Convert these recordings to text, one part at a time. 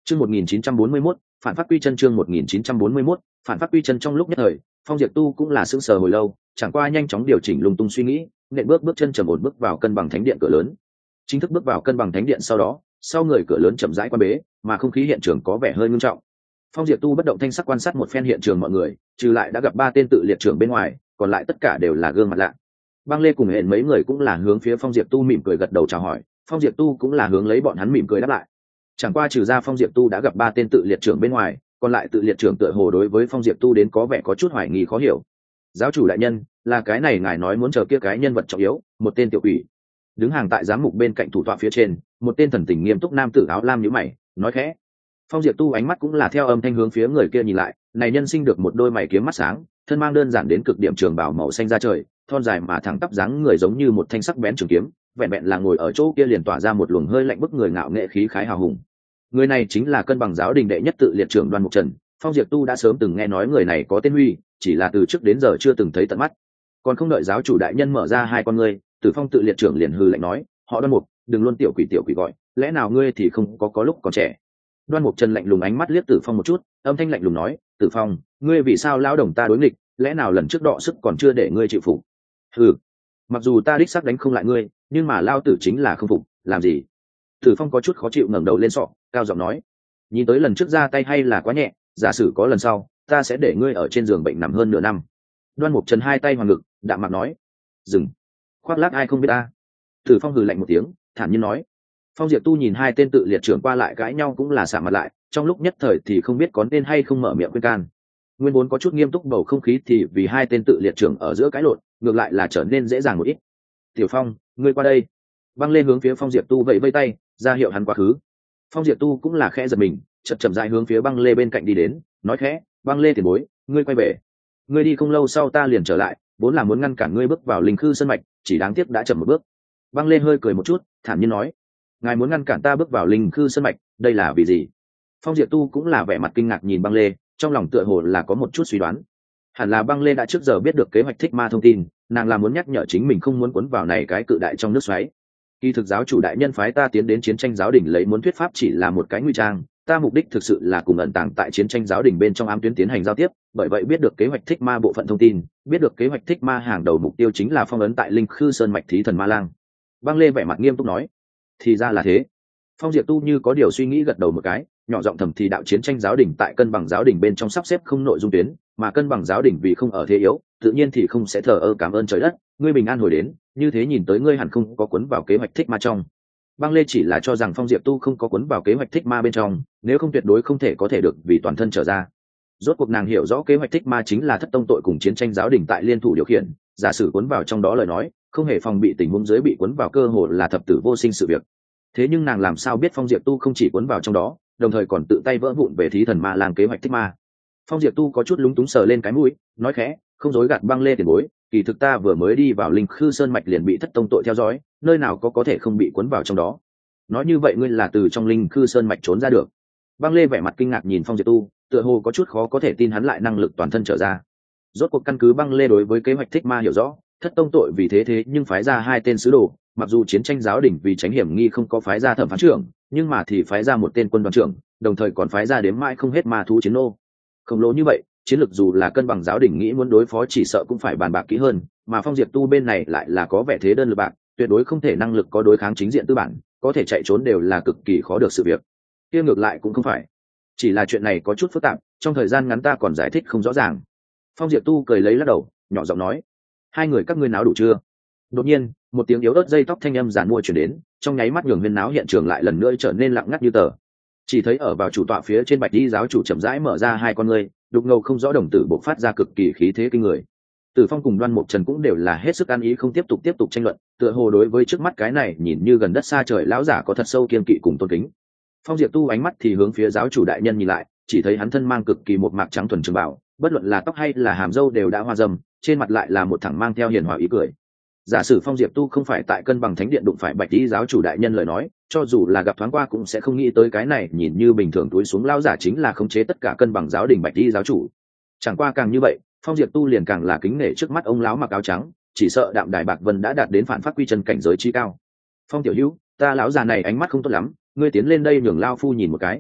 Chương 1941, phản phát quy chân. Chương 1941, phản phát quy chân. Trong lúc nhất thời, Phong Diệp Tu cũng là sững sờ hồi lâu, chẳng qua nhanh chóng điều chỉnh lung tung suy nghĩ, nện bước chân trầm ổn bước vào cân bằng thánh điện cửa lớn. Chính thức bước vào cân bằng thánh điện sau đó, sau người cửa lớn chậm rãi quan bế, mà không khí hiện trường có vẻ hơi nghiêm trọng. Phong Diệp Tu bất động thanh sắc quan sát một phen hiện trường mọi người, trừ lại đã gặp 3 tên tự liệt trưởng bên ngoài, còn lại tất cả đều là gương mặt lạ. Băng Lê cùng Hẹn mấy người cũng là hướng phía Phong Diệp Tu mỉm cười gật đầu chào hỏi, Phong Diệp Tu cũng là hướng lấy bọn hắn mỉm cười đáp lại. Chẳng qua trừ ra Phong Diệp Tu đã gặp 3 tên tự liệt trưởng bên ngoài, còn lại tự liệt trưởng tựa hồ đối với Phong Diệp Tu đến có vẻ có chút hoài nghi khó hiểu. Giáo chủ đại nhân, là cái này ngài nói muốn chờ kia cái nhân vật trọng yếu, một tên tiểu quỷ. Đứng hàng tại giám mục bên cạnh thủ tọa phía trên, một tên thần tình nghiêm túc nam tử áo lam nhíu mày, nói khẽ. Phong Diệp Tu ánh mắt cũng là theo âm thanh hướng phía người kia nhìn lại, này nhân sinh được một đôi mày kiếm mắt sáng, thân mang đơn giản đến cực điểm trường bào màu xanh da trời, thon dài mà thẳng tắp dáng người giống như một thanh sắc bén trường kiếm, vẹn vẹn là ngồi ở chỗ kia liền tỏa ra một luồng hơi lạnh bức người ngạo nghệ khí khái hào hùng. Người này chính là cân bằng giáo đình đệ nhất tự liệt trưởng Đoan Mục Trần. Phong Diệp Tu đã sớm từng nghe nói người này có tên Huy, chỉ là từ trước đến giờ chưa từng thấy tận mắt. Còn không đợi giáo chủ đại nhân mở ra hai con ngươi, Tử Phong tự liệt trưởng liền hừ lạnh nói, họ Đoan Mục, đừng luôn tiểu quỷ gọi, lẽ nào ngươi thì không có lúc còn trẻ. Đoan Mục Trần lạnh lùng ánh mắt liếc Tử Phong một chút, âm thanh lạnh lùng nói, Tử Phong, ngươi vì sao lão đồng ta đối nghịch, lẽ nào lần trước đọ sức còn chưa để ngươi chịu phục? Ừ, mặc dù ta đích xác đánh không lại ngươi, nhưng mà lao tử chính là không phục, làm gì? Tử Phong có chút khó chịu ngẩng đầu lên sọ, cao giọng nói, nhìn tới lần trước ra tay hay là quá nhẹ, giả sử có lần sau, ta sẽ để ngươi ở trên giường bệnh nằm hơn nửa năm. Đoan Mục Trần hai tay hoàng ngực, đạm mạc nói, dừng, khoác lác ai không biết ta. Tử Phong hừ lạnh một tiếng, thản nhiên nói. Phong Diệp Tu nhìn hai tên tự liệt trưởng qua lại cãi nhau cũng là sạm mặt lại, trong lúc nhất thời thì không biết có nên hay không mở miệng khuyên can. Nguyên vốn có chút nghiêm túc bầu không khí thì vì hai tên tự liệt trưởng ở giữa cãi lộn, ngược lại là trở nên dễ dàng một ít. Tiểu Phong, ngươi qua đây. Băng lên hướng phía Phong Diệp Tu vẫy vây tay, ra hiệu hắn quá khứ. Phong Diệp Tu cũng là khẽ giật mình, chậm rãi hướng phía Băng Lê bên cạnh đi đến, nói khẽ, Băng Lê tiền bối, ngươi quay về. Ngươi đi không lâu sau ta liền trở lại, vốn là muốn ngăn cản ngươi bước vào linh khư sơn mạch, chỉ đáng tiếc đã chậm một bước. Băng Lê hơi cười một chút, thản nhiên nói, ngài muốn ngăn cản ta bước vào linh khư sơn mạch, đây là vì gì? Phong Diệp Tu cũng là vẻ mặt kinh ngạc nhìn Băng Lê, trong lòng tựa hồ là có một chút suy đoán. Hẳn là Băng Lê đã trước giờ biết được kế hoạch thích ma thông tin, nàng là muốn nhắc nhở chính mình không muốn cuốn vào này cái cự đại trong nước xoáy. Kỳ thực giáo chủ đại nhân phái ta tiến đến chiến tranh giáo đình lấy muốn thuyết pháp chỉ là một cái nguy trang, ta mục đích thực sự là cùng ẩn tàng tại chiến tranh giáo đình bên trong ám tuyến tiến hành giao tiếp, bởi vậy biết được kế hoạch thích ma bộ phận thông tin, biết được kế hoạch thích ma hàng đầu mục tiêu chính là phong ấn tại linh khư sơn mạch thí thần ma lang. Băng Lê vẻ mặt nghiêm túc nói, thì ra là thế. Phong Diệp Tu như có điều suy nghĩ gật đầu một cái, nhỏ giọng thầm thì đạo chiến tranh giáo đình tại cân bằng giáo đình bên trong sắp xếp không nội dung tuyến, mà cân bằng giáo đình vì không ở thế yếu, tự nhiên thì không sẽ thờ ơ cảm ơn trời đất, ngươi bình an hồi đến, như thế nhìn tới ngươi hẳn không có cuốn vào kế hoạch thích ma trong. Băng Lê chỉ là cho rằng Phong Diệp Tu không có cuốn vào kế hoạch thích ma bên trong, nếu không tuyệt đối không thể có thể được vì toàn thân trở ra. Rốt cuộc nàng hiểu rõ kế hoạch thích ma chính là thất tông tội cùng chiến tranh giáo đình tại liên thủ điều khiển, giả sử cuốn vào trong đó lời nói, không hề phòng bị tình huống dưới bị cuốn vào cơ hội là thập tử vô sinh sự việc. Thế nhưng nàng làm sao biết Phong Diệp Tu không chỉ cuốn vào trong đó, đồng thời còn tự tay vỡ vụn về thí thần ma lang kế hoạch thích ma. Phong Diệp Tu có chút lúng túng sờ lên cái mũi, nói khẽ, không dối gạt Băng Lê tiền bối, kỳ thực ta vừa mới đi vào linh khư sơn mạch liền bị thất tông tội theo dõi, nơi nào có thể không bị cuốn vào trong đó. Nói như vậy ngươi là từ trong linh khư sơn mạch trốn ra được? Băng Lê vẻ mặt kinh ngạc nhìn Phong Diệp Tu, tựa hồ có chút khó có thể tin hắn lại năng lực toàn thân trở ra. Rốt cuộc căn cứ Băng Lê đối với kế hoạch thích ma hiểu rõ, thất tông tội vì thế nhưng phái ra hai tên sứ đồ, mặc dù chiến tranh giáo đình vì tránh hiểm nghi không có phái ra thẩm phán trưởng, nhưng mà thì phái ra một tên quân đoàn trưởng, đồng thời còn phái ra đếm mãi không hết ma thú chiến nô. Khổng lồ như vậy, chiến lược dù là cân bằng giáo đình nghĩ muốn đối phó chỉ sợ cũng phải bàn bạc kỹ hơn, mà Phong Diệp Tu bên này lại là có vẻ thế đơn lực bạc, tuyệt đối không thể năng lực có đối kháng chính diện tư bản, có thể chạy trốn đều là cực kỳ khó được sự việc. Kia ngược lại cũng không phải, chỉ là chuyện này có chút phức tạp, trong thời gian ngắn ta còn giải thích không rõ ràng. Phong Diệp Tu cười lấy lắc đầu, nhỏ giọng nói, hai người các ngươi náo đủ chưa? Đột nhiên, một tiếng yếu ớt dây tóc thanh âm giản mua truyền đến, trong nháy mắt nhường huyên náo hiện trường lại lần nữa trở nên lặng ngắt như tờ. Chỉ thấy ở vào chủ tọa phía trên bạch y giáo chủ chậm rãi mở ra hai con ngươi, đục ngầu không rõ đồng tử bộc phát ra cực kỳ khí thế kinh người. Tử Phong cùng Đoan Mục Trần cũng đều là hết sức ăn ý không tiếp tục tranh luận, tựa hồ đối với trước mắt cái này nhìn như gần đất xa trời lão giả có thật sâu kiên kỵ cùng tôn kính. Phong Diệp Tu ánh mắt thì hướng phía giáo chủ đại nhân nhìn lại, chỉ thấy hắn thân mang cực kỳ một mạc trắng thuần trường bảo, bất luận là tóc hay là hàm râu đều đã hoa râm, trên mặt lại là một thẳng mang theo hiền hòa ý cười. Giả sử Phong Diệp Tu không phải tại cân bằng thánh điện đụng phải bạch y giáo chủ đại nhân lời nói, cho dù là gặp thoáng qua cũng sẽ không nghĩ tới cái này nhìn như bình thường túi xuống lao giả chính là khống chế tất cả cân bằng giáo đình bạch y giáo chủ. Chẳng qua càng như vậy, Phong Diệp Tu liền càng là kính nể trước mắt ông lão mặc áo trắng, chỉ sợ đạm đài bạc vân đã đạt đến phản phát quy chân cảnh giới trí cao. Phong tiểu hữu, ta lão già này ánh mắt không tốt lắm, ngươi tiến lên đây nhường lao phu nhìn một cái.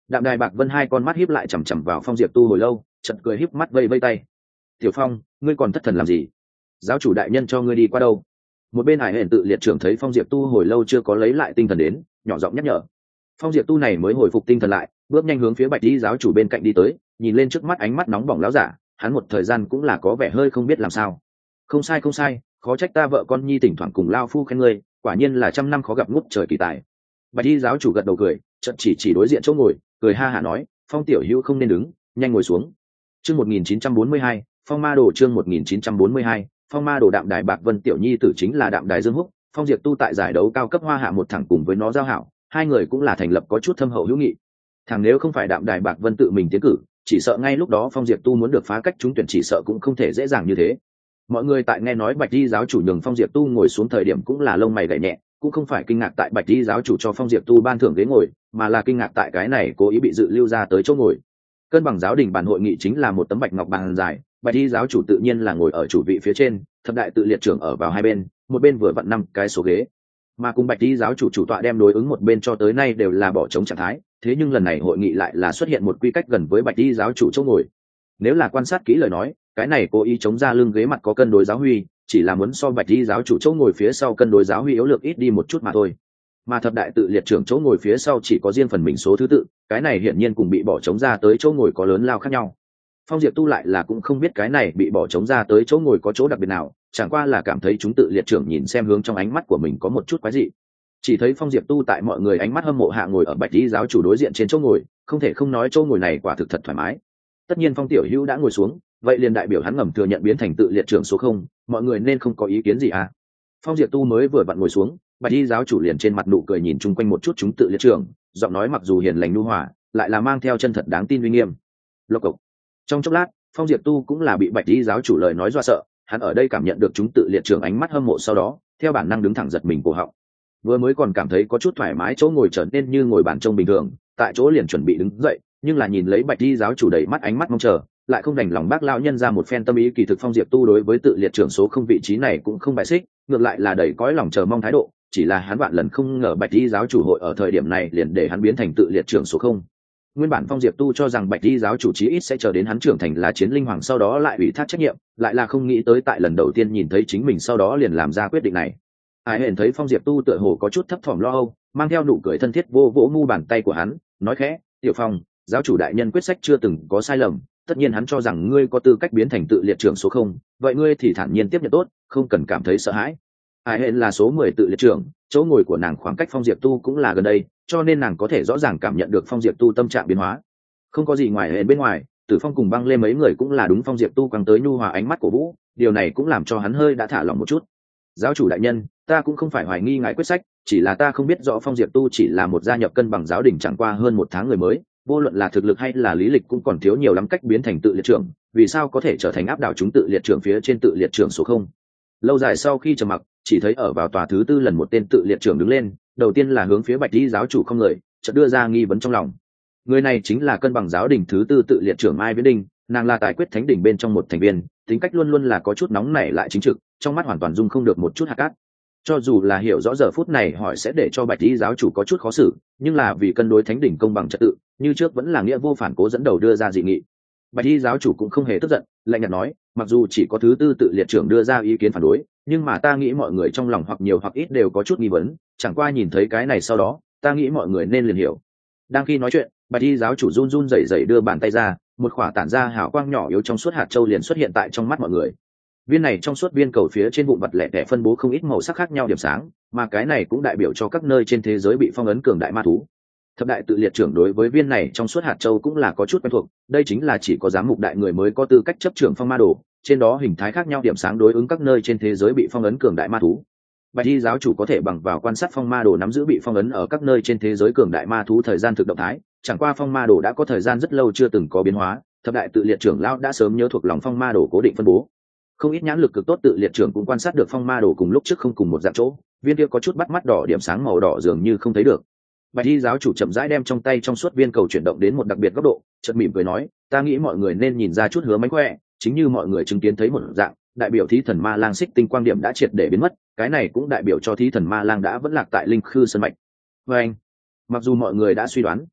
Đạm Đài Bạc Vân hai con mắt híp lại chằm chằm vào Phong Diệp Tu hồi lâu, chợt cười híp mắt vây vây tay. "Tiểu Phong, ngươi còn thất thần làm gì? Giáo chủ đại nhân cho ngươi đi qua đâu?" Một bên Hải Hển tự liệt trưởng thấy Phong Diệp Tu hồi lâu chưa có lấy lại tinh thần đến, nhỏ giọng nhắc nhở. Phong Diệp Tu này mới hồi phục tinh thần lại, bước nhanh hướng phía Bạch Y giáo chủ bên cạnh đi tới, nhìn lên trước mắt ánh mắt nóng bỏng láo giả, hắn một thời gian cũng là có vẻ hơi không biết làm sao. "Không sai không sai, khó trách ta vợ con Nhi thỉnh thoảng cùng lao phu khen ngươi, quả nhiên là trăm năm khó gặp ngút trời kỳ tài." Bạch Y giáo chủ gật đầu cười, chợt chỉ đối diện chỗ ngồi, cười ha hả nói, "Phong tiểu hữu không nên đứng, nhanh ngồi xuống." Chương 1942, Phong Ma Đồ chương 1942, Phong Ma Đồ. Đạm Đài Bạc Vân tiểu nhi tử chính là Đạm Đài Dương Húc, Phong Diệp Tu tại giải đấu cao cấp Hoa Hạ một thẳng cùng với nó giao hảo, hai người cũng là thành lập có chút thâm hậu hữu nghị. Thằng nếu không phải Đạm Đài Bạc Vân tự mình tiến cử, chỉ sợ ngay lúc đó Phong Diệp Tu muốn được phá cách trúng tuyển chỉ sợ cũng không thể dễ dàng như thế. Mọi người tại nghe nói Bạch Y giáo chủ nhường Phong Diệp Tu ngồi xuống thời điểm cũng là lông mày gảy nhẹ, cũng không phải kinh ngạc tại Bạch Y giáo chủ cho Phong Diệp Tu ban thưởng ghế ngồi, mà là kinh ngạc tại cái này cố ý bị dự lưu ra tới chỗ ngồi. Cân bằng giáo đình bàn hội nghị chính là một tấm bạch ngọc bàn dài, Bạch Y giáo chủ tự nhiên là ngồi ở chủ vị phía trên, thập đại tự liệt trưởng ở vào hai bên, một bên vừa vặn 5 cái số ghế. Mà cùng Bạch Y giáo chủ chủ tọa đem đối ứng một bên cho tới nay đều là bỏ trống trạng thái, thế nhưng lần này hội nghị lại là xuất hiện một quy cách gần với Bạch Y giáo chủ chỗ ngồi. Nếu là quan sát kỹ lời nói, cái này cố ý chống ra lưng ghế mặt có cân đối giáo huy, chỉ là muốn so Bạch Y giáo chủ chỗ ngồi phía sau cân đối giáo huy yếu lược ít đi một chút mà thôi. Mà thập đại tự liệt trưởng chỗ ngồi phía sau chỉ có riêng phần mình số thứ tự, cái này hiển nhiên cùng bị bỏ trống ra tới chỗ ngồi có lớn lao khác nhau. Phong Diệp Tu lại là cũng không biết cái này bị bỏ trống ra tới chỗ ngồi có chỗ đặc biệt nào, chẳng qua là cảm thấy chúng tự liệt trưởng nhìn xem hướng trong ánh mắt của mình có một chút quái dị. Chỉ thấy Phong Diệp Tu tại mọi người ánh mắt hâm mộ hạ ngồi ở Bạch Y giáo chủ đối diện trên chỗ ngồi, không thể không nói chỗ ngồi này quả thực thật thoải mái. Tất nhiên Phong tiểu hữu đã ngồi xuống, vậy liền đại biểu hắn ngầm thừa nhận biến thành tự liệt trưởng số 0, mọi người nên không có ý kiến gì à? Phong Diệp Tu mới vừa vặn ngồi xuống, Bạch Y giáo chủ liền trên mặt nụ cười nhìn chung quanh một chút chúng tự liệt trưởng, giọng nói mặc dù hiền lành nhu hòa, lại là mang theo chân thật đáng tin uy nghiêm. Lộc cộc. Trong chốc lát, Phong Diệp Tu cũng là bị Bạch Y giáo chủ lời nói dọa sợ, hắn ở đây cảm nhận được chúng tự liệt trưởng ánh mắt hâm mộ sau đó, theo bản năng đứng thẳng giật mình cổ họng. Vừa mới còn cảm thấy có chút thoải mái chỗ ngồi trở nên như ngồi bàn trông bình thường, tại chỗ liền chuẩn bị đứng dậy, nhưng là nhìn lấy Bạch Y giáo chủ đầy mắt ánh mắt mong chờ, lại không đành lòng bác lão nhân ra một phen tâm ý. Kỳ thực Phong Diệp Tu đối với tự liệt trưởng số 0 vị trí này cũng không bài xích, ngược lại là đầy cõi lòng chờ mong thái độ, chỉ là hắn vạn lần không ngờ Bạch Y giáo chủ hội ở thời điểm này liền để hắn biến thành tự liệt trưởng số 0. Nguyên bản Phong Diệp Tu cho rằng Bạch Y giáo chủ chí ít sẽ chờ đến hắn trưởng thành là chiến linh hoàng sau đó lại ủy thác trách nhiệm, lại là không nghĩ tới tại lần đầu tiên nhìn thấy chính mình sau đó liền làm ra quyết định này. Ai hẹn thấy Phong Diệp Tu tựa hồ có chút thấp thỏm lo âu, mang theo nụ cười thân thiết vô vỗ mu bàn tay của hắn, nói khẽ, "Tiểu Phong, giáo chủ đại nhân quyết sách chưa từng có sai lầm, tất nhiên hắn cho rằng ngươi có tư cách biến thành tự liệt trưởng số 0, vậy ngươi thì thản nhiên tiếp nhận tốt, không cần cảm thấy sợ hãi." Ai hẹn là số 10 tự liệt trưởng, chỗ ngồi của nàng khoảng cách Phong Diệp Tu cũng là gần đây, cho nên nàng có thể rõ ràng cảm nhận được Phong Diệp Tu tâm trạng biến hóa. Không có gì ngoài hẹn bên ngoài, Tử Phong cùng Băng Lê mấy người cũng là đúng Phong Diệp Tu quăng tới nhu hòa ánh mắt của Vũ, điều này cũng làm cho hắn hơi đã thả lỏng một chút. "Giáo chủ đại nhân, ta cũng không phải hoài nghi ngài quyết sách, chỉ là ta không biết rõ Phong Diệp Tu chỉ là một gia nhập cân bằng giáo đình chẳng qua hơn 1 tháng người mới, vô luận là thực lực hay là lý lịch cũng còn thiếu nhiều lắm cách biến thành tự liệt trưởng, vì sao có thể trở thành áp đảo chúng tự liệt trưởng phía trên tự liệt trưởng số 0. Lâu dài sau khi trầm mặc, chỉ thấy ở vào tòa thứ 4 lần một tên tự liệt trưởng đứng lên, đầu tiên là hướng phía Bạch Y giáo chủ không người, chợt đưa ra nghi vấn trong lòng. Người này chính là cân bằng giáo đình thứ 4 tự liệt trưởng Mai Viễn Đình, nàng là tài quyết thánh đỉnh bên trong một thành viên, tính cách luôn luôn là có chút nóng nảy lại chính trực, trong mắt hoàn toàn dung không được một chút hạt cát. Cho dù là hiểu rõ giờ phút này hỏi sẽ để cho Bạch Y giáo chủ có chút khó xử, nhưng là vì cân đối thánh đỉnh công bằng trật tự, như trước vẫn là nghĩa vô phản cố dẫn đầu đưa ra dị nghị. Bạch Y giáo chủ cũng không hề tức giận, lạnh nhạt nói, mặc dù chỉ có thứ 4 tự liệt trưởng đưa ra ý kiến phản đối, nhưng mà ta nghĩ mọi người trong lòng hoặc nhiều hoặc ít đều có chút nghi vấn, chẳng qua nhìn thấy cái này sau đó, ta nghĩ mọi người nên liền hiểu. Đang khi nói chuyện, Bạch Y giáo chủ run run rẩy rẩy đưa bàn tay ra, một khỏa tản ra hào quang nhỏ yếu trong suốt hạt châu liền xuất hiện tại trong mắt mọi người. Viên này trong suốt viên cầu phía trên vụn vặt lẻ tẻ phân bố không ít màu sắc khác nhau điểm sáng, mà cái này cũng đại biểu cho các nơi trên thế giới bị phong ấn cường đại ma thú. Thập đại tự liệt trưởng đối với viên này trong suốt hạt châu cũng là có chút quen thuộc, đây chính là chỉ có giám mục đại người mới có tư cách chấp trưởng phong ma đồ, trên đó hình thái khác nhau điểm sáng đối ứng các nơi trên thế giới bị phong ấn cường đại ma thú. Bạch Y giáo chủ có thể bằng vào quan sát phong ma đồ nắm giữ bị phong ấn ở các nơi trên thế giới cường đại ma thú thời gian thực động thái, chẳng qua phong ma đồ đã có thời gian rất lâu chưa từng có biến hóa, thập đại tự liệt trưởng lão đã sớm nhớ thuộc lòng phong ma đồ cố định phân bố. Không ít nhãn lực cực tốt tự liệt trưởng cũng quan sát được phong ma đồ cùng lúc trước không cùng một dạng chỗ, viên kia có chút bắt mắt đỏ điểm sáng màu đỏ dường như không thấy được. Bạch Y giáo chủ chậm rãi đem trong tay trong suốt viên cầu chuyển động đến một đặc biệt góc độ, chợt mỉm cười nói, ta nghĩ mọi người nên nhìn ra chút hứa mánh khỏe, chính như mọi người chứng kiến thấy một dạng, đại biểu thí thần ma lang xích tinh quang điểm đã triệt để biến mất, cái này cũng đại biểu cho thí thần ma lang đã vẫn lạc tại linh khư sơn mạch. Và anh, mặc dù mọi người đã suy đoán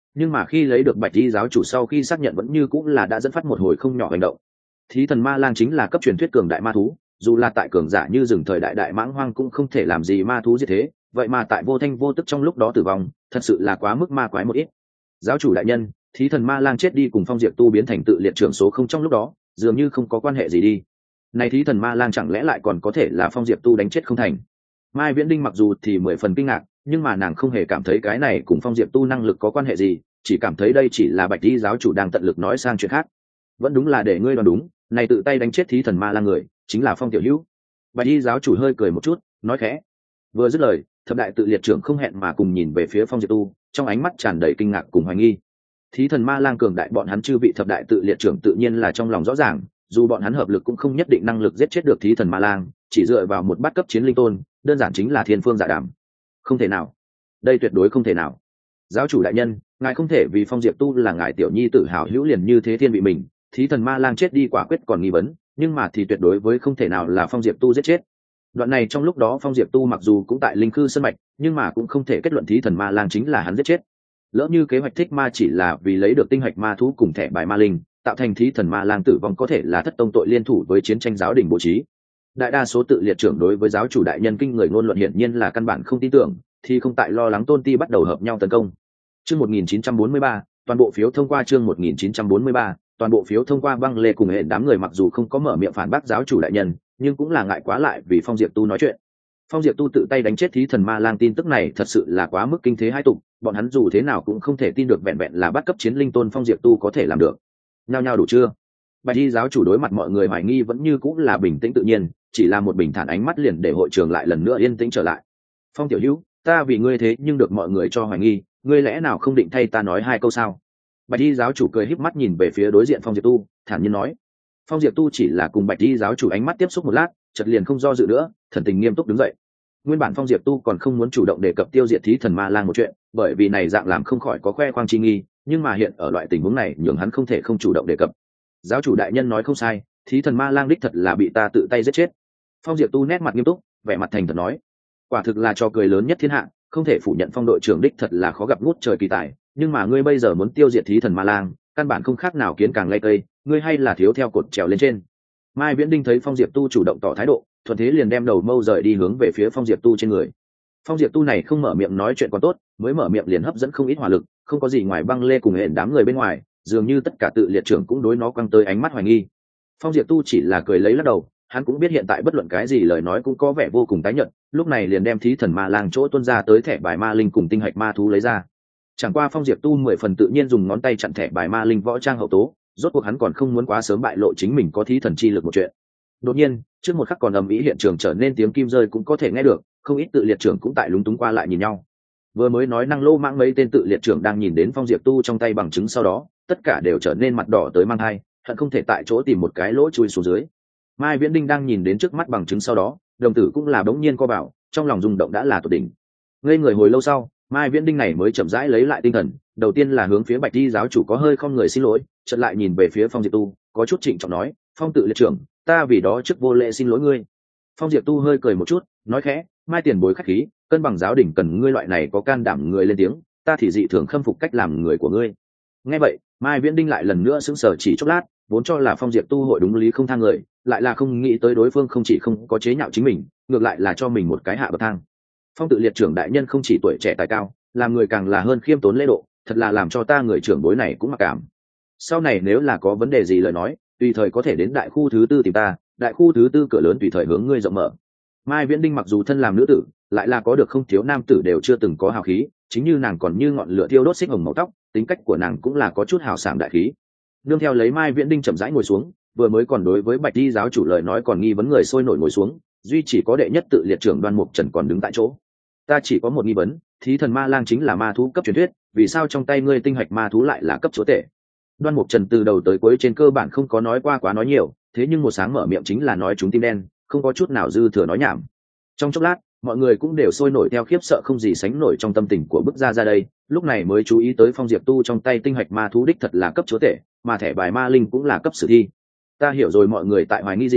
nhưng mà khi lấy được bạch y giáo chủ sau khi xác nhận vẫn như cũng là đã dẫn phát một hồi không nhỏ hành động. Thí thần ma lang chính là cấp truyền thuyết cường đại ma thú, dù là tại cường giả như rừng thời đại đại mãng hoang cũng không thể làm gì ma thú như thế, vậy mà tại vô thanh vô tức trong lúc đó tử vong, thật sự là quá mức ma quái một ít. Giáo chủ đại nhân, thí thần ma lang chết đi cùng Phong Diệp Tu biến thành tự liệt trưởng số không trong lúc đó, dường như không có quan hệ gì đi. Này thí thần ma lang chẳng lẽ lại còn có thể là Phong Diệp Tu đánh chết không thành? Mai Viễn Đinh mặc dù thì 10 phần kinh ngạc, nhưng mà nàng không hề cảm thấy cái này cùng Phong Diệp Tu năng lực có quan hệ gì, chỉ cảm thấy đây chỉ là Bạch Y giáo chủ đang tận lực nói sang chuyện khác. Vẫn đúng là để ngươi đoán đúng, này tự tay đánh chết thí thần ma lang người, chính là Phong tiểu hữu. Bạch Y giáo chủ hơi cười một chút, nói khẽ. Vừa dứt lời, thập đại tự liệt trưởng không hẹn mà cùng nhìn về phía Phong Diệp Tu, trong ánh mắt tràn đầy kinh ngạc cùng hoài nghi. Thí thần ma lang cường đại bọn hắn chư vị thập đại tự liệt trưởng tự nhiên là trong lòng rõ ràng, dù bọn hắn hợp lực cũng không nhất định năng lực giết chết được thí thần ma lang, chỉ dựa vào một bát cấp chiến linh tôn, đơn giản chính là thiên phương giả đảm. Không thể nào, đây tuyệt đối không thể nào. Giáo chủ đại nhân, ngài không thể vì Phong Diệp Tu là ngài tiểu nhi tự hào hữu liền như thế thiên vị mình, thí thần ma lang chết đi quả quyết còn nghi vấn, nhưng mà thì tuyệt đối với không thể nào là Phong Diệp Tu giết chết. Đoạn này trong lúc đó Phong Diệp Tu mặc dù cũng tại linh khư sân mạch, nhưng mà cũng không thể kết luận thí thần ma lang chính là hắn giết chết. Lỡ như kế hoạch thích ma chỉ là vì lấy được tinh hạch ma thú cùng thẻ bài ma linh, tạo thành thí thần ma lang tử vong có thể là thất tông tội liên thủ với chiến tranh giáo đình bố trí. Đại đa số tự liệt trưởng đối với giáo chủ đại nhân kinh người ngôn luận hiển nhiên là căn bản không tin tưởng, thì không tại lo lắng tôn ti bắt đầu hợp nhau tấn công. Chương 1943, toàn bộ phiếu thông qua. Chương 1943, toàn bộ phiếu thông qua. Băng Lê cùng hệ đám người mặc dù không có mở miệng phản bác giáo chủ đại nhân, nhưng cũng là ngại quá lại vì Phong Diệp Tu nói chuyện. Phong Diệp Tu tự tay đánh chết thí thần ma lang tin tức này thật sự là quá mức kinh thế hai tục, bọn hắn dù thế nào cũng không thể tin được vẹn vẹn là bắt cấp chiến linh tôn Phong Diệp Tu có thể làm được. Nhao nhao đủ chưa? Bạch Y giáo chủ đối mặt mọi người hoài nghi vẫn như cũng là bình tĩnh tự nhiên, chỉ là một bình thản ánh mắt liền để hội trường lại lần nữa yên tĩnh trở lại. Phong tiểu hữu, ta vì ngươi thế nhưng được mọi người cho hoài nghi, ngươi lẽ nào không định thay ta nói hai câu sao? Bạch Y giáo chủ cười híp mắt nhìn về phía đối diện Phong Diệp Tu, thản nhiên nói. Phong Diệp Tu chỉ là cùng Bạch Y giáo chủ ánh mắt tiếp xúc một lát, chợt liền không do dự nữa, thần tình nghiêm túc đứng dậy. Nguyên bản Phong Diệp Tu còn không muốn chủ động đề cập tiêu diệt thí thần ma lang một chuyện, bởi vì này dạng làm không khỏi có khoe khoang chi nghi, nhưng mà hiện ở loại tình huống này nhường hắn không thể không chủ động đề cập. Giáo chủ đại nhân nói không sai, thí thần ma lang đích thật là bị ta tự tay giết chết. Phong Diệp Tu nét mặt nghiêm túc, vẻ mặt thành thật nói. Quả thực là trò cười lớn nhất thiên hạ, không thể phủ nhận Phong đội trưởng đích thật là khó gặp ngút trời kỳ tài, nhưng mà ngươi bây giờ muốn tiêu diệt thí thần ma lang, căn bản không khác nào kiến càng lay cây, ngươi hay là thiếu theo cột trèo lên trên. Mai Viễn Đinh thấy Phong Diệp Tu chủ động tỏ thái độ, thuận thế liền đem đầu mâu rời đi hướng về phía Phong Diệp Tu trên người. Phong Diệp Tu này không mở miệng nói chuyện còn tốt, mới mở miệng liền hấp dẫn không ít hỏa lực, không có gì ngoài Băng Lê cùng hẹn đám người bên ngoài, dường như tất cả tự liệt trưởng cũng đối nó quăng tới ánh mắt hoài nghi. Phong Diệp Tu chỉ là cười lấy lắc đầu, hắn cũng biết hiện tại bất luận cái gì lời nói cũng có vẻ vô cùng tái nhợt, lúc này liền đem thí thần ma lang chỗ tuôn ra tới thẻ bài ma linh cùng tinh hạch ma thú lấy ra. Chẳng qua Phong Diệp Tu 10 phần tự nhiên dùng ngón tay chặn thẻ bài ma linh võ trang hậu tố, rốt cuộc hắn còn không muốn quá sớm bại lộ chính mình có thí thần chi lực một chuyện. Đột nhiên, trước một khắc còn ầm ĩ hiện trường trở nên tiếng kim rơi cũng có thể nghe được, không ít tự liệt trưởng cũng tại lúng túng qua lại nhìn nhau. Vừa mới nói năng lô mãng mấy tên tự liệt trưởng đang nhìn đến Phong Diệp Tu trong tay bằng chứng sau đó, tất cả đều trở nên mặt đỏ tới mang hai, hận không thể tại chỗ tìm một cái lỗ chui xuống dưới. Mai Viễn Đinh đang nhìn đến trước mắt bằng chứng sau đó, đồng tử cũng là bỗng nhiên co bảo, trong lòng rung động đã là tột đỉnh. Ngây người hồi lâu sau, Mai Viễn Đinh này mới chậm rãi lấy lại tinh thần, đầu tiên là hướng phía Bạch Y giáo chủ có hơi không người xin lỗi, chợt lại nhìn về phía Phong Diệp Tu, có chút trịnh trọng nói, Phong tự liệt trưởng, ta vì đó trước vô lễ xin lỗi ngươi. Phong Diệp Tu hơi cười một chút, nói khẽ, Mai tiền bối khách khí, cân bằng giáo đỉnh cần ngươi loại này có can đảm người lên tiếng, ta thì dị thường khâm phục cách làm người của ngươi. Nghe vậy, Mai Viễn Đinh lại lần nữa sững sờ chỉ chốc lát, vốn cho là Phong Diệp Tu hội đúng lý không thang người, lại là không nghĩ tới đối phương không chỉ không có chế nhạo chính mình, ngược lại là cho mình một cái hạ bậc thang. Phong tự liệt trưởng đại nhân không chỉ tuổi trẻ tài cao, làm người càng là hơn khiêm tốn lễ độ, thật là làm cho ta người trưởng bối này cũng mặc cảm. Sau này nếu là có vấn đề gì lời nói, tùy thời có thể đến đại khu thứ tư tìm ta, đại khu thứ tư cửa lớn tùy thời hướng ngươi rộng mở. Mai Viễn Đinh mặc dù thân làm nữ tử, lại là có được không thiếu nam tử đều chưa từng có hào khí, chính như nàng còn như ngọn lửa thiêu đốt xích hồng màu tóc, tính cách của nàng cũng là có chút hào sảng đại khí. Nương theo lấy Mai Viễn Đinh chậm rãi ngồi xuống, vừa mới còn đối với Bạch Y giáo chủ lời nói còn nghi vấn người sôi nổi ngồi xuống, duy chỉ có đệ nhất tự liệt trưởng Đoan Mục Trần còn đứng tại chỗ. Ta chỉ có một nghi vấn, thí thần ma lang chính là ma thú cấp truyền thuyết, vì sao trong tay ngươi tinh hạch ma thú lại là cấp chúa tể? Đoan Mục Trần từ đầu tới cuối trên cơ bản không có nói qua quá nói nhiều, thế nhưng một sáng mở miệng chính là nói chúng tim đen, không có chút nào dư thừa nói nhảm. Trong chốc lát, mọi người cũng đều sôi nổi theo khiếp sợ không gì sánh nổi trong tâm tình của bức ra đây, lúc này mới chú ý tới Phong Diệp Tu trong tay tinh hạch ma thú đích thật là cấp chúa tể, mà thẻ bài ma linh cũng là cấp sử thi. Ta hiểu rồi mọi người tại hoài nghi gì,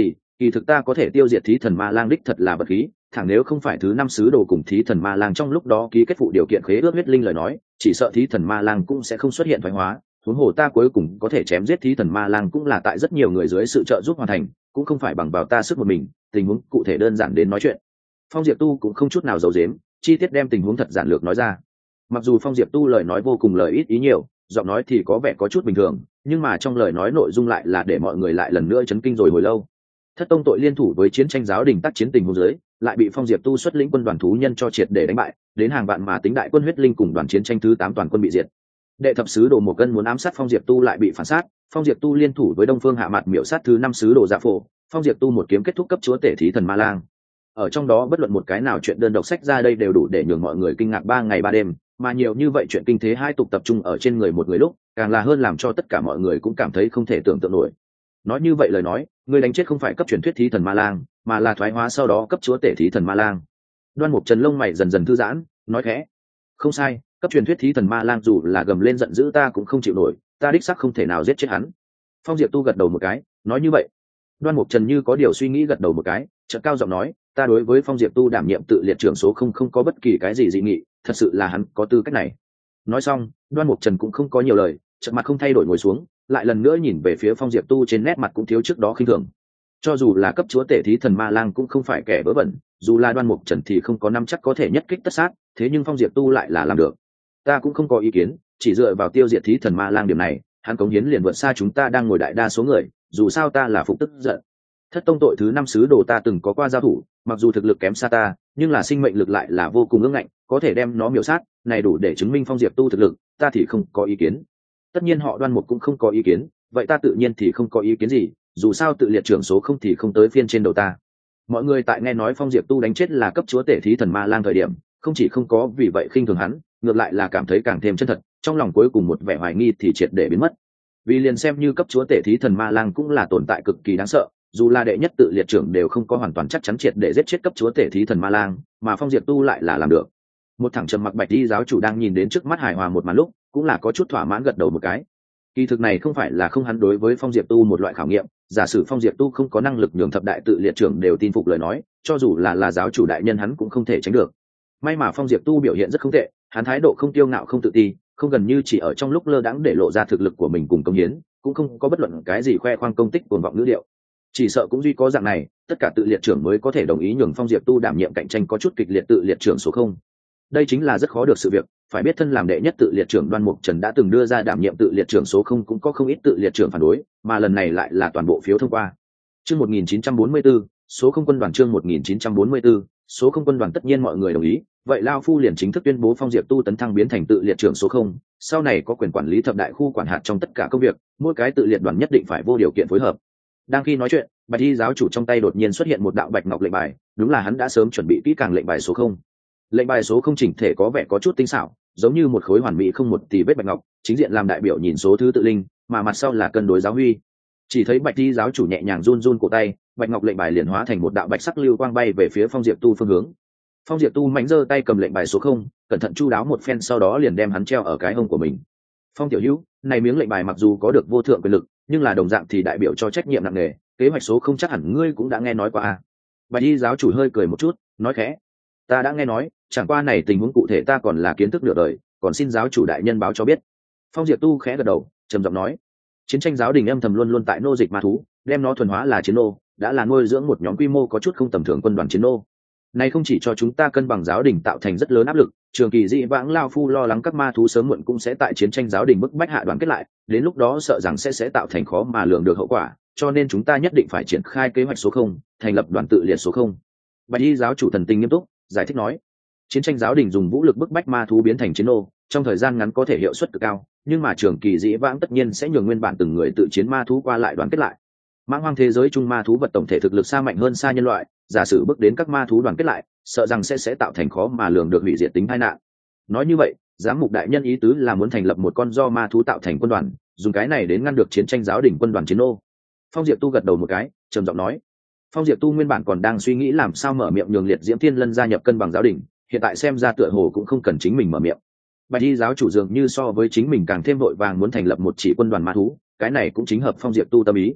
kỳ thực ta có thể tiêu diệt thí thần ma lang đích thật là vật khí, thẳng nếu không phải thứ năm sứ đồ cùng thí thần ma lang trong lúc đó ký kết phụ điều kiện khế ước huyết linh lời nói, chỉ sợ thí thần ma lang cũng sẽ không xuất hiện thoái hóa. Huống hồ ta cuối cùng có thể chém giết thí thần ma lang cũng là tại rất nhiều người dưới sự trợ giúp hoàn thành, cũng không phải bằng vào ta sức một mình. Tình huống cụ thể đơn giản đến nói chuyện. Phong Diệp Tu cũng không chút nào giấu giếm, chi tiết đem tình huống thật giản lược nói ra. Mặc dù Phong Diệp Tu lời nói vô cùng lời ít ý nhiều, giọng nói thì có vẻ có chút bình thường, nhưng mà trong lời nói nội dung lại là để mọi người lại lần nữa chấn kinh rồi hồi lâu. Thất tông tội liên thủ với chiến tranh giáo đình tác chiến tình huống dưới, lại bị Phong Diệp Tu xuất lĩnh quân đoàn thú nhân cho triệt để đánh bại, đến hàng vạn mà tính đại quân huyết linh cùng đoàn chiến tranh thứ 8 toàn quân bị diệt. Đệ thập sứ đồ một cân muốn ám sát Phong Diệp Tu lại bị phản sát, Phong Diệp Tu liên thủ với Đông Phương Hạ Mạt miểu sát thứ 5 sứ đồ Dạ Phổ, Phong Diệp Tu một kiếm kết thúc cấp chúa tể thí thần ma lang. Ở trong đó bất luận một cái nào chuyện đơn độc sách ra đây đều đủ để nhường mọi người kinh ngạc 3 ngày 3 đêm, mà nhiều như vậy chuyện kinh thế hai tục tập trung ở trên người một người lúc, càng là hơn làm cho tất cả mọi người cũng cảm thấy không thể tưởng tượng nổi. Nói như vậy lời nói, người đánh chết không phải cấp truyền thuyết thí thần ma lang, mà là thoái hóa sau đó cấp chúa tể thí thần ma lang. Đoan Mục Trần lông mày dần dần thư giãn, nói khẽ: không sai, cấp truyền thuyết thí thần ma lang dù là gầm lên giận dữ ta cũng không chịu nổi, ta đích xác không thể nào giết chết hắn. Phong Diệp Tu gật đầu một cái, nói như vậy. Đoan Mục Trần như có điều suy nghĩ gật đầu một cái, chợt cao giọng nói: ta đối với Phong Diệp Tu đảm nhiệm tự liệt trưởng số không có bất kỳ cái gì dị nghị, thật sự là hắn có tư cách này. Nói xong, Đoan Mục Trần cũng không có nhiều lời, chợt mặt không thay đổi ngồi xuống, lại lần nữa nhìn về phía Phong Diệp Tu, trên nét mặt cũng thiếu trước đó khinh thường. Cho dù là cấp chúa tể thí thần ma lang cũng không phải kẻ vớ vẩn, dù là Đoan Mục Trần thì không có năm chắc có thể nhất kích tất sát, thế nhưng Phong Diệp Tu lại là làm được. Ta cũng không có ý kiến, chỉ dựa vào tiêu diệt thí thần ma lang điểm này, hắn cống hiến liền vượt xa chúng ta đang ngồi đại đa số người, dù sao ta là phục tức giận. Thất tông tội thứ 5 sứ đồ ta từng có qua giao thủ, mặc dù thực lực kém xa ta, nhưng là sinh mệnh lực lại là vô cùng ương ngạnh, có thể đem nó miểu sát, này đủ để chứng minh Phong Diệp Tu thực lực, ta thì không có ý kiến. Tất nhiên họ Đoan Mục cũng không có ý kiến, vậy ta tự nhiên thì không có ý kiến gì, dù sao tự liệt trưởng số không thì không tới phiên trên đầu ta. Mọi người tại nghe nói Phong Diệp Tu đánh chết là cấp chúa tể thí thần ma lang thời điểm, không chỉ không có vì vậy khinh thường hắn, ngược lại là cảm thấy càng thêm chân thật, trong lòng cuối cùng một vẻ hoài nghi thì triệt để biến mất. Vì liền xem như cấp chúa tể thí thần ma lang cũng là tồn tại cực kỳ đáng sợ, dù là đệ nhất tự liệt trưởng đều không có hoàn toàn chắc chắn triệt để giết chết cấp chúa tể thí thần ma lang, mà Phong Diệp Tu lại là làm được. Một thằng trầm mặc bạch y giáo chủ đang nhìn đến trước mắt hài hòa một màn lúc, cũng là có chút thỏa mãn gật đầu một cái. Kỳ thực này không phải là không hắn đối với Phong Diệp Tu một loại khảo nghiệm, giả sử Phong Diệp Tu không có năng lực nhường thập đại tự liệt trưởng đều tin phục lời nói, cho dù là giáo chủ đại nhân hắn cũng không thể tránh được. May mà Phong Diệp Tu biểu hiện rất không tệ, hắn thái độ không tiêu ngạo không tự ti, không gần như chỉ ở trong lúc lơ đãng để lộ ra thực lực của mình cùng công hiến, cũng không có bất luận cái gì khoe khoang công tích cuồng vọng ngữ điệu. Chỉ sợ cũng duy có dạng này, tất cả tự liệt trưởng mới có thể đồng ý nhường Phong Diệp Tu đảm nhiệm cạnh tranh có chút kịch liệt tự liệt trưởng số 0. Đây chính là rất khó được sự việc, phải biết thân làm đệ nhất tự liệt trưởng Đoan Mục Trần đã từng đưa ra đảm nhiệm tự liệt trưởng số 0 cũng có không ít tự liệt trưởng phản đối, mà lần này lại là toàn bộ phiếu thông qua. Chương 1944, số 0 quân đoàn chương 1944, số 0 quân đoàn tất nhiên mọi người đồng ý, vậy Lao Phu liền chính thức tuyên bố Phong Diệp Tu tấn thăng biến thành tự liệt trưởng số 0, sau này có quyền quản lý thập đại khu quản hạt trong tất cả công việc, mỗi cái tự liệt đoàn nhất định phải vô điều kiện phối hợp. Đang khi nói chuyện, Bạch Y giáo chủ trong tay đột nhiên xuất hiện một đạo bạch ngọc lệnh bài, đúng là hắn đã sớm chuẩn bị kỹ càng lệnh bài số 0. Lệnh bài số 0 chỉnh thể có vẻ có chút tinh xảo, giống như một khối hoàn mỹ không một tì vết bạch ngọc, chính diện làm đại biểu nhìn số thứ tự linh, mà mặt sau là cân đối giáo huy. Chỉ thấy Bạch Y giáo chủ nhẹ nhàng run run cổ tay, bạch ngọc lệnh bài liền hóa thành một đạo bạch sắc lưu quang bay về phía Phong Diệp Tu phương hướng. Phong Diệp Tu mạnh giơ tay cầm lệnh bài số 0, cẩn thận chu đáo một phen sau đó liền đem hắn treo ở cái hông của mình. Phong tiểu hữu, này miếng lệnh bài mặc dù có được vô thượng quyền lực, nhưng là đồng dạng thì đại biểu cho trách nhiệm nặng nề, kế hoạch số 0 chắc hẳn ngươi cũng đã nghe nói qua à? Bạch Y giáo chủ hơi cười một chút, nói khẽ: ta đã nghe nói, chẳng qua này tình huống cụ thể ta còn là kiến thức nửa đời, còn xin giáo chủ đại nhân báo cho biết. Phong Diệp Tu khẽ gật đầu, trầm giọng nói: chiến tranh giáo đình âm thầm luôn luôn tại nô dịch ma thú, đem nó thuần hóa là chiến nô, đã là nuôi dưỡng một nhóm quy mô có chút không tầm thường quân đoàn chiến nô. Này không chỉ cho chúng ta cân bằng giáo đình tạo thành rất lớn áp lực, trường kỳ dị vãng Lao Phu lo lắng các ma thú sớm muộn cũng sẽ tại chiến tranh giáo đình bức bách hạ đoàn kết lại, đến lúc đó sợ rằng sẽ tạo thành khó mà lường được hậu quả, cho nên chúng ta nhất định phải triển khai kế hoạch số 0, thành lập đoàn tự liệt số 0. Bạch Y giáo chủ thần tình nghiêm túc giải thích nói: chiến tranh giáo đình dùng vũ lực bức bách ma thú biến thành chiến nô, trong thời gian ngắn có thể hiệu suất cực cao, nhưng mà trường kỳ dĩ vãng tất nhiên sẽ nhường nguyên bản từng người tự chiến ma thú qua lại đoàn kết lại. Mãng hoang thế giới chung ma thú vật tổng thể thực lực xa mạnh hơn xa nhân loại, giả sử bước đến các ma thú đoàn kết lại, sợ rằng sẽ tạo thành khó mà lường được hủy diệt tính tai nạn. Nói như vậy, giám mục đại nhân ý tứ là muốn thành lập một con do ma thú tạo thành quân đoàn, dùng cái này đến ngăn được chiến tranh giáo đình quân đoàn chiến nô. Phong Diệp Tu gật đầu một cái, trầm giọng nói. Phong Diệp Tu nguyên bản còn đang suy nghĩ làm sao mở miệng nhường Liệt Diễm Thiên Lân gia nhập cân bằng giáo đình, hiện tại xem ra tựa hồ cũng không cần chính mình mở miệng. Bạch Y giáo chủ dường như so với chính mình càng thêm vội vàng muốn thành lập một chỉ quân đoàn ma thú, cái này cũng chính hợp Phong Diệp Tu tâm ý.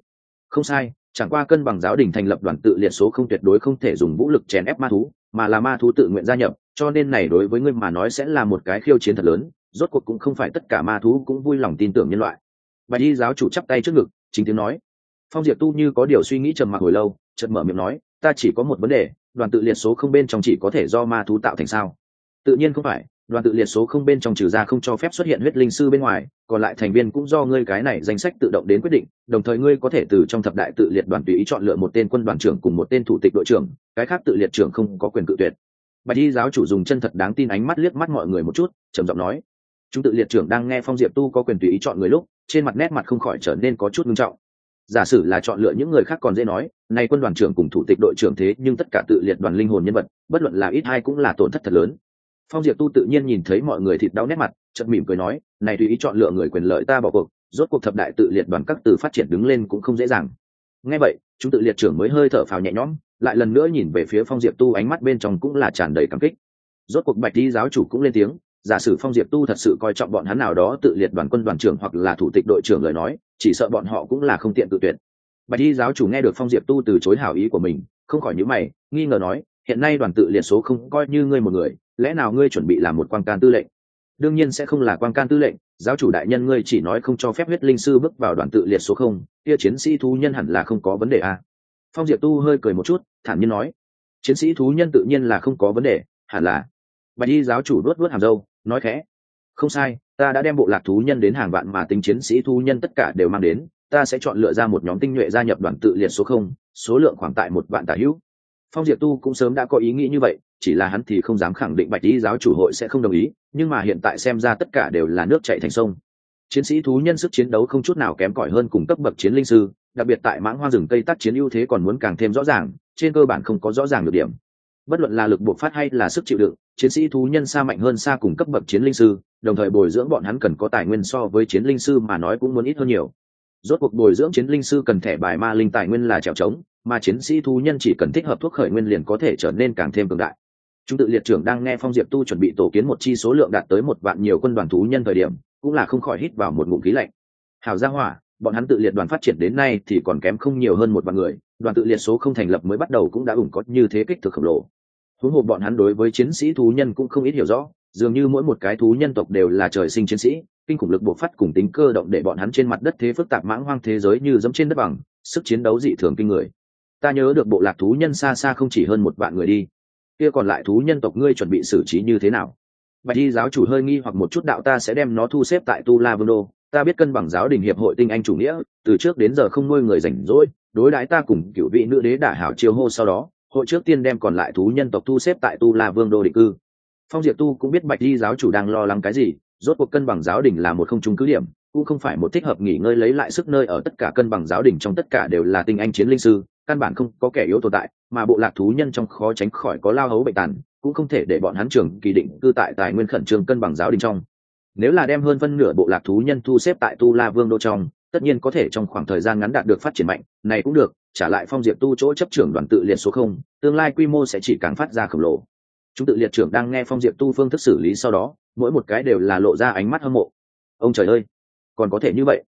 Không sai, chẳng qua cân bằng giáo đình thành lập đoàn tự liệt số không tuyệt đối không thể dùng vũ lực chèn ép ma thú, mà là ma thú tự nguyện gia nhập, cho nên này đối với ngươi mà nói sẽ là một cái khiêu chiến thật lớn, rốt cuộc cũng không phải tất cả ma thú cũng vui lòng tin tưởng nhân loại. Bạch y giáo chủ chắp tay trước ngực, chính tiếng nói. Phong Diệp Tu như có điều suy nghĩ trầm mặc hồi lâu, chợt mở miệng nói, ta chỉ có một vấn đề, đoàn tự liệt số không bên trong chỉ có thể do ma thú tạo thành sao? Tự nhiên không phải, đoàn tự liệt số không bên trong trừ ra không cho phép xuất hiện huyết linh sư bên ngoài, còn lại thành viên cũng do ngươi cái này danh sách tự động đến quyết định, đồng thời ngươi có thể từ trong thập đại tự liệt đoàn tùy ý chọn lựa một tên quân đoàn trưởng cùng một tên thủ tịch đội trưởng, cái khác tự liệt trưởng không có quyền cự tuyệt. Bạch y giáo chủ dùng chân thật đáng tin ánh mắt liếc mắt mọi người một chút, trầm giọng nói, chúng tự liệt trưởng đang nghe Phong Diệp Tu có quyền tùy ý chọn người lúc, trên mặt nét mặt không khỏi trở nên có chút nghiêm trọng. Giả sử là chọn lựa những người khác còn dễ nói, này quân đoàn trưởng cùng thủ tịch đội trưởng thế nhưng tất cả tự liệt đoàn linh hồn nhân vật, bất luận là ít hay cũng là tổn thất thật lớn. Phong Diệp Tu tự nhiên nhìn thấy mọi người thịt đau nét mặt, chợt mỉm cười nói, này tùy ý chọn lựa người quyền lợi ta bỏ cuộc, rốt cuộc thập đại tự liệt đoàn các từ phát triển đứng lên cũng không dễ dàng. Nghe vậy, chúng tự liệt trưởng mới hơi thở phào nhẹ nhõm, lại lần nữa nhìn về phía Phong Diệp Tu, ánh mắt bên trong cũng là tràn đầy cảm kích. Rốt cuộc Bạch Y giáo chủ cũng lên tiếng, giả sử Phong Diệp Tu thật sự coi trọng bọn hắn nào đó tự liệt đoàn quân đoàn trưởng hoặc là thủ tịch đội trưởng lời nói, chỉ sợ bọn họ cũng là không tiện tự tuyệt. Bạch Y giáo chủ nghe được Phong Diệp Tu từ chối hảo ý của mình, không khỏi nhíu mày, nghi ngờ nói, hiện nay đoàn tự liệt số không coi như ngươi một người, lẽ nào ngươi chuẩn bị làm một quan can tư lệnh? Đương nhiên sẽ không là quan can tư lệnh, giáo chủ đại nhân ngươi chỉ nói không cho phép huyết linh sư bước vào đoàn tự liệt số không, kia chiến sĩ thú nhân hẳn là không có vấn đề à? Phong Diệp Tu hơi cười một chút, thản nhiên nói, chiến sĩ thú nhân tự nhiên là không có vấn đề, hẳn là. Bạch Y giáo chủ đuốt hàm râu, nói khẽ, không sai, ta đã đem bộ lạc thú nhân đến hàng vạn mà tính chiến sĩ thú nhân tất cả đều mang đến, ta sẽ chọn lựa ra một nhóm tinh nhuệ gia nhập đoàn tự liệt số không, số lượng khoảng tại 1 vạn tả hữu. Phong Diệp Tu cũng sớm đã có ý nghĩ như vậy, chỉ là hắn thì không dám khẳng định Bạch Y giáo chủ hội sẽ không đồng ý, nhưng mà hiện tại xem ra tất cả đều là nước chảy thành sông. Chiến sĩ thú nhân sức chiến đấu không chút nào kém cỏi hơn cùng cấp bậc chiến linh sư, đặc biệt tại mãng hoang rừng tây tác chiến ưu thế còn muốn càng thêm rõ ràng, trên cơ bản không có rõ ràng được điểm. Bất luận là lực bộc phát hay là sức chịu đựng, chiến sĩ thú nhân xa mạnh hơn xa cùng cấp bậc chiến linh sư, đồng thời bồi dưỡng bọn hắn cần có tài nguyên so với chiến linh sư mà nói cũng muốn ít hơn nhiều. Rốt cuộc bồi dưỡng chiến linh sư cần thẻ bài ma linh tài nguyên là trèo trống, mà chiến sĩ thú nhân chỉ cần thích hợp thuốc khởi nguyên liền có thể trở nên càng thêm cường đại. Chúng tự liệt trưởng đang nghe Phong Diệp Tu chuẩn bị tổ kiến một chi số lượng đạt tới 1 vạn nhiều quân đoàn thú nhân thời điểm, cũng là không khỏi hít vào một ngụm khí lạnh. Hảo gia hỏa, bọn hắn tự liệt đoàn phát triển đến nay thì còn kém không nhiều hơn 1 vạn người, đoàn tự liệt số không thành lập mới bắt đầu cũng đã ủng có như thế kích thước khổng lồ. Huống hồ bọn hắn đối với chiến sĩ thú nhân cũng không ít hiểu rõ, dường như mỗi một cái thú nhân tộc đều là trời sinh chiến sĩ, kinh khủng lực bộc phát cùng tính cơ động để bọn hắn trên mặt đất thế phức tạp mãng hoang thế giới như dẫm trên đất bằng, sức chiến đấu dị thường kinh người. Ta nhớ được bộ lạc thú nhân xa xa không chỉ hơn 1 vạn người đi, kia còn lại thú nhân tộc ngươi chuẩn bị xử trí như thế nào? Bạch Y giáo chủ hơi nghi hoặc một chút, đạo ta sẽ đem nó thu xếp tại Tu La Vương đô, ta biết cân bằng giáo đình hiệp hội tinh anh chủ nghĩa, từ trước đến giờ không nuôi người rảnh rỗi, đối đãi ta cùng cửu vị nữ đế đả hảo chiêu hô, sau đó hội trước tiên đem còn lại thú nhân tộc thu xếp tại Tu La Vương đô định cư. Phong Diệp Tu cũng biết Bạch Y giáo chủ đang lo lắng cái gì, rốt cuộc cân bằng giáo đình là một không trung cứ điểm, cũng không phải một thích hợp nghỉ ngơi lấy lại sức nơi ở, tất cả cân bằng giáo đình trong tất cả đều là tinh anh chiến linh sư, căn bản không có kẻ yếu tồn tại, mà bộ lạc thú nhân trong khó tránh khỏi có lao hấu bệnh tàn, cũng không thể để bọn hắn trường kỳ định cư tại tài nguyên khẩn trương cân bằng giáo đình trong. Nếu là đem hơn phân nửa bộ lạc thú nhân thu xếp tại Tu La Vương đô trong, tất nhiên có thể trong khoảng thời gian ngắn đạt được phát triển mạnh, này cũng được, trả lại Phong Diệp Tu chỗ chấp trưởng đoàn tự liệt số không, tương lai quy mô sẽ chỉ càng phát ra khổng lồ. Chúng tự liệt trưởng đang nghe Phong Diệp Tu phương thức xử lý sau đó, mỗi một cái đều là lộ ra ánh mắt hâm mộ. Ông trời ơi, còn có thể như vậy,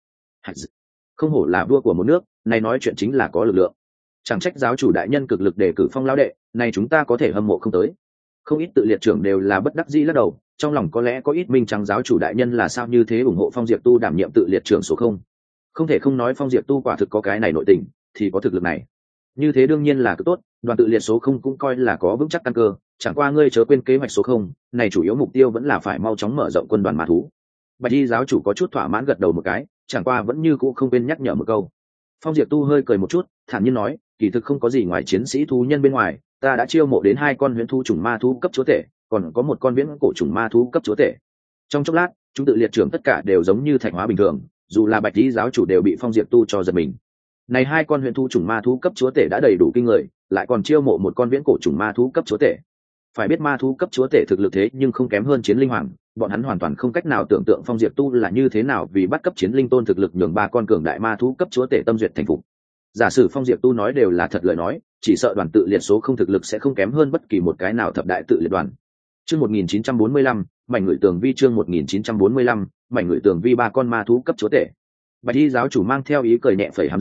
không hổ là vua của một nước, này nói chuyện chính là có lực lượng. Chẳng trách giáo chủ đại nhân cực lực đề cử Phong lão đệ, này chúng ta có thể hâm mộ không tới. Không ít tự liệt trưởng đều là bất đắc dĩ lắc đầu, trong lòng có lẽ có ít minh trắng giáo chủ đại nhân là sao như thế ủng hộ Phong Diệp Tu đảm nhiệm tự liệt trưởng số không. Không thể không nói Phong Diệp Tu quả thực có cái này nội tình, thì có thực lực này. Như thế đương nhiên là cực tốt, đoàn tự liệt số không cũng coi là có vững chắc căn cơ, chẳng qua ngươi chớ quên kế hoạch số không, này chủ yếu mục tiêu vẫn là phải mau chóng mở rộng quân đoàn ma thú. Bạch Y giáo chủ có chút thỏa mãn gật đầu một cái, chẳng qua vẫn như cũ không quên nhắc nhở một câu. Phong Diệp Tu hơi cười một chút, thản nhiên nói, kỳ thực không có gì ngoài chiến sĩ thú nhân bên ngoài, ta đã chiêu mộ đến 2 con huyễn thú chủng ma thú cấp chúa tể, còn có 1 con viễn cổ chủng ma thú cấp chúa tể. Trong chốc lát, chúng tự liệt trưởng tất cả đều giống như thạch hóa bình thường, dù là Bạch Y giáo chủ đều bị Phong Diệp Tu cho giật mình. Này 2 con huyễn thú chủng ma thú cấp chúa tể đã đầy đủ kinh người, lại còn chiêu mộ 1 con viễn cổ chủng ma thú cấp chúa tể. Phải biết ma thú cấp chúa tể thực lực thế nhưng không kém hơn chiến linh hoàng, bọn hắn hoàn toàn không cách nào tưởng tượng Phong Diệp Tu là như thế nào vì bắt cấp chiến linh tôn thực lực nhường 3 con cường đại ma thú cấp chúa tể tâm duyệt thành phục. Giả sử Phong Diệp Tu nói đều là thật lời nói, chỉ sợ đoàn tự liệt số không thực lực sẽ không kém hơn bất kỳ một cái nào thập đại tự liệt đoàn. Chương 1945, mảnh người tường vi, chương 1945, mảnh người tường vi 3 con ma thú cấp chúa tể. Bạch Y giáo chủ mang theo ý cười nhẹ phẩy hàm râu,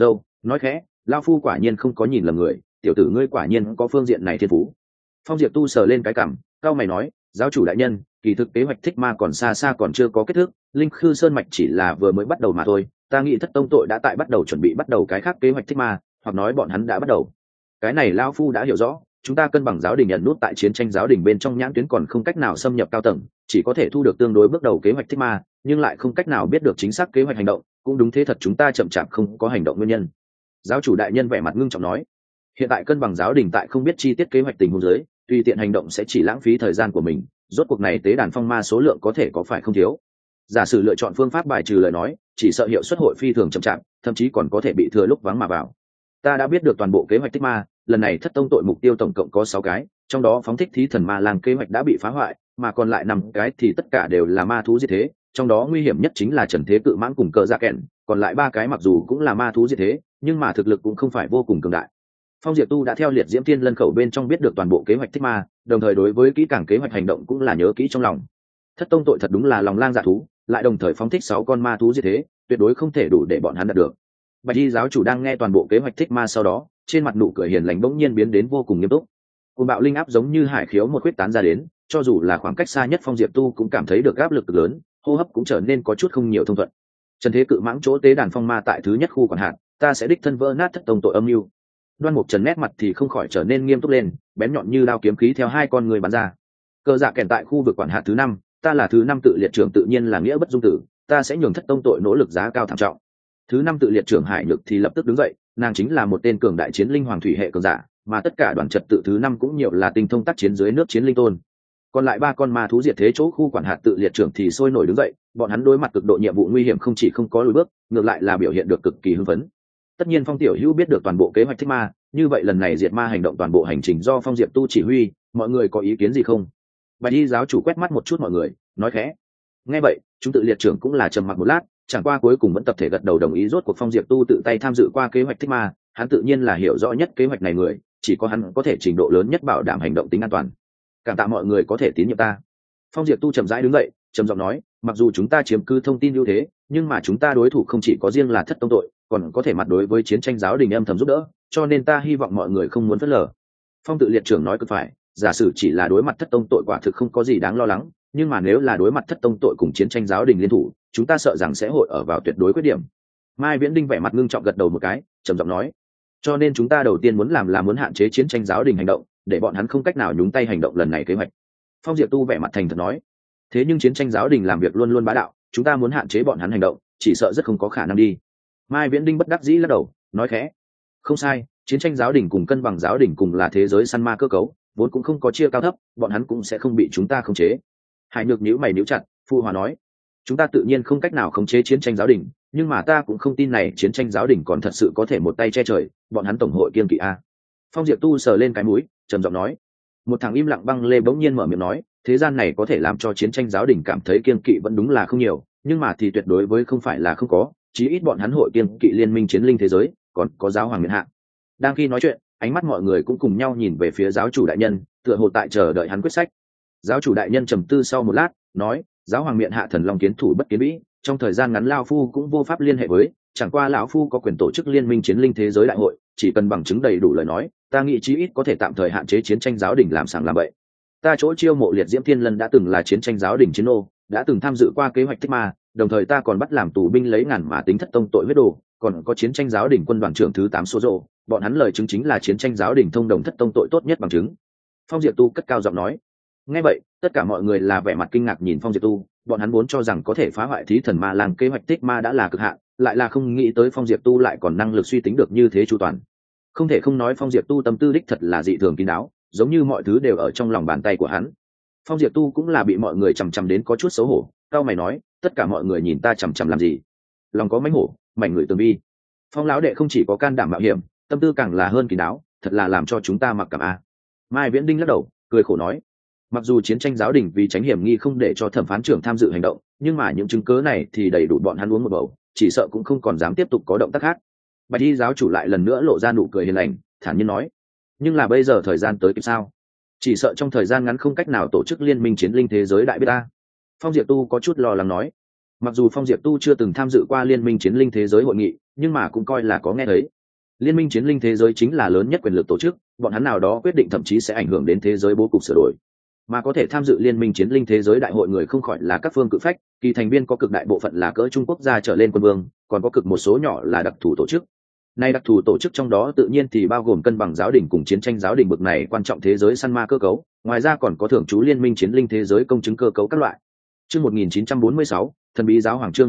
nói khẽ, lao phu quả nhiên không có nhìn lầm người, tiểu tử ngươi quả nhiên có phương diện này thiên phú. Phong Diệp Tu sờ lên cái cằm, cao mày nói, giáo chủ đại nhân, kỳ thực kế hoạch thích ma còn xa xa còn chưa có kết thúc, linh khư sơn mạch chỉ là vừa mới bắt đầu mà thôi. Ta nghĩ thất tông tội đã tại bắt đầu chuẩn bị bắt đầu cái khác kế hoạch thích ma, hoặc nói bọn hắn đã bắt đầu. Cái này lao phu đã hiểu rõ, chúng ta cân bằng giáo đình nhận nút tại chiến tranh giáo đình bên trong nhãn tuyến còn không cách nào xâm nhập cao tầng, chỉ có thể thu được tương đối bước đầu kế hoạch thích ma, nhưng lại không cách nào biết được chính xác kế hoạch hành động. Cũng đúng thế thật, chúng ta chậm chạp không có hành động nguyên nhân. Giáo chủ đại nhân vẻ mặt ngưng trọng nói, hiện tại cân bằng giáo đình tại không biết chi tiết kế hoạch tình huống dưới, tùy tiện hành động sẽ chỉ lãng phí thời gian của mình. Rốt cuộc này tế đàn phong ma số lượng có thể có phải không thiếu. Giả sử lựa chọn phương pháp bài trừ lời nói, chỉ sợ hiệu suất hội phi thường chậm chạp, thậm chí còn có thể bị thừa lúc vắng mà vào. Ta đã biết được toàn bộ kế hoạch thích ma, lần này thất tông tội mục tiêu tổng cộng có 6 cái, trong đó phóng thích thí thần ma lang kế hoạch đã bị phá hoại, mà còn lại 5 cái thì tất cả đều là ma thú diệt thế, trong đó nguy hiểm nhất chính là Trần Thế Cự Mãng cùng Cờ Dạ Kẹn, còn lại 3 cái mặc dù cũng là ma thú diệt thế, nhưng mà thực lực cũng không phải vô cùng cường đại. Phong Diệp Tu đã theo liệt diễm thiên lân khẩu bên trong biết được toàn bộ kế hoạch thích ma, đồng thời đối với kỹ càng kế hoạch hành động cũng là nhớ kỹ trong lòng. Thất tông tội thật đúng là lòng lang dạ thú, lại đồng thời phóng thích 6 con ma thú diệt thế, tuyệt đối không thể đủ để bọn hắn đạt được. Bạch Y giáo chủ đang nghe toàn bộ kế hoạch thích ma sau đó, trên mặt nụ cười hiền lành bỗng nhiên biến đến vô cùng nghiêm túc. Cuồng bạo linh áp giống như hải khiếu một khuyết tán ra đến, cho dù là khoảng cách xa nhất Phong Diệp Tu cũng cảm thấy được áp lực lớn, hô hấp cũng trở nên có chút không nhiều thông thuận. Trần Thế Cự Mãng chỗ tế đàn phong ma tại thứ nhất khu quản hạt, ta sẽ đích thân vỡ nát thất tông tội âm mưu. Đoan Mục Trần nét mặt thì không khỏi trở nên nghiêm túc lên, bén nhọn như đao kiếm khí theo 2 con người bắn ra. Cờ Dạ Kèn tại khu vực quản hạt thứ 5, ta là thứ 5 tự liệt trưởng tự nhiên là nghĩa bất dung tử, ta sẽ nhường thất tông tội nỗ lực giá cao thảm trọng. Thứ 5 tự liệt trưởng Hải Nhược thì lập tức đứng dậy, nàng chính là một tên cường đại chiến linh hoàng thủy hệ cường giả, mà tất cả đoàn trật tự thứ 5 cũng nhiều là tinh thông tác chiến dưới nước chiến linh tôn. Còn lại 3 con ma thú diệt thế chỗ khu quản hạt tự liệt trưởng thì sôi nổi đứng dậy, bọn hắn đối mặt cực độ nhiệm vụ nguy hiểm không chỉ không có lùi bước, ngược lại là biểu hiện được cực kỳ hưng phấn. Tất nhiên Phong Tiểu Hữu biết được toàn bộ kế hoạch thích ma, như vậy lần này diệt ma hành động toàn bộ hành trình do Phong Diệp Tu chỉ huy, mọi người có ý kiến gì không? Bạch Y giáo chủ quét mắt một chút mọi người, nói khẽ. Nghe vậy, chúng tự liệt trưởng cũng là trầm mặc một lát, chẳng qua cuối cùng vẫn tập thể gật đầu đồng ý. Rốt cuộc Phong Diệp Tu tự tay tham dự qua kế hoạch thích ma, hắn tự nhiên là hiểu rõ nhất kế hoạch này người, chỉ có hắn có thể trình độ lớn nhất bảo đảm hành động tính an toàn. Cảm tạ mọi người có thể tín nhiệm ta. Phong Diệp Tu chậm rãi đứng dậy, trầm giọng nói, mặc dù chúng ta chiếm cứ thông tin ưu thế, nhưng mà chúng ta đối thủ không chỉ có riêng là thất tông tội, còn có thể mặt đối với chiến tranh giáo đình âm thầm giúp đỡ, cho nên ta hy vọng mọi người không muốn phớt lờ. Phong tự liệt trưởng nói cực phải, giả sử chỉ là đối mặt thất tông tội quả thực không có gì đáng lo lắng, nhưng mà nếu là đối mặt thất tông tội cùng chiến tranh giáo đình liên thủ, chúng ta sợ rằng sẽ hội ở vào tuyệt đối khuyết điểm. Mai Viễn Đinh vẻ mặt ngưng trọng gật đầu một cái, trầm giọng nói, cho nên chúng ta đầu tiên muốn làm là muốn hạn chế chiến tranh giáo đình hành động, để bọn hắn không cách nào nhúng tay hành động lần này kế hoạch. Phong Diệp Tu vẻ mặt thành thật nói, thế nhưng chiến tranh giáo đình làm việc luôn luôn bá đạo, chúng ta muốn hạn chế bọn hắn hành động, chỉ sợ rất không có khả năng đi. Mai Viễn Đinh bất đắc dĩ lắc đầu, nói khẽ, không sai, chiến tranh giáo đình cùng cân bằng giáo đình cùng là thế giới săn ma cơ cấu, vốn cũng không có chia cao thấp, bọn hắn cũng sẽ không bị chúng ta khống chế. Hải Nhược nhíu mày nhíu chặt, Phu Hòa nói, chúng ta tự nhiên không cách nào khống chế chiến tranh giáo đình, nhưng mà ta cũng không tin này chiến tranh giáo đình còn thật sự có thể một tay che trời, bọn hắn tổng hội kiên kỵ a. Phong Diệp Tu sờ lên cái mũi, trầm giọng nói. Một thằng im lặng băng lê bỗng nhiên mở miệng nói, thế gian này có thể làm cho chiến tranh giáo đình cảm thấy kiên kỵ vẫn đúng là không nhiều, nhưng mà thì tuyệt đối với không phải là không có, chí ít bọn hắn hội kiên kỵ liên minh chiến linh thế giới, còn có giáo hoàng miện hạ. Đang khi nói chuyện, ánh mắt mọi người cũng cùng nhau nhìn về phía giáo chủ đại nhân, tựa hồ tại chờ đợi hắn quyết sách. Giáo chủ đại nhân trầm tư sau một lát, nói, giáo hoàng miện hạ thần long kiến thủ bất kiến vĩ, trong thời gian ngắn lao phu cũng vô pháp liên hệ với, chẳng qua lão phu có quyền tổ chức liên minh chiến linh thế giới đại hội, chỉ cần bằng chứng đầy đủ lời nói, ta nghĩ chí ít có thể tạm thời hạn chế chiến tranh giáo đình làm sàng làm bậy. Ta chỗ chiêu mộ liệt diễm thiên lân đã từng là chiến tranh giáo đình chiến ô, đã từng tham dự qua kế hoạch thích ma, đồng thời ta còn bắt làm tù binh lấy ngàn mà tính thất tông tội huyết đồ, còn có chiến tranh giáo đình quân đoàn trưởng thứ 8 số rộ, bọn hắn lời chứng chính là chiến tranh giáo đình thông đồng thất tông tội tốt nhất bằng chứng. Phong Diệp Tu cất cao giọng nói. Nghe vậy, tất cả mọi người là vẻ mặt kinh ngạc nhìn Phong Diệp Tu, bọn hắn vốn cho rằng có thể phá hoại thí thần ma lang kế hoạch thích ma đã là cực hạn, lại là không nghĩ tới Phong Diệp Tu lại còn năng lực suy tính được như thế chu toàn. Không thể không nói Phong Diệp Tu tâm tư đích thật là dị thường kín đáo, giống như mọi thứ đều ở trong lòng bàn tay của hắn. Phong Diệp Tu cũng là bị mọi người chằm chằm đến có chút xấu hổ, cao mày nói, tất cả mọi người nhìn ta chằm chằm làm gì? Lòng có mánh hổ, mảnh người tường vi. Phong lão đệ không chỉ có can đảm mạo hiểm, tâm tư càng là hơn kín đáo, thật là làm cho chúng ta mặc cảm a. Mai Viễn Đinh lắc đầu, cười khổ nói, mặc dù chiến tranh giáo đình vì tránh hiểm nghi không để cho thẩm phán trưởng tham dự hành động, nhưng mà những chứng cớ này thì đầy đủ bọn hắn uống một bầu, chỉ sợ cũng không còn dám tiếp tục có động tác khác. Bạch Y giáo chủ lại lần nữa lộ ra nụ cười hiền lành, thản nhiên nói, nhưng là bây giờ thời gian tới kịp sao? Chỉ sợ trong thời gian ngắn không cách nào tổ chức liên minh chiến linh thế giới đại biết ta. Phong Diệp Tu có chút lo lắng nói, mặc dù Phong Diệp Tu chưa từng tham dự qua liên minh chiến linh thế giới hội nghị, nhưng mà cũng coi là có nghe thấy. Liên minh chiến linh thế giới chính là lớn nhất quyền lực tổ chức, bọn hắn nào đó quyết định thậm chí sẽ ảnh hưởng đến thế giới bố cục sửa đổi. Mà có thể tham dự liên minh chiến linh thế giới đại hội người không khỏi là các phương cự phách, kỳ thành viên có cực đại bộ phận là cỡ Trung Quốc gia trở lên quân vương, còn có cực một số nhỏ là đặc thù tổ chức. Nay đặc thù tổ chức trong đó tự nhiên thì bao gồm cân bằng giáo đình cùng chiến tranh giáo đình bực này quan trọng thế giới săn ma cơ cấu, ngoài ra còn có thưởng chú liên minh chiến linh thế giới công chứng cơ cấu các loại. Chương 1946, thần bí giáo hoàng. Chương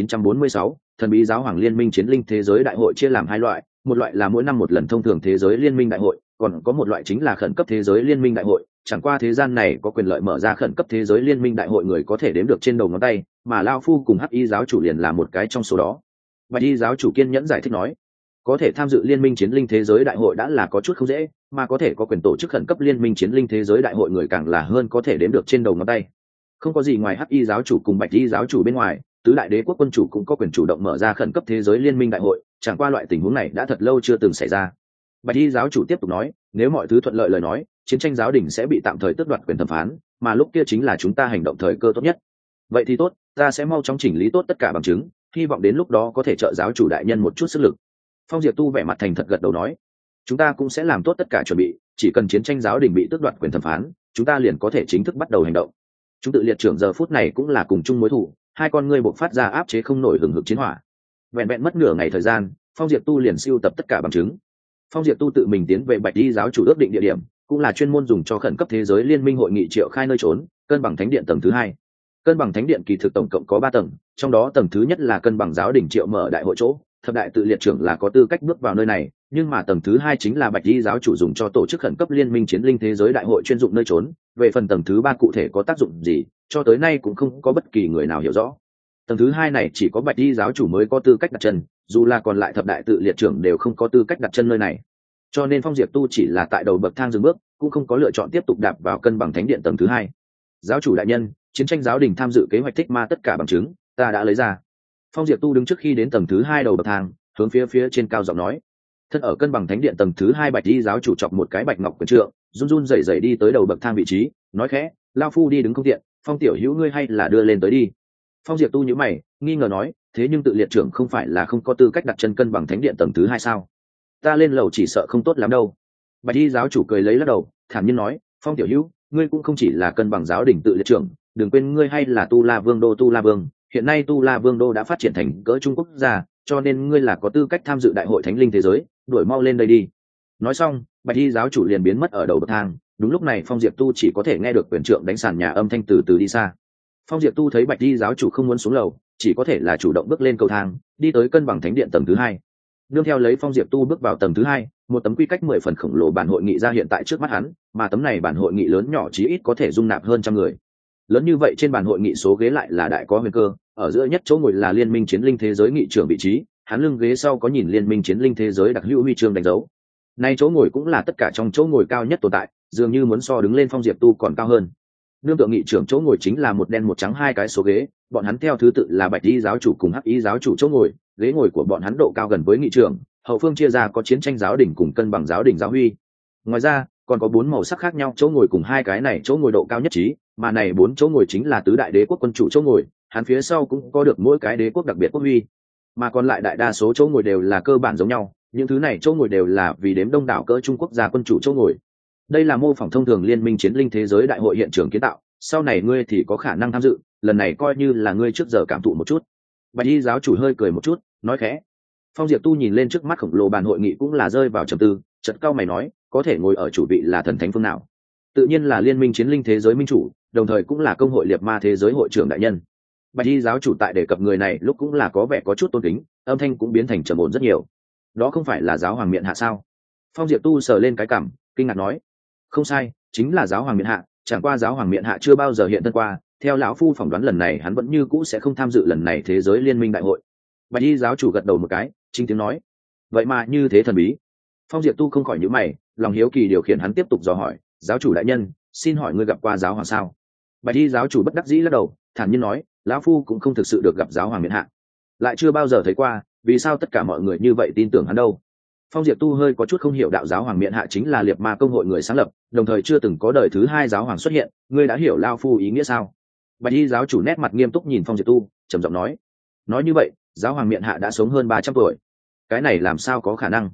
1946, thần bí giáo hoàng. Liên minh chiến linh thế giới đại hội chia làm hai loại, một loại là mỗi năm một lần thông thường thế giới liên minh đại hội, còn có một loại chính là khẩn cấp thế giới liên minh đại hội. Chẳng qua thế gian này có quyền lợi mở ra khẩn cấp thế giới liên minh đại hội người có thể đếm được trên đầu ngón tay, mà Lao Phu cùng Hắc Y giáo chủ liền là một cái trong số đó. Bạch Y giáo chủ kiên nhẫn giải thích nói, có thể tham dự liên minh chiến linh thế giới đại hội đã là có chút không dễ, mà có thể có quyền tổ chức khẩn cấp liên minh chiến linh thế giới đại hội người càng là hơn có thể đếm được trên đầu ngón tay. Không có gì ngoài Hắc Y giáo chủ cùng Bạch Y giáo chủ bên ngoài, tứ đại đế quốc quân chủ cũng có quyền chủ động mở ra khẩn cấp thế giới liên minh đại hội, chẳng qua loại tình huống này đã thật lâu chưa từng xảy ra. Bạch Y giáo chủ tiếp tục nói, nếu mọi thứ thuận lợi lời nói, chiến tranh giáo đình sẽ bị tạm thời tước đoạt quyền thẩm phán, mà lúc kia chính là chúng ta hành động thời cơ tốt nhất. Vậy thì tốt, ta sẽ mau chóng chỉnh lý tốt tất cả bằng chứng, hy vọng đến lúc đó có thể trợ giáo chủ đại nhân một chút sức lực. Phong Diệp Tu vẻ mặt thành thật gật đầu nói, chúng ta cũng sẽ làm tốt tất cả chuẩn bị, chỉ cần chiến tranh giáo đình bị tước đoạt quyền thẩm phán, chúng ta liền có thể chính thức bắt đầu hành động. Chúng tự liệt trưởng giờ phút này cũng là cùng chung mối thù, hai con ngươi bộc phát ra áp chế không nổi hừng hực chiến hỏa. Vẹn vẹn mất nửa ngày thời gian, Phong Diệp Tu liền siêu tập tất cả bằng chứng. Phong Diệp Tu tự mình tiến về Bạch Y giáo chủ ước định địa điểm, cũng là chuyên môn dùng cho khẩn cấp thế giới liên minh hội nghị triệu khai nơi trốn, cân bằng thánh điện tầng thứ hai. Cân bằng thánh điện kỳ thực tổng cộng có 3 tầng, trong đó tầng thứ nhất là cân bằng giáo đình triệu mở đại hội chỗ, thập đại tự liệt trưởng là có tư cách bước vào nơi này, nhưng mà tầng thứ hai chính là Bạch Y giáo chủ dùng cho tổ chức khẩn cấp liên minh chiến linh thế giới đại hội chuyên dụng nơi trốn. Về phần tầng thứ ba cụ thể có tác dụng gì, cho tới nay cũng không có bất kỳ người nào hiểu rõ. Tầng thứ hai này chỉ có Bạch Y giáo chủ mới có tư cách đặt chân, dù là còn lại thập đại tự liệt trưởng đều không có tư cách đặt chân nơi này. Cho nên Phong Diệp Tu chỉ là tại đầu bậc thang dừng bước, cũng không có lựa chọn tiếp tục đạp vào cân bằng thánh điện tầng thứ hai. Giáo chủ đại nhân, chiến tranh giáo đình tham dự kế hoạch thích ma tất cả bằng chứng, ta đã lấy ra. Phong Diệp Tu đứng trước khi đến tầng thứ hai đầu bậc thang, hướng phía trên cao giọng nói. Thân ở cân bằng thánh điện tầng thứ hai Bạch Y giáo chủ chọc một cái bạch ngọc quyền trượng, run run rẩy rẩy đi tới đầu bậc thang vị trí, nói khẽ, Lao Phu đi đứng không tiện, Phong tiểu hữu ngươi hay là đưa lên tới đi. Phong Diệp Tu nhíu mày, nghi ngờ nói, thế nhưng tự liệt trưởng không phải là không có tư cách đặt chân cân bằng thánh điện tầng thứ hai sao? Ta lên lầu chỉ sợ không tốt lắm đâu. Bạch Y giáo chủ cười lấy lắc đầu, thản nhiên nói, Phong tiểu hữu, ngươi cũng không chỉ là cân bằng giáo đình tự liệt trưởng, đừng quên ngươi hay là Tu La Vương đô Tu La Vương, hiện nay Tu La Vương đô đã phát triển thành cỡ Trung Quốc gia, cho nên ngươi là có tư cách tham dự đại hội thánh linh thế giới, đuổi mau lên đây đi. Nói xong, Bạch Y giáo chủ liền biến mất ở đầu bậc thang, đúng lúc này Phong Diệp Tu chỉ có thể nghe được quyền trượng đánh sàn nhà âm thanh từ từ đi xa. Phong Diệp Tu thấy Bạch Y giáo chủ không muốn xuống lầu, chỉ có thể là chủ động bước lên cầu thang, đi tới cân bằng thánh điện tầng thứ hai. Nương theo lấy Phong Diệp Tu bước vào tầng thứ hai, một tấm quy cách 10 phần khổng lồ bản hội nghị ra hiện tại trước mắt hắn, mà tấm này bản hội nghị lớn nhỏ chí ít có thể dung nạp hơn trăm người. Lớn như vậy trên bản hội nghị số ghế lại là đại có huyền cơ, ở giữa nhất chỗ ngồi là liên minh chiến linh thế giới nghị trưởng vị trí, hắn lưng ghế sau có nhìn liên minh chiến linh thế giới đặc hữu huy chương đánh dấu. Nay chỗ ngồi cũng là tất cả trong chỗ ngồi cao nhất tồn tại, dường như muốn so đứng lên Phong Diệp Tu còn cao hơn. Nương tựa nghị trưởng chỗ ngồi chính là một đen một trắng hai cái số ghế, bọn hắn theo thứ tự là Bạch Y giáo chủ cùng Hắc Y giáo chủ chỗ ngồi, ghế ngồi của bọn hắn độ cao gần với nghị trưởng, hậu phương chia ra có chiến tranh giáo đỉnh cùng cân bằng giáo đỉnh giáo huy. Ngoài ra, còn có 4 màu sắc khác nhau chỗ ngồi cùng hai cái này chỗ ngồi độ cao nhất trí, mà này 4 chỗ ngồi chính là tứ đại đế quốc quân chủ chỗ ngồi, hắn phía sau cũng có được mỗi cái đế quốc đặc biệt quốc huy, mà còn lại đại đa số chỗ ngồi đều là cơ bản giống nhau, những thứ này chỗ ngồi đều là vì đếm đông đảo cỡ Trung Quốc gia quân chủ chỗ ngồi. Đây là mô phỏng thông thường liên minh chiến linh thế giới đại hội hiện trường kiến tạo, sau này ngươi thì có khả năng tham dự, lần này coi như là ngươi trước giờ cảm thụ một chút. Bạch Y giáo chủ hơi cười một chút, nói khẽ. Phong Diệp Tu nhìn lên trước mắt khổng lồ bàn hội nghị cũng là rơi vào trầm tư, chợt cau mày nói, có thể ngồi ở chủ vị là thần thánh phương nào? Tự nhiên là liên minh chiến linh thế giới minh chủ, đồng thời cũng là công hội liệt ma thế giới hội trưởng đại nhân. Bạch Y giáo chủ tại đề cập người này lúc cũng là có vẻ có chút tôn kính, âm thanh cũng biến thành trầm ổn rất nhiều. Đó không phải là giáo hoàng miện hạ sao? Phong Diệp Tu sờ lên cái cằm, kinh ngạc nói, không sai, chính là giáo hoàng miện hạ, chẳng qua giáo hoàng miện hạ chưa bao giờ hiện thân qua, theo lão phu phỏng đoán lần này hắn vẫn như cũ sẽ không tham dự lần này thế giới liên minh đại hội. Bạch Y giáo chủ gật đầu một cái, chính tiếng nói, vậy mà như thế thần bí. Phong Diệp Tu không khỏi nhíu mày, lòng hiếu kỳ điều khiển hắn tiếp tục dò hỏi, giáo chủ đại nhân, xin hỏi ngươi gặp qua giáo hoàng sao? Bạch Y giáo chủ bất đắc dĩ lắc đầu, thản nhiên nói, lão phu cũng không thực sự được gặp giáo hoàng miện hạ, lại chưa bao giờ thấy qua, vì sao tất cả mọi người như vậy tin tưởng hắn đâu? Phong Diệp Tu hơi có chút không hiểu, đạo giáo hoàng miện hạ chính là liệt ma công hội người sáng lập, đồng thời chưa từng có đời thứ hai giáo hoàng xuất hiện, ngươi đã hiểu lão phu ý nghĩa sao? Bạch Y giáo chủ nét mặt nghiêm túc nhìn Phong Diệp Tu, trầm giọng nói như vậy, giáo hoàng miện hạ đã sống hơn 300 tuổi. Cái này làm sao có khả năng?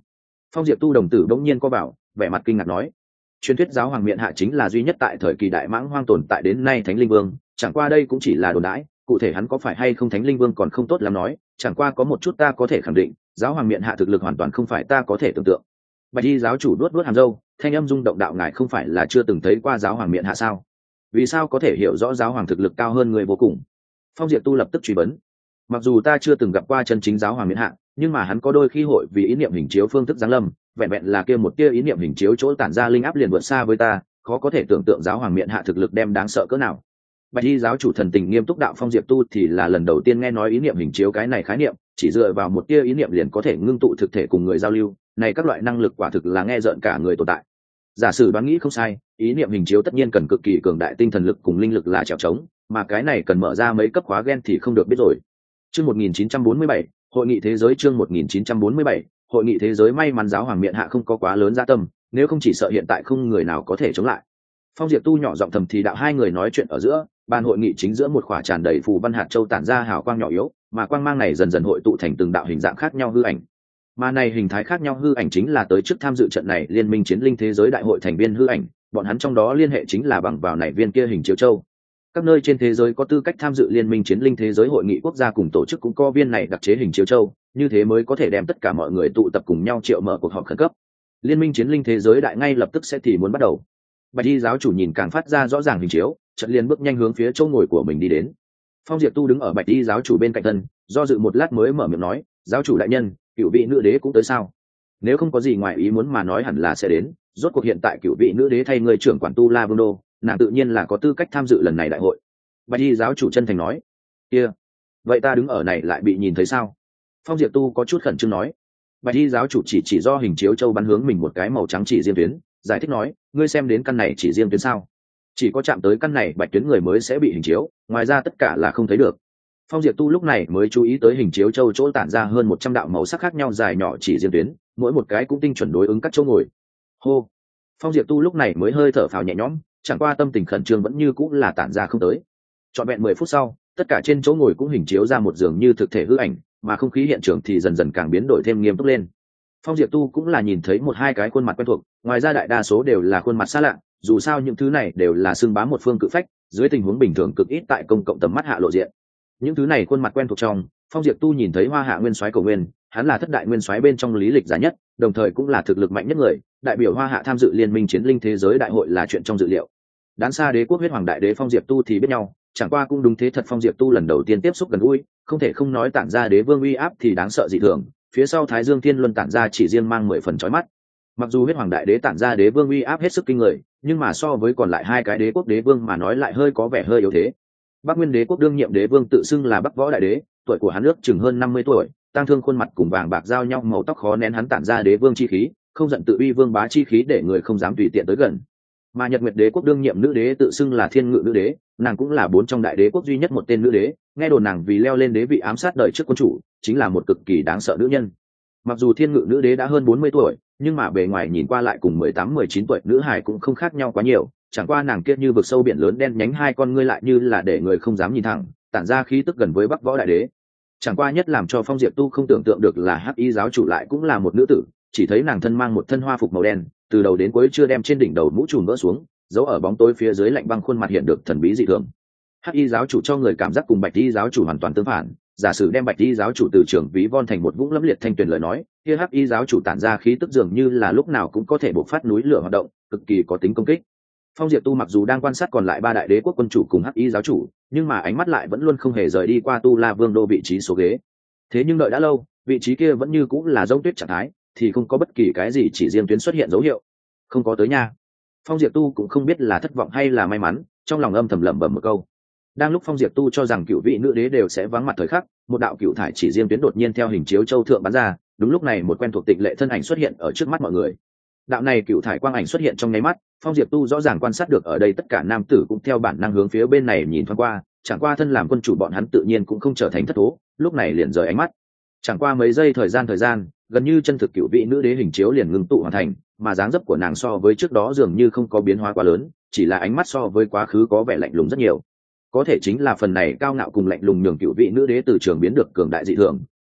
Phong Diệp Tu đồng tử bỗng nhiên co bảo, vẻ mặt kinh ngạc nói: truyền thuyết giáo hoàng miện hạ chính là duy nhất tại thời kỳ đại mãng hoang tồn tại đến nay thánh linh vương, chẳng qua đây cũng chỉ là đồn đãi, cụ thể hắn có phải hay không thánh linh vương còn không tốt lắm nói, chẳng qua có một chút ta có thể khẳng định, giáo hoàng miện hạ thực lực hoàn toàn không phải ta có thể tưởng tượng. Bạch y giáo chủ đuốt hàm râu, thanh âm rung động đạo: ngài không phải là chưa từng thấy qua giáo hoàng miện hạ sao? Vì sao có thể hiểu rõ giáo hoàng thực lực cao hơn người vô cùng? Phong Diệp Tu lập tức truy vấn. Mặc dù ta chưa từng gặp qua chân chính giáo hoàng miện hạ, nhưng mà hắn có đôi khi hội vì ý niệm hình chiếu phương thức giáng lâm, vẹn vẹn là kia một tia ý niệm hình chiếu chỗ tản ra linh áp liền vượt xa với ta, khó có thể tưởng tượng giáo hoàng miện hạ thực lực đem đáng sợ cỡ nào. Bạch y giáo chủ thần tình nghiêm túc đạo: Phong Diệp Tu thì là lần đầu tiên nghe nói ý niệm hình chiếu cái này khái niệm, chỉ dựa vào một tia ý niệm liền có thể ngưng tụ thực thể cùng người giao lưu, này các loại năng lực quả thực là nghe rợn cả người tồn tại. Giả sử đoán nghĩ không sai, ý niệm hình chiếu tất nhiên cần cực kỳ cường đại tinh thần lực cùng linh lực là trèo trống, mà cái này cần mở ra mấy cấp khóa gen thì không được biết rồi. Chương 1947, hội nghị thế giới. Chương 1947, hội nghị thế giới. May mắn giáo hoàng miện hạ không có quá lớn dạ tâm, nếu không chỉ sợ hiện tại không người nào có thể chống lại. Phong Diệp Tu nhỏ giọng thầm thì đạo: hai người nói chuyện ở giữa, bàn hội nghị chính giữa một khỏa tràn đầy phù văn hạt châu tản ra hào quang nhỏ yếu, mà quang mang này dần dần hội tụ thành từng đạo hình dạng khác nhau hư ảnh. Mà này hình thái khác nhau hư ảnh chính là tới trước tham dự trận này liên minh chiến linh thế giới đại hội thành viên hư ảnh, bọn hắn trong đó liên hệ chính là bằng vào này viên kia hình chiếu châu. Các nơi trên thế giới có tư cách tham dự liên minh chiến linh thế giới hội nghị quốc gia cùng tổ chức cũng có viên này đặc chế hình chiếu châu, như thế mới có thể đem tất cả mọi người tụ tập cùng nhau triệu mở cuộc họp khẩn cấp. Liên minh chiến linh thế giới đại ngay lập tức sẽ thì muốn bắt đầu. Bạch y giáo chủ nhìn càng phát ra rõ ràng hình chiếu, chợt liền bước nhanh hướng phía chỗ ngồi của mình đi đến. Phong Diệp Tu đứng ở Bạch y giáo chủ bên cạnh thân, do dự một lát mới mở miệng nói: giáo chủ đại nhân, cựu vị nữ đế cũng tới sao? Nếu không có gì ngoài ý muốn mà nói hẳn là sẽ đến, rốt cuộc hiện tại cựu vị nữ đế thay người trưởng quản Tu La Vương đô, nàng tự nhiên là có tư cách tham dự lần này đại hội. Bạch y giáo chủ chân thành nói. Kia, vậy ta đứng ở này lại bị nhìn thấy sao? Phong Diệp Tu có chút khẩn trương nói. Bạch y giáo chủ chỉ do hình chiếu châu bắn hướng mình một cái màu trắng chỉ riêng tuyến, giải thích nói: ngươi xem đến căn này chỉ riêng tuyến sao? Chỉ có chạm tới căn này bạch tuyến người mới sẽ bị hình chiếu, ngoài ra tất cả là không thấy được. Phong Diệp Tu lúc này mới chú ý tới hình chiếu châu chỗ tản ra hơn 100 đạo màu sắc khác nhau dài nhỏ chỉ riêng tuyến, mỗi một cái cũng tinh chuẩn đối ứng các chỗ ngồi. Hô. Phong Diệp Tu lúc này mới hơi thở phào nhẹ nhõm, chẳng qua tâm tình khẩn trương vẫn như cũng là tản ra không tới. Trọn vẹn 10 phút sau, tất cả trên chỗ ngồi cũng hình chiếu ra một dường như thực thể hư ảnh, mà không khí hiện trường thì dần dần càng biến đổi thêm nghiêm túc lên. Phong Diệp Tu cũng là nhìn thấy một hai cái khuôn mặt quen thuộc, ngoài ra đại đa số đều là khuôn mặt xa lạ, dù sao những thứ này đều là xưng bá một phương cự phách, dưới tình huống bình thường cực ít tại công cộng tầm mắt hạ lộ diện. Những thứ này khuôn mặt quen thuộc trong, Phong Diệp Tu nhìn thấy Hoa Hạ Nguyên Soái Cổ Nguyên, hắn là thất đại nguyên soái bên trong lý lịch giá nhất, đồng thời cũng là thực lực mạnh nhất người, đại biểu Hoa Hạ tham dự liên minh chiến linh thế giới đại hội là chuyện trong dự liệu. Đán xa đế quốc huyết hoàng đại đế Phong Diệp Tu thì biết nhau, chẳng qua cũng đúng thế thật, Phong Diệp Tu lần đầu tiên tiếp xúc gần gũi, không thể không nói tản ra đế vương uy áp thì đáng sợ dị thường, phía sau Thái Dương Thiên Luân tản ra chỉ riêng mang 10 phần chói mắt. Mặc dù huyết hoàng đại đế tản ra đế vương uy áp hết sức kinh người, nhưng mà so với còn lại hai cái đế quốc đế vương mà nói lại hơi có vẻ hơi yếu thế. Bắc Nguyên đế quốc đương nhiệm đế vương tự xưng là Bắc Võ đại đế, tuổi của hắn ước chừng hơn 50 tuổi, tăng thương khuôn mặt cùng vàng bạc giao nhau màu tóc khó nén hắn tản ra đế vương chi khí, không giận tự uy vương bá chi khí để người không dám tùy tiện tới gần. Mà Nhật Nguyệt đế quốc đương nhiệm nữ đế tự xưng là Thiên Ngự nữ đế, nàng cũng là 4 trong đại đế quốc duy nhất một tên nữ đế, nghe đồn nàng vì leo lên đế vị ám sát đời trước quân chủ, chính là một cực kỳ đáng sợ nữ nhân. Mặc dù Thiên Ngự nữ đế đã hơn 40 tuổi, nhưng mà bề ngoài nhìn qua lại cùng 18-19 tuổi nữ hài cũng không khác nhau quá nhiều, chẳng qua nàng kia như vực sâu biển lớn đen nhánh hai con ngươi lại như là để người không dám nhìn thẳng, tản ra khí tức gần với Bắc Võ đại đế. Chẳng qua nhất làm cho Phong Diệp Tu không tưởng tượng được là Hắc Y giáo chủ lại cũng là một nữ tử, chỉ thấy nàng thân mang một thân hoa phục màu đen, từ đầu đến cuối chưa đem trên đỉnh đầu mũ trùm vỡ xuống, giấu ở bóng tối phía dưới lạnh băng khuôn mặt hiện được thần bí dị thường. Hắc Y giáo chủ cho người cảm giác cùng Bạch Y giáo chủ hoàn toàn tương phản, giả sử đem Bạch Y giáo chủ từ trường ví von thành một vũng lẫm liệt thanh tuyền lời nói, kia Hắc Y giáo chủ tản ra khí tức dường như là lúc nào cũng có thể bộc phát núi lửa hoạt động, cực kỳ có tính công kích. Phong Diệp Tu mặc dù đang quan sát còn lại ba đại đế quốc quân chủ cùng Hắc Y giáo chủ, nhưng mà ánh mắt lại vẫn luôn không hề rời đi qua Tu La Vương đô vị trí số ghế. Thế nhưng đợi đã lâu, vị trí kia vẫn như cũng là giống tuyết trạng thái, thì không có bất kỳ cái gì chỉ riêng tuyến xuất hiện dấu hiệu. Không có tới nha. Phong Diệp Tu cũng không biết là thất vọng hay là may mắn, trong lòng âm thầm lẩm bẩm một câu. Đang lúc Phong Diệp Tu cho rằng cựu vị nữ đế đều sẽ vắng mặt thời khắc, một đạo cựu thải chỉ riêng tuyến đột nhiên theo hình chiếu châu thượng bắn ra, đúng lúc này một quen thuộc tịnh lệ thân ảnh xuất hiện ở trước mắt mọi người. Đạo này cựu thải quang ảnh xuất hiện trong nháy mắt, Phong Diệp Tu rõ ràng quan sát được ở đây tất cả nam tử cũng theo bản năng hướng phía bên này nhìn thoáng qua, chẳng qua thân làm quân chủ bọn hắn tự nhiên cũng không trở thành thất thố, lúc này liền rời ánh mắt. Chẳng qua mấy giây thời gian, gần như chân thực cựu vị nữ đế hình chiếu liền ngưng tụ hoàn thành, mà dáng dấp của nàng so với trước đó dường như không có biến hóa quá lớn, chỉ là ánh mắt so với quá khứ có vẻ lạnh lùng rất nhiều. Có thể chính là phần này cao ngạo cùng lạnh lùng nhường cựu vị nữ đế từ trường biến được cường đại dị thường,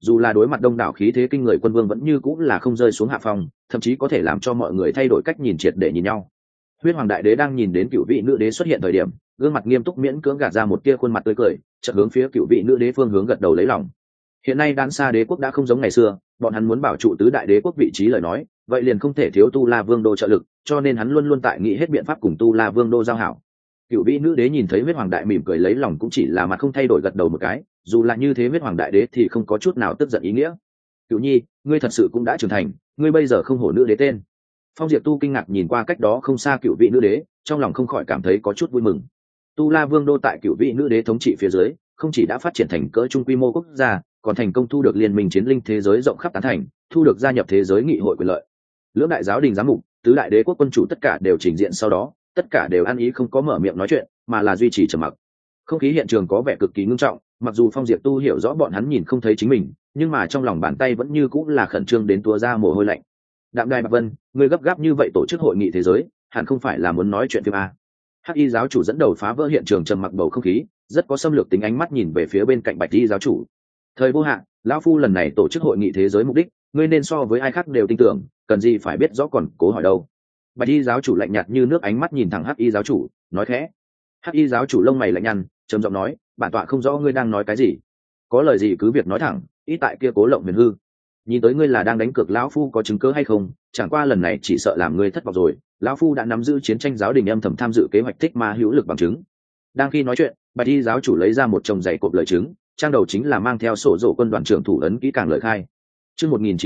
dù là đối mặt đông đảo khí thế kinh người quân vương vẫn như cũng là không rơi xuống hạ phong, thậm chí có thể làm cho mọi người thay đổi cách nhìn triệt để nhìn nhau. Huyết Hoàng Đại Đế đang nhìn đến cựu vị nữ đế xuất hiện thời điểm, gương mặt nghiêm túc miễn cưỡng gạt ra một tia khuôn mặt tươi cười, chợt hướng phía cựu vị nữ đế phương hướng gật đầu lấy lòng. Hiện nay Đan Sa đế quốc đã không giống ngày xưa, bọn hắn muốn bảo trụ tứ đại đế quốc vị trí lời nói, vậy liền không thể thiếu Tu La Vương đô trợ lực, cho nên hắn luôn luôn tại nghĩ hết biện pháp cùng Tu La Vương đô giao hảo. Cựu vị nữ đế nhìn thấy Huyết Hoàng Đại mỉm cười lấy lòng cũng chỉ là mặt không thay đổi gật đầu một cái, dù là như thế Huyết Hoàng Đại Đế thì không có chút nào tức giận ý nghĩa. Cựu nhi, ngươi thật sự cũng đã trưởng thành, ngươi bây giờ không hổ nữ đế tên. Phong Diệp Tu kinh ngạc nhìn qua cách đó không xa cựu vị nữ đế, trong lòng không khỏi cảm thấy có chút vui mừng. Tu La Vương đô tại cựu vị nữ đế thống trị phía dưới, không chỉ đã phát triển thành cỡ trung quy mô quốc gia, còn thành công thu được liên minh chiến linh thế giới rộng khắp tán thành, thu được gia nhập thế giới nghị hội quyền lợi. Lưỡng đại giáo đình giám mục, tứ đại đế quốc quân chủ tất cả đều trình diện sau đó, tất cả đều ăn ý không có mở miệng nói chuyện, mà là duy trì trầm mặc. Không khí hiện trường có vẻ cực kỳ ngưng trọng, mặc dù Phong Diệp Tu hiểu rõ bọn hắn nhìn không thấy chính mình, nhưng mà trong lòng bàn tay vẫn như cũng là khẩn trương đến tua ra mồ hôi lạnh. Đạm Đài Bạc Vân, người gấp gáp như vậy tổ chức hội nghị thế giới, hẳn không phải là muốn nói chuyện phim a? Hắc Y giáo chủ dẫn đầu phá vỡ hiện trường trầm mặc bầu không khí, rất có xâm lược tính ánh mắt nhìn về phía bên cạnh Bạch Y giáo chủ. Thời vô hạn, lão phu lần này tổ chức hội nghị thế giới mục đích, ngươi nên so với ai khác đều tin tưởng, cần gì phải biết rõ còn cố hỏi đâu. Bạch Y giáo chủ lạnh nhạt như nước ánh mắt nhìn thẳng Hắc Y giáo chủ, nói khẽ. Hắc Y giáo chủ lông mày lạnh nhăn, trầm giọng nói, bản tọa không rõ ngươi đang nói cái gì, có lời gì cứ việc nói thẳng, ít tại kia cố lộng huyền hư. Nhìn tới ngươi là đang đánh cược lão phu có chứng cớ hay không, chẳng qua lần này chỉ sợ làm ngươi thất vọng rồi, lão phu đã nắm giữ chiến tranh giáo đình âm thầm tham dự kế hoạch thích ma hữu lực bằng chứng. Đang khi nói chuyện, Bạch Y giáo chủ lấy ra một chồng dày cộp lời chứng, trang đầu chính là mang theo sổ dỗ quân đoàn trưởng thủ ấn kỹ càng lời khai. Chương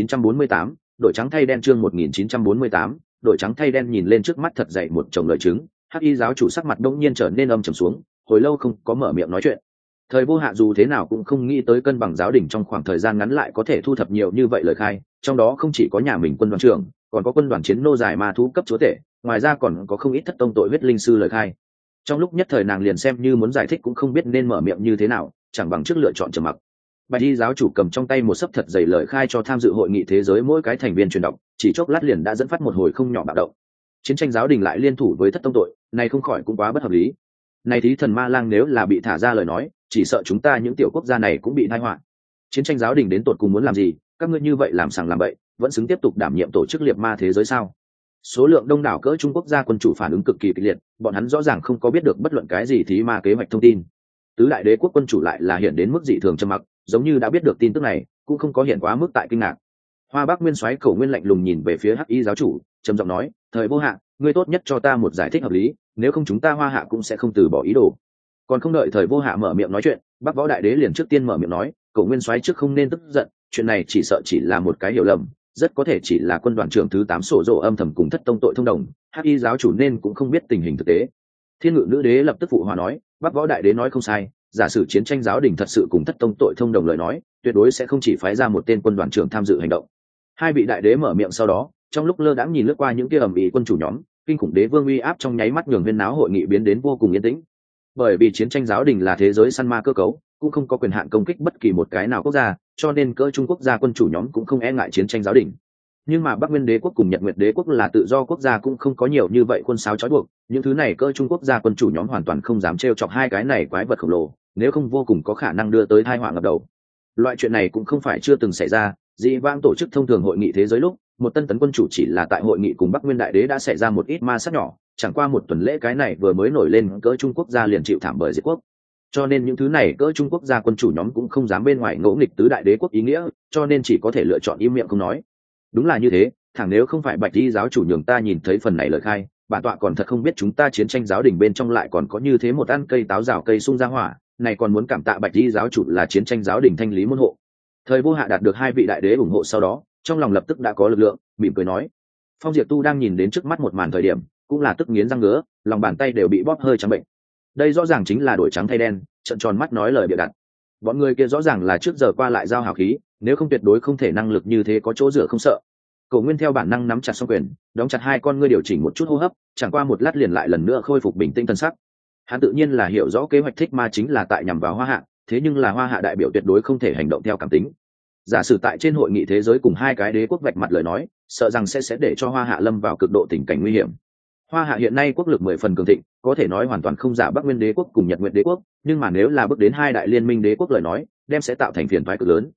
1948, đội trắng thay đen. Chương 1948, đội trắng thay đen. Nhìn lên trước mắt thật dày một chồng lời chứng, Hắc Y giáo chủ sắc mặt đông nhiên trở nên âm trầm xuống, hồi lâu không có mở miệng nói chuyện. Thời vô hạ dù thế nào cũng không nghĩ tới cân bằng giáo đình trong khoảng thời gian ngắn lại có thể thu thập nhiều như vậy lời khai, trong đó không chỉ có nhà mình quân đoàn trưởng, còn có quân đoàn chiến nô giải ma thú cấp chúa tể, ngoài ra còn có không ít thất tông tội huyết linh sư lời khai. Trong lúc nhất thời nàng liền xem như muốn giải thích cũng không biết nên mở miệng như thế nào, chẳng bằng trước lựa chọn trầm mặc. Bạch Y giáo chủ cầm trong tay một sấp thật dày lời khai cho tham dự hội nghị thế giới mỗi cái thành viên truyền đọc, chỉ chốc lát liền đã dẫn phát một hồi không nhỏ bạo động. Chiến tranh giáo đình lại liên thủ với thất tông tội, này không khỏi cũng quá bất hợp lý. Này thí thần ma lang nếu là bị thả ra lời nói, chỉ sợ chúng ta những tiểu quốc gia này cũng bị tai họa. Chiến tranh giáo đình đến tột cùng muốn làm gì, các ngươi như vậy làm sằng làm bậy, vẫn xứng tiếp tục đảm nhiệm tổ chức liệt ma thế giới sao? Số lượng đông đảo cỡ Trung Quốc gia quân chủ phản ứng cực kỳ kịch liệt, bọn hắn rõ ràng không có biết được bất luận cái gì thí ma kế hoạch thông tin. Tứ đại đế quốc quân chủ lại là hiện đến mức dị thường trầm mặc, giống như đã biết được tin tức này, cũng không có hiện quá mức tại kinh ngạc. Hoa Bắc Nguyên Soái Cổ Nguyên lạnh lùng nhìn về phía Hắc Y giáo chủ, trầm giọng nói, thời vô hạ, ngươi tốt nhất cho ta một giải thích hợp lý, nếu không chúng ta Hoa Hạ cũng sẽ không từ bỏ ý đồ. Còn không đợi thời vô hạ mở miệng nói chuyện, Bắc Võ Đại Đế liền trước tiên mở miệng nói, Cổ Nguyên Soái trước không nên tức giận, chuyện này chỉ sợ chỉ là một cái hiểu lầm, rất có thể chỉ là quân đoàn trưởng thứ 8 sổ rộ âm thầm cùng thất tông tội thông đồng, Hắc Y giáo chủ nên cũng không biết tình hình thực tế. Thiên Ngự Nữ Đế lập tức phụ hòa nói, Bắc Võ Đại Đế nói không sai, giả sử chiến tranh giáo đình thật sự cùng thất tông tội thông đồng lời nói, tuyệt đối sẽ không chỉ phái ra một tên quân đoàn trưởng tham dự hành động. Hai vị đại đế mở miệng sau đó, trong lúc lơ đãng nhìn lướt qua những kia ầm ĩ quân chủ nhóm, kinh khủng đế vương uy áp trong nháy mắt nhường huyên náo hội nghị biến đến vô cùng yên tĩnh. Bởi vì chiến tranh giáo đình là thế giới săn ma cơ cấu, cũng không có quyền hạn công kích bất kỳ một cái nào quốc gia, cho nên cỡ Trung Quốc gia quân chủ nhóm cũng không e ngại chiến tranh giáo đình. Nhưng mà Bắc Nguyên đế quốc cùng Nhật Nguyệt đế quốc là tự do quốc gia cũng không có nhiều như vậy quân sáo trói buộc, những thứ này cỡ Trung Quốc gia quân chủ nhóm hoàn toàn không dám trêu chọc hai cái này quái vật khổng lồ, nếu không vô cùng có khả năng đưa tới tai họa ngập đầu. Loại chuyện này cũng không phải chưa từng xảy ra, dĩ vãng tổ chức thông thường hội nghị thế giới lúc, một tân tấn quân chủ chỉ là tại hội nghị cùng Bắc Nguyên đại đế đã xảy ra một ít ma sát nhỏ, chẳng qua một tuần lễ cái này vừa mới nổi lên cỡ Trung Quốc gia liền chịu thảm bởi diệt quốc. Cho nên những thứ này cỡ Trung Quốc gia quân chủ nhóm cũng không dám bên ngoài ngỗ nghịch tứ đại đế quốc ý nghĩa, cho nên chỉ có thể lựa chọn im miệng không nói. Đúng là như thế, thẳng nếu không phải Bạch Y giáo chủ nhường ta nhìn thấy phần này lời khai, bản tọa còn thật không biết chúng ta chiến tranh giáo đình bên trong lại còn có như thế một ăn cây táo rào cây sung ra hỏa, này còn muốn cảm tạ Bạch Y giáo chủ là chiến tranh giáo đình thanh lý môn hộ. Thời vô hạ đạt được hai vị đại đế ủng hộ sau đó, trong lòng lập tức đã có lực lượng, mỉm cười nói. Phong Diệp Tu đang nhìn đến trước mắt một màn thời điểm, cũng là tức nghiến răng ngứa, lòng bàn tay đều bị bóp hơi trắng bệnh. Đây rõ ràng chính là đổi trắng thay đen, trợn tròn mắt nói lời bịa đặt. Bọn người kia rõ ràng là trước giờ qua lại giao hào khí, nếu không tuyệt đối không thể năng lực như thế có chỗ dựa không sợ. Cổ Nguyên theo bản năng nắm chặt song quyền, đóng chặt hai con ngươi điều chỉnh một chút hô hấp, chẳng qua một lát liền lại lần nữa khôi phục bình tĩnh thần sắc. Hắn tự nhiên là hiểu rõ kế hoạch thích ma chính là tại nhằm vào Hoa Hạ, thế nhưng là Hoa Hạ đại biểu tuyệt đối không thể hành động theo cảm tính. Giả sử tại trên hội nghị thế giới cùng hai cái đế quốc vạch mặt lời nói, sợ rằng sẽ để cho Hoa Hạ lâm vào cực độ tình cảnh nguy hiểm. Hoa Hạ hiện nay quốc lực 10 phần cường thịnh, có thể nói hoàn toàn không giả Bắc Nguyên đế quốc cùng Nhật Nguyệt đế quốc, nhưng mà nếu là bước đến hai đại liên minh đế quốc lời nói, đem sẽ tạo thành phiền toái cực lớn.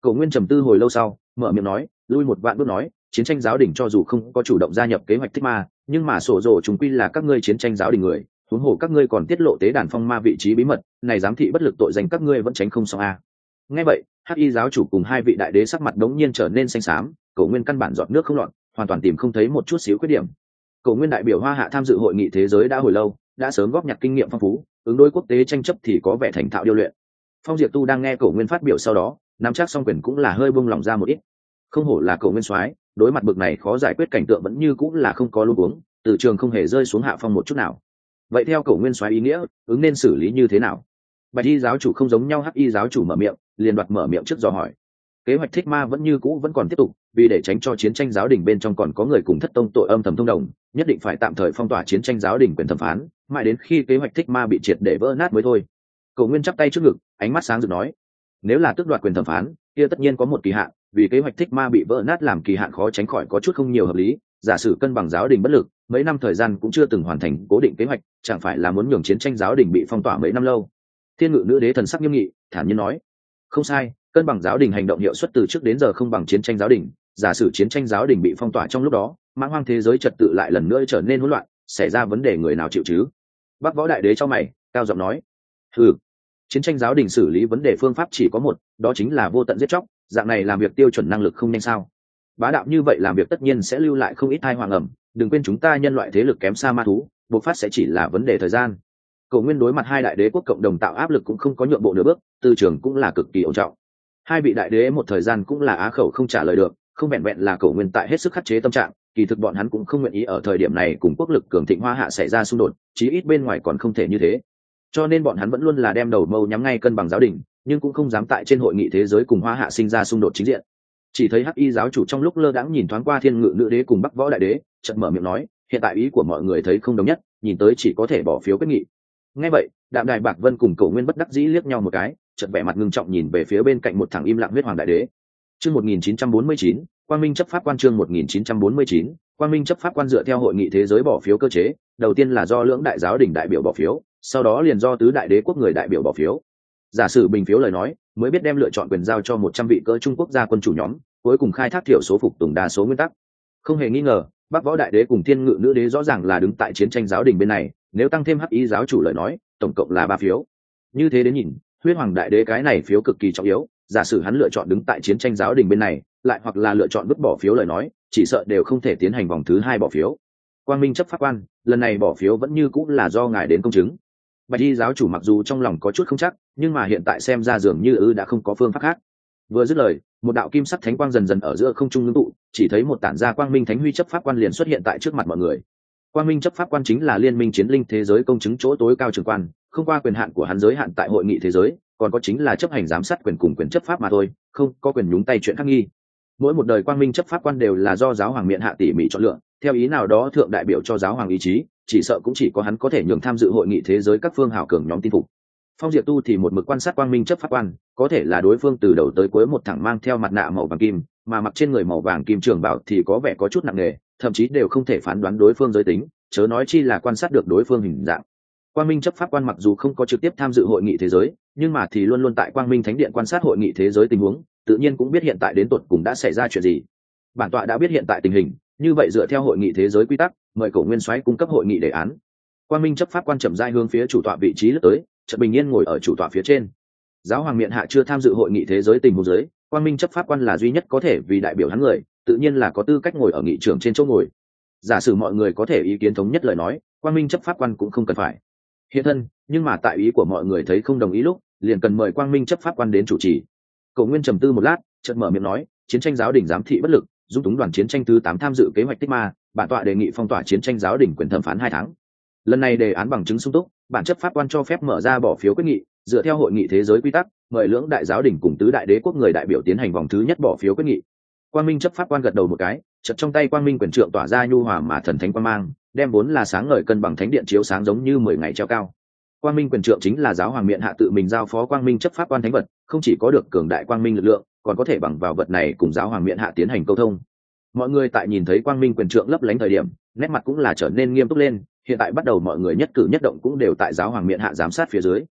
Cổ Nguyên trầm tư hồi lâu sau mở miệng nói, lui một vạn bước nói, chiến tranh giáo đình cho dù không có chủ động gia nhập kế hoạch thích ma, nhưng mà sổ rồ chúng quy là các ngươi chiến tranh giáo đình người, huống hồ các ngươi còn tiết lộ tế đàn phong ma vị trí bí mật này, giám thị bất lực tội danh các ngươi vẫn tránh không xong a. Nghe vậy hắc y giáo chủ cùng hai vị đại đế sắc mặt đống nhiên trở nên xanh xám. Cổ Nguyên căn bản giọt nước không lọt, hoàn toàn tìm không thấy một chút xíu khuyết điểm. Cổ Nguyên đại biểu Hoa Hạ tham dự hội nghị thế giới đã hồi lâu, đã sớm góp nhặt kinh nghiệm phong phú, ứng đối quốc tế tranh chấp thì có vẻ thành thạo điêu luyện. Phong Diệp Tu đang nghe Cổ Nguyên phát biểu sau đó, nắm chắc song quyền cũng là hơi buông lỏng ra một ít. Không hổ là Cổ Nguyên soái, đối mặt bực này khó giải quyết cảnh tượng vẫn như cũng là không có luống cuống, từ trường không hề rơi xuống hạ phong một chút nào. Vậy theo Cổ Nguyên soái ý nghĩa, ứng nên xử lý như thế nào? Bạch y giáo chủ không giống nhau, hắc y giáo chủ mở miệng, liền đoạt mở miệng trước dò hỏi. Kế hoạch thích ma vẫn như cũ vẫn còn tiếp tục, vì để tránh cho chiến tranh giáo đình bên trong còn có người cùng thất tông tội âm thầm thông đồng, nhất định phải tạm thời phong tỏa chiến tranh giáo đình quyền thẩm phán, mãi đến khi kế hoạch thích ma bị triệt để vỡ nát mới thôi. Cổ Nguyên chắp tay trước ngực, ánh mắt sáng rực nói, nếu là tước đoạt quyền thẩm phán kia tất nhiên có một kỳ hạn, vì kế hoạch thích ma bị vỡ nát làm kỳ hạn khó tránh khỏi có chút không nhiều hợp lý. Giả sử cân bằng giáo đình bất lực, mấy năm thời gian cũng chưa từng hoàn thành cố định kế hoạch, chẳng phải là muốn nhường chiến tranh giáo đình bị phong tỏa mấy năm lâu? Thiên Ngự nữ đế thần sắc nghiêm nghị, thản nhiên nói, không sai, cân bằng giáo đình hành động hiệu suất từ trước đến giờ không bằng chiến tranh giáo đình. Giả sử chiến tranh giáo đình bị phong tỏa trong lúc đó, mãng hoang thế giới trật tự lại lần nữa trở nên hỗn loạn, xảy ra vấn đề người nào chịu chứ? Bắc Võ đại đế cho mày, cao giọng nói, chiến tranh giáo đình xử lý vấn đề phương pháp chỉ có một, đó chính là vô tận giết chóc. Dạng này làm việc tiêu chuẩn năng lực không nhanh sao? Bá đạo như vậy làm việc tất nhiên sẽ lưu lại không ít tai họa ngầm. Đừng quên chúng ta nhân loại thế lực kém xa ma thú, bộc phát sẽ chỉ là vấn đề thời gian. Cổ Nguyên đối mặt hai đại đế quốc cộng đồng tạo áp lực cũng không có nhượng bộ nửa bước, tư trường cũng là cực kỳ ổn trọng. Hai vị đại đế một thời gian cũng là á khẩu không trả lời được, không vẹn vẹn là Cổ Nguyên tại hết sức khắc chế tâm trạng, kỳ thực bọn hắn cũng không nguyện ý ở thời điểm này cùng quốc lực cường thịnh Hoa Hạ xảy ra xung đột, chí ít bên ngoài còn không thể như thế. Cho nên bọn hắn vẫn luôn là đem đầu mâu nhắm ngay cân bằng giáo đình, nhưng cũng không dám tại trên hội nghị thế giới cùng Hoa Hạ sinh ra xung đột chính diện. Chỉ thấy hắc y giáo chủ trong lúc lơ đãng nhìn thoáng qua Thiên Ngự nữ đế cùng Bắc Võ đại đế, chợt mở miệng nói, hiện tại ý của mọi người thấy không đồng nhất, nhìn tới chỉ có thể bỏ phiếu quyết nghị. Nghe vậy Đạm Đài Bạc Vân cùng Cổ Nguyên bất đắc dĩ liếc nhau một cái, chợt vẻ mặt ngưng trọng nhìn về phía bên cạnh một thằng im lặng huyết hoàng đại đế. Chương 1949, Quang Minh chấp pháp quan. Chương 1949, Quang Minh chấp pháp quan. Dựa theo hội nghị thế giới bỏ phiếu cơ chế, đầu tiên là do lưỡng đại giáo đình đại biểu bỏ phiếu, sau đó liền do tứ đại đế quốc người đại biểu bỏ phiếu. Giả sử bình phiếu lời nói, mới biết đem lựa chọn quyền giao cho 100 vị cỡ Trung Quốc gia quân chủ nhóm, cuối cùng khai thác thiểu số phục tùng đa số nguyên tắc. Không hề nghi ngờ, Bắc Võ đại đế cùng Thiên Ngự nữ đế rõ ràng là đứng tại chiến tranh giáo đình bên này, nếu tăng thêm hắc y giáo chủ lời nói, tổng cộng là 3 phiếu. Như thế đến nhìn, huyết hoàng đại đế cái này phiếu cực kỳ trọng yếu. Giả sử hắn lựa chọn đứng tại chiến tranh giáo đình bên này, lại hoặc là lựa chọn vứt bỏ phiếu lời nói, chỉ sợ đều không thể tiến hành vòng thứ 2 bỏ phiếu. Quang Minh chấp pháp quan, lần này bỏ phiếu vẫn như cũng là do ngài đến công chứng. Bạch y giáo chủ mặc dù trong lòng có chút không chắc, nhưng mà hiện tại xem ra dường như đã không có phương pháp khác. Vừa dứt lời, một đạo kim sắc thánh quang dần dần ở giữa không trung ngưng tụ, chỉ thấy một tản ra quang minh thánh huy chấp pháp quan liền xuất hiện tại trước mặt mọi người. Quang Minh chấp pháp quan chính là liên minh chiến linh thế giới công chứng chỗ tối cao trưởng quan, không qua quyền hạn của hắn giới hạn tại hội nghị thế giới, còn có chính là chấp hành giám sát quyền cùng quyền chấp pháp mà thôi, không có quyền nhúng tay chuyện khác nghi. Mỗi một đời Quang Minh chấp pháp quan đều là do giáo hoàng miện hạ tỉ mỉ chọn lựa, theo ý nào đó thượng đại biểu cho giáo hoàng ý chí, chỉ sợ cũng chỉ có hắn có thể nhường tham dự hội nghị thế giới các phương hào cường nhóm tin phục. Phong Diệp Tu thì một mực quan sát Quang Minh chấp pháp quan, có thể là đối phương từ đầu tới cuối một thẳng mang theo mặt nạ màu vàng kim, mà mặc trên người màu vàng kim trường bảo thì có vẻ có chút nặng nề, thậm chí đều không thể phán đoán đối phương giới tính, chớ nói chi là quan sát được đối phương hình dạng. Quang Minh chấp pháp quan mặc dù không có trực tiếp tham dự hội nghị thế giới, nhưng mà thì luôn luôn tại Quang Minh Thánh Điện quan sát hội nghị thế giới tình huống, tự nhiên cũng biết hiện tại đến tột cùng đã xảy ra chuyện gì. Bản tọa đã biết hiện tại tình hình, như vậy dựa theo hội nghị thế giới quy tắc, mời Cổ Nguyên soái cung cấp hội nghị đề án. Quang Minh chấp pháp quan chậm rãi hướng phía chủ tọa vị trí lướt tới, chợt bình yên ngồi ở chủ tọa phía trên. Giáo hoàng miện hạ chưa tham dự hội nghị thế giới tình huống giới, Quang Minh chấp pháp quan là duy nhất có thể vì đại biểu hắn người, tự nhiên là có tư cách ngồi ở nghị trường trên chỗ ngồi. Giả sử mọi người có thể ý kiến thống nhất lời nói, Quang Minh chấp pháp quan cũng không cần phải hiện thân, nhưng mà tại ý của mọi người thấy không đồng ý lúc, liền cần mời Quang Minh chấp pháp quan đến chủ trì. Cổ Nguyên trầm tư một lát, chợt mở miệng nói, chiến tranh giáo đình giám thị bất lực, dung túng đoàn chiến tranh thứ 8 tham dự kế hoạch tích ma, bản tọa đề nghị phong tỏa chiến tranh giáo đình quyền thẩm phán 2 tháng. Lần này đề án bằng chứng sung túc, bản chấp pháp quan cho phép mở ra bỏ phiếu quyết nghị, dựa theo hội nghị thế giới quy tắc, mời lưỡng đại giáo đình cùng tứ đại đế quốc người đại biểu tiến hành vòng thứ nhất bỏ phiếu quyết nghị. Quang Minh chấp pháp quan gật đầu một cái, chợt trong tay Quang Minh quyền trượng tỏa ra nhu hòa mà thần thánh quang mang, đem vốn là sáng ngời cân bằng thánh điện chiếu sáng giống như 10 ngày treo cao. Quang Minh quyền trượng chính là giáo hoàng miện hạ tự mình giao phó Quang Minh chấp pháp quan thánh vật, không chỉ có được cường đại quang minh lực lượng, còn có thể bằng vào vật này cùng giáo hoàng miện hạ tiến hành câu thông. Mọi người tại nhìn thấy Quang Minh quyền trượng lấp lánh thời điểm, nét mặt cũng là trở nên nghiêm túc lên, hiện tại bắt đầu mọi người nhất cử nhất động cũng đều tại giáo hoàng miện hạ giám sát phía dưới.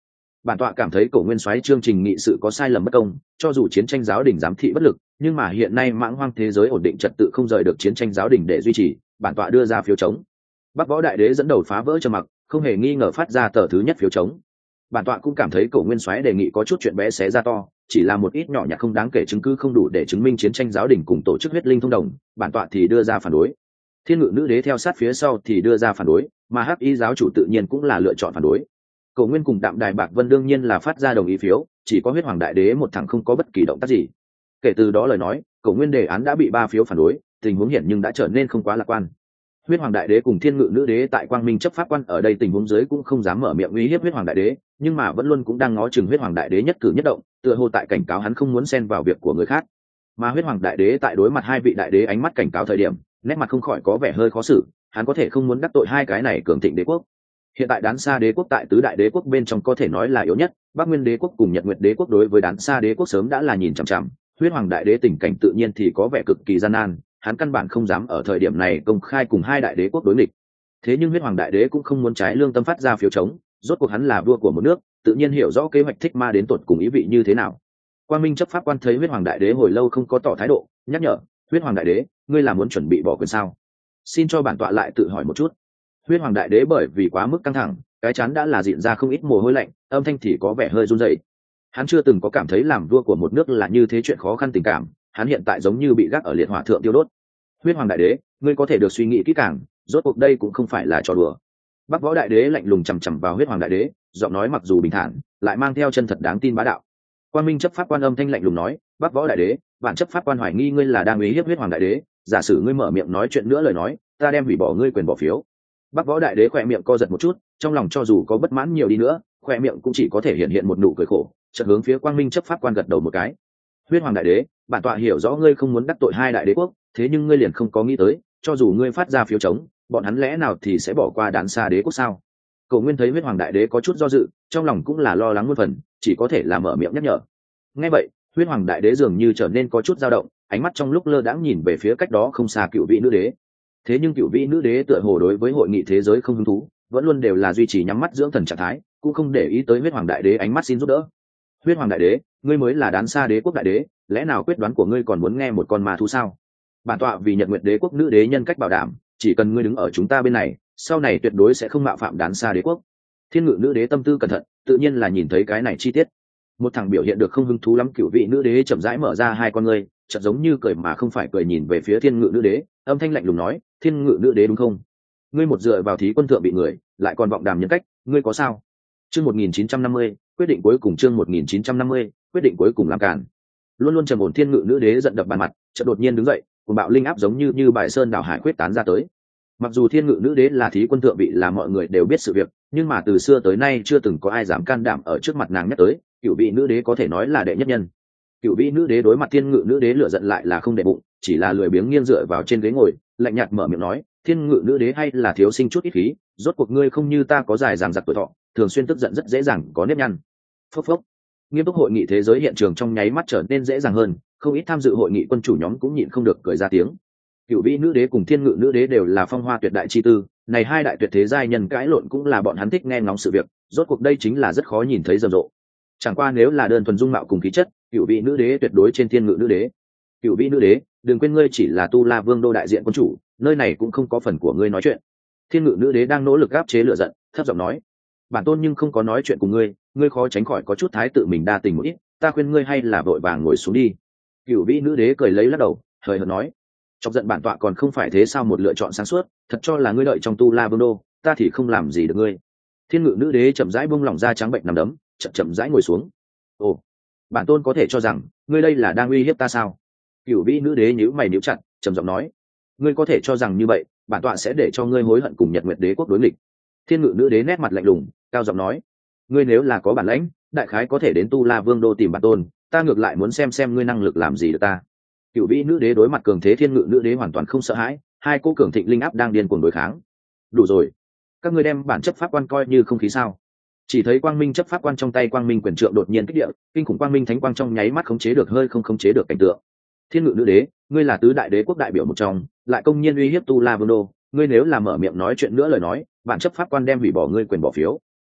Bản tọa cảm thấy cổ nguyên soái chương trình nghị sự có sai lầm bất công, cho dù chiến tranh giáo đình giám thị bất lực, nhưng mà hiện nay mãng hoang thế giới ổn định trật tự không rời được chiến tranh giáo đình để duy trì, bản tọa đưa ra phiếu chống. Bắc Võ Đại Đế dẫn đầu phá vỡ trầm mặc, không hề nghi ngờ phát ra tờ thứ nhất phiếu chống. Bản tọa cũng cảm thấy cổ nguyên soái đề nghị có chút chuyện bé xé ra to, chỉ là một ít nhỏ nhặt không đáng kể, chứng cứ không đủ để chứng minh chiến tranh giáo đình cùng tổ chức huyết linh thông đồng, bản tọa thì đưa ra phản đối. Thiên Ngự Nữ Đế theo sát phía sau thì đưa ra phản đối, mà Hắc Y giáo chủ tự nhiên cũng là lựa chọn phản đối. Cổ Nguyên cùng Đạm Đài Bạc Vân đương nhiên là phát ra đồng ý phiếu, chỉ có Huyết Hoàng Đại Đế một thằng không có bất kỳ động tác gì. Kể từ đó lời nói, Cổ Nguyên đề án đã bị 3 phiếu phản đối, tình huống hiện nhưng đã trở nên không quá lạc quan. Huyết Hoàng Đại Đế cùng Thiên Ngự Nữ Đế tại Quang Minh chấp pháp quan ở đây tình huống dưới cũng không dám mở miệng uy hiếp Huyết Hoàng Đại Đế, nhưng mà vẫn luôn cũng đang ngó chừng Huyết Hoàng Đại Đế nhất cử nhất động, tựa hồ tại cảnh cáo hắn không muốn xen vào việc của người khác. Mà Huyết Hoàng Đại Đế tại đối mặt 2 vị đại đế ánh mắt cảnh cáo thời điểm, nét mặt không khỏi có vẻ hơi khó xử, hắn có thể không muốn đắc tội 2 cái này cường thịnh đế quốc. Hiện tại Đán Sa Đế quốc tại tứ đại đế quốc bên trong có thể nói là yếu nhất, Bắc Nguyên Đế quốc cùng Nhật Nguyệt Đế quốc đối với Đán Sa Đế quốc sớm đã là nhìn chằm chằm, Huyết Hoàng Đại Đế tình cảnh tự nhiên thì có vẻ cực kỳ gian nan, hắn căn bản không dám ở thời điểm này công khai cùng 2 đại đế quốc đối nghịch. Thế nhưng Huyết Hoàng Đại Đế cũng không muốn trái lương tâm phát ra phiếu chống, rốt cuộc hắn là vua của một nước, tự nhiên hiểu rõ kế hoạch thích ma đến tột cùng ý vị như thế nào. Quang Minh chấp pháp quan thấy Huyết Hoàng Đại Đế hồi lâu không có tỏ thái độ, nhắc nhở: Huyết Hoàng Đại Đế, ngươi là muốn chuẩn bị bỏ quyền sao? Xin cho bản tọa lại tự hỏi một chút. Huyết Hoàng Đại Đế bởi vì quá mức căng thẳng, cái chán đã là dịn ra không ít mồ hôi lạnh, âm thanh thì có vẻ hơi run rẩy. Hắn chưa từng có cảm thấy làm vua của một nước là như thế chuyện khó khăn tình cảm, hắn hiện tại giống như bị gác ở liệt hỏa thượng tiêu đốt. Huyết Hoàng Đại Đế, ngươi có thể được suy nghĩ kỹ càng, rốt cuộc đây cũng không phải là trò đùa. Bắc Võ Đại Đế lạnh lùng chằm chằm vào Huyết Hoàng Đại Đế, giọng nói mặc dù bình thản, lại mang theo chân thật đáng tin bá đạo. Quang Minh chấp pháp quan âm thanh lạnh lùng nói: Bắc Võ Đại Đế, bản chấp pháp quan hoài nghi ngươi là đang uy hiếp Huyết Hoàng Đại Đế, giả sử ngươi mở miệng nói chuyện nữa lời nói, ta đem hủy bỏ ngươi quyền bỏ phiếu. Bắc Võ Đại Đế khỏe miệng co giật một chút, trong lòng cho dù có bất mãn nhiều đi nữa, khỏe miệng cũng chỉ có thể hiện một nụ cười khổ, chợt hướng phía Quang Minh chấp pháp quan gật đầu một cái. Huyết Hoàng Đại Đế, bản tọa hiểu rõ ngươi không muốn đắc tội 2 đại đế quốc, thế nhưng ngươi liền không có nghĩ tới, cho dù ngươi phát ra phiếu chống, bọn hắn lẽ nào thì sẽ bỏ qua Đán Sa Đế quốc sao? Cổ Nguyên thấy Huyết Hoàng Đại Đế có chút do dự, trong lòng cũng là lo lắng muôn phần, chỉ có thể là mở miệng nhắc nhở. Nghe vậy, Huyết Hoàng Đại Đế dường như trở nên có chút dao động, ánh mắt trong lúc lơ đãng nhìn về phía cách đó không xa Cựu Vị Nữ Đế. Thế nhưng Cựu Vị Nữ Đế tựa hồ đối với hội nghị thế giới không hứng thú, vẫn luôn đều là duy trì nhắm mắt dưỡng thần trạng thái, cũng không để ý tới Huyết Hoàng Đại Đế ánh mắt xin giúp đỡ. Huyết Hoàng Đại Đế, ngươi mới là Đán Sa Đế quốc đại đế, lẽ nào quyết đoán của ngươi còn muốn nghe một con ma thú sao? Bản tọa vì Nhật Nguyệt Đế quốc nữ đế nhân cách bảo đảm, chỉ cần ngươi đứng ở chúng ta bên này, sau này tuyệt đối sẽ không mạo phạm Đán Sa Đế quốc. Thiên Ngự Nữ Đế tâm tư cẩn thận, tự nhiên là nhìn thấy cái này chi tiết. Một thằng biểu hiện được không hứng thú lắm Cựu Vị Nữ Đế chậm rãi mở ra 2 con ngươi, chợt giống như cười mà không phải cười nhìn về phía Thiên Ngự Nữ Đế, âm thanh lạnh lùng nói: Thiên Ngự Nữ Đế đúng không? Ngươi một dựa vào thí quân thượng bị người, lại còn vọng đàm nhân cách, ngươi có sao? Chương 1950, quyết định cuối cùng. Chương 1950, quyết định cuối cùng làm cản. Luôn luôn trầm ổn Thiên Ngự Nữ Đế giận đập bàn mặt, chợt đột nhiên đứng dậy, cùng bạo linh áp giống như bài sơn đảo hải quyết tán ra tới. Mặc dù Thiên Ngự Nữ Đế là thí quân thượng vị là mọi người đều biết sự việc, nhưng mà từ xưa tới nay chưa từng có ai dám can đảm ở trước mặt nàng nhắc tới. Cựu Vị Nữ Đế có thể nói là đệ nhất nhân. Cựu Vị Nữ Đế đối mặt Thiên Ngự Nữ Đế lửa giận lại là không để bụng, chỉ là lười biếng nghiêng dựa vào trên ghế ngồi, lạnh nhạt mở miệng nói: Thiên Ngự Nữ Đế hay là thiếu sinh chút ít khí, rốt cuộc ngươi không như ta có dài dằng dặc tuổi thọ, thường xuyên tức giận rất dễ dàng có nếp nhăn. Phốc phốc. Nghiêm túc hội nghị thế giới hiện trường trong nháy mắt trở nên dễ dàng hơn, không ít tham dự hội nghị quân chủ nhóm cũng nhịn không được cười ra tiếng. Cựu Vị Nữ Đế cùng Thiên Ngự Nữ Đế đều là phong hoa tuyệt đại chi tư, này 2 đại tuyệt thế giai nhân cãi lộn cũng là bọn hắn thích nghe ngóng sự việc, rốt cuộc đây chính là rất khó nhìn thấy rầm rộ. Chẳng qua nếu là đơn thuần dung mạo cùng khí chất, Cựu Vị Nữ Đế tuyệt đối trên Thiên Ngự Nữ Đế. Cựu Vị Nữ Đế, đừng quên ngươi chỉ là Tu La Vương đô đại diện quân chủ, nơi này cũng không có phần của ngươi nói chuyện. Thiên Ngự Nữ Đế đang nỗ lực áp chế lửa giận, thấp giọng nói: bản tôn nhưng không có nói chuyện cùng ngươi, ngươi khó tránh khỏi có chút thái tự mình đa tình một ít, ta khuyên ngươi hay là vội vàng ngồi xuống đi. Cựu Vị Nữ Đế cười lấy lắc đầu, hời hợt nói: chọc giận bản tọa còn không phải thế sao một lựa chọn sáng suốt, thật cho là ngươi đợi trong Tu La Vương đô, ta thì không làm gì được ngươi. Thiên Ngự Nữ Đế chậm rãi buông lỏng ra trắng bệnh nằm đấm, chậm rãi ngồi xuống. Ồ, bản tôn có thể cho rằng ngươi đây là đang uy hiếp ta sao? Cựu Vị Nữ Đế nhíu mày nhíu chặt, trầm giọng nói: ngươi có thể cho rằng như vậy, bản tọa sẽ để cho ngươi hối hận cùng Nhật Nguyệt Đế quốc đối nghịch. Thiên Ngự Nữ Đế nét mặt lạnh lùng, cao giọng nói: ngươi nếu là có bản lãnh, đại khái có thể đến Tu La Vương đô tìm bản tôn, ta ngược lại muốn xem ngươi năng lực làm gì được ta. Cựu Vị Nữ Đế đối mặt cường thế Thiên Ngự Nữ Đế hoàn toàn không sợ hãi, 2 cô cường thịnh linh áp đang điên cuồng đối kháng. Đủ rồi, các ngươi đem bản chấp pháp quan coi như không khí sao? Chỉ thấy quang minh chấp pháp quan trong tay quang minh quyền trượng đột nhiên kích địa, kinh khủng quang minh thánh quang trong nháy mắt khống chế được hơi không khống chế được cảnh tượng. Thiên Ngự Nữ Đế, ngươi là tứ đại đế quốc đại biểu một trong, lại công nhiên uy hiếp Tu La Vương đô, ngươi nếu là mở miệng nói chuyện nữa lời nói, bản chấp pháp quan đem hủy bỏ ngươi quyền bỏ phiếu.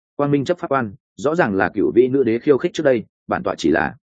Quang Minh chấp pháp quan, rõ ràng là cựu vị nữ đế khiêu khích trước đây, bản tọa chỉ là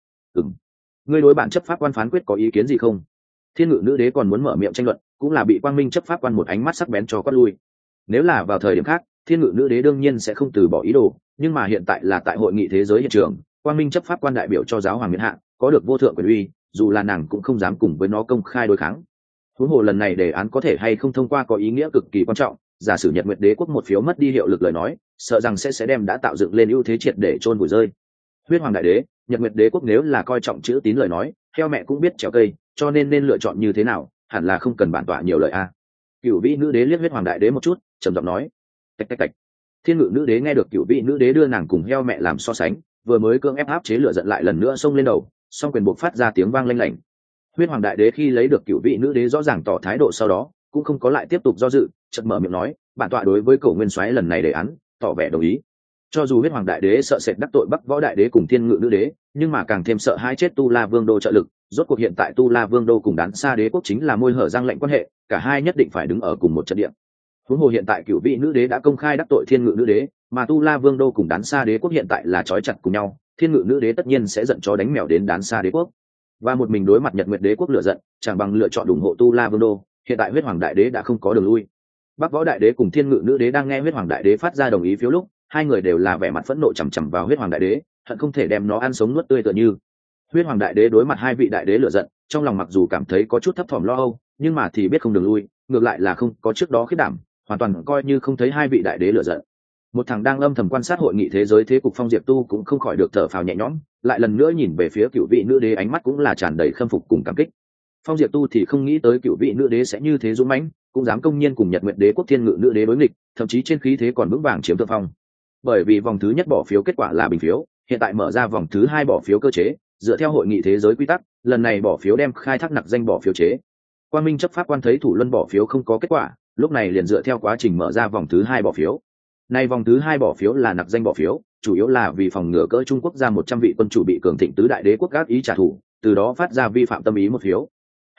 ngươi đối bản chấp pháp quan phán quyết có ý kiến gì không? Thiên ngự nữ đế còn muốn mở miệng tranh luận, cũng là bị Quang Minh chấp pháp quan một ánh mắt sắc bén cho quát lui. Nếu là vào thời điểm khác, thiên ngự nữ đế đương nhiên sẽ không từ bỏ ý đồ, nhưng mà hiện tại là tại hội nghị thế giới hiện trường, Quang Minh chấp pháp quan đại biểu cho giáo hoàng miện hạ, có được vô thượng quyền uy, dù là nàng cũng không dám cùng với nó công khai đối kháng. Huống hồ lần này đề án có thể hay không thông qua có ý nghĩa cực kỳ quan trọng, giả sử Nhật Nguyệt Đế quốc một phiếu mất đi hiệu lực lời nói, sợ rằng sẽ đem đã tạo dựng lên ưu thế triệt để chôn vùi rơi. Huyết Hoàng đại đế, Nhật Nguyệt Đế quốc nếu là coi trọng chữ tín lời nói, theo mẹ cũng biết trèo cây, cho nên lựa chọn như thế nào, hẳn là không cần bản tọa nhiều lời a. Cửu vị nữ đế liếc Huyết Hoàng đại đế một chút, trầm giọng nói: "Tạch tạch tạch." Thiên ngự nữ đế nghe được cửu vị nữ đế đưa nàng cùng heo mẹ làm so sánh, vừa mới cưỡng ép áp chế lửa giận lại lần nữa xông lên đầu, song quyền buộc phát ra tiếng vang lanh lảnh. Huyết Hoàng đại đế khi lấy được cửu vị nữ đế rõ ràng tỏ thái độ sau đó, cũng không có lại tiếp tục do dự, chợt mở miệng nói: "Bản tọa đối với Cổ Nguyên Soái lần này đề án, tỏ vẻ đồng ý." Cho dù Huyết Hoàng đại đế sợ sệt đắc tội Bắc Võ đại đế cùng Thiên ngự nữ đế, nhưng mà càng thêm sợ hai chết Tu La Vương đô trợ lực, rốt cuộc hiện tại Tu La Vương đô cùng Đán Sa đế quốc chính là môi hở răng lệnh quan hệ, cả hai nhất định phải đứng ở cùng một trận địa. Huống hồ hiện tại cửu vị nữ đế đã công khai đắc tội Thiên ngự nữ đế, mà Tu La Vương đô cùng Đán Sa đế quốc hiện tại là trói chặt cùng nhau, Thiên ngự nữ đế tất nhiên sẽ giận chó đánh mèo đến Đán Sa đế quốc. Và một mình đối mặt Nhật Nguyệt đế quốc lựa giận, chẳng bằng lựa chọn ủng hộ Tu La Vương đô, hiện tại Huyết Hoàng đại đế đã không có đường lui. Bắc Võ đại đế cùng Thiên ngự nữ đế đang nghe Huyết Hoàng đại đế phát ra đồng ý phiếu lúc, hai người đều là vẻ mặt phẫn nộ chằm chằm vào Huyết Hoàng đại đế, hận không thể đem nó ăn sống nuốt tươi tựa như. Huyết Hoàng đại đế đối mặt hai vị đại đế lựa giận, trong lòng mặc dù cảm thấy có chút thấp thỏm lo âu, nhưng mà thì biết không đường lui, ngược lại là không có trước đó khiết đảm, hoàn toàn coi như không thấy hai vị đại đế lựa giận. Một thằng đang âm thầm quan sát hội nghị thế giới thế cục Phong Diệp Tu cũng không khỏi được thở phào nhẹ nhõm, lại lần nữa nhìn về phía cựu vị nữ đế, ánh mắt cũng là tràn đầy khâm phục cùng cảm kích. Phong Diệp Tu thì không nghĩ tới cựu vị nữ đế sẽ như thế dũng mãnh, cũng dám công nhiên cùng Nhật Nguyệt đế quốc Thiên ngự nữ đế đối nghịch, thậm chí trên khí thế còn vững vàng chiếm thượng phong. Bởi vì vòng thứ nhất bỏ phiếu kết quả là bình phiếu, hiện tại mở ra vòng thứ hai bỏ phiếu cơ chế, dựa theo hội nghị thế giới quy tắc, lần này bỏ phiếu đem khai thác nặc danh bỏ phiếu chế. Quang Minh chấp pháp quan thấy thủ luân bỏ phiếu không có kết quả, lúc này liền dựa theo quá trình mở ra vòng thứ hai bỏ phiếu. Nay vòng thứ hai bỏ phiếu là nặc danh bỏ phiếu, chủ yếu là vì phòng ngừa cỡ Trung Quốc ra 100 vị quân chủ bị cường thịnh tứ đại đế quốc gác ý trả thù, từ đó phát ra vi phạm tâm ý một phiếu.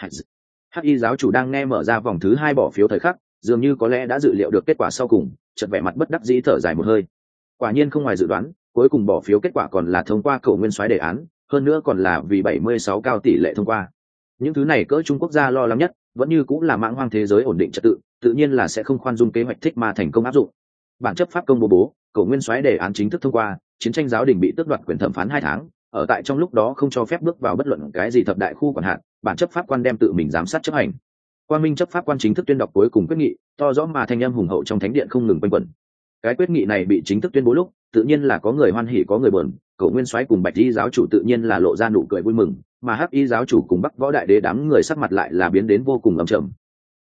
Hắc Y giáo chủ đang nghe mở ra vòng thứ hai bỏ phiếu thời khắc, dường như có lẽ đã dự liệu được kết quả sau cùng, chợt vẻ mặt bất đắc dĩ thở dài một hơi. Quả nhiên không ngoài dự đoán, cuối cùng bỏ phiếu kết quả còn là thông qua Cổ Nguyên Soái đề án, hơn nữa còn là vì 76 cao tỷ lệ thông qua. Những thứ này cỡ Trung Quốc gia lo lắng nhất, vẫn như cũng là mãng hoang thế giới ổn định trật tự, tự nhiên là sẽ không khoan dung kế hoạch thích mà thành công áp dụng. Bản chấp pháp công bố, Cổ Nguyên Soái đề án chính thức thông qua, chiến tranh giáo đình bị tước đoạt quyền thẩm phán 2 tháng, ở tại trong lúc đó không cho phép bước vào bất luận cái gì thập đại khu quản hạt, bản chấp pháp quan đem tự mình giám sát chấp hành. Quang Minh chấp pháp quan chính thức tuyên đọc cuối cùng quyết nghị, to rõ mà thanh âm hùng hậu trong thánh điện không ngừng quanh quẩn. Cái quyết nghị này bị chính thức tuyên bố lúc, tự nhiên là có người hoan hỉ có người buồn, Cổ Nguyên Soái cùng Bạch Y giáo chủ tự nhiên là lộ ra nụ cười vui mừng, mà Hắc Y giáo chủ cùng Bắc Võ đại đế đám người sắc mặt lại là biến đến vô cùng âm trầm.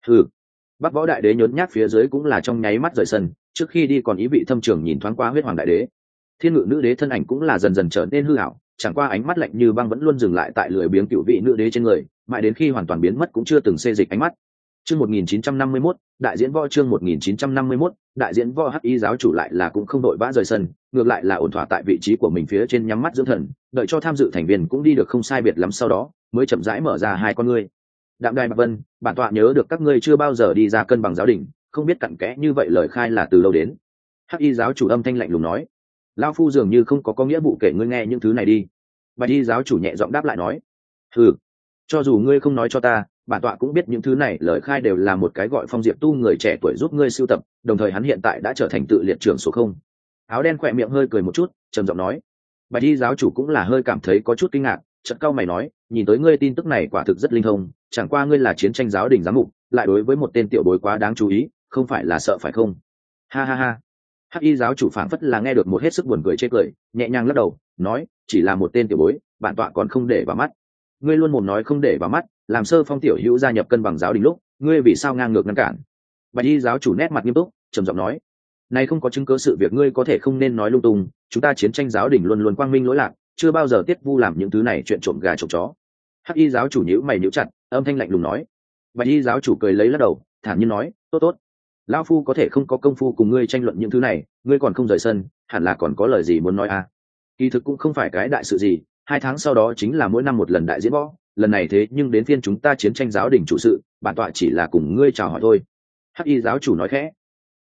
Bắc Võ đại đế nhốn nhác phía dưới cũng là trong nháy mắt rời sân, trước khi đi còn ý vị thâm trường nhìn thoáng qua Huyết Hoàng đại đế. Thiên ngự nữ đế thân ảnh cũng là dần dần trở nên hư ảo, chẳng qua ánh mắt lạnh như băng vẫn luôn dừng lại tại lười biếng cựu vị nữ đế trên người, mãi đến khi hoàn toàn biến mất cũng chưa từng xê dịch ánh mắt. Chương 1951, đại diễn võ chương 1951, đại diễn võ. Hắc Y giáo chủ lại là cũng không đội vã rời sân, ngược lại là ổn thỏa tại vị trí của mình phía trên nhắm mắt dưỡng thần, đợi cho tham dự thành viên cũng đi được không sai biệt lắm sau đó, mới chậm rãi mở ra hai con ngươi. Đạm Đài Bạc Vân, bản tọa nhớ được các ngươi chưa bao giờ đi ra cân bằng giáo đình, không biết cặn kẽ như vậy lời khai là từ lâu đến. Hắc Y giáo chủ âm thanh lạnh lùng nói. Lão phu dường như không có nghĩa vụ kể ngươi nghe những thứ này đi. Bạch Y giáo chủ nhẹ giọng đáp lại nói. Cho dù ngươi không nói cho ta, bản tọa cũng biết những thứ này lời khai đều là một cái gọi Phong Diệp Tu người trẻ tuổi giúp ngươi sưu tập, đồng thời hắn hiện tại đã trở thành tự liệt trưởng số 0. Áo đen khỏe miệng hơi cười một chút, trầm giọng nói. Bạch Y giáo chủ cũng là hơi cảm thấy có chút kinh ngạc, chợt cau mày nói, nhìn tới ngươi tin tức này quả thực rất linh thông, chẳng qua ngươi là chiến tranh giáo đình giám mục, lại đối với một tên tiểu bối quá đáng chú ý, không phải là sợ phải không? Ha ha ha. Hắc Y giáo chủ phảng phất là nghe được một hết sức buồn cười chê cười, nhẹ nhàng lắc đầu, nói, chỉ là một tên tiểu bối, bản tọa còn không để vào mắt. Ngươi luôn mồm nói không để vào mắt, làm Sơ Phong tiểu hữu gia nhập cân bằng giáo đình lúc, ngươi vì sao ngang ngược ngăn cản? Bạch Y giáo chủ nét mặt nghiêm túc, trầm giọng nói, này không có chứng cứ sự việc ngươi có thể không nên nói lung tung, chúng ta chiến tranh giáo đình luôn luôn quang minh lỗi lạc, chưa bao giờ tiết vu làm những thứ này chuyện trộm gà trộm chó. Hắc Y giáo chủ nhíu mày nhíu chặt, âm thanh lạnh lùng nói. Bạch Y giáo chủ cười lấy lắc đầu, thản nhiên nói, tốt tốt, lão phu có thể không có công phu cùng ngươi tranh luận những thứ này, ngươi còn không rời sân, hẳn là còn có lời gì muốn nói à? Kỳ thực cũng không phải cái đại sự gì, 2 tháng sau đó chính là mỗi năm một lần đại diễn võ, lần này thế nhưng đến phiên chúng ta chiến tranh giáo đình chủ sự, bản tọa chỉ là cùng ngươi chào hỏi thôi. Hắc Y giáo chủ nói khẽ.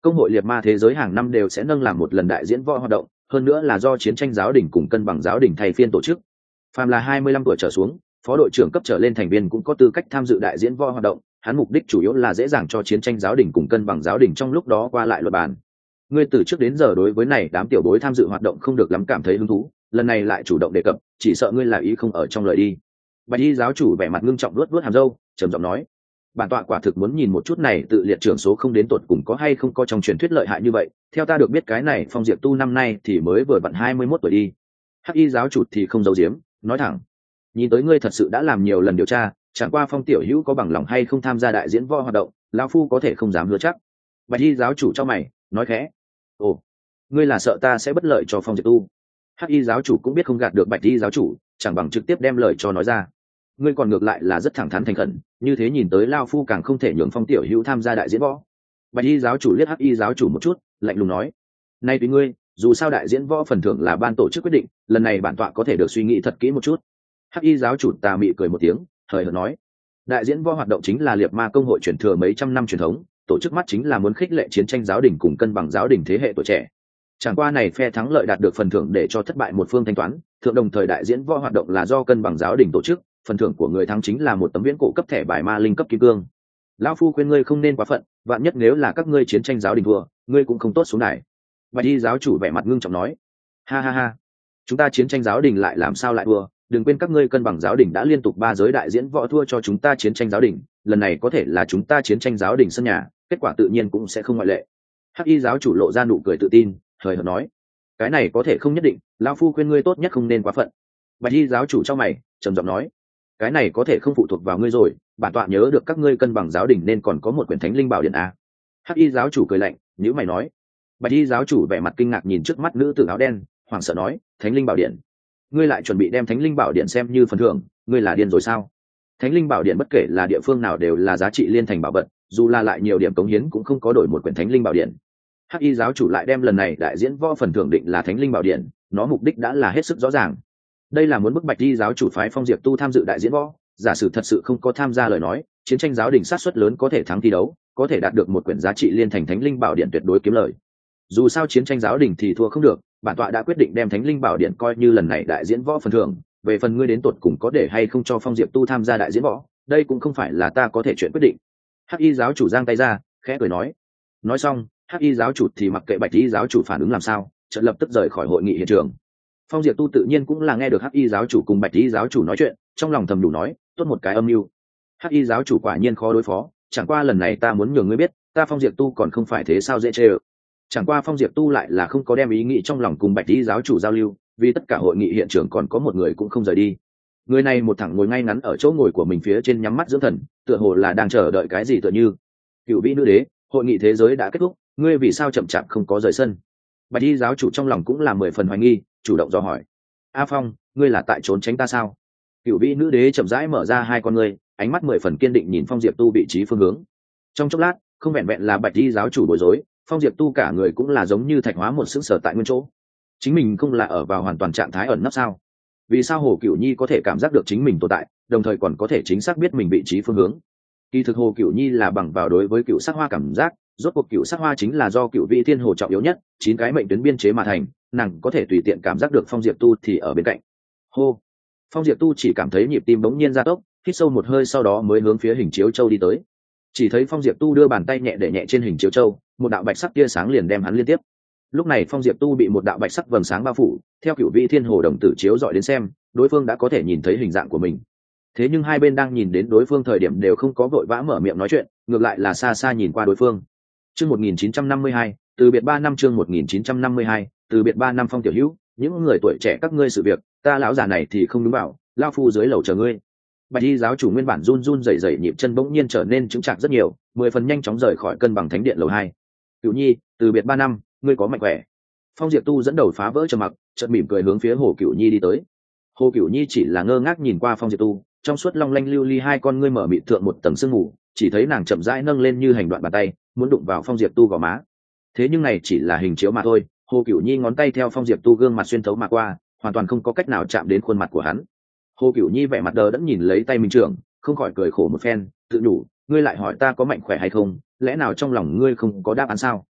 công hội liệt ma thế giới hàng năm đều sẽ nâng làm một lần đại diễn võ hoạt động, hơn nữa là do chiến tranh giáo đình cùng cân bằng giáo đình thay phiên tổ chức. Phàm là 25 tuổi trở xuống, phó đội trưởng cấp trở lên thành viên cũng có tư cách tham dự đại diễn võ hoạt động. Hắn mục đích chủ yếu là dễ dàng cho chiến tranh giáo đình cùng cân bằng giáo đình trong lúc đó qua lại luật bàn. Ngươi từ trước đến giờ đối với này đám tiểu bối tham dự hoạt động không được lắm cảm thấy hứng thú, lần này lại chủ động đề cập, chỉ sợ ngươi là ý không ở trong lời đi. Bạch y giáo chủ vẻ mặt ngưng trọng luốt hàm râu, trầm giọng nói: bản tọa quả thực muốn nhìn một chút này tự liệt trưởng số không đến tột cùng có hay không có trong truyền thuyết lợi hại như vậy. Theo ta được biết cái này Phong Diệp Tu năm nay thì mới vừa vặn 21 tuổi đi. Hắc y giáo chủ thì không giấu giếm, nói thẳng: nhìn tới ngươi thật sự đã làm nhiều lần điều tra, chẳng qua Phong tiểu hữu có bằng lòng hay không tham gia đại diễn võ hoạt động, lão phu có thể không dám hứa chắc. Bạch y giáo chủ cho mày, nói khẽ: ồ, ngươi là sợ ta sẽ bất lợi cho Phong Diệp Tu? Hắc y giáo chủ cũng biết không gạt được Bạch y giáo chủ, chẳng bằng trực tiếp đem lời cho nói ra. Ngươi còn ngược lại là rất thẳng thắn thành khẩn, như thế nhìn tới lao phu càng không thể nhường Phong tiểu hữu tham gia đại diễn võ. Bạch y giáo chủ liếc Hắc y giáo chủ một chút, lạnh lùng nói: nay tùy ngươi, dù sao đại diễn võ phần thưởng là ban tổ chức quyết định, lần này bản tọa có thể được suy nghĩ thật kỹ một chút. Hắc y giáo chủ tà mị cười một tiếng, hời hợt nói: đại diễn võ hoạt động chính là liệt ma công hội truyền thừa mấy trăm năm truyền thống, tổ chức mắt chính là muốn khích lệ chiến tranh giáo đình cùng cân bằng giáo đình thế hệ tuổi trẻ. Chẳng qua này phe thắng lợi đạt được phần thưởng để cho thất bại một phương thanh toán, thượng đồng thời đại diễn võ hoạt động là do cân bằng giáo đình tổ chức, phần thưởng của người thắng chính là một tấm viễn cổ cấp thẻ bài ma linh cấp kim cương. Lão phu khuyên ngươi không nên quá phận, vạn nhất nếu là các ngươi chiến tranh giáo đình thua, ngươi cũng không tốt xuống đài. Bạch y giáo chủ vẻ mặt ngưng trọng nói: ha ha ha, chúng ta chiến tranh giáo đình lại làm sao lại thua? Đừng quên các ngươi cân bằng giáo đình đã liên tục 3 giới đại diễn võ thua cho chúng ta chiến tranh giáo đình, lần này có thể là chúng ta chiến tranh giáo đình sân nhà, kết quả tự nhiên cũng sẽ không ngoại lệ. Hắc y giáo chủ lộ ra nụ cười tự tin, hời hợt nói: cái này có thể không nhất định, lão phu khuyên ngươi tốt nhất không nên quá phận. Bạch y giáo chủ trong mày trầm giọng nói: cái này có thể không phụ thuộc vào ngươi rồi, bản tọa nhớ được các ngươi cân bằng giáo đình nên còn có một quyển thánh linh bảo điện a. Hắc y giáo chủ cười lạnh, nhíu mày nói. Bạch y giáo chủ vẻ mặt kinh ngạc nhìn trước mắt nữ tử áo đen, hoảng sợ nói: thánh linh bảo điện? Ngươi lại chuẩn bị đem thánh linh bảo điện xem như phần thưởng, ngươi là điên rồi sao? Thánh linh bảo điện bất kể là địa phương nào đều là giá trị liên thành bảo vật, dù là lại nhiều điểm cống hiến cũng không có đổi một quyển thánh linh bảo điện. Hắc y giáo chủ lại đem lần này đại diễn võ phần thưởng định là thánh linh bảo điện, nó mục đích đã là hết sức rõ ràng. Đây là muốn bức Bạch y giáo chủ phái Phong Diệp Tu tham dự đại diễn võ, giả sử thật sự không có tham gia lời nói, chiến tranh giáo đình sát suất lớn có thể thắng thi đấu, có thể đạt được một quyển giá trị liên thành thánh linh bảo điện tuyệt đối kiếm lời. Dù sao chiến tranh giáo đình thì thua không được, bản tọa đã quyết định đem thánh linh bảo điện coi như lần này đại diễn võ phần thưởng. Về phần ngươi đến tột cùng có để hay không cho Phong Diệp Tu tham gia đại diễn võ, đây cũng không phải là ta có thể chuyện quyết định. Hắc y giáo chủ giang tay ra, khẽ cười nói. Nói xong, Hắc y giáo chủ thì mặc kệ Bạch y giáo chủ phản ứng làm sao, chợt lập tức rời khỏi hội nghị hiện trường. Phong Diệp Tu tự nhiên cũng là nghe được Hắc y giáo chủ cùng Bạch y giáo chủ nói chuyện, trong lòng thầm đủ nói, tốt một cái âm mưu. Hắc y giáo chủ quả nhiên khó đối phó, chẳng qua lần này ta muốn nhường ngươi biết, ta Phong Diệp Tu còn không phải thế sao dễ chơi. Chẳng qua Phong Diệp Tu lại là không có đem ý nghĩ trong lòng cùng Bạch y giáo chủ giao lưu, vì tất cả hội nghị hiện trường còn có một người cũng không rời đi. Người này một thẳng ngồi ngay ngắn ở chỗ ngồi của mình phía trên nhắm mắt dưỡng thần, tựa hồ là đang chờ đợi cái gì tựa như. Cựu vị nữ đế, hội nghị thế giới đã kết thúc, ngươi vì sao chậm chạp không có rời sân? Bạch y giáo chủ trong lòng cũng là 10 phần hoài nghi, chủ động dò hỏi. A Phong, ngươi là tại trốn tránh ta sao? Cựu vị nữ đế chậm rãi mở ra hai con ngươi, ánh mắt 10 phần kiên định nhìn Phong Diệp Tu vị trí phương hướng. Trong chốc lát, không vẹn vẹn là Bạch y giáo chủ bối rối, Phong Diệp Tu cả người cũng là giống như thạch hóa một sững sờ tại nguyên chỗ. Chính mình không là ở vào hoàn toàn trạng thái ẩn nấp sao? Vì sao Hồ Cửu Nhi có thể cảm giác được chính mình tồn tại, đồng thời còn có thể chính xác biết mình vị trí phương hướng? Kỳ thực Hồ Cửu Nhi là bằng vào đối với Cửu Sắc Hoa cảm giác, rốt cuộc Cửu Sắc Hoa chính là do Cửu Vị Thiên Hồ trọng yếu nhất, 9 cái mệnh tuyến biên chế mà thành, nàng có thể tùy tiện cảm giác được Phong Diệp Tu thì ở bên cạnh. Hô. Phong Diệp Tu chỉ cảm thấy nhịp tim bỗng nhiên gia tốc, hít sâu một hơi sau đó mới hướng phía hình chiếu châu đi tới. Chỉ thấy Phong Diệp Tu đưa bàn tay nhẹ để nhẹ trên hình chiếu châu, một đạo bạch sắc tia sáng liền đem hắn liên tiếp. Lúc này Phong Diệp Tu bị một đạo bạch sắc vầng sáng bao phủ, theo Cửu Vị Thiên Hồ đồng tử chiếu dọi đến xem, đối phương đã có thể nhìn thấy hình dạng của mình. Thế nhưng hai bên đang nhìn đến đối phương thời điểm đều không có vội vã mở miệng nói chuyện, ngược lại là xa xa nhìn qua đối phương. Chương 1952, từ biệt 3 năm. Chương 1952, từ biệt 3 năm. Phong tiểu hữu, những người tuổi trẻ các ngươi sự việc, ta lão già này thì không đúng bảo, lao phu dưới lầu chờ ngươi. Bạch y giáo chủ nguyên bản run run rẩy rẩy nhịp chân bỗng nhiên trở nên chững chạc rất nhiều, 10 phần nhanh chóng rời khỏi cân bằng thánh điện lầu 2. Cửu Nhi, từ biệt 3 năm, ngươi có mạnh khỏe. Phong Diệp Tu dẫn đầu phá vỡ trầm mặc, chợt mỉm cười hướng phía Hồ Cửu Nhi đi tới. Hồ Cửu Nhi chỉ là ngơ ngác nhìn qua Phong Diệp Tu, trong suốt long lanh lưu ly hai con ngươi mở mịt thượng một tầng sương mù, chỉ thấy nàng chậm rãi nâng lên như hành đoạn bàn tay, muốn đụng vào Phong Diệp Tu gò má. Thế nhưng này chỉ là hình chiếu mà thôi, Hồ Cửu Nhi ngón tay theo Phong Diệp Tu gương mặt xuyên thấu mà qua, hoàn toàn không có cách nào chạm đến khuôn mặt của hắn. Hồ Cửu Nhi vẻ mặt đờ đẫn nhìn lấy tay mình trưởng, không khỏi cười khổ một phen, tự nhủ, ngươi lại hỏi ta có mạnh khỏe hay không, lẽ nào trong lòng ngươi không có đáp án sao?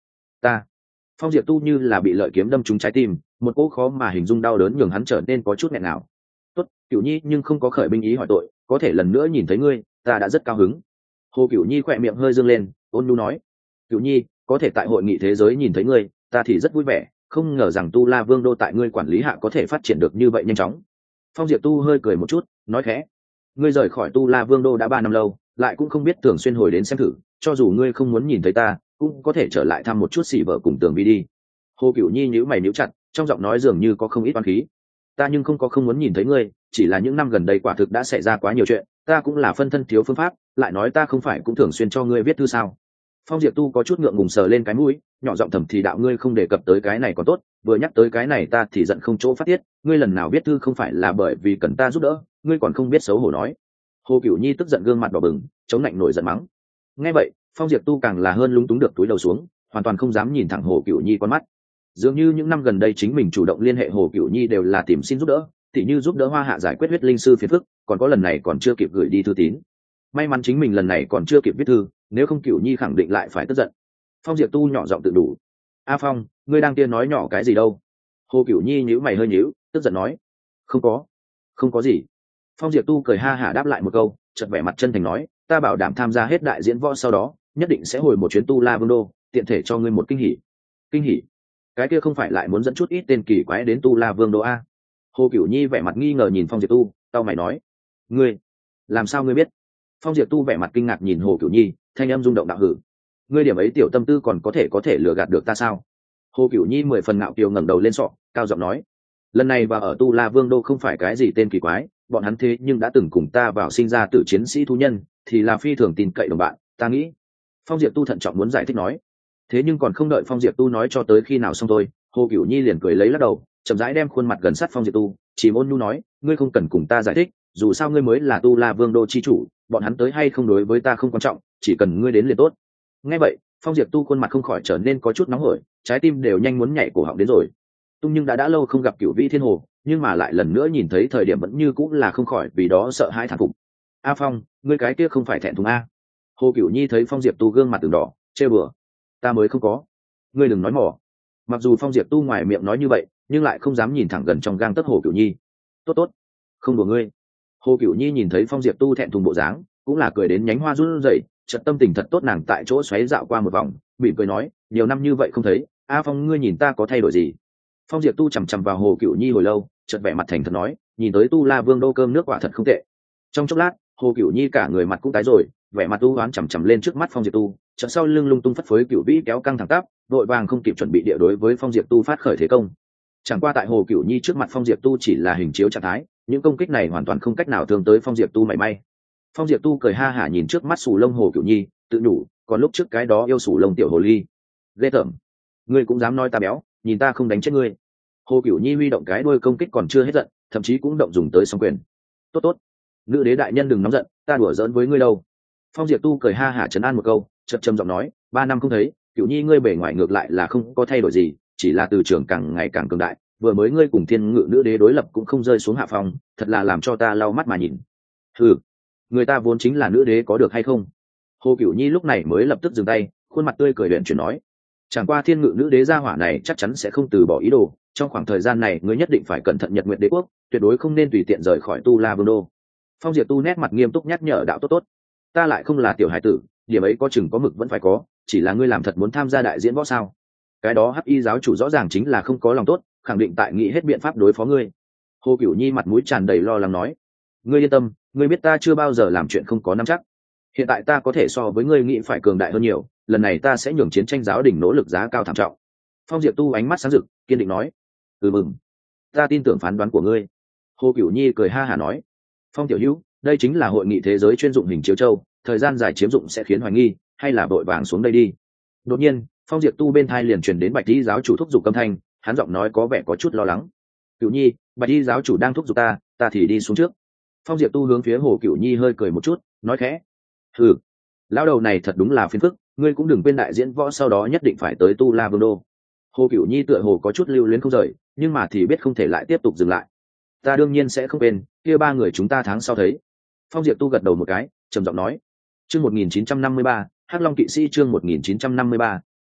Ta. Phong Diệp Tu như là bị lợi kiếm đâm trúng trái tim, một cỗ khó mà hình dung đau đớn nhường hắn trở nên có chút nghẹn nào. Tốt, Cửu Nhi nhưng không có khởi binh ý hỏi tội, có thể lần nữa nhìn thấy ngươi, ta đã rất cao hứng. Hồ Cửu Nhi khỏe miệng hơi dương lên, ôn nhu nói: Cửu Nhi, có thể tại hội nghị thế giới nhìn thấy ngươi, ta thì rất vui vẻ, không ngờ rằng Tu La Vương đô tại ngươi quản lý hạ có thể phát triển được như vậy nhanh chóng. Phong Diệp Tu hơi cười một chút, nói khẽ: ngươi rời khỏi Tu La Vương đô đã 3 năm lâu, lại cũng không biết thường xuyên hồi đến xem thử, cho dù ngươi không muốn nhìn thấy ta, cũng có thể trở lại thăm một chút xỉ vợ cùng Tường Vi đi. Hồ Cửu Nhi nhíu mày nhíu chặt, trong giọng nói dường như có không ít oán khí. Ta nhưng không có không muốn nhìn thấy ngươi, chỉ là những năm gần đây quả thực đã xảy ra quá nhiều chuyện, ta cũng là phân thân thiếu phương pháp, lại nói ta không phải cũng thường xuyên cho ngươi viết thư sao? Phong Diệp Tu có chút ngượng ngùng sờ lên cái mũi, nhỏ giọng thầm thì đạo: ngươi không đề cập tới cái này còn tốt, vừa nhắc tới cái này ta thì giận không chỗ phát tiết, ngươi lần nào viết thư không phải là bởi vì cần ta giúp đỡ, ngươi còn không biết xấu hổ nói. Hồ Cửu Nhi tức giận gương mặt đỏ bừng, chống lạnh nổi giận mắng. Nghe vậy, Phong Diệp Tu càng là hơn lúng túng được túi đầu xuống, hoàn toàn không dám nhìn thẳng Hồ Cửu Nhi con mắt. Dường như những năm gần đây chính mình chủ động liên hệ Hồ Cửu Nhi đều là tìm xin giúp đỡ, tỉ như giúp đỡ Hoa Hạ giải quyết huyết linh sư phiền phức, còn có lần này còn chưa kịp gửi đi thư tín. May mắn chính mình lần này còn chưa kịp viết thư, nếu không Cửu Nhi khẳng định lại phải tức giận. Phong Diệp Tu nhỏ giọng tự đủ: A Phong, ngươi đang tiên nói nhỏ cái gì đâu? Hồ Cửu Nhi nhíu mày hơi nhíu, tức giận nói: không có gì. Phong Diệp Tu cười ha hả đáp lại một câu, chợt vẻ mặt chân thành nói: ta bảo đảm tham gia hết đại diễn võ sau đó, nhất định sẽ hồi một chuyến Tu La Vương đô, tiện thể cho ngươi một kinh hỉ. Kinh hỉ? Cái kia không phải lại muốn dẫn chút ít tên kỳ quái đến Tu La Vương đô a? Hồ Cửu Nhi vẻ mặt nghi ngờ nhìn Phong Diệp Tu, tao mày nói: ngươi, làm sao ngươi biết? Phong Diệp Tu vẻ mặt kinh ngạc nhìn Hồ Cửu Nhi, thanh âm rung động đạo: hử, ngươi điểm ấy tiểu tâm tư còn có thể lừa gạt được ta sao? Hồ Cửu Nhi 10 phần ngạo kiều ngẩng đầu lên sọ, cao giọng nói: lần này và ở Tu La Vương đô không phải cái gì tên kỳ quái, bọn hắn thế nhưng đã từng cùng ta vào sinh ra tử chiến sĩ thú nhân, thì là phi thường tin cậy đồng bạn, ta nghĩ. Phong Diệp Tu thận trọng muốn giải thích nói, thế nhưng còn không đợi Phong Diệp Tu nói cho tới khi nào xong thôi, Hồ Cửu Nhi liền cười lấy lắc đầu, chậm rãi đem khuôn mặt gần sát Phong Diệp Tu, chỉ ôn nhu nói: ngươi không cần cùng ta giải thích, dù sao ngươi mới là Tu La Vương đô chi chủ, bọn hắn tới hay không đối với ta không quan trọng, chỉ cần ngươi đến liền tốt. Nghe vậy, Phong Diệp Tu khuôn mặt không khỏi trở nên có chút nóng hổi, trái tim đều nhanh muốn nhảy cổ họng đến rồi. Tung nhưng đã lâu không gặp Cửu Vĩ Thiên Hồ, nhưng mà lại lần nữa nhìn thấy thời điểm vẫn như cũng là không khỏi vì đó sợ hãi thán phục. A Phong, ngươi cái kia không phải thẹn thùng a? Hồ Cửu Nhi thấy Phong Diệp Tu gương mặt từng đỏ, trêu bừa: ta mới không có, ngươi đừng nói mỏ. Mặc dù Phong Diệp Tu ngoài miệng nói như vậy, nhưng lại không dám nhìn thẳng gần trong gang tấc Hồ Cửu Nhi. Tốt, không đùa ngươi. Hồ Cửu Nhi nhìn thấy Phong Diệp Tu thẹn thùng bộ dáng, cũng là cười đến nhánh hoa run rẩy, chợt tâm tình thật tốt, nàng tại chỗ xoáy dạo qua một vòng, mỉm cười nói: nhiều năm như vậy không thấy, A Phong ngươi nhìn ta có thay đổi gì? Phong Diệp Tu chằm chằm vào Hồ Cửu Nhi hồi lâu, chợt vẻ mặt thành thật nói: nhìn tới Tu La Vương đô cơm nước quả thật không tệ. Trong chốc lát, Hồ Cửu Nhi cả người mặt cũng tái rồi, vẻ mặt u oán chằm chằm lên trước mắt Phong Diệp Tu, chợt sau lưng lung tung phất phới Cửu Vĩ kéo căng thẳng tắp, vội vàng không kịp chuẩn bị địa đối với Phong Diệp Tu phát khởi thế công. Chẳng qua tại Hồ Cửu Nhi trước mặt Phong Diệp Tu chỉ là hình chiếu trạng thái, những công kích này hoàn toàn không cách nào thương tới Phong Diệp Tu mảy may. Phong Diệp Tu cười ha hả nhìn trước mắt sù lông Hồ Cửu Nhi, tự nhủ: còn lúc trước cái đó yêu sù lông tiểu hồ ly, ghê tởm. Ngươi cũng dám nói ta béo, nhìn ta không đánh chết ngươi. Hồ Cửu Nhi huy động cái đuôi công kích còn chưa hết giận, thậm chí cũng động dùng tới song quyền. Tốt, nữ đế đại nhân đừng nóng giận, ta đùa giỡn với ngươi đâu. Phong Diệp Tu cười ha hả trấn an một câu, chậm trầm giọng nói: 3 năm không thấy, Cửu Nhi ngươi bề ngoài ngược lại là không có thay đổi gì, chỉ là từ trường càng ngày càng cường đại, vừa mới ngươi cùng thiên ngự nữ đế đối lập cũng không rơi xuống hạ phong, thật là làm cho ta lau mắt mà nhìn. Hừ, người ta vốn chính là nữ đế có được hay không? Hồ Cửu Nhi lúc này mới lập tức dừng tay, khuôn mặt tươi cười luyện chuyển nói: chẳng qua thiên ngự nữ đế gia hỏa này chắc chắn sẽ không từ bỏ ý đồ, trong khoảng thời gian này ngươi nhất định phải cẩn thận Nhật Nguyệt Đế quốc, tuyệt đối không nên tùy tiện rời khỏi Tu La Vương đô. Phong Diệp Tu nét mặt nghiêm túc nhắc nhở đạo: tốt, ta lại không là tiểu hải tử, điểm ấy có chừng có mực vẫn phải có, chỉ là ngươi làm thật muốn tham gia đại diễn võ sao? Cái đó Hắc Y giáo chủ rõ ràng chính là không có lòng tốt, khẳng định tại nghĩ hết biện pháp đối phó ngươi. Hồ Cửu Nhi mặt mũi tràn đầy lo lắng nói: ngươi yên tâm, ngươi biết ta chưa bao giờ làm chuyện không có nắm chắc. Hiện tại ta có thể so với ngươi nghĩ phải cường đại hơn nhiều, lần này ta sẽ nhường chiến tranh giáo đình nỗ lực giá cao thảm trọng. Phong Diệp Tu ánh mắt sáng rực, kiên định nói: mừng, ta tin tưởng phán đoán của ngươi. Hồ Cửu Nhi cười ha hả nói: Phong tiểu hữu, đây chính là hội nghị thế giới chuyên dụng hình chiếu châu, thời gian dài chiếm dụng sẽ khiến hoài nghi, hay là vội vàng xuống đây đi. Đột nhiên, Phong Diệp Tu bên thai liền truyền đến Bạch Y giáo chủ thúc giục âm thanh, hắn giọng nói có vẻ có chút lo lắng: Cửu Nhi, Bạch Y giáo chủ đang thúc giục ta thì đi xuống trước. Phong Diệp Tu hướng phía Hồ Cửu Nhi hơi cười một chút, nói khẽ: hừ, lão đầu này thật đúng là phiền phức, ngươi cũng đừng quên đại diễn võ sau đó nhất định phải tới Tu La Vương đô. Hồ Cửu Nhi tựa hồ có chút lưu luyến không rời, nhưng mà thì biết không thể lại tiếp tục dừng lại. Ta đương nhiên sẽ không quên, kia 3 người chúng ta tháng sau thấy. Phong Diệp Tu gật đầu một cái, trầm giọng nói: chương 1953, Hắc Long kỵ sĩ, chương 1953,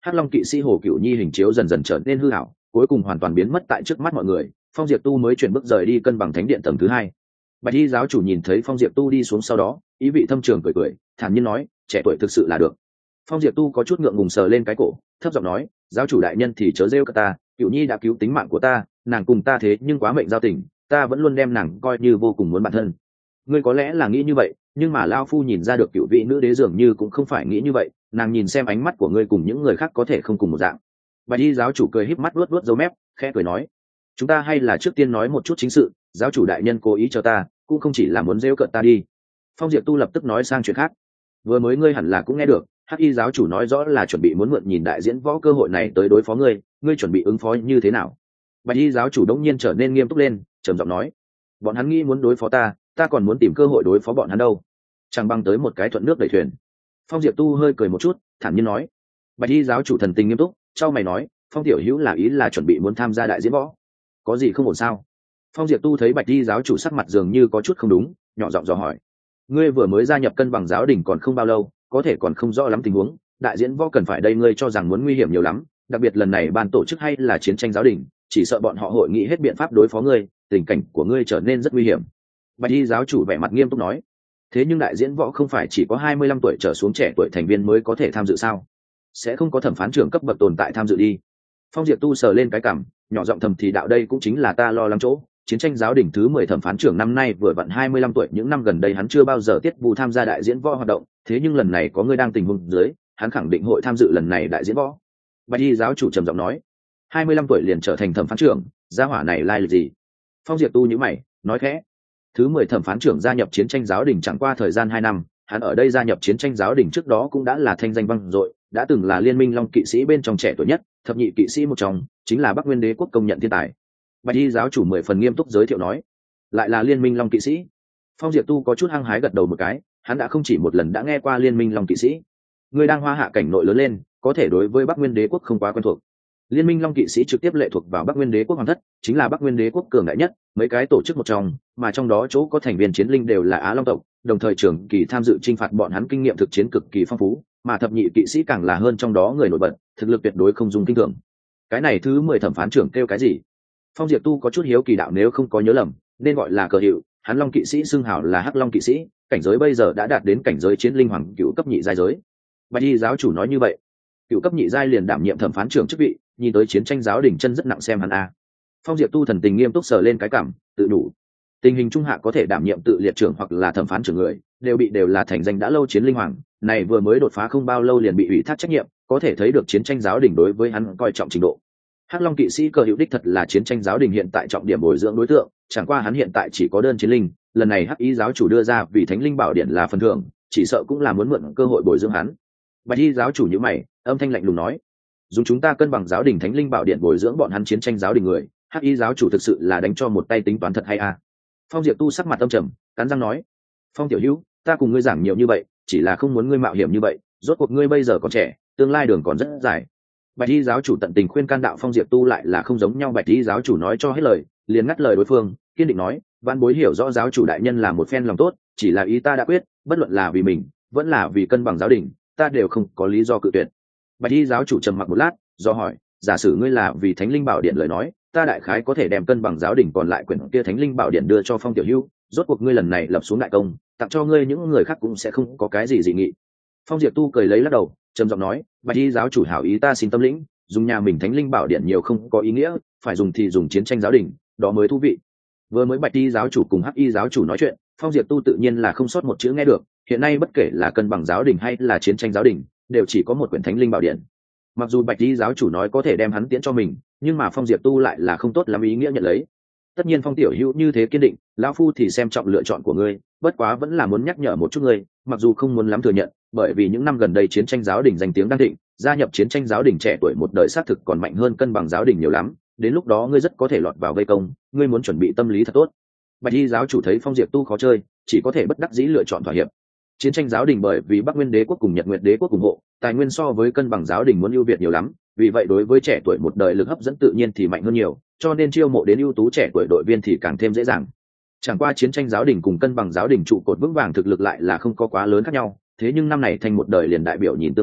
Hắc Long kỵ sĩ Hồ Cửu Nhi hình chiếu dần dần trở nên hư ảo, cuối cùng hoàn toàn biến mất tại trước mắt mọi người. Phong Diệp Tu mới chuyển bước rời đi cân bằng thánh điện tầng thứ hai. Bạch y giáo chủ nhìn thấy Phong Diệp Tu đi xuống sau đó, ý vị thâm trường cười cười, thản nhiên nói, trẻ tuổi thực sự là được. Phong Diệp Tu có chút ngượng ngùng sờ lên cái cổ, thấp giọng nói, giáo chủ đại nhân thì chớ rêu cả ta, Cửu Nhi đã cứu tính mạng của ta, nàng cùng ta thế nhưng quá mệnh giao tình, ta vẫn luôn đem nàng coi như vô cùng muốn bản thân. Ngươi có lẽ là nghĩ như vậy, nhưng mà lão phu nhìn ra được cựu vị nữ đế dường như cũng không phải nghĩ như vậy, nàng nhìn xem ánh mắt của ngươi cùng những người khác có thể không cùng một dạng. Bạch y giáo chủ cười híp mắt luốt luốt râu mép, khẽ cười nói, chúng ta hay là trước tiên nói một chút chính sự, giáo chủ đại nhân cố ý cho ta cũng không chỉ là muốn rêu cợt ta đi. Phong Diệp Tu lập tức nói sang chuyện khác, vừa mới ngươi hẳn là cũng nghe được, hắc y giáo chủ nói rõ là chuẩn bị muốn mượn nhìn đại diễn võ cơ hội này tới đối phó ngươi, ngươi chuẩn bị ứng phó như thế nào? Bạch y giáo chủ đống nhiên trở nên nghiêm túc lên, trầm giọng nói, bọn hắn nghĩ muốn đối phó ta, ta còn muốn tìm cơ hội đối phó bọn hắn đâu, chẳng bằng tới một cái thuận nước đẩy thuyền. Phong Diệp Tu hơi cười một chút, thản nhiên nói. Bạch y giáo chủ thần tình nghiêm túc, trao mày nói, Phong tiểu hữu là ý là chuẩn bị muốn tham gia đại diễn võ, có gì không ổn sao? Phong Diệp Tu thấy Bạch y giáo chủ sắc mặt dường như có chút không đúng, nhỏ giọng dò hỏi, ngươi vừa mới gia nhập cân bằng giáo đình còn không bao lâu, có thể còn không rõ lắm tình huống, đại diễn võ cần phải đây ngươi cho rằng muốn nguy hiểm nhiều lắm, đặc biệt lần này ban tổ chức hay là chiến tranh giáo đình, chỉ sợ bọn họ hội nghị hết biện pháp đối phó ngươi, tình cảnh của ngươi trở nên rất nguy hiểm. Bạch y giáo chủ vẻ mặt nghiêm túc nói, thế nhưng đại diễn võ không phải chỉ có 25 tuổi trở xuống trẻ tuổi thành viên mới có thể tham dự sao? Sẽ không có thẩm phán trưởng cấp bậc tồn tại tham dự đi. Phong Diệp Tu sờ lên cái cằm, nhỏ giọng thầm thì đạo, đây cũng chính là ta lo lắng chỗ, chiến tranh giáo đình thứ 10 thẩm phán trưởng năm nay vừa vặn 25 tuổi, những năm gần đây hắn chưa bao giờ tiết vụ tham gia đại diễn võ hoạt động, thế nhưng lần này có người đang tình huống dưới, hắn khẳng định hội tham dự lần này đại diễn võ. Bạch y giáo chủ trầm giọng nói, 25 tuổi liền trở thành thẩm phán trưởng, gia hỏa này lai lịch gì? Phong Diệp Tu nhíu mày, nói khẽ, thứ 10 thẩm phán trưởng gia nhập chiến tranh giáo đình chẳng qua thời gian 2 năm, hắn ở đây gia nhập chiến tranh giáo đình trước đó cũng đã là thanh danh vang dội, đã từng là liên minh long kỵ sĩ bên trong trẻ tuổi nhất, thập nhị kỵ sĩ một trong, chính là Bắc Nguyên Đế quốc công nhận thiên tài. Bạch y giáo chủ 10 phần nghiêm túc giới thiệu nói, lại là liên minh long kỵ sĩ. Phong Diệp Tu có chút hăng hái gật đầu một cái, hắn đã không chỉ một lần đã nghe qua liên minh long kỵ sĩ. Người đang Hoa Hạ cảnh nội lớn lên, có thể đối với Bắc Nguyên Đế quốc không quá quen thuộc. Liên minh long kỵ sĩ trực tiếp lệ thuộc vào Bắc Nguyên Đế quốc hoàng thất, chính là Bắc Nguyên Đế quốc cường đại nhất mấy cái tổ chức một trong, mà trong đó chỗ có thành viên chiến linh đều là Á Long tộc, đồng thời trưởng kỳ tham dự chinh phạt bọn hắn kinh nghiệm thực chiến cực kỳ phong phú, mà thập nhị kỵ sĩ càng là hơn trong đó người nổi bật, thực lực tuyệt đối không dùng kinh thường. Cái này thứ 10 thẩm phán trưởng kêu cái gì? Phong Diệp Tu có chút hiếu kỳ đạo, nếu không có nhớ lầm nên gọi là cờ hiệu, hắn long kỵ sĩ xưng hảo là Hắc Long kỵ sĩ, cảnh giới bây giờ đã đạt đến cảnh giới chiến linh hoàng cựu cấp nhị giai giới. Bạch y giáo chủ nói như vậy, cựu cấp nhị giai liền đảm nhiệm thẩm phán trưởng chức vị, nhìn tới chiến tranh giáo đình chân rất nặng xem hắn a. Phong Diệp Tu thần tình nghiêm túc sờ lên cái cảm, tự đủ. Tình hình trung hạ có thể đảm nhiệm tự liệt trưởng hoặc là thẩm phán trưởng người, đều là thành danh đã lâu chiến linh hoàng, này vừa mới đột phá không bao lâu liền bị ủy thác trách nhiệm, có thể thấy được chiến tranh giáo đình đối với hắn coi trọng trình độ. Hắc Long kỵ sĩ cờ hữu đích thật là chiến tranh giáo đình hiện tại trọng điểm bồi dưỡng đối tượng, chẳng qua hắn hiện tại chỉ có đơn chiến linh, lần này Hắc y giáo chủ đưa ra vì thánh linh bảo điện là phần thưởng, chỉ sợ cũng là muốn mượn cơ hội bồi dưỡng hắn. Bạch y giáo chủ nhíu mày, âm thanh lạnh lùng nói, dùng chúng ta cân bằng giáo đình thánh linh bảo điện bồi dưỡng bọn hắn chiến tranh giáo đình người, Hắc y giáo chủ thực sự là đánh cho một tay tính toán thật hay a. Phong Diệp Tu sắc mặt âm trầm, cắn răng nói, Phong tiểu hữu, ta cùng ngươi giảng nhiều như vậy, chỉ là không muốn ngươi mạo hiểm như vậy, rốt cuộc ngươi bây giờ còn trẻ, tương lai đường còn rất dài. Bạch y giáo chủ tận tình khuyên can đạo, Phong Diệp Tu lại là không giống nhau. Bạch y giáo chủ nói cho hết lời, liền ngắt lời đối phương, kiên định nói, văn bối hiểu rõ giáo chủ đại nhân là một phen lòng tốt, chỉ là ý ta đã quyết, bất luận là vì mình vẫn là vì cân bằng giáo đình, ta đều không có lý do cự tuyệt. Bạch y giáo chủ trầm mặc một lát, do hỏi, giả sử ngươi là vì thánh linh bảo điện lời nói, ta đại khái có thể đem cân bằng giáo đình còn lại quyển kia thánh linh bảo điện đưa cho Phong tiểu hữu, rốt cuộc ngươi lần này lập xuống đại công, tặng cho ngươi những người khác cũng sẽ không có cái gì dị nghị. Phong Diệp Tu cười lấy lắc đầu, trầm giọng nói, Bạch y giáo chủ hảo ý ta xin tâm lĩnh, dùng nhà mình thánh linh bảo điện nhiều không có ý nghĩa, phải dùng thì dùng chiến tranh giáo đình, đó mới thú vị. Vừa mới Bạch y giáo chủ cùng Hắc y giáo chủ nói chuyện, Phong Diệp Tu tự nhiên là không sót một chữ nghe được, hiện nay bất kể là cân bằng giáo đình hay là chiến tranh giáo đình, đều chỉ có một quyển thánh linh bảo điện. Mặc dù Bạch y giáo chủ nói có thể đem hắn tiễn cho mình, nhưng mà Phong Diệp Tu lại là không tốt lắm ý nghĩa nhận lấy. Tất nhiên Phong tiểu hữu như thế kiên định, lão phu thì xem trọng lựa chọn của ngươi, bất quá vẫn là muốn nhắc nhở một chút ngươi, mặc dù không muốn lắm thừa nhận, bởi vì những năm gần đây chiến tranh giáo đình danh tiếng đang thịnh, gia nhập chiến tranh giáo đình trẻ tuổi một đời xác thực còn mạnh hơn cân bằng giáo đình nhiều lắm, đến lúc đó ngươi rất có thể lọt vào vây công, ngươi muốn chuẩn bị tâm lý thật tốt. Bạch y giáo chủ thấy Phong Diệp Tu khó chơi, chỉ có thể bất đắc dĩ lựa chọn thỏa hiệp. Chiến tranh giáo đình bởi vì Bắc Nguyên Đế quốc cùng Nhật Nguyệt Đế quốc ủng hộ, tài nguyên so với cân bằng giáo đình muốn ưu việt nhiều lắm, vì vậy đối với trẻ tuổi một đời lực hấp dẫn tự nhiên thì mạnh hơn nhiều, cho nên chiêu mộ đến ưu tú trẻ tuổi đội viên thì càng thêm dễ dàng. Chẳng qua chiến tranh giáo đình cùng cân bằng giáo đình trụ cột vững vàng thực lực lại là không có quá lớn khác nhau, thế nhưng năm này thành một đời liền đại biểu nhìn tương lai,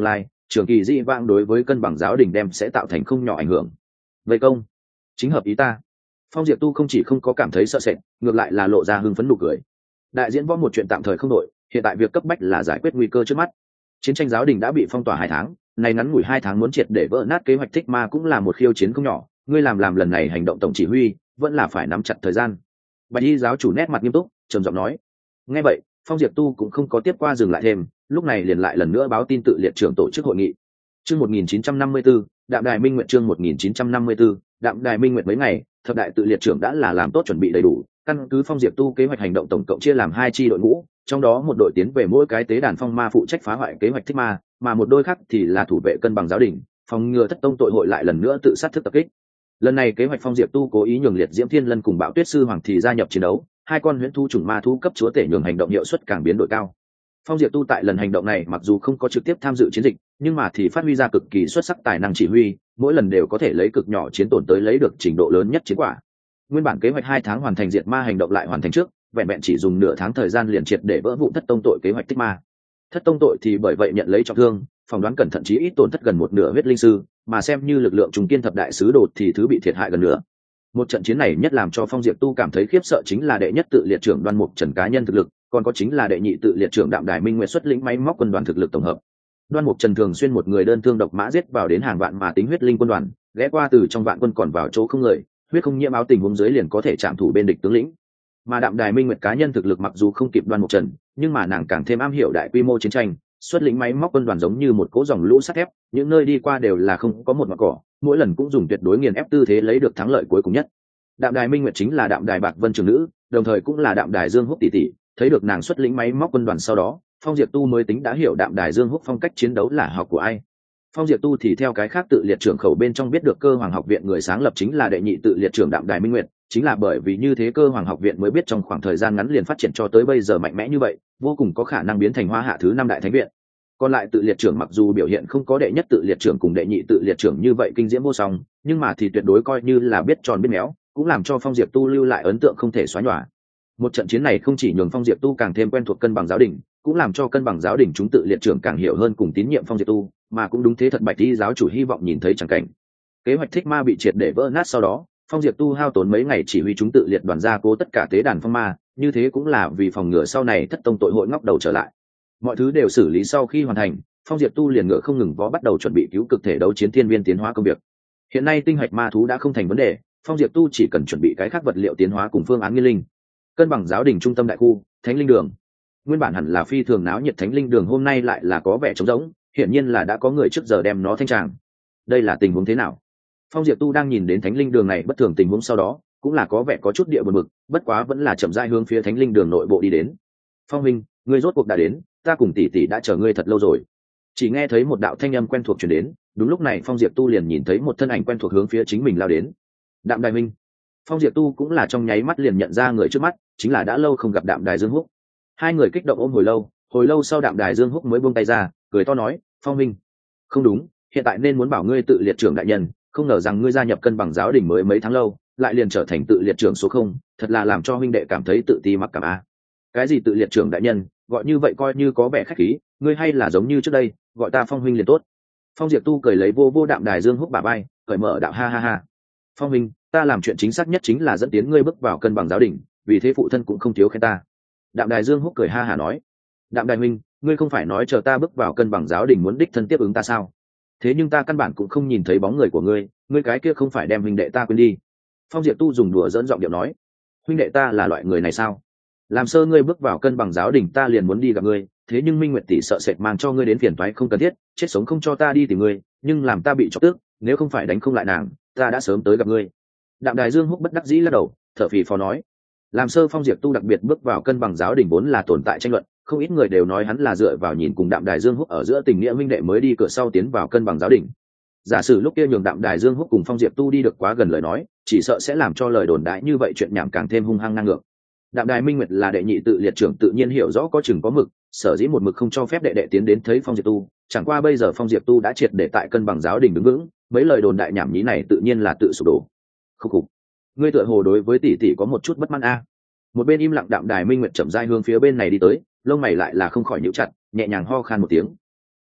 trường kỳ dĩ vãng đối với cân bằng giáo đình đem sẽ tạo thành không nhỏ ảnh hưởng. Vậy công chính hợp ý ta. Phong Diệp Tu không chỉ không có cảm thấy sợ sệt, ngược lại là lộ ra hưng phấn nụ cười. Đại diễn võ một chuyện tạm thời không đổi, hiện tại việc cấp bách là giải quyết nguy cơ trước mắt. Chiến tranh giáo đình đã bị phong tỏa 2 tháng, này ngắn ngủi 2 tháng muốn triệt để vỡ nát kế hoạch thích ma cũng là một khiêu chiến không nhỏ, ngươi làm lần này hành động tổng chỉ huy, vẫn là phải nắm chặt thời gian. Bạch Y giáo chủ nét mặt nghiêm túc, trầm giọng nói. Nghe vậy, Phong Diệp Tu cũng không có tiếp qua dừng lại thêm, lúc này liền lại lần nữa báo tin tự liệt trưởng tổ chức hội nghị. Chương 1954, Đạm Đài Minh Nguyệt chương 1954, Đạm Đài Minh Nguyệt mấy ngày, thập đại tự liệt trưởng đã là làm tốt chuẩn bị đầy đủ, căn cứ Phong Diệp Tu kế hoạch hành động tổng cộng chia làm 2 chi đội ngũ, trong đó một đội tiến về mỗi cái tế đàn phong ma phụ trách phá hoại kế hoạch thích ma, mà một đôi khác thì là thủ vệ cân bằng giáo đình, phòng ngừa thất tông tội hội lại lần nữa tự sát thức tập kích. Lần này kế hoạch Phong Diệp Tu cố ý nhường liệt diễm thiên lân cùng bạo tuyết sư hoàng thì gia nhập chiến đấu, 2 con huyễn thu trùng ma thú cấp chúa tể nhường hành động hiệu suất càng biến đổi cao. Phong Diệp Tu tại lần hành động này mặc dù không có trực tiếp tham dự chiến dịch, nhưng mà thì phát huy ra cực kỳ xuất sắc tài năng chỉ huy, mỗi lần đều có thể lấy cực nhỏ chiến tổn tới lấy được trình độ lớn nhất chiến quả. Nguyên bản kế hoạch 2 tháng hoàn thành diệt ma hành động lại hoàn thành trước, vẹn vẹn chỉ dùng nửa tháng thời gian liền triệt để vỡ vụn thất tông tội kế hoạch tích ma. Thất tông tội thì bởi vậy nhận lấy trọng thương, phỏng đoán cẩn thận chí ít tổn thất gần một nửa huyết linh sư, mà xem như lực lượng trùng kiên thập đại sứ đồ thì thứ bị thiệt hại gần nửa. Một trận chiến này nhất làm cho Phong Diệp Tu cảm thấy khiếp sợ chính là đệ nhất tự liệt trưởng Đoan Mục Trần cá nhân thực lực, còn có chính là đệ nhị tự liệt trưởng Đạm Đài Minh Nguyệt xuất lĩnh máy móc quân đoàn thực lực tổng hợp. Đoan Mục Trần thường xuyên một người đơn thương độc mã giết vào đến hàng vạn mà tính huyết linh quân đoàn, ghé qua từ trong vạn quân còn vào chỗ không người, huyết không nhiễm áo tình huống dưới liền có thể chạm thủ bên địch tướng lĩnh. Mà Đạm Đài Minh Nguyệt cá nhân thực lực mặc dù không kịp Đoan Mục Trần, nhưng mà nàng càng thêm am hiểu đại quy mô chiến tranh, xuất lĩnh máy móc quân đoàn giống như một cỗ dòng lũ sắt thép, những nơi đi qua đều là không có một mảng cỏ, mỗi lần cũng dùng tuyệt đối nghiền ép tư thế lấy được thắng lợi cuối cùng nhất. Đạm Đài Minh Nguyệt chính là Đạm Đài Bạc Vân trưởng nữ, đồng thời cũng là Đạm Đài Dương Húc tỷ tỷ, thấy được nàng xuất lĩnh máy móc quân đoàn sau đó, Phong Diệp Tu mới tính đã hiểu Đạm Đài Dương Húc phong cách chiến đấu là học của ai. Phong Diệp Tu thì theo cái khác tự liệt trưởng khẩu bên trong biết được Cơ Hoàng học viện người sáng lập chính là đệ nhị tự liệt trưởng Đạm Đài Minh Nguyệt, chính là bởi vì như thế Cơ Hoàng học viện mới biết trong khoảng thời gian ngắn liền phát triển cho tới bây giờ mạnh mẽ như vậy, vô cùng có khả năng biến thành Hoa Hạ thứ 5 đại thánh viện. Còn lại tự liệt trưởng mặc dù biểu hiện không có đệ nhất tự liệt trưởng cùng đệ nhị tự liệt trưởng như vậy kinh diễm vô song, nhưng mà thì tuyệt đối coi như là biết tròn biết méo, cũng làm cho Phong Diệp Tu lưu lại ấn tượng không thể xóa nhòa. Một trận chiến này không chỉ nhường Phong Diệp Tu càng thêm quen thuộc cân bằng giáo đình, cũng làm cho cân bằng giáo đình chúng tự liệt trưởng càng hiểu hơn cùng tín nhiệm Phong Diệp Tu, mà cũng đúng thế thật Bạch Y giáo chủ hy vọng nhìn thấy chẳng cảnh. Kế hoạch thích ma bị triệt để vỡ nát sau đó, Phong Diệp Tu hao tốn mấy ngày chỉ huy chúng tự liệt đoàn gia cố tất cả tế đàn phong ma, như thế cũng là vì phòng ngừa sau này thất tông tội hội ngóc đầu trở lại. Mọi thứ đều xử lý sau khi hoàn thành, Phong Diệp Tu liền ngựa không ngừng vó bắt đầu chuẩn bị cứu cực thể đấu chiến thiên viên tiến hóa công việc. Hiện nay tinh hạch ma thú đã không thành vấn đề, Phong Diệp Tu chỉ cần chuẩn bị cái khác vật liệu tiến hóa cùng phương án nghiên linh. Cân bằng giáo đình trung tâm đại khu, Thánh Linh Đường. Nguyên bản hẳn là phi thường náo nhiệt Thánh Linh Đường hôm nay lại là có vẻ trống rỗng, hiển nhiên là đã có người trước giờ đem nó thanh tràng. Đây là tình huống thế nào? Phong Diệp Tu đang nhìn đến Thánh Linh Đường này bất thường tình huống sau đó, cũng là có vẻ có chút địa buồn bực, bất quá vẫn là chậm rãi hướng phía Thánh Linh Đường nội bộ đi đến. Phong huynh, ngươi rốt cuộc đã đến, ta cùng tỷ tỷ đã chờ ngươi thật lâu rồi. Chỉ nghe thấy một đạo thanh âm quen thuộc truyền đến, đúng lúc này Phong Diệp Tu liền nhìn thấy một thân ảnh quen thuộc hướng phía chính mình lao đến. Đạm Đài Minh. Phong Diệp Tu cũng là trong nháy mắt liền nhận ra người trước mắt chính là đã lâu không gặp Đạm Đài Dương Húc. Hai người kích động ôm hồi lâu sau Đạm Đài Dương Húc mới buông tay ra, cười to nói, Phong Minh, không đúng, hiện tại nên muốn bảo ngươi tự liệt trưởng đại nhân, không ngờ rằng ngươi gia nhập cân bằng giáo đình mới mấy tháng lâu, lại liền trở thành tự liệt trưởng số 0, thật là làm cho huynh đệ cảm thấy tự ti mặc cảm a. Cái gì tự liệt trưởng đại nhân, gọi như vậy coi như có vẻ khách khí, ngươi hay là giống như trước đây, gọi ta Phong huynh liền tốt. Phong Diệp Tu cười lấy vô Đạm Đài Dương Húc bả vai, cởi mở đạo ha ha ha. Phong huynh, ta làm chuyện chính xác nhất chính là dẫn tiến ngươi bước vào cân bằng giáo đình, vì thế phụ thân cũng không thiếu khen ta. Đạm Đài Dương Húc cười ha hả nói, Đạm Đài huynh, ngươi không phải nói chờ ta bước vào cân bằng giáo đình muốn đích thân tiếp ứng ta sao? Thế nhưng ta căn bản cũng không nhìn thấy bóng người của ngươi, ngươi cái kia không phải đem huynh đệ ta quên đi. Phong Diệp Tu dùng đùa dẫn giọng điệu nói, huynh đệ ta là loại người này sao? Làm sơ ngươi bước vào cân bằng giáo đình ta liền muốn đi gặp ngươi, thế nhưng Minh Nguyệt tỷ sợ sệt mang cho ngươi đến phiền toái không cần thiết, chết sống không cho ta đi tìm ngươi, nhưng làm ta bị chọc tức, nếu không phải đánh không lại nàng, ta đã sớm tới gặp ngươi. Đạm Đài Dương Húc bất đắc dĩ lắc đầu, thở phì phò nói, làm sơ Phong Diệp Tu đặc biệt bước vào cân bằng giáo đình vốn là tồn tại tranh luận, không ít người đều nói hắn là dựa vào nhìn cùng Đạm Đài Dương Húc ở giữa tình nghĩa minh đệ mới đi cửa sau tiến vào cân bằng giáo đình. Giả sử lúc kia nhường Đạm Đài Dương Húc cùng Phong Diệp Tu đi được quá gần lời nói, chỉ sợ sẽ làm cho lời đồn đại như vậy chuyện nhảm càng thêm hung hăng ngang ngược. Đạm Đài Minh Nguyệt là đệ nhị tự liệt trưởng tự nhiên hiểu rõ có chừng có mực, sở dĩ một mực không cho phép đệ đệ tiến đến thấy Phong Diệp Tu, chẳng qua bây giờ Phong Diệp Tu đã triệt để tại cân bằng giáo đình đứng vững, mấy lời đồn đại nhảm nhí này tự nhiên là tự sụp đổ. Khúc khục, ngươi tựa hồ đối với tỷ tỷ có một chút bất mãn a. Một bên im lặng Đạm Đài Minh Nguyệt chậm rãi hướng phía bên này đi tới, lông mày lại là không khỏi nhíu chặt, nhẹ nhàng ho khan một tiếng.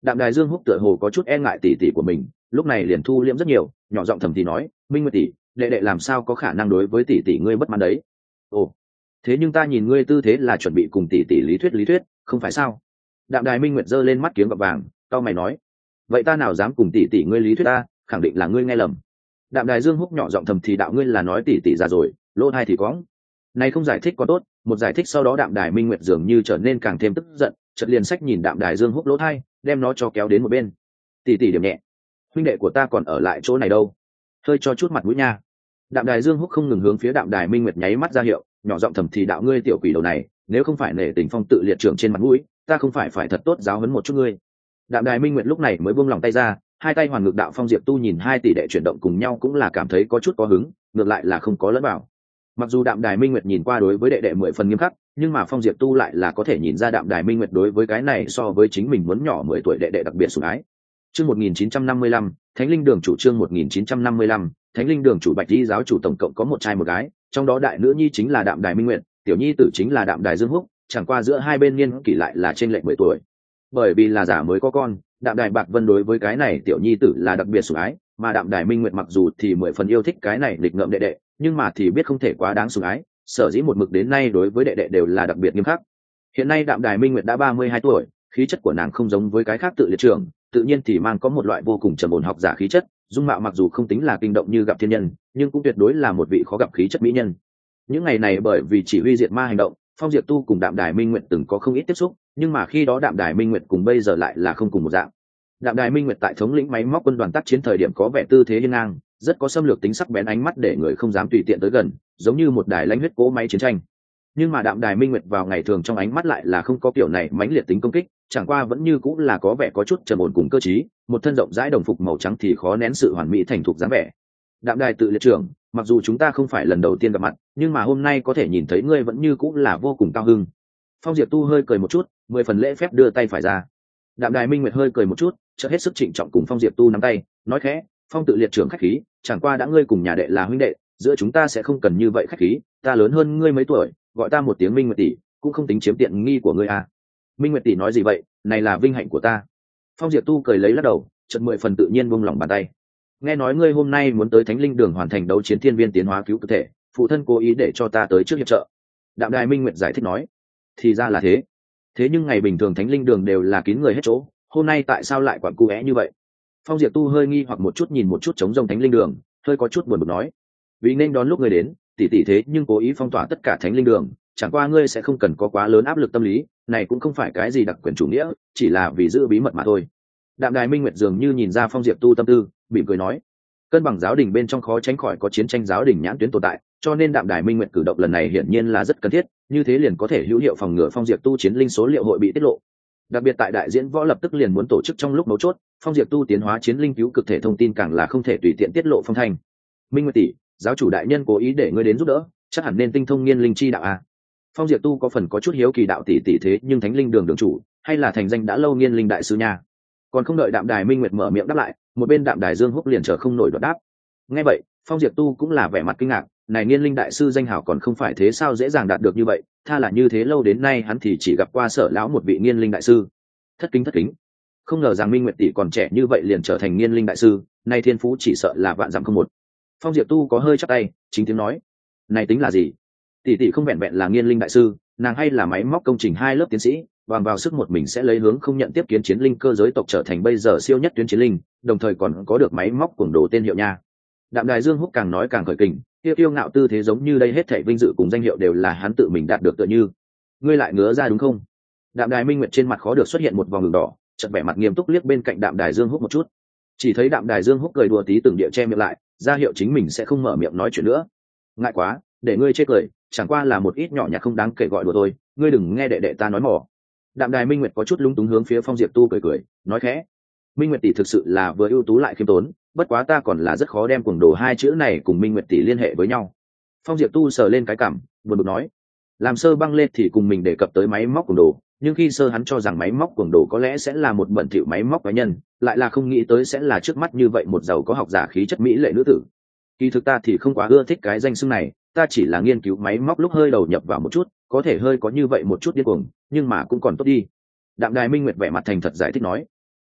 Đạm Đài Dương Húc tựa hồ có chút e ngại tỷ tỷ của mình, lúc này liền thu liễm rất nhiều, nhỏ giọng thầm thì nói, Minh Nguyệt tỷ, đệ đệ làm sao có khả năng đối với tỷ tỷ ngươi bất mãn đấy. Ồ, thế nhưng ta nhìn ngươi tư thế là chuẩn bị cùng tỷ tỷ lý thuyết, không phải sao? Đạm Đài Minh Nguyệt giơ lên mắt kiếm gọt vàng, cau mày nói, vậy ta nào dám cùng tỷ tỷ ngươi lý thuyết ta, khẳng định là ngươi nghe lầm. Đạm Đài Dương Húc nhỏ giọng thầm thì đạo, ngươi là nói tỷ tỷ già rồi, lỗ tai thì có. Này không giải thích có tốt, một giải thích sau đó Đạm Đài Minh Nguyệt dường như trở nên càng thêm tức giận, chợt liền sách nhìn Đạm Đài Dương Húc lỗ tai, đem nó cho kéo đến một bên. Tỷ tỷ điểm nhẹ, huynh đệ của ta còn ở lại chỗ này đâu, hơi cho chút mặt mũi nha. Đạm Đài Dương Húc không ngừng hướng phía Đạm Đài Minh Nguyệt nháy mắt ra hiệu, nhỏ giọng thầm thì đạo, ngươi tiểu quỷ đầu này, nếu không phải nể tình phong tự liệt trưởng trên mặt mũi, ta không phải thật tốt giáo huấn một chút ngươi. Đạm Đài Minh Nguyệt lúc này mới buông lòng tay ra, hai tay hoàn ngực đạo Phong Diệp Tu nhìn hai tỷ đệ chuyển động cùng nhau cũng là cảm thấy có chút có hứng, ngược lại là không có lẫn vào. Mặc dù Đạm Đài Minh Nguyệt nhìn qua đối với đệ đệ 10 phần nghiêm khắc, nhưng mà Phong Diệp Tu lại là có thể nhìn ra Đạm Đài Minh Nguyệt đối với cái này so với chính mình muốn nhỏ 10 tuổi đệ đệ đặc biệt sủng ái. Chương 1955, Thánh Linh Đường chủ, chương 1955, Thánh Linh Đường chủ. Bạch Y giáo chủ tổng cộng có một trai một gái, trong đó đại nữ nhi chính là Đạm Đài Minh Nguyệt, tiểu nhi tử chính là Đạm Đài Dương Húc, chẳng qua giữa hai bên niên kỷ lại là trên lệch 10 tuổi. Bởi vì là giả mới có con, Đạm Đài Bạc Vân đối với cái này tiểu nhi tử là đặc biệt sủng ái, mà Đạm Đài Minh Nguyệt mặc dù thì 10 phần yêu thích cái này nghịch ngợm đệ đệ, nhưng mà thì biết không thể quá đáng sủng ái, sở dĩ một mực đến nay đối với đệ đệ đều là đặc biệt nghiêm khắc. Hiện nay Đạm Đài Minh Nguyệt đã 32 tuổi, khí chất của nàng không giống với cái khác tự liệt trưởng, tự nhiên thì mang có một loại vô cùng trầm ổn học giả khí chất, dung mạo mặc dù không tính là kinh động như gặp thiên nhân, nhưng cũng tuyệt đối là một vị khó gặp khí chất mỹ nhân. Những ngày này bởi vì chỉ huy diệt ma hành động, Phong Diệp Tu cùng Đạm Đài Minh Nguyệt từng có không ít tiếp xúc, nhưng mà khi đó Đạm Đài Minh Nguyệt cùng bây giờ lại là không cùng một dạng. Đạm Đài Minh Nguyệt tại thống lĩnh máy móc quân đoàn tác chiến thời điểm có vẻ tư thế hiên ngang, rất có xâm lược tính sắc bén, ánh mắt để người không dám tùy tiện tới gần, giống như một đài lãnh huyết cỗ máy chiến tranh. Nhưng mà Đạm Đài Minh Nguyệt vào ngày thường trong ánh mắt lại là không có kiểu này mãnh liệt tính công kích, chẳng qua vẫn như cũng là có vẻ có chút trầm ổn cùng cơ trí, một thân rộng rãi đồng phục màu trắng thì khó nén sự hoàn mỹ thành thục dáng vẻ. Đạm Đài tự liệt trưởng, mặc dù chúng ta không phải lần đầu tiên gặp mặt, nhưng mà hôm nay có thể nhìn thấy ngươi vẫn như cũng là vô cùng cao hưng. Phong Diệp Tu hơi cười một chút, 10 phần lễ phép đưa tay phải ra. Đạm Đài Minh Nguyệt hơi cười một chút, chợt hết sức trịnh trọng cùng Phong Diệp Tu nắm tay, nói khẽ, Phong tự liệt trưởng khách khí, chẳng qua đã ngươi cùng nhà đệ là huynh đệ, giữa chúng ta sẽ không cần như vậy khách khí, ta lớn hơn ngươi mấy tuổi, gọi ta một tiếng Minh Nguyệt tỷ, cũng không tính chiếm tiện nghi của ngươi à. Minh Nguyệt tỷ nói gì vậy, này là vinh hạnh của ta. Phong Diệp Tu cười lấy lắc đầu, chợt 10 phần tự nhiên buông lỏng bàn tay. Nghe nói ngươi hôm nay muốn tới Thánh Linh Đường hoàn thành đấu chiến thiên viên tiến hóa cứu cơ thể, phụ thân cố ý để cho ta tới trước hiệp trợ. Đạm Đài Minh Nguyệt giải thích nói, thì ra là thế. Thế nhưng ngày bình thường Thánh Linh Đường đều là kín người hết chỗ, hôm nay tại sao lại quặn cu é như vậy? Phong Diệp Tu hơi nghi hoặc một chút nhìn một chút trống rông Thánh Linh Đường, hơi có chút buồn bực nói, vì nên đón lúc ngươi đến, tỷ thế nhưng cố ý phong tỏa tất cả Thánh Linh Đường, chẳng qua ngươi sẽ không cần có quá lớn áp lực tâm lý, này cũng không phải cái gì đặc quyền chủ nghĩa, chỉ là vì giữ bí mật mà thôi. Đạm Đài Minh Nguyệt dường như nhìn ra Phong Diệp Tu tâm tư, mỉm cười nói, cân bằng giáo đình bên trong khó tránh khỏi có chiến tranh giáo đình nhãn tuyến tồn tại, cho nên Đạm Đài Minh Nguyệt cử động lần này hiển nhiên là rất cần thiết, như thế liền có thể hữu hiệu phòng ngừa Phong Diệp Tu chiến linh số liệu hội bị tiết lộ. Đặc biệt tại đại diễn võ lập tức liền muốn tổ chức trong lúc mấu chốt, Phong Diệp Tu tiến hóa chiến linh cứu cực thể thông tin càng là không thể tùy tiện tiết lộ phong thanh. Minh Nguyệt tỷ, giáo chủ đại nhân cố ý để ngươi đến giúp đỡ, chắc hẳn nên tinh thông nghiên linh chi đạo à? Phong Diệp Tu có phần có chút hiếu kỳ, đạo tỷ thế nhưng Thánh Linh Đường đường chủ, hay là thành danh đã lâu nghiên linh đại sư nha? Còn không đợi Đạm Đài Minh Nguyệt mở miệng đáp lại, một bên Đạm Đài Dương Húc liền chờ không nổi đoạt đáp. Nghe vậy, Phong Diệp Tu cũng là vẻ mặt kinh ngạc, này nghiên linh đại sư danh hảo còn không phải thế sao dễ dàng đạt được như vậy, tha là như thế lâu đến nay hắn thì chỉ gặp qua Sở lão một vị nghiên linh đại sư. Thất kính, không ngờ rằng Minh Nguyệt tỷ còn trẻ như vậy liền trở thành nghiên linh đại sư, nay thiên phú chỉ sợ là vạn dặm không một. Phong Diệp Tu có hơi chắp tay, chính tiếng nói, này tính là gì? Tỷ không vẹn vẹn là nghiên linh đại sư, nàng hay là máy móc công trình 2 lớp tiến sĩ, bằng vào sức một mình sẽ lấy hướng không nhận tiếp kiến chiến linh cơ giới tộc trở thành bây giờ siêu nhất tuyến chiến linh, đồng thời còn có được máy móc cuồng đồ tên hiệu nha. Đạm Đài Dương Húc càng nói càng khởi kình, tiêu ngạo tư thế giống như đây hết thảy vinh dự cùng danh hiệu đều là hắn tự mình đạt được tựa như. Ngươi lại ngứa ra đúng không? Đạm Đài Minh Nguyệt trên mặt khó được xuất hiện một vòng đường đỏ, chợt vẻ mặt nghiêm túc liếc bên cạnh Đạm Đài Dương Húc một chút. Chỉ thấy Đạm Đài Dương Húc cười đùa tí từng địa che miệng lại, ra hiệu chính mình sẽ không mở miệng nói chuyện nữa. Ngại quá, để ngươi chê cười, chẳng qua là một ít nhỏ nhặt không đáng kể gọi đùa thôi, ngươi đừng nghe đệ ta nói mỏ. Đạm Đài Minh Nguyệt có chút lúng túng hướng phía Phong Diệp Tu cười, nói khẽ, Minh Nguyệt tỷ thực sự là vừa ưu tú lại khiêm tốn, bất quá ta còn là rất khó đem cuồng đồ 2 chữ này cùng Minh Nguyệt tỷ liên hệ với nhau. Phong Diệp Tu sờ lên cái cằm, buồn bực nói, làm sơ băng lên thì cùng mình đề cập tới máy móc cuồng đồ, nhưng khi sơ hắn cho rằng máy móc cuồng đồ có lẽ sẽ là một bẩn thỉu máy móc cá nhân, lại là không nghĩ tới sẽ là trước mắt như vậy một giàu có học giả khí chất mỹ lệ nữ tử. Kỳ thực ta thì không quá ưa thích cái danh xưng này, ta chỉ là nghiên cứu máy móc lúc hơi đầu nhập vào một chút, có thể hơi có như vậy một chút điên cuồng, nhưng mà cũng còn tốt đi. Đạm Đài Minh Nguyệt vẻ mặt thành thật giải thích nói,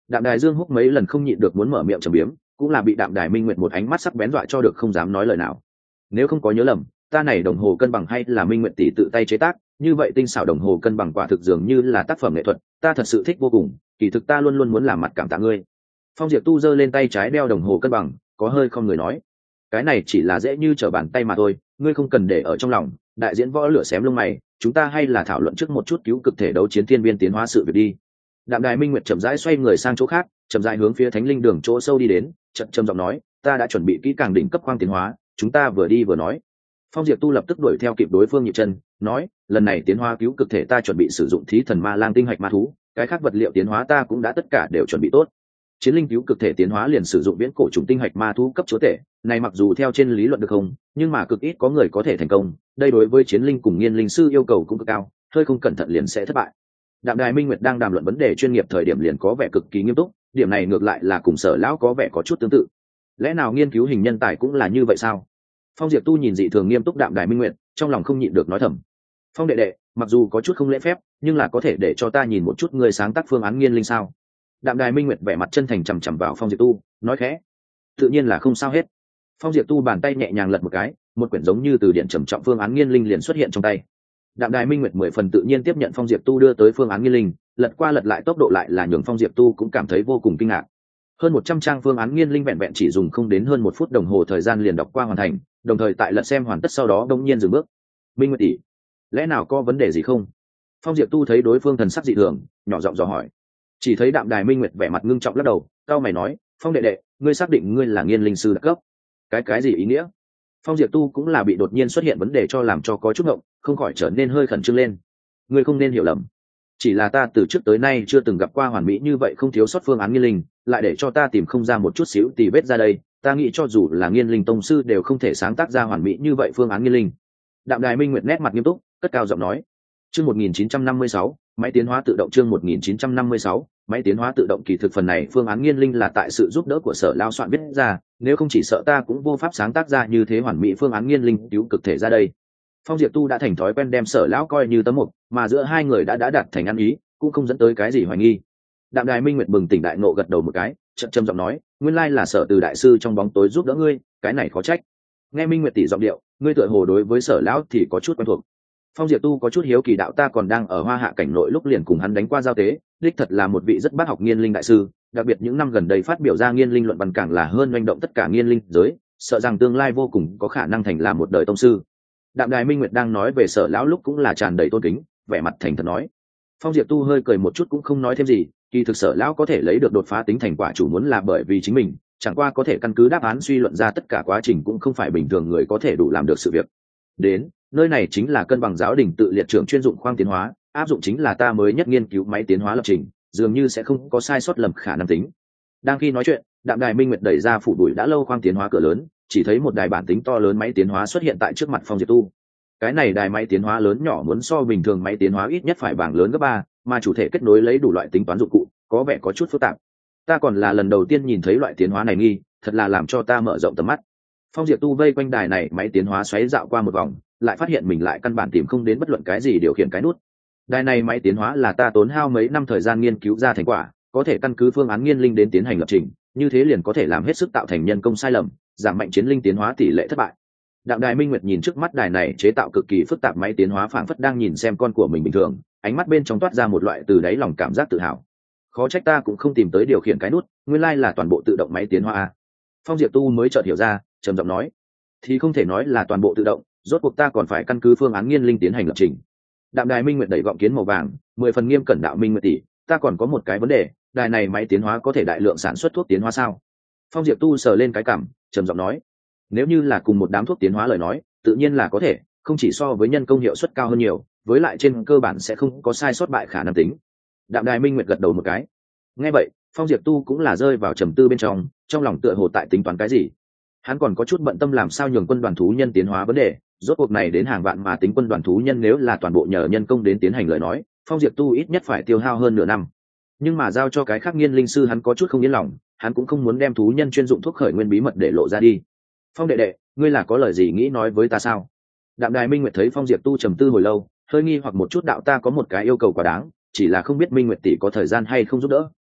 Đạm Đài Dương Húc mấy lần không nhịn được muốn mở miệng trầm biếm, cũng là bị Đạm Đài Minh Nguyệt một ánh mắt sắc bén dọa cho được không dám nói lời nào. Nếu không có nhớ lầm, ta này đồng hồ cân bằng hay là Minh Nguyệt tỷ tự tay chế tác, như vậy tinh xảo đồng hồ cân bằng quả thực dường như là tác phẩm nghệ thuật, ta thật sự thích vô cùng, kỳ thực ta luôn luôn muốn làm mặt cảm tạ ngươi. Phong Diệp Tu giơ lên tay trái đeo đồng hồ cân bằng, có hơi không người nói, cái này chỉ là dễ như trở bàn tay mà thôi, ngươi không cần để ở trong lòng. Đại diễn võ lửa xém lông mày, chúng ta hay là thảo luận trước một chút cứu cực thể đấu chiến thiên viên tiến hóa sự việc đi. Đạm Đài Minh Nguyệt chậm rãi xoay người sang chỗ khác, chậm rãi hướng phía Thánh Linh Đường chỗ sâu đi đến, chậm trầm giọng nói, ta đã chuẩn bị kỹ càng đỉnh cấp khoang tiến hóa, chúng ta vừa đi vừa nói. Phong Diệp Tu lập tức đuổi theo kịp đối phương nhịp chân, nói, lần này tiến hóa cứu cực thể ta chuẩn bị sử dụng thí thần ma lang tinh hạch ma thú, cái khác vật liệu tiến hóa ta cũng đã tất cả đều chuẩn bị tốt. Chiến linh cứu cực thể tiến hóa liền sử dụng viễn cổ trùng tinh hạch ma thú cấp chúa tể, này mặc dù theo trên lý luận được không, nhưng mà cực ít có người có thể thành công, đây đối với chiến linh cùng nghiên linh sư yêu cầu cũng cực cao, hơi không cẩn thận liền sẽ thất bại. Đạm Đài Minh Nguyệt đang đàm luận vấn đề chuyên nghiệp thời điểm liền có vẻ cực kỳ nghiêm túc, điểm này ngược lại là cùng Sở lão có vẻ có chút tương tự. Lẽ nào nghiên cứu hình nhân tài cũng là như vậy sao? Phong Diệp Tu nhìn dị thường nghiêm túc Đạm Đài Minh Nguyệt, trong lòng không nhịn được nói thầm. Phong đệ đệ, mặc dù có chút không lễ phép, nhưng là có thể để cho ta nhìn một chút người sáng tác phương án nghiên linh sao? Đạm Đài Minh Nguyệt vẻ mặt chân thành chằm chằm vào Phong Diệp Tu, nói khẽ. Tự nhiên là không sao hết. Phong Diệp Tu bàn tay nhẹ nhàng lật một cái, một quyển giống như từ điện trầm trọng phương án nghiên linh liền xuất hiện trong tay. Đạm Đài Minh Nguyệt 10 phần tự nhiên tiếp nhận Phong Diệp Tu đưa tới phương án nghiên linh, lật qua lật lại tốc độ lại là nhường Phong Diệp Tu cũng cảm thấy vô cùng kinh ngạc. Hơn 100 trang phương án nghiên linh vẹn vẹn chỉ dùng không đến hơn 1 phút đồng hồ thời gian liền đọc qua hoàn thành, đồng thời tại lật xem hoàn tất sau đó đột nhiên dừng bước. Minh Nguyệt tỷ, lẽ nào có vấn đề gì không? Phong Diệp Tu thấy đối phương thần sắc dị thường, nhỏ giọng dò hỏi. Chỉ thấy Đạm Đài Minh Nguyệt vẻ mặt ngưng trọng lắc đầu, cao mày nói, Phong đệ đệ, ngươi xác định ngươi là nghiên linh sư đặc cấp? Cái gì ý nghĩa? Phong Diệp Tu cũng là bị đột nhiên xuất hiện vấn đề cho làm cho có chút ngộng, không khỏi trở nên hơi khẩn trương lên. Ngươi không nên hiểu lầm, chỉ là ta từ trước tới nay chưa từng gặp qua hoàn mỹ như vậy không thiếu sót phương án nghiên linh, lại để cho ta tìm không ra một chút xíu tì vết ra đây, ta nghĩ cho dù là nghiên linh tông sư đều không thể sáng tác ra hoàn mỹ như vậy phương án nghiên linh. Đạm Đài Minh Nguyệt nét mặt nghiêm túc, cất cao giọng nói. Chương 1956, máy tiến hóa tự động. Chương 1956, máy tiến hóa tự động. Kỳ thực phần này phương án nghiên linh là tại sự giúp đỡ của Sở lao soạn viết ra, nếu không chỉ sợ ta cũng vô pháp sáng tác ra như thế hoàn mỹ phương án nghiên linh cứu cực thể ra đây. Phong Diệp Tu đã thành thói quen đem Sở lão coi như tấm mục, mà giữa hai người đã đạt thành ăn ý, cũng không dẫn tới cái gì hoài nghi. Đạm Đài Minh Nguyệt bừng tỉnh đại ngộ gật đầu một cái, chậm trầm giọng nói, nguyên lai là Sở Từ đại sư trong bóng tối giúp đỡ ngươi, cái này khó trách. Nghe Minh Nguyệt tỷ giọng điệu, ngươi tựa hồ đối với Sở lão thì có chút quen thuộc. Phong Diệp Tu có chút hiếu kỳ, đạo ta còn đang ở Hoa Hạ cảnh nội lúc liền cùng hắn đánh qua giao tế, đích thật là một vị rất bác học nghiên linh đại sư, đặc biệt những năm gần đây phát biểu ra nghiên linh luận văn càng là hơn manh động tất cả nghiên linh giới, sợ rằng tương lai vô cùng có khả năng thành là một đời tông sư. Đạm Đài Minh Nguyệt đang nói về Sở lão lúc cũng là tràn đầy tôn kính, vẻ mặt thành thật nói. Phong Diệp Tu hơi cười một chút cũng không nói thêm gì, kỳ thực Sở lão có thể lấy được đột phá tính thành quả chủ muốn là bởi vì chính mình, chẳng qua có thể căn cứ đáp án suy luận ra tất cả quá trình cũng không phải bình thường người có thể đủ làm được sự việc. Đến, nơi này chính là cân bằng giáo đình tự liệt trưởng chuyên dụng khoang tiến hóa, áp dụng chính là ta mới nhất nghiên cứu máy tiến hóa lập trình, dường như sẽ không có sai sót lầm khả năng tính. Đang khi nói chuyện, Đạm Đài Minh Nguyệt đẩy ra phủ bụi đã lâu khoang tiến hóa cửa lớn, chỉ thấy một đài bản tính to lớn máy tiến hóa xuất hiện tại trước mặt Phong Diệp Tu. Cái này đài máy tiến hóa lớn nhỏ muốn so bình thường máy tiến hóa ít nhất phải bảng lớn gấp 3, mà chủ thể kết nối lấy đủ loại tính toán dụng cụ, có vẻ có chút phức tạp. Ta còn là lần đầu tiên nhìn thấy loại tiến hóa này nghi, thật là làm cho ta mở rộng tầm mắt. Phong Diệp Tu vây quanh đài này máy tiến hóa xoáy dạo qua một vòng, lại phát hiện mình lại căn bản tìm không đến bất luận cái gì điều khiển cái nút. Đài này máy tiến hóa là ta tốn hao mấy năm thời gian nghiên cứu ra thành quả, có thể căn cứ phương án nghiên linh đến tiến hành lập trình, như thế liền có thể làm hết sức tạo thành nhân công sai lầm, giảm mạnh chiến linh tiến hóa tỷ lệ thất bại. Đạm Đài Minh Nguyệt nhìn trước mắt đài này chế tạo cực kỳ phức tạp máy tiến hóa, phảng phất đang nhìn xem con của mình bình thường, ánh mắt bên trong toát ra một loại từ đáy lòng cảm giác tự hào. Khó trách ta cũng không tìm tới điều khiển cái nút, nguyên lai là toàn bộ tự động máy tiến hóa a. Phong Diệp Tu mới chợt hiểu ra, trầm giọng nói, thì không thể nói là toàn bộ tự động, rốt cuộc ta còn phải căn cứ phương án nghiên linh tiến hành lập trình. Đạm Đài Minh Nguyệt đẩy gọng kiến màu vàng, 10 phần nghiêm cẩn, đạo Minh Nguyệt tỷ, ta còn có một cái vấn đề, đài này máy tiến hóa có thể đại lượng sản xuất thuốc tiến hóa sao? Phong Diệp Tu sờ lên cái cằm, trầm giọng nói, nếu như là cùng một đám thuốc tiến hóa lời nói, tự nhiên là có thể, không chỉ so với nhân công hiệu suất cao hơn nhiều, với lại trên cơ bản sẽ không có sai sót bại khả năng tính. Đạm Đài Minh Nguyệt gật đầu một cái. Nghe vậy, Phong Diệp Tu cũng là rơi vào trầm tư bên trong lòng tựa hồ tại tính toán cái gì. Hắn còn có chút bận tâm làm sao nhường quân đoàn thú nhân tiến hóa vấn đề, rốt cuộc này đến hàng vạn mà tính quân đoàn thú nhân nếu là toàn bộ nhờ nhân công đến tiến hành lời nói, Phong Diệp Tu ít nhất phải tiêu hao hơn nửa năm. Nhưng mà giao cho cái khác nghiên linh sư hắn có chút không yên lòng, hắn cũng không muốn đem thú nhân chuyên dụng thuốc khởi nguyên bí mật để lộ ra đi. Phong đệ đệ, ngươi là có lời gì nghĩ nói với ta sao? Đạm Đài Minh Nguyệt thấy Phong Diệp Tu trầm tư hồi lâu, hơi nghi hoặc một chút, đạo ta có một cái yêu cầu quá đáng, chỉ là không biết Minh Nguyệt tỷ có thời gian hay không giúp đỡ.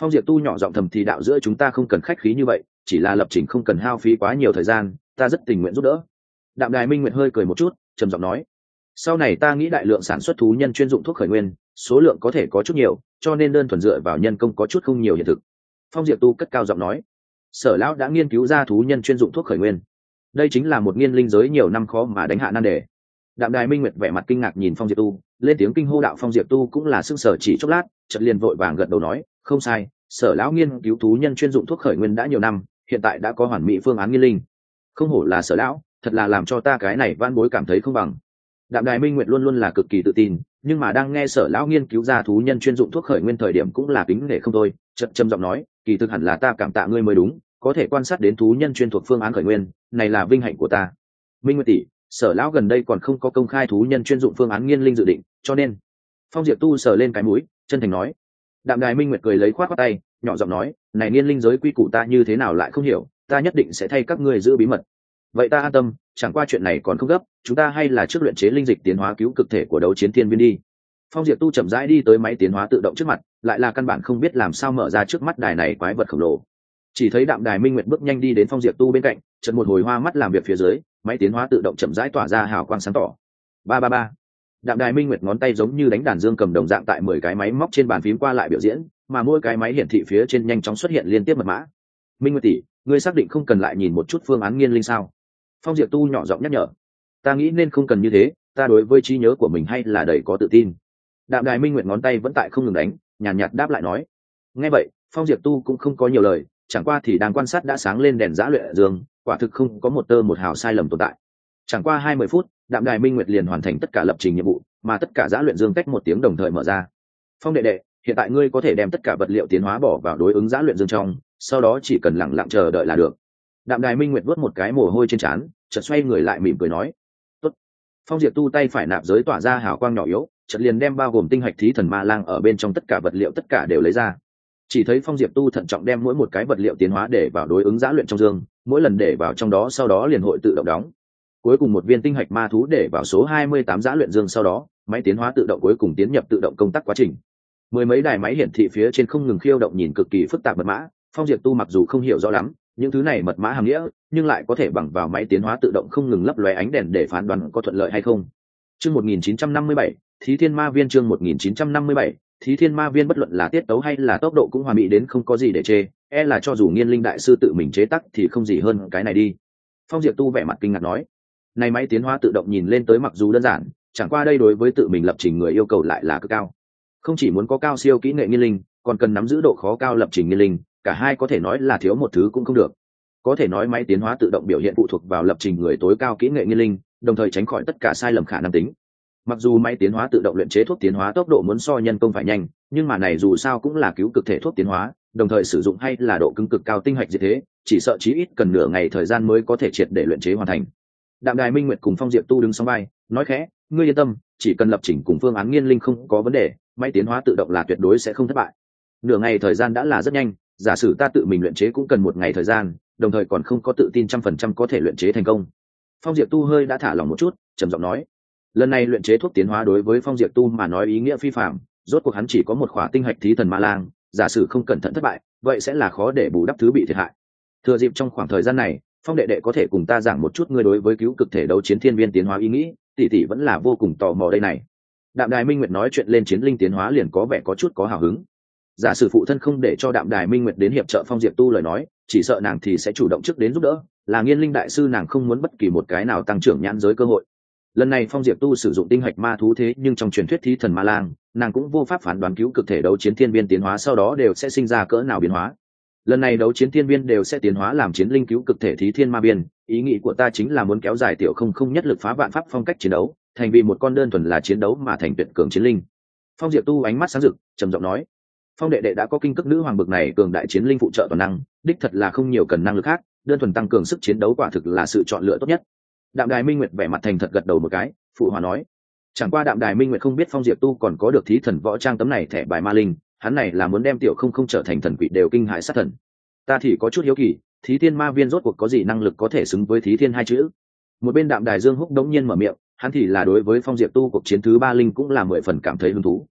Phong Diệp Tu nhỏ giọng thầm thì đạo, giữa chúng ta không cần khách khí như vậy, chỉ là lập trình không cần hao phí quá nhiều thời gian, ta rất tình nguyện giúp đỡ. Đạm Đài Minh Nguyệt hơi cười một chút, trầm giọng nói, sau này ta nghĩ đại lượng sản xuất thú nhân chuyên dụng thuốc khởi nguyên, số lượng có thể có chút nhiều, cho nên đơn thuần dựa vào nhân công có chút không nhiều hiện thực. Phong Diệp Tu cất cao giọng nói, Sở lão đã nghiên cứu ra thú nhân chuyên dụng thuốc khởi nguyên, đây chính là một nghiên linh giới nhiều năm khó mà đánh hạ nan đề. Đạm Đài Minh Nguyệt vẻ mặt kinh ngạc nhìn Phong Diệp Tu, lên tiếng kinh hô đạo. Phong Diệp Tu cũng là sững sờ chỉ chốc lát, chợt liền vội vàng gật đầu nói, không sai, Sở lão nghiên cứu thú nhân chuyên dụng thuốc khởi nguyên đã nhiều năm, hiện tại đã có hoàn mỹ phương án nghiên linh. Không hổ là Sở lão, thật là làm cho ta cái này van bối cảm thấy không bằng. Đạm Đài Minh Nguyệt luôn luôn là cực kỳ tự tin, nhưng mà đang nghe Sở lão nghiên cứu ra thú nhân chuyên dụng thuốc khởi nguyên thời điểm cũng là kính nể không thôi, chợt trầm giọng nói, kỳ thực hẳn là ta cảm tạ ngươi mới đúng, có thể quan sát đến thú nhân chuyên thuộc phương án khởi nguyên, này là vinh hạnh của ta. Minh Nguyệt tỷ, Sở lão gần đây còn không có công khai thú nhân chuyên dụng phương án nghiên linh dự định, cho nên Phong Diệp Tu sờ lên cái mũi, chân thành nói. Đạm Đài Minh Nguyệt cười lấy khoát khoát tay, nhỏ giọng nói, này nghiên linh giới quy củ ta như thế nào lại không hiểu, ta nhất định sẽ thay các ngươi giữ bí mật. Vậy ta an tâm, chẳng qua chuyện này còn không gấp, chúng ta hay là trước luyện chế linh dịch tiến hóa cứu cực thể của đấu chiến thiên viên đi. Phong Diệp Tu chậm rãi đi tới máy tiến hóa tự động trước mặt, lại là căn bản không biết làm sao mở ra trước mắt đài này quái vật khổng lồ. Chỉ thấy Đạm Đài Minh Nguyệt bước nhanh đi đến Phong Diệp Tu bên cạnh, chợt một hồi hoa mắt làm việc phía dưới, máy tiến hóa tự động chậm rãi tỏa ra hào quang sáng tỏ. Ba ba ba. Đạm Đài Minh Nguyệt ngón tay giống như đánh đàn dương cầm đồng dạng tại 10 cái máy móc trên bàn phím qua lại biểu diễn, mà mỗi cái máy hiển thị phía trên nhanh chóng xuất hiện liên tiếp mật mã. Minh Nguyệt tỷ, ngươi xác định không cần lại nhìn một chút phương án nghiên linh sao? Phong Diệp Tu nhỏ giọng nhắc nhở. Ta nghĩ nên không cần như thế, ta đối với trí nhớ của mình hay là đầy có tự tin. Đạm Đài Minh Nguyệt ngón tay vẫn tại không ngừng đánh, nhàn nhạt đáp lại nói. Nghe vậy, Phong Diệp Tu cũng không có nhiều lời, chẳng qua thì đang quan sát đã sáng lên đèn giã luyện dương, quả thực không có một tơ một hào sai lầm tồn tại. Chẳng qua 20 phút, Đạm Đài Minh Nguyệt liền hoàn thành tất cả lập trình nhiệm vụ, mà tất cả giã luyện dương cách 1 tiếng đồng thời mở ra. Phong đệ đệ, hiện tại ngươi có thể đem tất cả vật liệu tiến hóa bỏ vào đối ứng giã luyện dương trong, sau đó chỉ cần lặng lặng chờ đợi là được. Đạm Đài Minh Nguyệt vuốt một cái mồ hôi trên trán, chợt xoay người lại mỉm cười nói. Tốt. Phong Diệp Tu tay phải nạp giới tỏa ra hào quang nhỏ yếu, chợt liền đem bao gồm tinh hạch thí thần ma lang ở bên trong tất cả vật liệu tất cả đều lấy ra. Chỉ thấy Phong Diệp Tu thận trọng đem mỗi một cái vật liệu tiến hóa để vào đối ứng giã luyện trong dương, mỗi lần để vào trong đó sau đó liền hội tự động đóng. Cuối cùng một viên tinh hạch ma thú để vào số 28 giã luyện dương, sau đó máy tiến hóa tự động cuối cùng tiến nhập tự động công tác quá trình. Mười mấy đài máy hiển thị phía trên không ngừng khiêu động nhìn cực kỳ phức tạp mật mã. Phong Diệp Tu mặc dù không hiểu rõ lắm những thứ này mật mã hàm nghĩa, nhưng lại có thể bằng vào máy tiến hóa tự động không ngừng lấp lóe ánh đèn để phán đoán có thuận lợi hay không. Chương 1957, Thí Thiên Ma Viên. Chương 1957, Thí Thiên Ma Viên. Bất luận là tiết tấu hay là tốc độ cũng hòa mỹ đến không có gì để chê, e là cho dù Nghiên Linh đại sư tự mình chế tác thì không gì hơn cái này đi. Phong Diệp Tu vẻ mặt kinh ngạc nói, này máy tiến hóa tự động nhìn lên tới mặc dù đơn giản, chẳng qua đây đối với tự mình lập trình người yêu cầu lại là cực cao. Không chỉ muốn có cao siêu kỹ nghệ nghiên linh, còn cần nắm giữ độ khó cao lập trình nghiên linh, cả hai có thể nói là thiếu một thứ cũng không được. Có thể nói máy tiến hóa tự động biểu hiện phụ thuộc vào lập trình người tối cao kỹ nghệ nghiên linh, đồng thời tránh khỏi tất cả sai lầm khả năng tính. Mặc dù máy tiến hóa tự động luyện chế thuốc tiến hóa tốc độ muốn so nhân công phải nhanh, nhưng mà này dù sao cũng là cứu cực thể thuốc tiến hóa, đồng thời sử dụng hay là độ cứng cực cao tinh hạch diệt thế, chỉ sợ chí ít cần nửa ngày thời gian mới có thể triệt để luyện chế hoàn thành. Đạm Đài Minh Nguyệt cùng Phong Diệp Tu đứng song vai, nói khẽ, ngươi yên tâm, chỉ cần lập trình cùng phương án nghiên linh không có vấn đề, máy tiến hóa tự động là tuyệt đối sẽ không thất bại. Nửa ngày thời gian đã là rất nhanh, giả sử ta tự mình luyện chế cũng cần 1 ngày thời gian, đồng thời còn không có tự tin 100% có thể luyện chế thành công. Phong Diệp Tu hơi đã thả lòng một chút, trầm giọng nói, lần này luyện chế thuốc tiến hóa đối với Phong Diệp Tu mà nói ý nghĩa phi phàm, rốt cuộc hắn chỉ có một khỏa tinh hạch thí thần ma lang, giả sử không cẩn thận thất bại, vậy sẽ là khó để bù đắp thứ bị thiệt hại. Thừa dịp trong khoảng thời gian này, Phong đệ đệ có thể cùng ta giảng một chút ngươi đối với cứu cực thể đấu chiến thiên viên tiến hóa ý nghĩ, tỷ tỷ vẫn là vô cùng tò mò đây này. Đạm Đài Minh Nguyệt nói chuyện lên chiến linh tiến hóa liền có vẻ có chút có hào hứng. Giả sử phụ thân không để cho Đạm Đài Minh Nguyệt đến hiệp trợ Phong Diệp Tu lời nói, chỉ sợ nàng thì sẽ chủ động trước đến giúp đỡ, là nghiên linh đại sư nàng không muốn bất kỳ một cái nào tăng trưởng nhãn giới cơ hội. Lần này Phong Diệp Tu sử dụng tinh hạch ma thú thế nhưng trong truyền thuyết thí thần ma lang, nàng cũng vô pháp phán đoán cứu cực thể đấu chiến thiên viên tiến hóa sau đó đều sẽ sinh ra cỡ nào biến hóa. Lần này đấu chiến thiên viên đều sẽ tiến hóa làm chiến linh cứu cực thể thí thiên ma viên, ý nghĩ của ta chính là muốn kéo dài tiểu không không nhất lực phá vạn pháp phong cách chiến đấu, thành vì một con đơn thuần là chiến đấu mà thành tuyệt cường chiến linh. Phong Diệp Tu ánh mắt sáng rực, trầm giọng nói, Phong đệ đệ đã có kinh cực nữ hoàng bực này cường đại chiến linh phụ trợ toàn năng, đích thật là không nhiều cần năng lực khác, đơn thuần tăng cường sức chiến đấu quả thực là sự chọn lựa tốt nhất. Đạm Đài Minh Nguyệt vẻ mặt thành thật gật đầu một cái, phụ hòa nói, chẳng qua Đạm Đài Minh Nguyệt không biết Phong Diệp Tu còn có được thí thần võ trang tấm này thẻ bài ma linh, hắn này là muốn đem tiểu không không trở thành thần quỷ đều kinh hãi sát thần. Ta thì có chút hiếu kỳ, thí thiên ma viên rốt cuộc có gì năng lực có thể xứng với thí thiên hai chữ. Một bên Đạm Đài Dương Húc đống nhiên mở miệng, hắn thì là đối với Phong Diệp Tu cuộc chiến thứ 3 linh cũng là 10 phần cảm thấy hứng thú.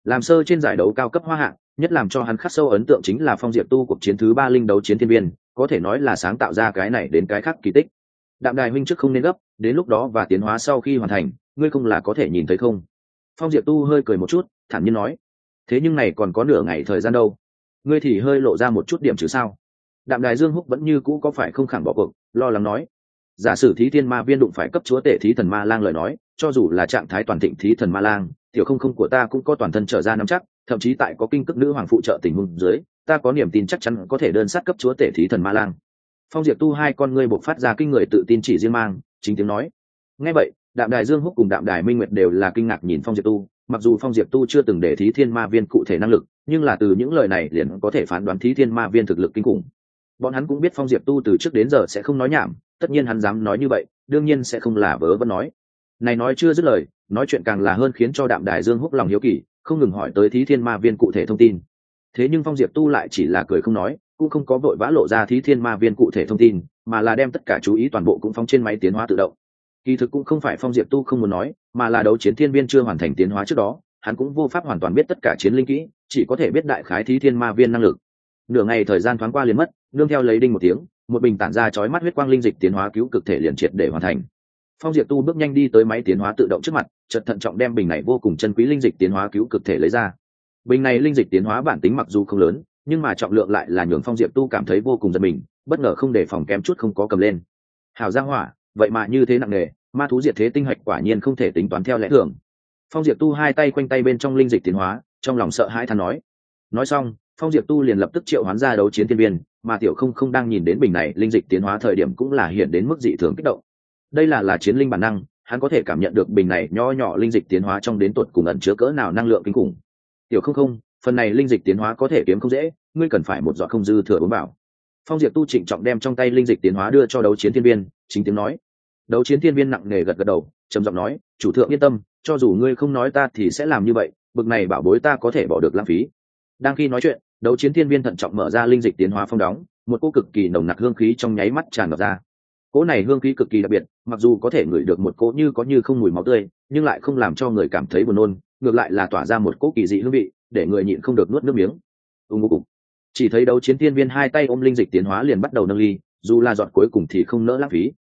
Làm sơ trên giải đấu cao cấp hoa hạng, nhất làm cho hắn khắc sâu ấn tượng chính là Phong Diệp Tu cuộc chiến thứ 3 linh đấu chiến thiên viên, có thể nói là sáng tạo ra cái này đến cái khác kỳ tích. Đạm Đài huynh trước không nên gấp, đến lúc đó và tiến hóa sau khi hoàn thành, ngươi không là có thể nhìn thấy không? Phong Diệp Tu hơi cười một chút, thản nhiên nói, thế nhưng này còn có nửa ngày thời gian đâu, ngươi thì hơi lộ ra một chút điểm chứ sao? Đạm Đài Dương Húc vẫn như cũ có phải không khẳng bỏ cuộc, lo lắng nói, giả sử Thí Thiên Ma Viên đụng phải cấp chúa tể Thí Thần Ma Lang lời nói, cho dù là trạng thái toàn thịnh Thí Thần Ma Lang, tiểu không không của ta cũng có toàn thân trở ra nắm chắc, thậm chí tại có kinh cức nữ hoàng phụ trợ tình huống dưới, ta có niềm tin chắc chắn có thể đơn sát cấp chúa tể Thí Thần Ma Lang. Phong Diệp Tu hai con ngươi bộc phát ra kinh người tự tin chỉ riêng mang, chính tiếng nói. Nghe vậy, Đạm Đài Dương Húc cùng Đạm Đài Minh Nguyệt đều là kinh ngạc nhìn Phong Diệp Tu, mặc dù Phong Diệp Tu chưa từng để Thí Thiên Ma Viên cụ thể năng lực, nhưng là từ những lời này liền có thể phán đoán Thí Thiên Ma Viên thực lực kinh khủng. Bọn hắn cũng biết Phong Diệp Tu từ trước đến giờ sẽ không nói nhảm, tất nhiên hắn dám nói như vậy, đương nhiên sẽ không là vớ vẩn nói. Này nói chưa dứt lời, nói chuyện càng là hơn khiến cho Đạm Đài Dương Húc lòng hiếu kỳ, không ngừng hỏi tới Thí Thiên Ma Viên cụ thể thông tin. Thế nhưng Phong Diệp Tu lại chỉ là cười không nói, cũng không có vội vã lộ ra Thí Thiên Ma Viên cụ thể thông tin, mà là đem tất cả chú ý toàn bộ cũng phóng trên máy tiến hóa tự động. Kỳ thực cũng không phải Phong Diệp Tu không muốn nói, mà là đấu chiến thiên viên chưa hoàn thành tiến hóa trước đó, hắn cũng vô pháp hoàn toàn biết tất cả chiến linh kỹ, chỉ có thể biết đại khái Thí Thiên Ma Viên năng lực. Nửa ngày thời gian thoáng qua liền mất, nương theo lấy đinh một tiếng, một bình tản ra chói mắt huyết quang linh dịch tiến hóa cứu cực thể liền triệt để hoàn thành. Phong Diệp Tu bước nhanh đi tới máy tiến hóa tự động trước mặt, chợt thận trọng đem bình này vô cùng chân quý linh dịch tiến hóa cứu cực thể lấy ra. Bình này linh dịch tiến hóa bản tính mặc dù không lớn, nhưng mà trọng lượng lại là nhường Phong Diệp Tu cảm thấy vô cùng giật mình, bất ngờ không để phòng kém chút không có cầm lên. Hảo gia hỏa, vậy mà như thế nặng nề, ma thú diệt thế tinh hạch quả nhiên không thể tính toán theo lẽ thường. Phong Diệp Tu hai tay quanh tay bên trong linh dịch tiến hóa, trong lòng sợ hãi than nói. Nói xong, Phong Diệp Tu liền lập tức triệu hoán ra đấu chiến thiên viên, mà tiểu không không đang nhìn đến bình này linh dịch tiến hóa thời điểm cũng là hiện đến mức dị thường kích động. Đây là chiến linh bản năng, hắn có thể cảm nhận được bình này nho nhỏ linh dịch tiến hóa trong đến tột cùng ẩn chứa cỡ nào năng lượng kinh khủng. Tiểu không không, phần này linh dịch tiến hóa có thể kiếm không dễ, ngươi cần phải một giọt không dư thừa uống vào. Phong Diệp Tu trịnh trọng đem trong tay linh dịch tiến hóa đưa cho đấu chiến thiên viên, chính tiếng nói. Đấu chiến thiên viên nặng nề gật gật đầu, trầm giọng nói, chủ thượng yên tâm, cho dù ngươi không nói ta thì sẽ làm như vậy, bực này bảo bối ta có thể bỏ được lãng phí. Đang khi nói chuyện, đấu chiến thiên viên thận trọng mở ra linh dịch tiến hóa phong đóng, một cỗ cực kỳ nồng nặc hương khí trong nháy mắt tràn ngập ra. Cỗ này hương khí cực kỳ đặc biệt, mặc dù có thể ngửi được một cỗ như có như không mùi máu tươi, nhưng lại không làm cho người cảm thấy buồn nôn, ngược lại là tỏa ra một cỗ kỳ dị hương vị, để người nhịn không được nuốt nước miếng. Ùng. Chỉ thấy đấu chiến thiên viên hai tay ôm linh dịch tiến hóa liền bắt đầu nâng ly, dù là giọt cuối cùng thì không nỡ lãng phí.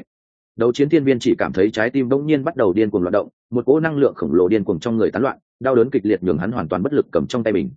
Đấu chiến thiên viên chỉ cảm thấy trái tim bỗng nhiên bắt đầu điên cuồng loạn động, một cỗ năng lượng khổng lồ điên cuồng trong người tán loạn, đau đớn kịch liệt nhường hắn hoàn toàn bất lực cầm trong tay mình.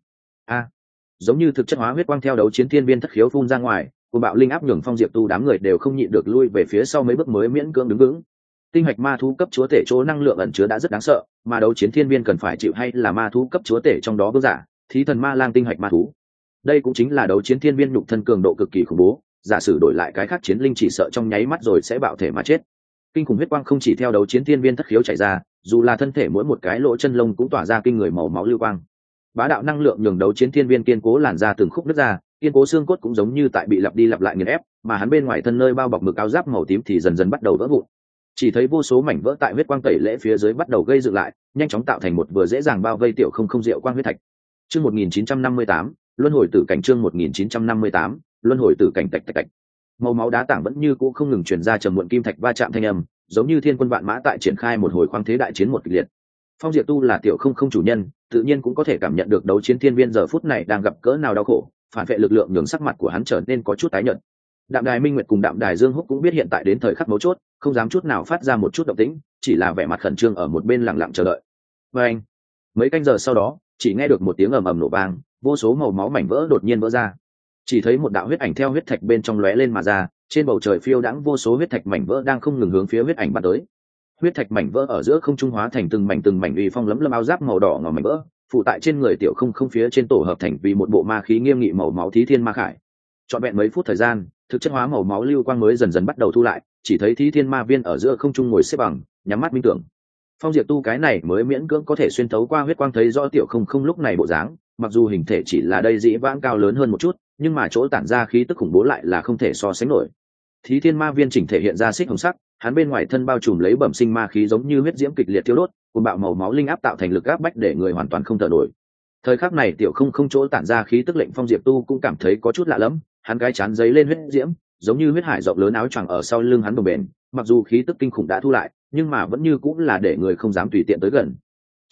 Giống như thực chất hóa huyết quang theo đấu chiến thiên viên thất khiếu phun ra ngoài, của bạo linh áp nhường Phong Diệp Tu đám người đều không nhịn được lui về phía sau mấy bước mới miễn cưỡng đứng vững. Tinh hạch ma thú cấp chúa tể chỗ năng lượng ẩn chứa đã rất đáng sợ, mà đấu chiến thiên viên cần phải chịu hay là ma thú cấp chúa tể trong đó vương giả, Thí Thần Ma Lang tinh hạch ma thú. Đây cũng chính là đấu chiến thiên viên nhục thân cường độ cực kỳ khủng bố, giả sử đổi lại cái khác chiến linh chỉ sợ trong nháy mắt rồi sẽ bạo thể mà chết. Kinh khủng huyết quang không chỉ theo đấu chiến thiên viên thất khiếu chảy ra, dù là thân thể mỗi một cái lỗ chân lông cũng tỏa ra kinh người màu máu lưu quang. Bá đạo năng lượng nhường đấu chiến thiên viên kiên cố làn ra từng khúc nứt ra, kiên cố xương cốt cũng giống như tại bị lặp đi lặp lại nghiền ép, mà hắn bên ngoài thân nơi bao bọc mực áo giáp màu tím thì dần dần bắt đầu vỡ vụn. Chỉ thấy vô số mảnh vỡ tại huyết quang tẩy lễ phía dưới bắt đầu gây dựng lại, nhanh chóng tạo thành một vừa dễ dàng bao vây tiểu không không diệu quang huyết thạch. Chương 1958, luân hồi tử cảnh. Chương 1958, luân hồi tử cảnh. Tạch tạch tạch. Màu máu đá tảng vẫn như cũ không ngừng truyền ra trầm muộn kim thạch va chạm thanh âm, giống như thiên quân vạn mã tại triển khai một hồi khoáng thế đại chiến một kịch liệt. Phong Diệp Tu là tiểu không không chủ nhân, tự nhiên cũng có thể cảm nhận được đấu chiến thiên viên giờ phút này đang gặp cỡ nào đau khổ, phản vệ lực lượng nhường sắc mặt của hắn trở nên có chút tái nhợt. Đạm Đài Minh Nguyệt cùng Đạm Đài Dương Húc cũng biết hiện tại đến thời khắc mấu chốt, không dám chút nào phát ra một chút động tĩnh, chỉ là vẻ mặt khẩn trương ở một bên lặng lặng chờ đợi. Và anh, mấy canh giờ sau đó, chỉ nghe được một tiếng ầm ầm nổ vang, vô số màu máu mảnh vỡ đột nhiên vỡ ra. Chỉ thấy một đạo huyết ảnh theo huyết thạch bên trong lóe lên mà ra, trên bầu trời phiêu đãng vô số huyết thạch mảnh vỡ đang không ngừng hướng phía huyết ảnh bắn tới. Huyết thạch mảnh vỡ ở giữa không trung hóa thành từng mảnh uy phong lấm lâm áo giáp màu đỏ ngòm mảnh vỡ, phụ tại trên người tiểu không không phía trên tổ hợp thành vì một bộ ma khí nghiêm nghị màu máu Thí Thiên Ma Khải. Trọn vẹn mấy phút thời gian, thực chất hóa màu máu lưu quang mới dần dần bắt đầu thu lại, chỉ thấy Thí Thiên Ma Viên ở giữa không trung ngồi xếp bằng, nhắm mắt minh tưởng. Phong Diệp Tu cái này mới miễn cưỡng có thể xuyên thấu qua huyết quang thấy rõ tiểu không không lúc này bộ dáng, mặc dù hình thể chỉ là đây dĩ vãng cao lớn hơn một chút, nhưng mà chỗ tản ra khí tức khủng bố lại là không thể so sánh nổi. Thí Thiên Ma Viên chỉnh thể hiện ra xích hồng sắc, hắn bên ngoài thân bao trùm lấy bẩm sinh ma khí giống như huyết diễm kịch liệt thiêu đốt, cuồng bạo màu máu linh áp tạo thành lực áp bách để người hoàn toàn không thở nổi. Thời khắc này tiểu không không chỗ tản ra khí tức lệnh Phong Diệp Tu cũng cảm thấy có chút lạ lẫm, hắn cái chán giấy lên huyết diễm, giống như huyết hải rộng lớn áo choàng ở sau lưng hắn bồng bềnh, mặc dù khí tức kinh khủng đã thu lại, nhưng mà vẫn như cũng là để người không dám tùy tiện tới gần.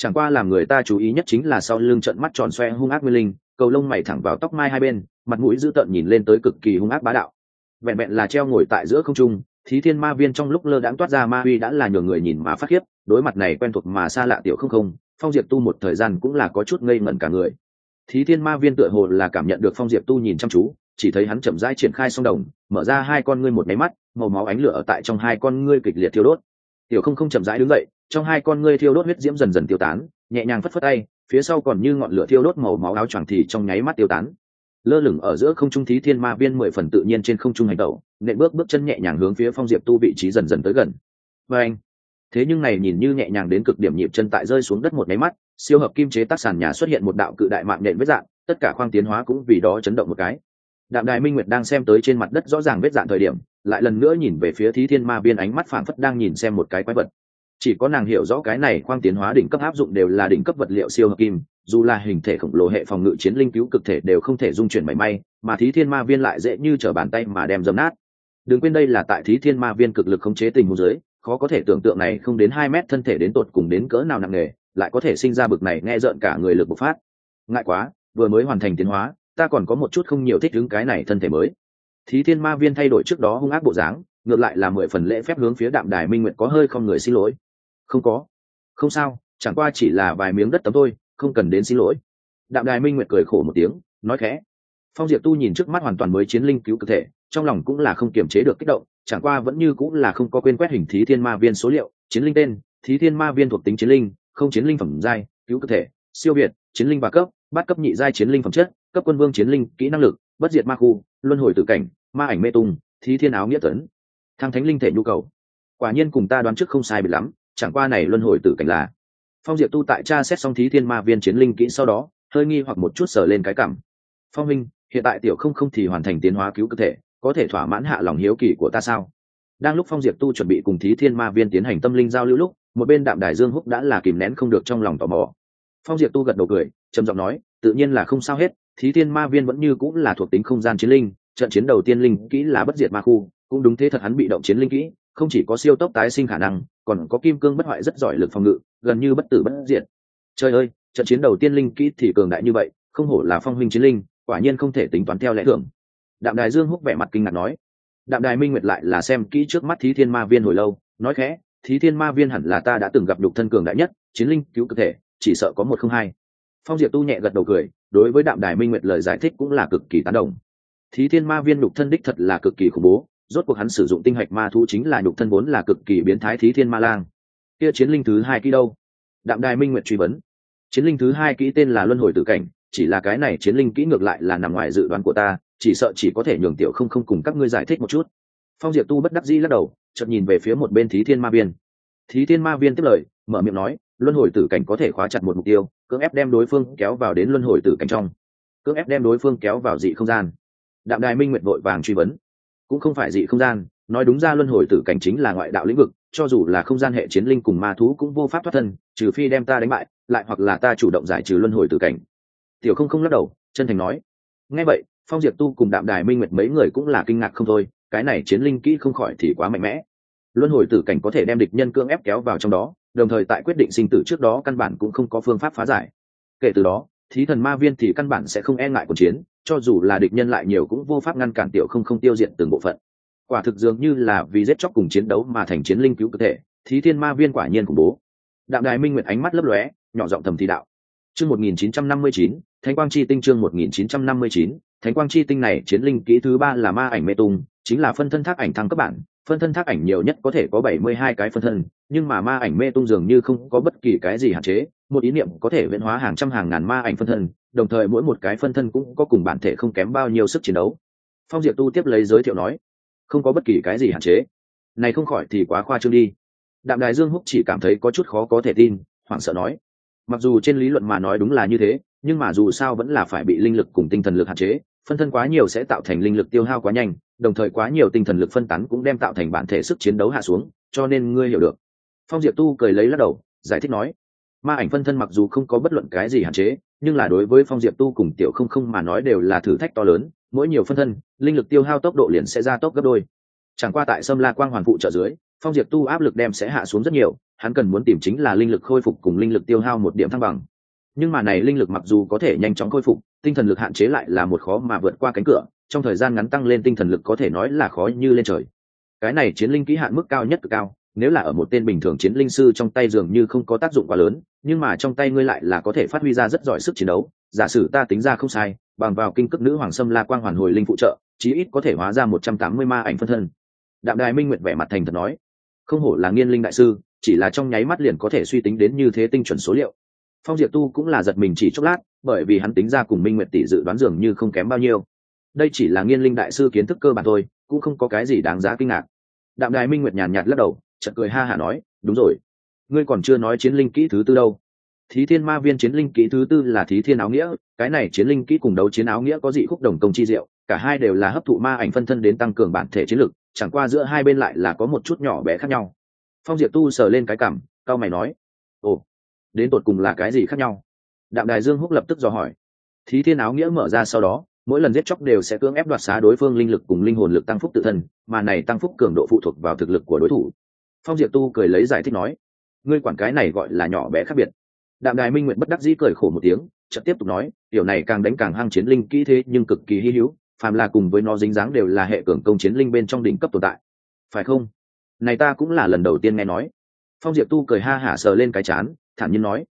Chẳng qua làm người ta chú ý nhất chính là sau lưng trận mắt tròn xoe hung ác nguyên linh, cầu lông mày thẳng vào tóc mai hai bên, mặt mũi dữ tợn nhìn lên tới cực kỳ hung ác bá đạo. Vẹn vẹn là treo ngồi tại giữa không trung, Thí Thiên Ma Viên trong lúc lơ đãng toát ra ma uy đã là nhường người nhìn mà phát khiếp. Đối mặt này quen thuộc mà xa lạ tiểu không, Phong Diệp Tu một thời gian cũng là có chút ngây ngẩn cả người. Thí Thiên Ma Viên tựa hồ là cảm nhận được Phong Diệp Tu nhìn chăm chú, chỉ thấy hắn chậm rãi triển khai song đồng, mở ra hai con ngươi một máy mắt, màu máu ánh lửa ở tại trong hai con ngươi kịch liệt thiêu đốt. Tiểu không chậm rãi đứng dậy, trong hai con ngươi thiêu đốt huyết diễm dần dần tiêu tán, nhẹ nhàng phất phất tay, phía sau còn như ngọn lửa thiêu đốt màu máu áo choàng thì trong nháy mắt tiêu tán. Lơ lửng ở giữa không trung Thí Thiên Ma Viên 10 phần tự nhiên trên không trung hành động, nện bước chân nhẹ nhàng hướng phía Phong Diệp Tu vị trí dần dần tới gần. Và anh, thế nhưng này nhìn như nhẹ nhàng đến cực điểm, nhịp chân tại rơi xuống đất một nháy mắt, siêu hợp kim chế tác sàn nhà xuất hiện một đạo cự đại mạng nện vết dạn, tất cả khoang tiến hóa cũng vì đó chấn động một cái. Đạm Đài Minh Nguyệt đang xem tới trên mặt đất rõ ràng vết dạn thời điểm, lại lần nữa nhìn về phía Thí Thiên Ma Viên, ánh mắt phảng phất đang nhìn xem một cái quái vật. Chỉ có nàng hiểu rõ cái này khoang tiến hóa đỉnh cấp áp dụng đều là đỉnh cấp vật liệu siêu hợp kim, dù là hình thể khổng lồ hệ phòng ngự chiến linh cứu cực thể đều không thể dung chuyển mảy may, mà Thí Thiên Ma Viên lại dễ như trở bàn tay mà đem dầm nát. Đừng quên đây là tại Thí Thiên Ma Viên cực lực khống chế tình huống dưới, khó có thể tưởng tượng này không đến 2 mét thân thể đến tột cùng đến cỡ nào nặng nề, lại có thể sinh ra bực này nghe rợn cả người lực bộc phát. Ngại quá, vừa mới hoàn thành tiến hóa, ta còn có một chút không nhiều thích ứng cái này thân thể mới. Thí Thiên Ma Viên thay đổi trước đó hung ác bộ dáng, ngược lại là 10 phần lễ phép hướng phía Đạm Đài Minh Nguyệt có hơi không người xin lỗi. Không sao, chẳng qua chỉ là vài miếng đất tấm thôi, không cần đến xin lỗi. Đạm Đài Minh Nguyệt cười khổ một tiếng, nói khẽ. Phong Diệp Tu nhìn trước mắt hoàn toàn mới chiến linh cứu cực thể, trong lòng cũng là không kiềm chế được kích động, chẳng qua vẫn như cũng là không có quên quét hình Thí Thiên Ma Viên số liệu, chiến linh tên, Thí Thiên Ma Viên thuộc tính chiến linh, không chiến linh phẩm giai, cứu cực thể, siêu việt, chiến linh và cấp, bát cấp nhị giai chiến linh phẩm chất, cấp quân vương chiến linh, kỹ năng lực, bất diệt ma khu, luân hồi tử cảnh, ma ảnh mê tung, Thí Thiên áo nghĩa tấn, thăng thánh linh thể nhu cầu. Quả nhiên cùng ta đoán trước không sai biệt lắm, chẳng qua này luân hồi tử cảnh là. Phong Diệp Tu tại tra xét xong Thí Thiên Ma Viên chiến linh kỹ sau đó, hơi nghi hoặc một chút sờ lên cái cằm. Phong minh, hiện tại tiểu không thì hoàn thành tiến hóa cứu cơ thể, có thể thỏa mãn hạ lòng hiếu kỳ của ta sao? Đang lúc Phong Diệp Tu chuẩn bị cùng Thí Thiên Ma Viên tiến hành tâm linh giao lưu lúc, một bên Đạm Đài Dương Húc đã là kìm nén không được trong lòng tò mò. Phong Diệp Tu gật đầu cười, trầm giọng nói, tự nhiên là không sao hết, Thí Thiên Ma Viên vẫn như cũng là thuộc tính không gian chiến linh, trận chiến đầu tiên linh kỹ là bất diệt ma khu, cũng đúng thế thật, hắn bị động chiến linh kỹ, không chỉ có siêu tốc tái sinh khả năng, còn có kim cương bất hoại rất giỏi lực phòng ngự, gần như bất tử bất diệt. Trời ơi, trận chiến đầu tiên linh kỹ thì cường đại như vậy, không hổ là phong huynh chiến linh, quả nhiên không thể tính toán theo lẽ thường. Đạm Đài Dương Húc vẻ mặt kinh ngạc nói. Đạm Đài Minh Nguyệt lại là xem kỹ trước mắt Thí Thiên Ma Viên hồi lâu, nói khẽ, Thí Thiên Ma Viên hẳn là ta đã từng gặp đục thân cường đại nhất, chiến linh cứu cực thể, chỉ sợ có 102. Phong Diệp Tu nhẹ gật đầu cười, đối với Đạm Đài Minh Nguyệt lời giải thích cũng là cực kỳ tán đồng. Thí Thiên Ma Viên đục thân đích thật là cực kỳ khủng bố, rốt cuộc hắn sử dụng tinh hạch ma thú chính là đục thân vốn là cực kỳ biến thái Thí Thiên Ma Lang. Kia chiến linh thứ 2 kỹ đâu? Đạm Đài Minh Nguyệt truy vấn. Chiến linh thứ 2 kỹ tên là luân hồi tử cảnh, chỉ là cái này chiến linh kỹ ngược lại là nằm ngoài dự đoán của ta, chỉ sợ chỉ có thể nhường tiểu không cùng các ngươi giải thích một chút. Phong Diệp Tu bất đắc dĩ lắc đầu, chợt nhìn về phía một bên Thí Thiên Ma Viên. Thí Thiên Ma Viên tiếp lời, mở miệng nói, luân hồi tử cảnh có thể khóa chặt một mục tiêu, cưỡng ép đem đối phương kéo vào đến luân hồi tử cảnh trong, cưỡng ép đem đối phương kéo vào dị không gian. Đạm Đài Minh Nguyệt vội vàng truy vấn. Cũng không phải dị không gian, nói đúng ra luân hồi tử cảnh chính là ngoại đạo lĩnh vực, cho dù là không gian hệ chiến linh cùng ma thú cũng vô pháp thoát thân, trừ phi đem ta đánh bại, lại hoặc là ta chủ động giải trừ luân hồi tử cảnh. Tiểu không lắc đầu, chân thành nói. Nghe vậy, Phong Diệp Tu cùng Đạm Đài Minh Nguyệt mấy người cũng là kinh ngạc không thôi, cái này chiến linh kỹ không khỏi thì quá mạnh mẽ. Luân hồi tử cảnh có thể đem địch nhân cưỡng ép kéo vào trong đó, đồng thời tại quyết định sinh tử trước đó căn bản cũng không có phương pháp phá giải. Kể từ đó, Thí Thần Ma Viên thì căn bản sẽ không e ngại cuộc chiến, cho dù là địch nhân lại nhiều cũng vô pháp ngăn cản tiểu không tiêu diệt từng bộ phận. Quả thực dường như là vì giết chóc cùng chiến đấu mà thành chiến linh cứu cơ thể, Thí Thiên Ma Viên quả nhiên khủng bố. Đạm Đài Minh Nguyệt ánh mắt lấp lóe, nhỏ giọng thầm thì đạo. Chương 1959, Thánh Quang Chi Tinh. Chương 1959, Thánh Quang Chi Tinh này chiến linh kỹ thứ 3 là ma ảnh mê tung, chính là phân thân thác ảnh thăng cấp bản. Phân thân thác ảnh nhiều nhất có thể có 72 cái phân thân, nhưng mà ma ảnh mê tung dường như không có bất kỳ cái gì hạn chế, một ý niệm có thể viễn hóa hàng trăm hàng ngàn ma ảnh phân thân, đồng thời mỗi một cái phân thân cũng có cùng bản thể không kém bao nhiêu sức chiến đấu. Phong Diệp Tu tiếp lấy giới thiệu nói, không có bất kỳ cái gì hạn chế, này không khỏi thì quá khoa trương đi. Đạm Đài Dương Húc chỉ cảm thấy có chút khó có thể tin, hoảng sợ nói, mặc dù trên lý luận mà nói đúng là như thế, nhưng mà dù sao vẫn là phải bị linh lực cùng tinh thần lực hạn chế, phân thân quá nhiều sẽ tạo thành linh lực tiêu hao quá nhanh, đồng thời quá nhiều tinh thần lực phân tán cũng đem tạo thành bản thể sức chiến đấu hạ xuống, cho nên ngươi hiểu được. Phong Diệp Tu cười lấy lắc đầu, giải thích nói, ma ảnh phân thân mặc dù không có bất luận cái gì hạn chế, nhưng là đối với Phong Diệp Tu cùng tiểu không mà nói đều là thử thách to lớn, mỗi nhiều phân thân, linh lực tiêu hao tốc độ liền sẽ gia tốc gấp đôi. Chẳng qua tại Sâm La Quang hoàn phụ trợ dưới, Phong Diệp Tu áp lực đem sẽ hạ xuống rất nhiều, hắn cần muốn tìm chính là linh lực khôi phục cùng linh lực tiêu hao một điểm thăng bằng. Nhưng mà này linh lực mặc dù có thể nhanh chóng khôi phục, tinh thần lực hạn chế lại là một khó mà vượt qua cánh cửa, trong thời gian ngắn tăng lên tinh thần lực có thể nói là khó như lên trời. Cái này chiến linh kỹ hạn mức cao nhất cực cao, nếu là ở một tên bình thường chiến linh sư trong tay dường như không có tác dụng quá lớn, nhưng mà trong tay ngươi lại là có thể phát huy ra rất giỏi sức chiến đấu. Giả sử ta tính ra không sai, bằng vào kinh cức nữ hoàng sâm la quang hoàn hồi linh phụ trợ, chí ít có thể hóa ra 180 ma ảnh phân thân. Đạm Đài Minh Nguyệt vẻ mặt thành thật nói, không hổ là nghiên linh đại sư, chỉ là trong nháy mắt liền có thể suy tính đến như thế tinh chuẩn số liệu. Phong Diệp Tu cũng là giật mình chỉ chốc lát, bởi vì hắn tính ra cùng Minh Nguyệt tỷ dự đoán dường như không kém bao nhiêu. Đây chỉ là nghiên linh đại sư kiến thức cơ bản thôi, cũng không có cái gì đáng giá kinh ngạc. Đạm Đài Minh Nguyệt nhàn nhạt lắc đầu, chợt cười ha hả nói, đúng rồi, ngươi còn chưa nói chiến linh kỹ thứ tư đâu. Thí Thiên Ma Viên chiến linh kỹ thứ tư là Thí Thiên Áo Nghĩa, cái này chiến linh kỹ cùng đấu chiến áo nghĩa có dị khúc đồng công chi diệu, cả hai đều là hấp thụ ma ảnh phân thân đến tăng cường bản thể chiến lực, chẳng qua giữa hai bên lại là có một chút nhỏ bé khác nhau. Phong Diệp Tu sờ lên cái cằm, cau mày nói, ồ, đến tột cùng là cái gì khác nhau? Đạm Đài Dương Húc lập tức dò hỏi. Thí Thiên Áo Nghĩa mở ra sau đó, mỗi lần giết chóc đều sẽ cưỡng ép đoạt xá đối phương linh lực cùng linh hồn lực tăng phúc tự thân, mà này tăng phúc cường độ phụ thuộc vào thực lực của đối thủ. Phong Diệp Tu cười lấy giải thích nói, ngươi quản cái này gọi là nhỏ bé khác biệt. Đạm Đài Minh Nguyệt bất đắc dĩ cười khổ một tiếng, chợt tiếp tục nói, điều này càng đánh càng hăng chiến linh kỹ thế nhưng cực kỳ hi hữu, phàm là cùng với nó dính dáng đều là hệ cường công chiến linh bên trong đỉnh cấp tồn tại, phải không? Này ta cũng là lần đầu tiên nghe nói. Phong Diệp Tu cười ha hả sờ lên cái chán, thản nhiên nói,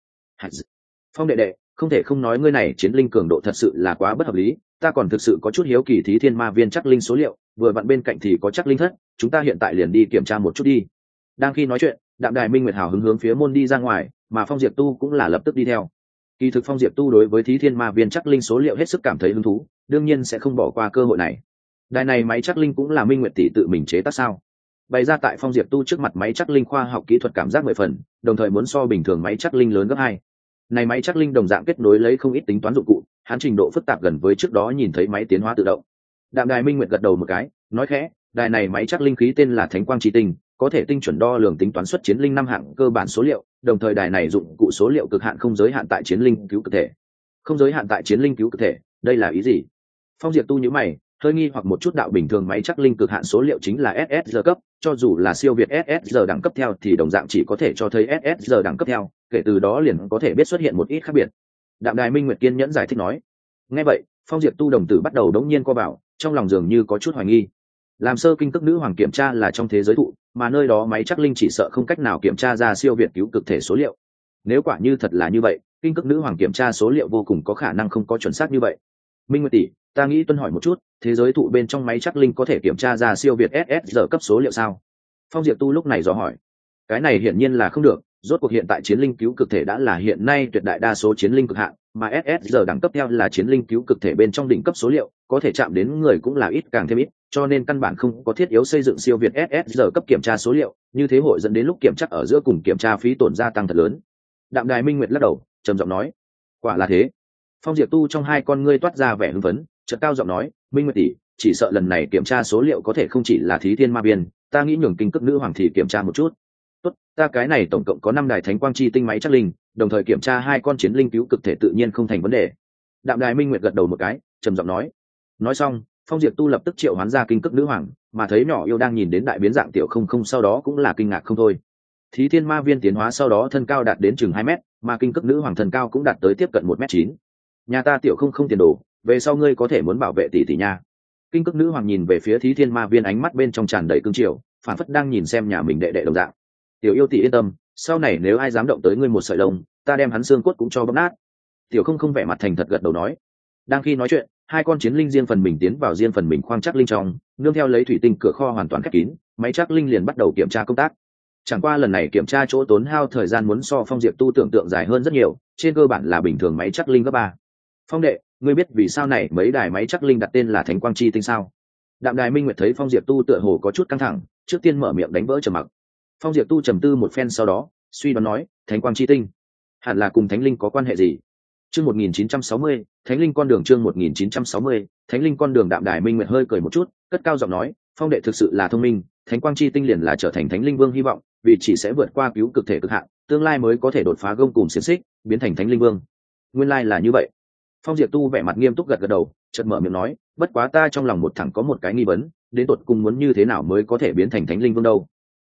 Phong đệ đệ, không thể không nói ngươi này chiến linh cường độ thật sự là quá bất hợp lý, ta còn thực sự có chút hiếu kỳ Thí Thiên Ma Viên chắc linh số liệu, vừa vặn bên cạnh thì có chắc linh thất, chúng ta hiện tại liền đi kiểm tra một chút đi. Đang khi nói chuyện, Đạm Đài Minh Nguyệt hào hứng hướng phía môn đi ra ngoài, mà Phong Diệp Tu cũng là lập tức đi theo. Kỳ thực Phong Diệp Tu đối với Thí Thiên Ma Viên chắc linh số liệu hết sức cảm thấy hứng thú, đương nhiên sẽ không bỏ qua cơ hội này. Đài này máy chắc linh cũng là Minh Nguyệt tỷ tự mình chế tác sao? Bày ra tại Phong Diệp Tu trước mặt máy chắc linh khoa học kỹ thuật cảm giác 10 phần, đồng thời muốn so bình thường máy chắc linh lớn gấp 2. Này máy chắc linh đồng dạng kết nối lấy không ít tính toán dụng cụ, hắn trình độ phức tạp gần với trước đó nhìn thấy máy tiến hóa tự động. Đạm Đài Minh Nguyệt gật đầu một cái, nói khẽ, đài này máy chắc linh khí tên là Thánh Quang Chi Tinh, có thể tinh chuẩn đo lường tính toán xuất chiến linh 5 hạng cơ bản số liệu, đồng thời đài này dụng cụ số liệu cực hạn không giới hạn tại chiến linh cứu cực thể. Không giới hạn tại chiến linh cứu cực thể, đây là ý gì? Phong Diệp Tu nhíu mày, hơi nghi hoặc một chút đạo bình thường máy chắc linh cực hạn số liệu chính là SSR cấp, cho dù là siêu việt SSR đẳng cấp theo thì đồng dạng chỉ có thể cho thấy SSR đẳng cấp theo, kể từ đó liền có thể biết xuất hiện một ít khác biệt. Đạm Đài Minh Nguyệt kiên nhẫn giải thích nói. Nghe vậy, Phong Diệp Tu đồng tử bắt đầu đống nhiên co vào, trong lòng dường như có chút hoài nghi. Làm sơ kinh tức nữ hoàng kiểm tra là trong thế giới thụ, mà nơi đó máy chắc linh chỉ sợ không cách nào kiểm tra ra siêu việt cứu cực thể số liệu. Nếu quả như thật là như vậy, kinh cực nữ hoàng kiểm tra số liệu vô cùng có khả năng không có chuẩn xác như vậy. Minh Nguyệt tỷ, ta nghĩ tuân hỏi một chút, thế giới thụ bên trong máy chắc linh có thể kiểm tra ra siêu việt SSR cấp số liệu sao? Phong Diệp Tu lúc này dò hỏi. Cái này hiển nhiên là không được, rốt cuộc hiện tại chiến linh cứu cực thể đã là hiện nay tuyệt đại đa số chiến linh cực hạn, mà SSR đẳng cấp theo là chiến linh cứu cực thể bên trong đỉnh cấp số liệu, có thể chạm đến người cũng là ít càng thêm ít, cho nên căn bản không có thiết yếu xây dựng siêu việt SSR cấp kiểm tra số liệu, như thế hội dẫn đến lúc kiểm tra ở giữa cùng kiểm tra phí tổn gia tăng thật lớn. Đạm Đài Minh Nguyệt lắc đầu, trầm giọng nói, quả là thế. Phong Diệp Tu trong hai con ngươi toát ra vẻ hưng phấn, chợt cao giọng nói, Minh Nguyệt tỷ, chỉ sợ lần này kiểm tra số liệu có thể không chỉ là Thí Thiên Ma Viên, ta nghĩ nhường kinh cấp nữ hoàng thì kiểm tra một chút. Tốt, ta cái này tổng cộng có 5 đài Thánh Quang Chi Tinh máy chắc linh, đồng thời kiểm tra 2 con chiến linh cứu cực thể tự nhiên không thành vấn đề. Đạm Đài Minh Nguyệt gật đầu một cái, trầm giọng nói. Nói xong, Phong Diệp Tu lập tức triệu hoán ra kinh cấp nữ hoàng, mà thấy nhỏ yêu đang nhìn đến đại biến dạng tiểu không không sau đó cũng là kinh ngạc không thôi. Thí Thiên Ma Viên tiến hóa sau đó thân cao đạt đến chừng 2 mét, mà kinh cấp nữ hoàng thân cao cũng đạt tới tiếp cận 1m9. Nhà ta tiểu không không tiền đồ, về sau ngươi có thể muốn bảo vệ tỷ tỷ nha. Kinh cấp nữ hoàng nhìn về phía Thí Thiên Ma Viên ánh mắt bên trong tràn đầy cương triều, phản phất đang nhìn xem nhà mình đệ đệ đồng dạng. Tiểu yêu tỷ yên tâm, sau này nếu ai dám động tới ngươi một sợi lông, ta đem hắn xương cốt cũng cho bóp nát. Tiểu không không vẻ mặt thành thật gật đầu nói. Đang khi nói chuyện, 2 con chiến linh riêng phần mình tiến vào riêng phần mình khoang chắc linh trong, nương theo lấy thủy tinh cửa kho hoàn toàn khép kín, máy chắc linh liền bắt đầu kiểm tra công tác. Chẳng qua lần này kiểm tra chỗ tốn hao thời gian muốn so Phong Diệp Tu tưởng tượng dài hơn rất nhiều, trên cơ bản là bình thường máy chắc linh gấp 3. Phong đệ, ngươi biết vì sao này mấy đài máy chắc linh đặt tên là Thánh Quang Chi Tinh sao? Đạm Đài Minh Nguyệt thấy Phong Diệp Tu tựa hồ có chút căng thẳng, trước tiên mở miệng đánh vỡ trầm mặc. Phong Diệp Tu trầm tư một phen sau đó, suy đoán nói, Thánh Quang Chi Tinh, hẳn là cùng Thánh Linh có quan hệ gì? Chương 1960, Thánh Linh con đường chương 1960, Thánh Linh con đường. Đạm Đài Minh Nguyệt hơi cười một chút, cất cao giọng nói, Phong đệ thực sự là thông minh, Thánh Quang Chi Tinh liền là trở thành Thánh Linh Vương hy vọng, vì chỉ sẽ vượt qua cứu cực thể cực hạn, tương lai mới có thể đột phá gông cùm xiển xích, biến thành Thánh Linh Vương. Nguyên lai là như vậy. Phong Diệp Tu vẻ mặt nghiêm túc gật gật đầu, chợt mở miệng nói, bất quá ta trong lòng một thẳng có một cái nghi vấn, đến tột cùng muốn như thế nào mới có thể biến thành Thánh Linh Vương đâu?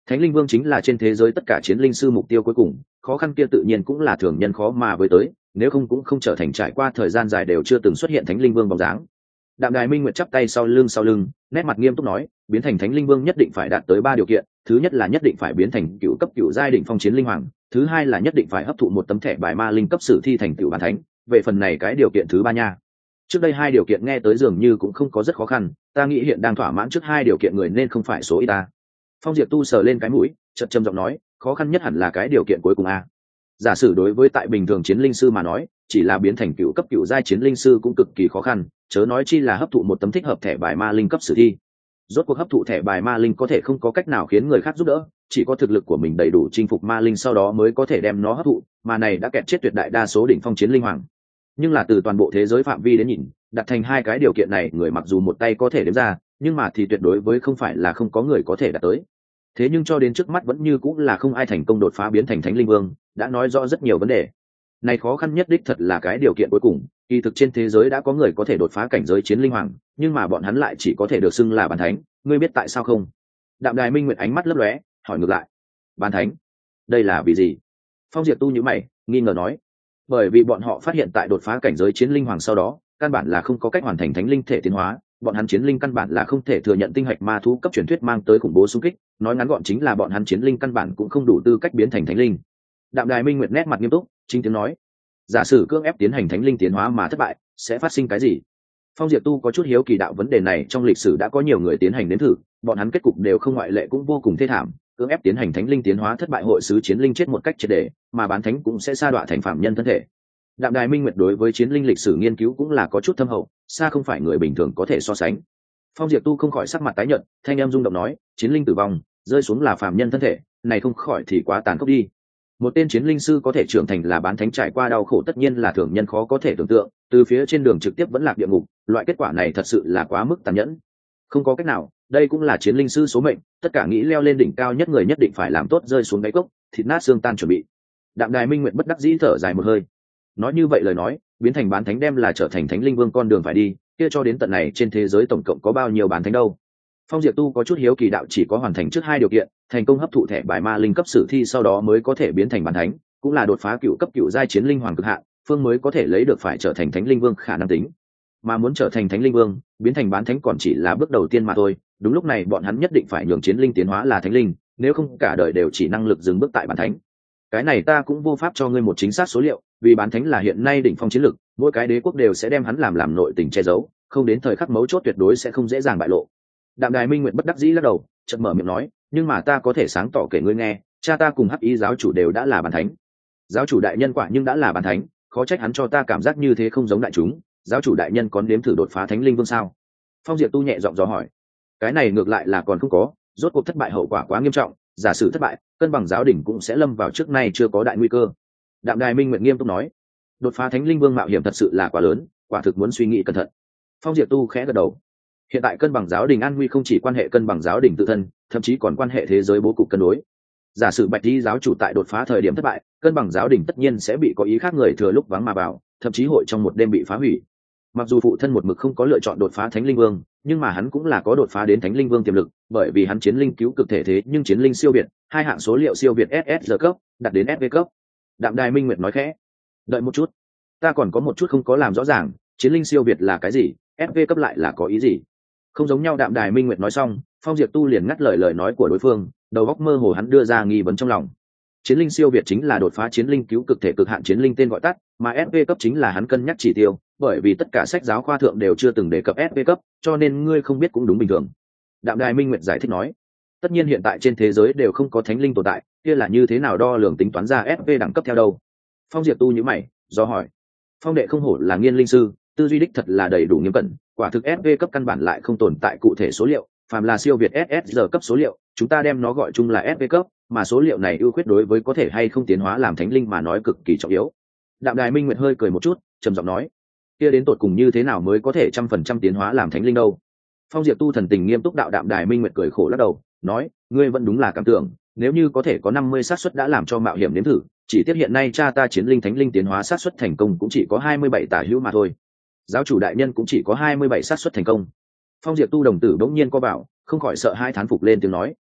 Thánh linh vương chính là trên thế giới tất cả chiến linh sư mục tiêu cuối cùng, khó khăn kia tự nhiên cũng là thường nhân khó mà với tới, nếu không cũng không trở thành trải qua thời gian dài đều chưa từng xuất hiện thánh linh vương bóng dáng. Đạm Đài Minh Nguyệt chắp tay sau lưng, nét mặt nghiêm túc nói, biến thành thánh linh vương nhất định phải đạt tới 3 điều kiện, thứ nhất là nhất định phải biến thành cựu cấp cựu giai đỉnh phong chiến linh hoàng, thứ hai là nhất định phải hấp thụ một tấm thẻ bài ma linh cấp sử thi thành cựu bản thánh, về phần này cái điều kiện thứ ba nha. Trước đây 2 điều kiện nghe tới dường như cũng không có rất khó khăn, ta nghĩ hiện đang thỏa mãn trước 2 điều kiện người nên không phải số ít ta. Phong Diệp Tu sờ lên cái mũi, chợt trầm giọng nói, khó khăn nhất hẳn là cái điều kiện cuối cùng a. Giả sử đối với tại bình thường chiến linh sư mà nói, chỉ là biến thành cựu cấp cựu giai chiến linh sư cũng cực kỳ khó khăn, chớ nói chi là hấp thụ một tấm thích hợp thẻ bài ma linh cấp sử thi. Rốt cuộc hấp thụ thẻ bài ma linh có thể không có cách nào khiến người khác giúp đỡ, chỉ có thực lực của mình đầy đủ chinh phục ma linh sau đó mới có thể đem nó hấp thụ, mà này đã kẹt chết tuyệt đại đa số đỉnh phong chiến linh hoàng. Nhưng là từ toàn bộ thế giới phạm vi đến nhìn, đặt thành 2 cái điều kiện này người mặc dù một tay có thể đếm ra, nhưng mà thì tuyệt đối với không phải là không có người có thể đạt tới. Thế nhưng cho đến trước mắt vẫn như cũng là không ai thành công đột phá biến thành thánh linh vương, đã nói rõ rất nhiều vấn đề. Này khó khăn nhất đích thật là cái điều kiện cuối cùng, kỳ thực trên thế giới đã có người có thể đột phá cảnh giới chiến linh hoàng, nhưng mà bọn hắn lại chỉ có thể được xưng là bán thánh, ngươi biết tại sao không? Đạm Đài Minh Nguyệt ánh mắt lấp lóe, hỏi ngược lại. Bán thánh? Đây là vì gì? Phong Diệp Tu nhíu mày, nghi ngờ nói. Bởi vì bọn họ phát hiện tại đột phá cảnh giới chiến linh hoàng sau đó, căn bản là không có cách hoàn thành thánh linh thể tiến hóa, bọn hắn chiến linh căn bản là không thể thừa nhận tinh hạch ma thú cấp truyền thuyết mang tới khủng bố xung kích, nói ngắn gọn chính là bọn hắn chiến linh căn bản cũng không đủ tư cách biến thành thánh linh. Đạm Đài Minh Nguyệt nét mặt nghiêm túc, chính tiếng nói, giả sử cưỡng ép tiến hành thánh linh tiến hóa mà thất bại, sẽ phát sinh cái gì? Phong Diệp Tu có chút hiếu kỳ đạo vấn đề này, trong lịch sử đã có nhiều người tiến hành đến thử, bọn hắn kết cục đều không ngoại lệ cũng vô cùng thê thảm, cưỡng ép tiến hành thánh linh tiến hóa thất bại, hội sứ chiến linh chết một cách triệt để, mà bán thánh cũng sẽ sa đọa thành phạm nhân thân thể. Đạm Đài Minh Nguyệt đối với chiến linh lịch sử nghiên cứu cũng là có chút thâm hậu, xa không phải người bình thường có thể so sánh. Phong Diệp Tu không khỏi sắc mặt tái nhợt, thanh em rung động nói, chiến linh tử vong, rơi xuống là phàm nhân thân thể, này không khỏi thì quá tàn khốc đi. Một tên chiến linh sư có thể trưởng thành là bán thánh trải qua đau khổ tất nhiên là thường nhân khó có thể tưởng tượng, từ phía trên đường trực tiếp vẫn lạc địa ngục, loại kết quả này thật sự là quá mức tàn nhẫn. Không có cách nào, đây cũng là chiến linh sư số mệnh, tất cả nghĩ leo lên đỉnh cao nhất người nhất định phải làm tốt rơi xuống đáy cốc, thịt nát xương tan chuẩn bị. Đạm Đài Minh Nguyệt bất đắc dĩ thở dài một hơi. Nói như vậy lời nói, biến thành bán thánh đem là trở thành thánh linh vương con đường phải đi, kia cho đến tận này trên thế giới tổng cộng có bao nhiêu bán thánh đâu? Phong Diệp Tu có chút hiếu kỳ đạo chỉ có hoàn thành trước 2 điều kiện, thành công hấp thụ thẻ bài ma linh cấp sử thi sau đó mới có thể biến thành bán thánh, cũng là đột phá cựu cấp cựu giai chiến linh hoàng cực hạn, phương mới có thể lấy được phải trở thành thánh linh vương khả năng tính. Mà muốn trở thành thánh linh vương, biến thành bán thánh còn chỉ là bước đầu tiên mà thôi, đúng lúc này bọn hắn nhất định phải nhường chiến linh tiến hóa là thánh linh, nếu không cả đời đều chỉ năng lực dừng bước tại bán thánh. Cái này ta cũng vô pháp cho ngươi một chính xác số liệu, vì bán thánh là hiện nay đỉnh phong chiến lực, mỗi cái đế quốc đều sẽ đem hắn làm nội tình che giấu, không đến thời khắc mấu chốt tuyệt đối sẽ không dễ dàng bại lộ. Đạm Đài Minh Nguyệt bất đắc dĩ lắc đầu, chợt mở miệng nói, nhưng mà ta có thể sáng tỏ kể ngươi nghe, cha ta cùng Hắc Ý giáo chủ đều đã là bán thánh. Giáo chủ đại nhân quả nhưng đã là bán thánh, khó trách hắn cho ta cảm giác như thế không giống đại chúng. Giáo chủ đại nhân có nếm thử đột phá thánh linh vương sao? Phong Diệp Tu nhẹ giọng dò hỏi. Cái này ngược lại là còn không có, rốt cuộc thất bại hậu quả quá nghiêm trọng, giả sử thất bại, cân bằng giáo đỉnh cũng sẽ lâm vào trước nay chưa có đại nguy cơ. Đạm Đài Minh Nguyệt nghiêm túc nói, đột phá thánh linh vương mạo hiểm thật sự là quá lớn, quả thực muốn suy nghĩ cẩn thận. Phong Diệp Tu khẽ gật đầu. Hiện tại cân bằng giáo đình an nguy không chỉ quan hệ cân bằng giáo đình tự thân, thậm chí còn quan hệ thế giới bố cục cân đối. Giả sử Bạch Di giáo chủ tại đột phá thời điểm thất bại, cân bằng giáo đình tất nhiên sẽ bị có ý khác người thừa lúc vắng mà vào, thậm chí hội trong một đêm bị phá hủy. Mặc dù phụ thân một mực không có lựa chọn đột phá thánh linh vương, nhưng mà hắn cũng là có đột phá đến thánh linh vương tiềm lực, bởi vì hắn chiến linh cứu cực thể thế nhưng chiến linh siêu việt, 2 hạng số liệu siêu việt SSR cấp, đạt đến SV cấp. Đạm Đài Minh Nguyệt nói khẽ, đợi một chút, ta còn có một chút không có làm rõ ràng, chiến linh siêu việt là cái gì, SV cấp lại là có ý gì? Không giống nhau. Đạm Đài Minh Nguyệt nói xong, Phong Diệp Tu liền ngắt lời nói của đối phương, đầu óc mơ hồ hắn đưa ra nghi vấn trong lòng. Chiến linh siêu việt chính là đột phá chiến linh cứu cực thể cực hạn chiến linh tên gọi tắt, mà SV cấp chính là hắn cân nhắc chỉ tiêu, bởi vì tất cả sách giáo khoa thượng đều chưa từng đề cập SV cấp, cho nên ngươi không biết cũng đúng bình thường. Đạm Đài Minh Nguyệt giải thích nói, tất nhiên hiện tại trên thế giới đều không có thánh linh tồn tại, kia là như thế nào đo lường tính toán ra SV đẳng cấp theo đâu? Phong Diệp Tu nhíu mày, do hỏi. Phong đệ không hổ là nghiên linh sư, tư duy đích thật là đầy đủ nghiêm cẩn, quả thực SV cấp căn bản lại không tồn tại cụ thể số liệu, phàm là siêu việt SSR cấp số liệu, chúng ta đem nó gọi chung là SV cấp, mà số liệu này ưu khuyết đối với có thể hay không tiến hóa làm thánh linh mà nói cực kỳ trọng yếu. Đạm Đài Minh Nguyệt hơi cười một chút, trầm giọng nói, kia đến tột cùng như thế nào mới có thể 100% tiến hóa làm thánh linh đâu? Phong Diệp Tu thần tình nghiêm túc đạo. Đạm Đài Minh Nguyệt cười khổ lắc đầu, nói, ngươi vẫn đúng là cảm tưởng, nếu như có thể có 50 xác suất đã làm cho mạo hiểm nếm thử, chỉ tiếp hiện nay cha ta chiến linh thánh linh tiến hóa xác suất thành công cũng chỉ có 27 tả hữu mà thôi. Giáo chủ đại nhân cũng chỉ có 27 xác suất thành công. Phong Diệp Tu đồng tử bỗng nhiên co bảo, không khỏi sợ hai thán phục lên tiếng nói,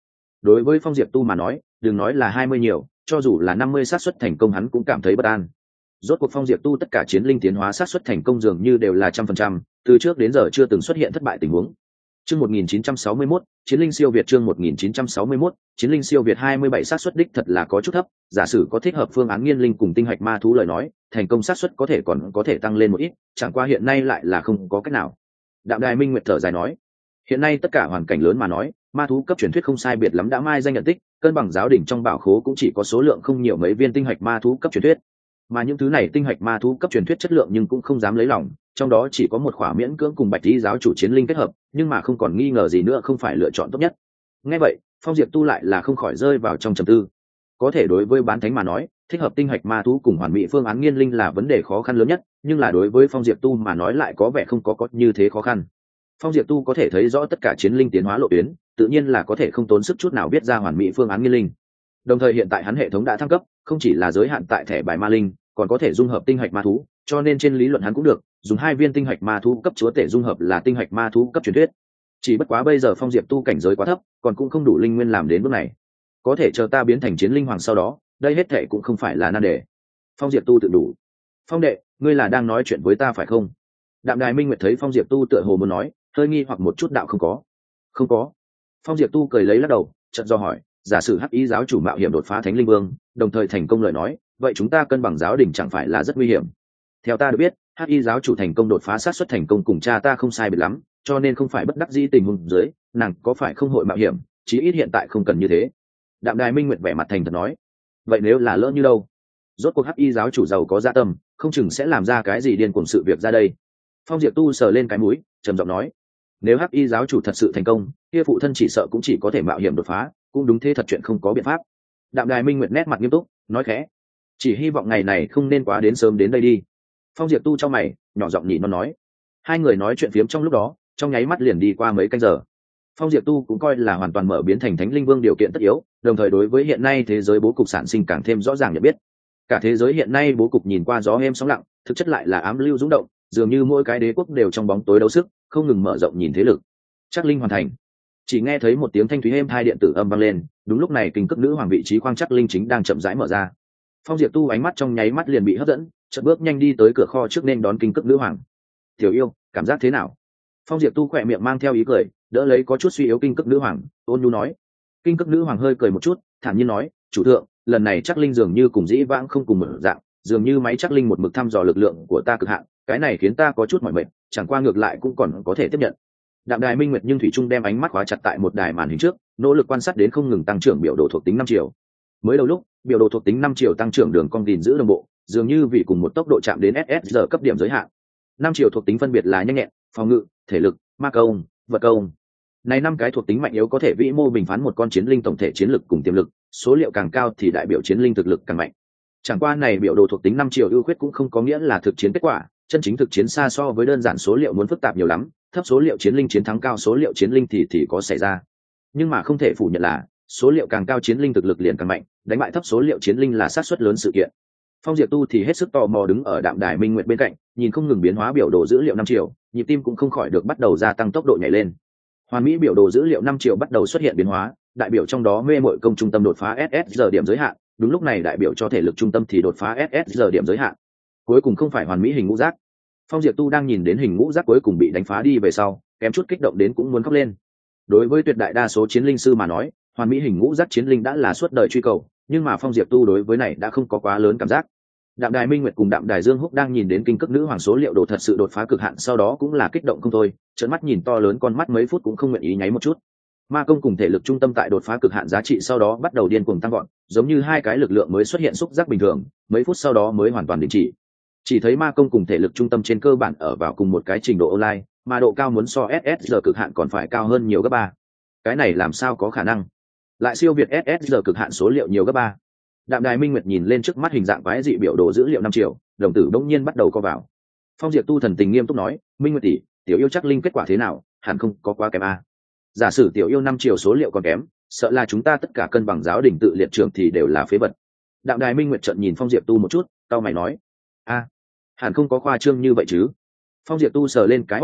đối với Phong Diệp Tu mà nói, đừng nói là 20 nhiều, cho dù là 50 xác suất thành công hắn cũng cảm thấy bất an. Rốt cuộc Phong Diệp Tu tất cả chiến linh tiến hóa xác suất thành công dường như đều là 100%, từ trước đến giờ chưa từng xuất hiện thất bại tình huống. Chương 1961, chiến linh siêu việt chương 1961, chiến linh siêu việt 27 xác suất đích thật là có chút thấp, giả sử có thích hợp phương án nghiên linh cùng tinh hạch ma thú lời nói, thành công xác suất có thể còn có thể tăng lên một ít, chẳng qua hiện nay lại là không có cách nào. Đạm Đài Minh Nguyệt thở dài nói, hiện nay tất cả hoàn cảnh lớn mà nói, ma thú cấp truyền thuyết không sai biệt lắm đã mai danh nhận tích, cân bằng giáo đỉnh trong bảo khố cũng chỉ có số lượng không nhiều mấy viên tinh hạch ma thú cấp truyền thuyết. Mà những thứ này tinh hạch ma thú cấp truyền thuyết chất lượng nhưng cũng không dám lấy lòng, trong đó chỉ có một khỏa miễn cưỡng cùng Bạch Lý giáo chủ chiến linh kết hợp, nhưng mà không còn nghi ngờ gì nữa không phải lựa chọn tốt nhất. Nghe vậy, Phong Diệp Tu lại là không khỏi rơi vào trong trầm tư. Có thể đối với bán thánh mà nói, thích hợp tinh hạch ma thú cùng hoàn mỹ phương án nghiên linh là vấn đề khó khăn lớn nhất, nhưng là đối với Phong Diệp Tu mà nói lại có vẻ không có như thế khó khăn. Phong Diệp Tu có thể thấy rõ tất cả chiến linh tiến hóa lộ tuyến, tự nhiên là có thể không tốn sức chút nào biết ra hoàn mỹ phương án nghiên linh. Đồng thời hiện tại hắn hệ thống đã thăng cấp, không chỉ là giới hạn tại thẻ bài ma linh, còn có thể dung hợp tinh hạch ma thú, cho nên trên lý luận hắn cũng được dùng 2 viên tinh hạch ma thú cấp chúa tể dung hợp là tinh hạch ma thú cấp truyền thuyết. Chỉ bất quá bây giờ Phong Diệp Tu cảnh giới quá thấp, còn cũng không đủ linh nguyên làm đến bước này. Có thể chờ ta biến thành chiến linh hoàng sau đó, đây hết thảy cũng không phải là nan đề. Phong Diệp Tu tự đủ. Phong đệ, ngươi là đang nói chuyện với ta phải không? Đạm Đài Minh Nguyệt thấy Phong Diệp Tu tựa hồ muốn nói, hơi nghi hoặc một chút đạo không có. Không có. Phong Diệp Tu cười lấy lắc đầu, chợt do hỏi, giả sử Hắc Ý giáo chủ mạo hiểm đột phá Thánh Linh Vương, đồng thời thành công lời nói, vậy chúng ta cân bằng giáo đình chẳng phải là rất nguy hiểm? Theo ta được biết, Hắc Y giáo chủ thành công đột phá sát suất thành công cùng cha ta không sai biệt lắm, cho nên không phải bất đắc dĩ tình huống dưới, nàng có phải không hội mạo hiểm, chí ít hiện tại không cần như thế. Đạm Đài Minh Nguyệt vẻ mặt thành thật nói, vậy nếu là lỡ như đâu? Rốt cuộc Hắc Y giáo chủ giàu có dạ tâm, không chừng sẽ làm ra cái gì điên cuồng sự việc ra đây. Phong Diệp Tu sờ lên cái mũi, trầm giọng nói, nếu Hắc Y giáo chủ thật sự thành công, kia phụ thân chỉ sợ cũng chỉ có thể mạo hiểm đột phá, cũng đúng thế thật chuyện không có biện pháp. Đạm Đài Minh Nguyệt nét mặt nghiêm túc, nói khẽ, chỉ hy vọng ngày này không nên quá đến sớm đến đây đi. Phong Diệp Tu trong mày, nhỏ giọng nhị nó nói. Hai người nói chuyện phiếm trong lúc đó, trong nháy mắt liền đi qua mấy canh giờ. Phong Diệp Tu cũng coi là hoàn toàn mở biến thành Thánh Linh Vương điều kiện tất yếu, đồng thời đối với hiện nay thế giới bố cục sản sinh càng thêm rõ ràng nhận biết. Cả thế giới hiện nay bố cục nhìn qua gió êm sóng lặng, thực chất lại là ám lưu dũng động, dường như mỗi cái đế quốc đều trong bóng tối đấu sức, không ngừng mở rộng nhìn thế lực. Chắc linh hoàn thành. Chỉ nghe thấy một tiếng thanh thúy êm hai điện tử âm vang lên, đúng lúc này kinh cấp nữ hoàng vị trí khoang chắc linh chính đang chậm rãi mở ra. Phong Diệp Tu ánh mắt trong nháy mắt liền bị hấp dẫn, chợt bước nhanh đi tới cửa kho trước nên đón kinh cấp nữ hoàng. Tiểu yêu, cảm giác thế nào? Phong Diệp Tu khỏe miệng mang theo ý cười, đỡ lấy có chút suy yếu kinh cấp nữ hoàng, ôn nhu nói. Kinh cấp nữ hoàng hơi cười một chút, thản nhiên nói, chủ thượng, lần này chắc linh dường như cùng dĩ vãng không cùng một dạng, dường như máy chắc linh một mực thăm dò lực lượng của ta cực hạn, cái này khiến ta có chút mỏi mệt, chẳng qua ngược lại cũng còn có thể tiếp nhận. Đạm Đài Minh Nguyệt nhưng thủy trung đem ánh mắt khóa chặt tại một đài màn hình trước, nỗ lực quan sát đến không ngừng tăng trưởng biểu đồ thuộc tính 5 chiều. Mới đầu lúc, biểu đồ thuộc tính 5 chiều tăng trưởng đường cong gìn giữ đồng bộ, dường như vì cùng một tốc độ chạm đến SSR cấp điểm giới hạn. 5 chiều thuộc tính phân biệt là nhanh nhẹn, phòng ngự, thể lực, ma công, vật công. Này 5 cái thuộc tính mạnh yếu có thể vĩ mô bình phán một con chiến linh tổng thể chiến lực cùng tiềm lực, số liệu càng cao thì đại biểu chiến linh thực lực càng mạnh. Chẳng qua này biểu đồ thuộc tính 5 chiều ưu khuyết cũng không có nghĩa là thực chiến kết quả, chân chính thực chiến xa so với đơn giản số liệu muốn phức tạp nhiều lắm, thấp số liệu chiến linh chiến thắng cao số liệu chiến linh thì có xảy ra. Nhưng mà không thể phủ nhận là số liệu càng cao chiến linh thực lực liền càng mạnh, đánh bại thấp số liệu chiến linh là xác suất lớn sự kiện. Phong Diệp Tu thì hết sức tò mò đứng ở Đạm Đài Minh Nguyệt bên cạnh, nhìn không ngừng biến hóa biểu đồ dữ liệu 5 chiều, nhịp tim cũng không khỏi được bắt đầu gia tăng tốc độ nhảy lên. Hoàn mỹ biểu đồ dữ liệu 5 chiều bắt đầu xuất hiện biến hóa, đại biểu trong đó mê mội công trung tâm đột phá SSR điểm giới hạn, đúng lúc này đại biểu cho thể lực trung tâm thì đột phá SSR điểm giới hạn. Cuối cùng không phải hoàn mỹ hình ngũ giác. Phong Diệp Tu đang nhìn đến hình ngũ giác cuối cùng bị đánh phá đi về sau, kém chút kích động đến cũng muốn khóc lên. Đối với tuyệt đại đa số chiến linh sư mà nói, hoàn mỹ hình ngũ giác chiến linh đã là suốt đời truy cầu, nhưng mà Phong Diệp Tu đối với này đã không có quá lớn cảm giác. Đạm Đài Minh Nguyệt cùng Đạm Đài Dương Húc đang nhìn đến kinh cấp nữ hoàng số liệu đồ thật sự đột phá cực hạn, sau đó cũng là kích động không thôi, trợn mắt nhìn to lớn con mắt mấy phút cũng không nguyện ý nháy một chút. Ma công cùng thể lực trung tâm tại đột phá cực hạn giá trị sau đó bắt đầu điên cuồng tăng vọt, giống như hai cái lực lượng mới xuất hiện xúc giác bình thường, mấy phút sau đó mới hoàn toàn đình chỉ. Chỉ thấy ma công cùng thể lực trung tâm trên cơ bản ở vào cùng một cái trình độ online, mà độ cao muốn so SSR cực hạn còn phải cao hơn nhiều gấp 3. Cái này làm sao có khả năng? Lại siêu việt SSR cực hạn số liệu nhiều gấp 3. Đạm Đài Minh Nguyệt nhìn lên trước mắt hình dạng quái dị biểu đồ dữ liệu 5 triệu, đồng tử đống nhiên bắt đầu co vào. Phong Diệp Tu thần tình nghiêm túc nói, Minh Nguyệt tỷ, tiểu yêu chắc linh kết quả thế nào, hẳn không có quá kém a. Giả sử tiểu yêu 5 triệu số liệu còn kém, sợ là chúng ta tất cả cân bằng giáo đỉnh tự liệt trường thì đều là phế vật. Đạm Đài Minh Nguyệt trợn nhìn Phong Diệp Tu một chút, cau mày nói, a, hẳn không có khoa trương như vậy chứ. Phong Diệp Tu sờ lên cái hót môn,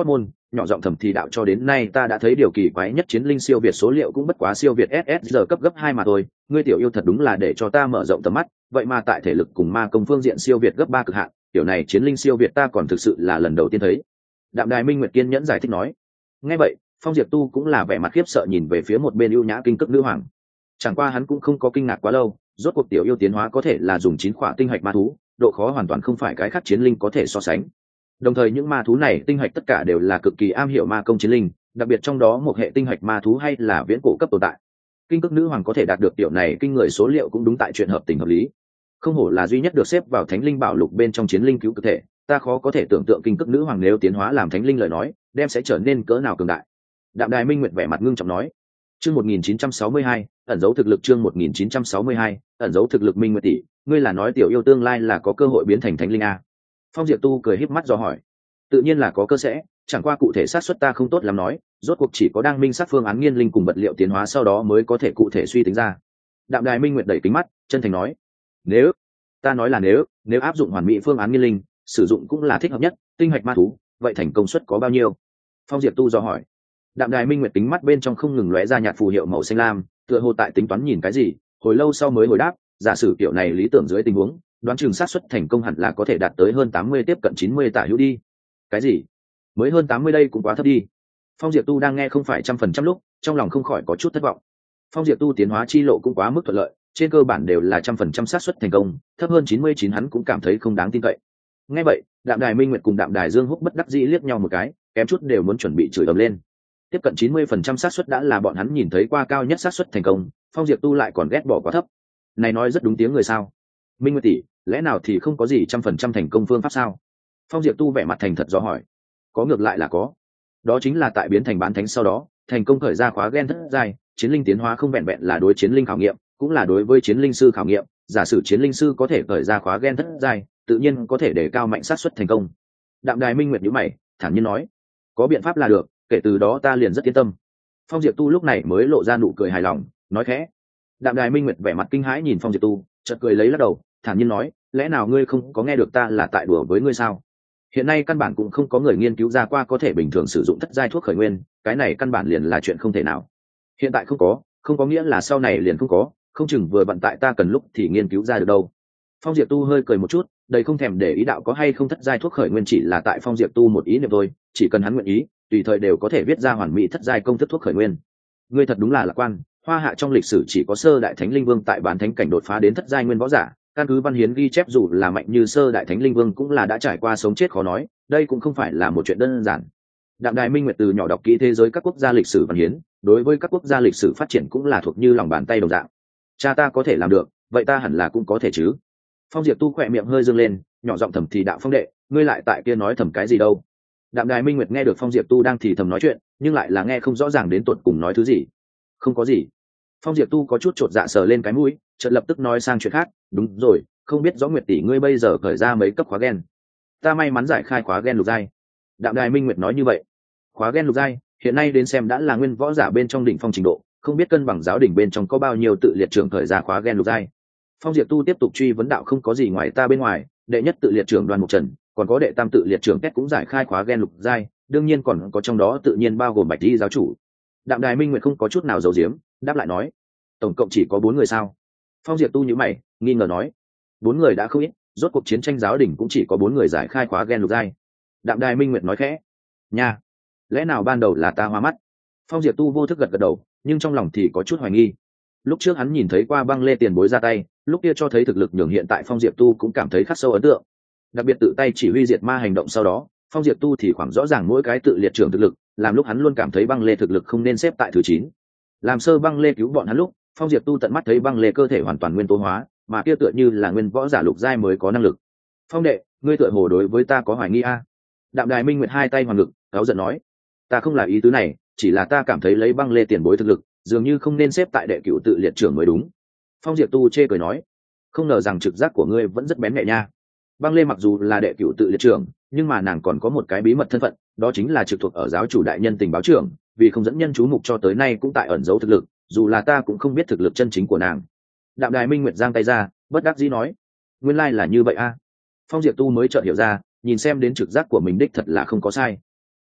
nhỏ giọng thầm thì đạo cho đến nay ta đã thấy điều kỳ quái nhất chiến linh siêu việt số liệu cũng bất quá siêu việt SSR cấp gấp 2 mà thôi, ngươi tiểu yêu thật đúng là để cho ta mở rộng tầm mắt, vậy mà tại thể lực cùng ma công phương diện siêu việt gấp 3 cực hạn, tiểu này chiến linh siêu việt ta còn thực sự là lần đầu tiên thấy. Đạm Đài Minh Nguyệt kiên nhẫn giải thích nói. Nghe vậy, Phong Diệp Tu cũng là vẻ mặt khiếp sợ nhìn về phía một bên ưu nhã kinh cức nữ hoàng. Chẳng qua hắn cũng không có kinh ngạc quá lâu, rốt cuộc tiểu yêu tiến hóa có thể là dùng 9 khỏa tinh hạch ma thú, độ khó hoàn toàn không phải cái khác chiến linh có thể so sánh. Đồng thời những ma thú này tinh hạch tất cả đều là cực kỳ am hiểu ma công chiến linh, đặc biệt trong đó một hệ tinh hạch ma thú hay là viễn cổ cấp tồn tại. Kinh cức nữ hoàng có thể đạt được tiểu này kinh người số liệu cũng đúng tại chuyện hợp tình hợp lý. Không hổ là duy nhất được xếp vào thánh linh bảo lục bên trong chiến linh cứu cực thể, ta khó có thể tưởng tượng kinh cức nữ hoàng nếu tiến hóa làm thánh linh lời nói, đem sẽ trở nên cỡ nào cường đại. Đạm Đài Minh Nguyệt vẻ mặt ngưng trọng nói. Chương 1962, ẩn dấu thực lực chương 1962, ẩn dấu thực lực Minh Nguyệt tỷ, ngươi là nói tiểu yêu tương lai là có cơ hội biến thành thánh linh a? Phong Diệp Tu cười híp mắt dò hỏi. Tự nhiên là có cơ sẽ, chẳng qua cụ thể xác suất ta không tốt lắm nói, rốt cuộc chỉ có đang minh sát phương án nghiên linh cùng vật liệu tiến hóa sau đó mới có thể cụ thể suy tính ra. Đạm Đài Minh Nguyệt đẩy kính mắt, chân thành nói. Nếu, ta nói là nếu áp dụng hoàn mỹ phương án nghiên linh, sử dụng cũng là thích hợp nhất, tinh hạch ma thú, vậy thành công suất có bao nhiêu? Phong Diệp Tu dò hỏi. Đạm Đài Minh Nguyệt tính mắt bên trong không ngừng lóe ra nhạt phù hiệu màu xanh lam, tựa hồ tại tính toán nhìn cái gì, hồi lâu sau mới hồi đáp, giả sử kiểu này lý tưởng dưới tình huống, đoán chừng xác suất thành công hẳn là có thể đạt tới hơn 80 tiếp cận 90 tả hữu đi. Cái gì? Mới hơn 80 đây cũng quá thấp đi. Phong Diệp Tu đang nghe không phải 100% lúc, trong lòng không khỏi có chút thất vọng. Phong Diệp Tu tiến hóa chi lộ cũng quá mức thuận lợi, trên cơ bản đều là 100% xác suất thành công, thấp hơn 99 hắn cũng cảm thấy không đáng tin cậy. Nghe vậy, Đạm Đài Minh Nguyệt cùng Đạm Đài Dương Húc bất đắc dĩ liếc nhau một cái, kém chút đều muốn chuẩn bị chửi ầm lên. Tiếp cận 90% xác suất đã là bọn hắn nhìn thấy qua cao nhất xác suất thành công, Phong Diệp Tu lại còn ghét bỏ quá thấp. Này nói rất đúng tiếng người sao? Minh Nguyệt tỷ, lẽ nào thì không có gì 100% thành công phương pháp sao? Phong Diệp Tu vẻ mặt thành thật do hỏi. Có ngược lại là có. Đó chính là tại biến thành bán thánh sau đó, thành công khởi ra khóa gen thất giai, chiến linh tiến hóa không vẹn vẹn là đối chiến linh khảo nghiệm, cũng là đối với chiến linh sư khảo nghiệm, giả sử chiến linh sư có thể khởi ra khóa gen thất giai, tự nhiên có thể đề cao mạnh xác suất thành công. Đạm Đài Minh Nguyệt nhíu mày, thản nhiên nói, có biện pháp là được, kể từ đó ta liền rất yên tâm. Phong Diệp Tu lúc này mới lộ ra nụ cười hài lòng, nói khẽ. Đạm Đài Minh Nguyệt vẻ mặt kinh hãi nhìn Phong Diệp Tu, chợt cười lấy lắc đầu, thản nhiên nói, lẽ nào ngươi không có nghe được ta là tại đùa với ngươi sao? Hiện nay căn bản cũng không có người nghiên cứu ra qua có thể bình thường sử dụng thất giai thuốc khởi nguyên, cái này căn bản liền là chuyện không thể nào. Hiện tại không có nghĩa là sau này liền không có, không chừng vừa vận tại ta cần lúc thì nghiên cứu ra được đâu. Phong Diệp Tu hơi cười một chút, đầy không thèm để ý đạo có hay không thất giai thuốc khởi nguyên chỉ là tại Phong Diệp Tu một ý niệm thôi, chỉ cần hắn nguyện ý, tùy thời đều có thể viết ra hoàn mỹ thất giai công thức thuốc khởi nguyên. Ngươi thật đúng là lạc quan, Hoa Hạ trong lịch sử chỉ có sơ đại thánh linh vương tại bán thánh cảnh đột phá đến thất giai nguyên võ giả, căn cứ văn hiến ghi chép dù là mạnh như sơ đại thánh linh vương cũng là đã trải qua sống chết khó nói, đây cũng không phải là một chuyện đơn giản. Đạm Đài Minh Nguyệt từ nhỏ đọc kỹ thế giới các quốc gia lịch sử văn hiến, đối với các quốc gia lịch sử phát triển cũng là thuộc như lòng bàn tay đồng dạng. Cha ta có thể làm được, vậy ta hẳn là cũng có thể chứ? Phong Diệp Tu khỏe miệng hơi dương lên, nhỏ giọng thầm thì đạo Phong đệ, ngươi lại tại kia nói thầm cái gì đâu? Đạm Đài Minh Nguyệt nghe được Phong Diệp Tu đang thì thầm nói chuyện, nhưng lại là nghe không rõ ràng đến tột cùng nói thứ gì. Không có gì. Phong Diệp Tu có chút chột dạ sờ lên cái mũi, chợt lập tức nói sang chuyện khác, đúng rồi, không biết rõ Nguyệt tỷ ngươi bây giờ khởi ra mấy cấp khóa gen? Ta may mắn giải khai khóa gen lục giai. Đạm Đài Minh Nguyệt nói như vậy. Khóa gen lục giai, hiện nay đến xem đã là nguyên võ giả bên trong đỉnh phong trình độ, không biết cân bằng giáo đỉnh bên trong có bao nhiêu tự liệt trưởng khởi ra khóa gen lục giai. Phong Diệp Tu tiếp tục truy vấn đạo không có gì ngoài ta bên ngoài, đệ nhất tự liệt trưởng Đoàn Mục Trần, còn có đệ tam tự liệt trưởng Kết cũng giải khai khóa gen lục giai, đương nhiên còn có trong đó tự nhiên bao gồm Bạch Di giáo chủ. Đạm Đài Minh Nguyệt không có chút nào giấu giếm, đáp lại nói, tổng cộng chỉ có 4 người sao? Phong Diệp Tu nhíu mày, nghi ngờ nói, 4 người đã không ít, rốt cuộc chiến tranh giáo đỉnh cũng chỉ có 4 người giải khai khóa gen lục giai. Đạm Đài Minh Nguyệt nói khẽ, nha, lẽ nào ban đầu là ta hoa mắt? Phong Diệp Tu vô thức gật gật đầu, nhưng trong lòng thì có chút hoài nghi. Lúc trước hắn nhìn thấy qua Băng Lê tiền bối ra tay, lúc kia cho thấy thực lực nhường hiện tại Phong Diệp Tu cũng cảm thấy khắc sâu ấn tượng. Đặc biệt tự tay chỉ huy diệt ma hành động sau đó, Phong Diệp Tu thì khoảng rõ ràng mỗi cái tự liệt trưởng thực lực, làm lúc hắn luôn cảm thấy Băng Lê thực lực không nên xếp tại thứ 9. Làm sơ Băng Lê cứu bọn hắn lúc, Phong Diệp Tu tận mắt thấy Băng Lê cơ thể hoàn toàn nguyên tố hóa, mà kia tựa như là nguyên võ giả lục giai mới có năng lực. Phong đệ, ngươi tựa hồ đối với ta có hoài nghi a? Đạm Đài Minh Nguyệt hai tay hoàn ngực, cáu giận nói, ta không là ý tứ này, chỉ là ta cảm thấy lấy Băng Lê tiền bối thực lực, dường như không nên xếp tại đệ cửu tự liệt trưởng mới đúng. Phong Diệp Tu chê cười nói, không ngờ rằng trực giác của ngươi vẫn rất bén nhạy nha. Băng Lê mặc dù là đệ cửu tự liệt trưởng, nhưng mà nàng còn có một cái bí mật thân phận, đó chính là trực thuộc ở giáo chủ đại nhân tình báo trưởng, vì không dẫn nhân chú mục cho tới nay cũng tại ẩn giấu thực lực, dù là ta cũng không biết thực lực chân chính của nàng. Đạm Đài Minh Nguyệt giang tay ra, bất đắc dĩ nói, nguyên lai là như vậy a. Phong Diệp Tu mới chợt hiểu ra, nhìn xem đến trực giác của mình đích thật là không có sai.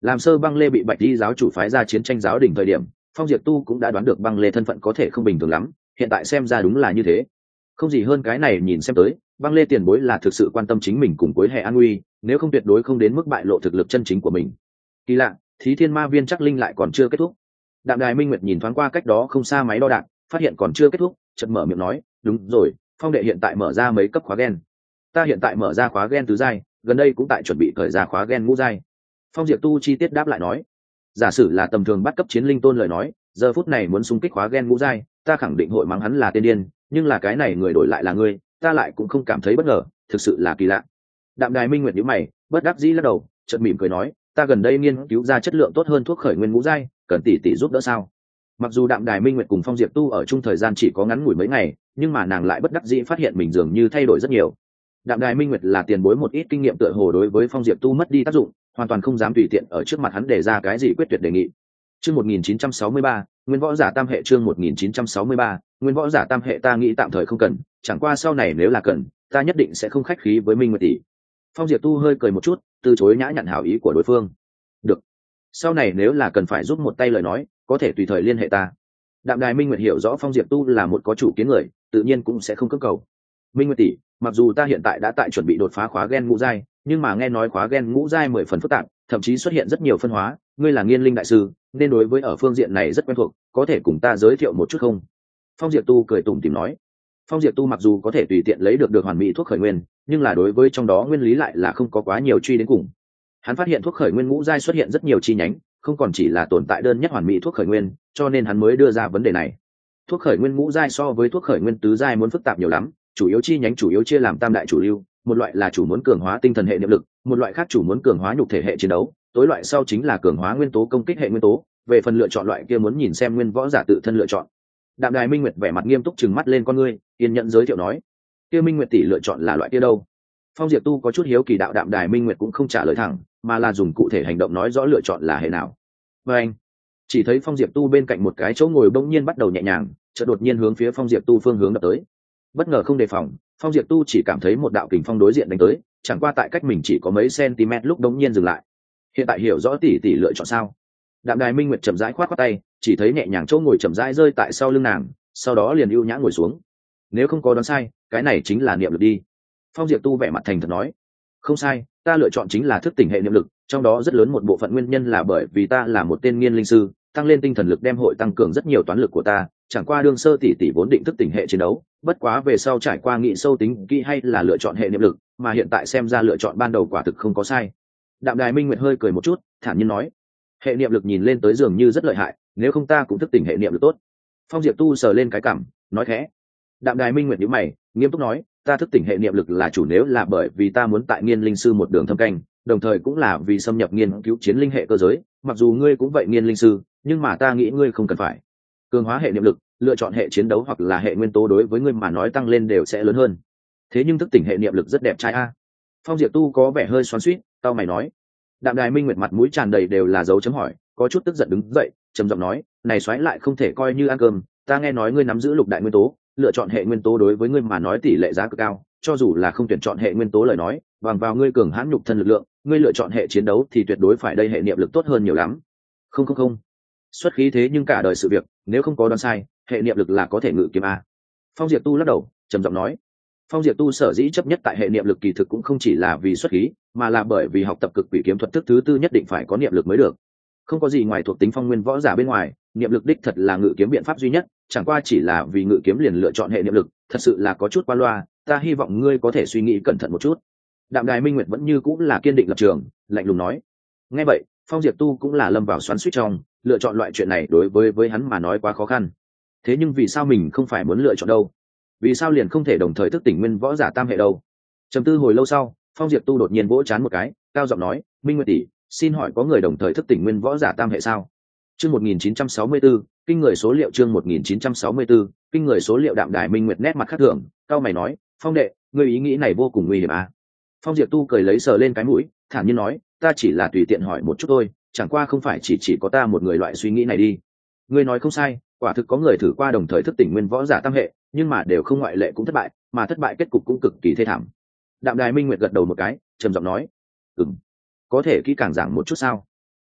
Làm Sơ Băng Lê bị Bạch Y giáo chủ phái ra chiến tranh giáo đình thời điểm, Phong Diệp Tu cũng đã đoán được Băng Lê thân phận có thể không bình thường lắm, hiện tại xem ra đúng là như thế. Không gì hơn cái này, nhìn xem tới, Băng Lê tiền bối là thực sự quan tâm chính mình cùng cuối hệ an nguy, nếu không tuyệt đối không đến mức bại lộ thực lực chân chính của mình. Kỳ lạ, Thí Thiên Ma Viên chắc linh lại còn chưa kết thúc. Đạm Đài Minh Nguyệt nhìn thoáng qua cách đó không xa máy đo đạc, phát hiện còn chưa kết thúc, chợt mở miệng nói, "Đúng rồi, Phong đệ hiện tại mở ra mấy cấp khóa gen?" "Ta hiện tại mở ra khóa gen tứ giai, gần đây cũng tại chuẩn bị khởi ra khóa gen ngũ giai." Phong Diệp Tu chi tiết đáp lại nói, "Giả sử là tầm thường bắt cấp chiến linh tôn lời nói, giờ phút này muốn xung kích khóa gen ngũ giai, ta khẳng định hội mắng hắn là tên điên, nhưng là cái này người đổi lại là ngươi, ta lại cũng không cảm thấy bất ngờ, thực sự là kỳ lạ." Đạm Đài Minh Nguyệt nhíu mày, bất đắc dĩ lắc đầu, chợt mỉm cười nói, "Ta gần đây nghiên cứu ra chất lượng tốt hơn thuốc khởi nguyên ngũ giai, cần tỷ tỷ giúp đỡ sao?" Mặc dù Đạm Đài Minh Nguyệt cùng Phong Diệp Tu ở chung thời gian chỉ có ngắn ngủi mấy ngày, nhưng mà nàng lại bất đắc dĩ phát hiện mình dường như thay đổi rất nhiều. Đạm Đài Minh Nguyệt là tiền bối một ít kinh nghiệm tựa hồ đối với Phong Diệp Tu mất đi tác dụng, hoàn toàn không dám tùy tiện ở trước mặt hắn đề ra cái gì quyết tuyệt đề nghị. Chương 1963, Nguyên Võ Giả Tam Hệ. Chương 1963, Nguyên Võ Giả Tam Hệ. Ta nghĩ tạm thời không cần, chẳng qua sau này nếu là cần, ta nhất định sẽ không khách khí với Minh Nguyệt tỷ. Phong Diệp Tu hơi cười một chút, từ chối nhã nhặn hảo ý của đối phương. Được, sau này nếu là cần phải giúp một tay lời nói, có thể tùy thời liên hệ ta. Đạm Đài Minh Nguyệt hiểu rõ Phong Diệp Tu là một có chủ kiến người, tự nhiên cũng sẽ không cưỡng cầu. Minh Nguyệt tỷ, mặc dù ta hiện tại đã tại chuẩn bị đột phá khóa gen ngũ giai, nhưng mà nghe nói khóa gen ngũ giai 10 phần phức tạp, thậm chí xuất hiện rất nhiều phân hóa, ngươi là nghiên linh đại sư, nên đối với ở phương diện này rất quen thuộc, có thể cùng ta giới thiệu một chút không? Phong Diệp Tu cười tủm tỉm nói. Phong Diệp Tu mặc dù có thể tùy tiện lấy được hoàn mỹ thuốc khởi nguyên, nhưng là đối với trong đó nguyên lý lại là không có quá nhiều truy đến cùng. Hắn phát hiện thuốc khởi nguyên ngũ giai xuất hiện rất nhiều chi nhánh, không còn chỉ là tồn tại đơn nhất hoàn mỹ thuốc khởi nguyên, cho nên hắn mới đưa ra vấn đề này. Thuốc khởi nguyên ngũ giai so với thuốc khởi nguyên tứ giai muốn phức tạp nhiều lắm, chủ yếu chi nhánh chủ yếu chia làm tam đại chủ lưu, một loại là chủ muốn cường hóa tinh thần hệ niệm lực, một loại khác chủ muốn cường hóa nhục thể hệ chiến đấu, tối loại sau chính là cường hóa nguyên tố công kích hệ nguyên tố. Về phần lựa chọn loại kia muốn nhìn xem nguyên võ giả tự thân lựa chọn. Đạm Đài Minh Nguyệt vẻ mặt nghiêm túc trừng mắt lên con ngươi, kiên nhẫn giới thiệu nói, kia Minh Nguyệt tỷ lựa chọn là loại kia đâu? Phong Diệp Tu có chút hiếu kỳ, đạo Đạm Đài Minh Nguyệt cũng không trả lời thẳng, mà là dùng cụ thể hành động nói rõ lựa chọn là hệ nào. Và anh chỉ thấy Phong Diệp Tu bên cạnh một cái chỗ ngồi bỗng nhiên bắt đầu nhẹ nhàng, chợt đột nhiên hướng phía Phong Diệp Tu phương hướng đập tới. Bất ngờ không đề phòng, Phong Diệp Tu chỉ cảm thấy một đạo kình phong đối diện đánh tới, chẳng qua tại cách mình chỉ có mấy cm lúc đống nhiên dừng lại. Hiện tại hiểu rõ tỷ tỷ lựa chọn sao? Đạm Đài Minh Nguyệt chậm rãi khoát khoát tay, chỉ thấy nhẹ nhàng chỗ ngồi chậm rãi rơi tại sau lưng nàng, sau đó liền ưu nhã ngồi xuống. Nếu không có đoán sai, cái này chính là niệm lực đi. Phong Diệp Tu vẻ mặt thành thật nói, không sai, ta lựa chọn chính là thức tỉnh hệ niệm lực, trong đó rất lớn một bộ phận nguyên nhân là bởi vì ta là một tên nghiên linh sư, tăng lên tinh thần lực đem hội tăng cường rất nhiều toán lực của ta, chẳng qua đương sơ tỷ tỷ vốn định thức tỉnh hệ chiến đấu, bất quá về sau trải qua nghị sâu tính kỹ hay là lựa chọn hệ niệm lực, mà hiện tại xem ra lựa chọn ban đầu quả thực không có sai. Đạm Đài Minh Nguyệt hơi cười một chút, thản nhiên nói, hệ niệm lực nhìn lên tới dường như rất lợi hại, nếu không ta cũng thức tỉnh hệ niệm lực tốt. Phong Diệp Tu sờ lên cái cằm, nói khẽ. Đạm Đài Minh Nguyệt nhíu mày, nghiêm túc nói, ta thức tỉnh hệ niệm lực là chủ nếu là bởi vì ta muốn tại nghiên linh sư một đường thâm canh, đồng thời cũng là vì xâm nhập nghiên cứu chiến linh hệ cơ giới, mặc dù ngươi cũng vậy nghiên linh sư, nhưng mà ta nghĩ ngươi không cần phải cường hóa hệ niệm lực, lựa chọn hệ chiến đấu hoặc là hệ nguyên tố đối với ngươi mà nói tăng lên đều sẽ lớn hơn. Thế nhưng thức tỉnh hệ niệm lực rất đẹp trai a. Phong Diệp Tu có vẻ hơi xoắn xuýt, tao mày nói. Đạm Đài Minh Nguyệt mặt mũi tràn đầy đều là dấu chấm hỏi, có chút tức giận đứng dậy, trầm giọng nói, này xoáy lại không thể coi như ăn cơm, ta nghe nói ngươi nắm giữ lục đại nguyên tố, lựa chọn hệ nguyên tố đối với ngươi mà nói tỷ lệ giá cực cao, cho dù là không tuyển chọn hệ nguyên tố lời nói, bằng vào ngươi cường hãn nhục thân lực lượng, ngươi lựa chọn hệ chiến đấu thì tuyệt đối phải đây hệ niệm lực tốt hơn nhiều lắm. Không, xuất khí thế nhưng cả đời sự việc, nếu không có đoán sai, hệ niệm lực là có thể ngự kiếm a. Phong Diệp Tu lắc đầu, trầm giọng nói. Phong Diệp Tu sở dĩ chấp nhất tại hệ niệm lực kỳ thực cũng không chỉ là vì xuất khí, mà là bởi vì học tập cực quỷ kiếm thuật thức thứ tư nhất định phải có niệm lực mới được. Không có gì ngoài thuộc tính phong nguyên võ giả bên ngoài, niệm lực đích thật là ngự kiếm biện pháp duy nhất, chẳng qua chỉ là vì ngự kiếm liền lựa chọn hệ niệm lực, thật sự là có chút qua loa, ta hy vọng ngươi có thể suy nghĩ cẩn thận một chút. Đạm Đài Minh Nguyệt vẫn như cũng là kiên định lập trường, lạnh lùng nói. Nghe vậy, Phong Diệp Tu cũng là lâm vào xoắn xuýt trong, lựa chọn loại chuyện này đối với hắn mà nói quá khó khăn. Thế nhưng vì sao mình không phải muốn lựa chọn đâu? Vì sao liền không thể đồng thời thức tỉnh nguyên võ giả tam hệ đâu? Trầm tư hồi lâu sau, Phong Diệp Tu đột nhiên vỗ trán một cái, cao giọng nói, Minh Nguyệt tỷ, xin hỏi có người đồng thời thức tỉnh nguyên võ giả tam hệ sao? Chương 1964, kinh người số liệu. Chương 1964, kinh người số liệu. Đạm Đài Minh Nguyệt nét mặt khác thường, cao mày nói, Phong đệ, ngươi ý nghĩ này vô cùng nguy hiểm à? Phong Diệp Tu cười lấy sờ lên cái mũi, thản nhiên nói, ta chỉ là tùy tiện hỏi một chút thôi, chẳng qua không phải chỉ có ta một người loại suy nghĩ này đi. Ngươi nói không sai, quả thực có người thử qua đồng thời thức tỉnh nguyên võ giả tam hệ, nhưng mà đều không ngoại lệ cũng thất bại, mà thất bại kết cục cũng cực kỳ thê thảm. Đạm Đài Minh Nguyệt gật đầu một cái, trầm giọng nói, có thể kỹ càng giảng một chút sao?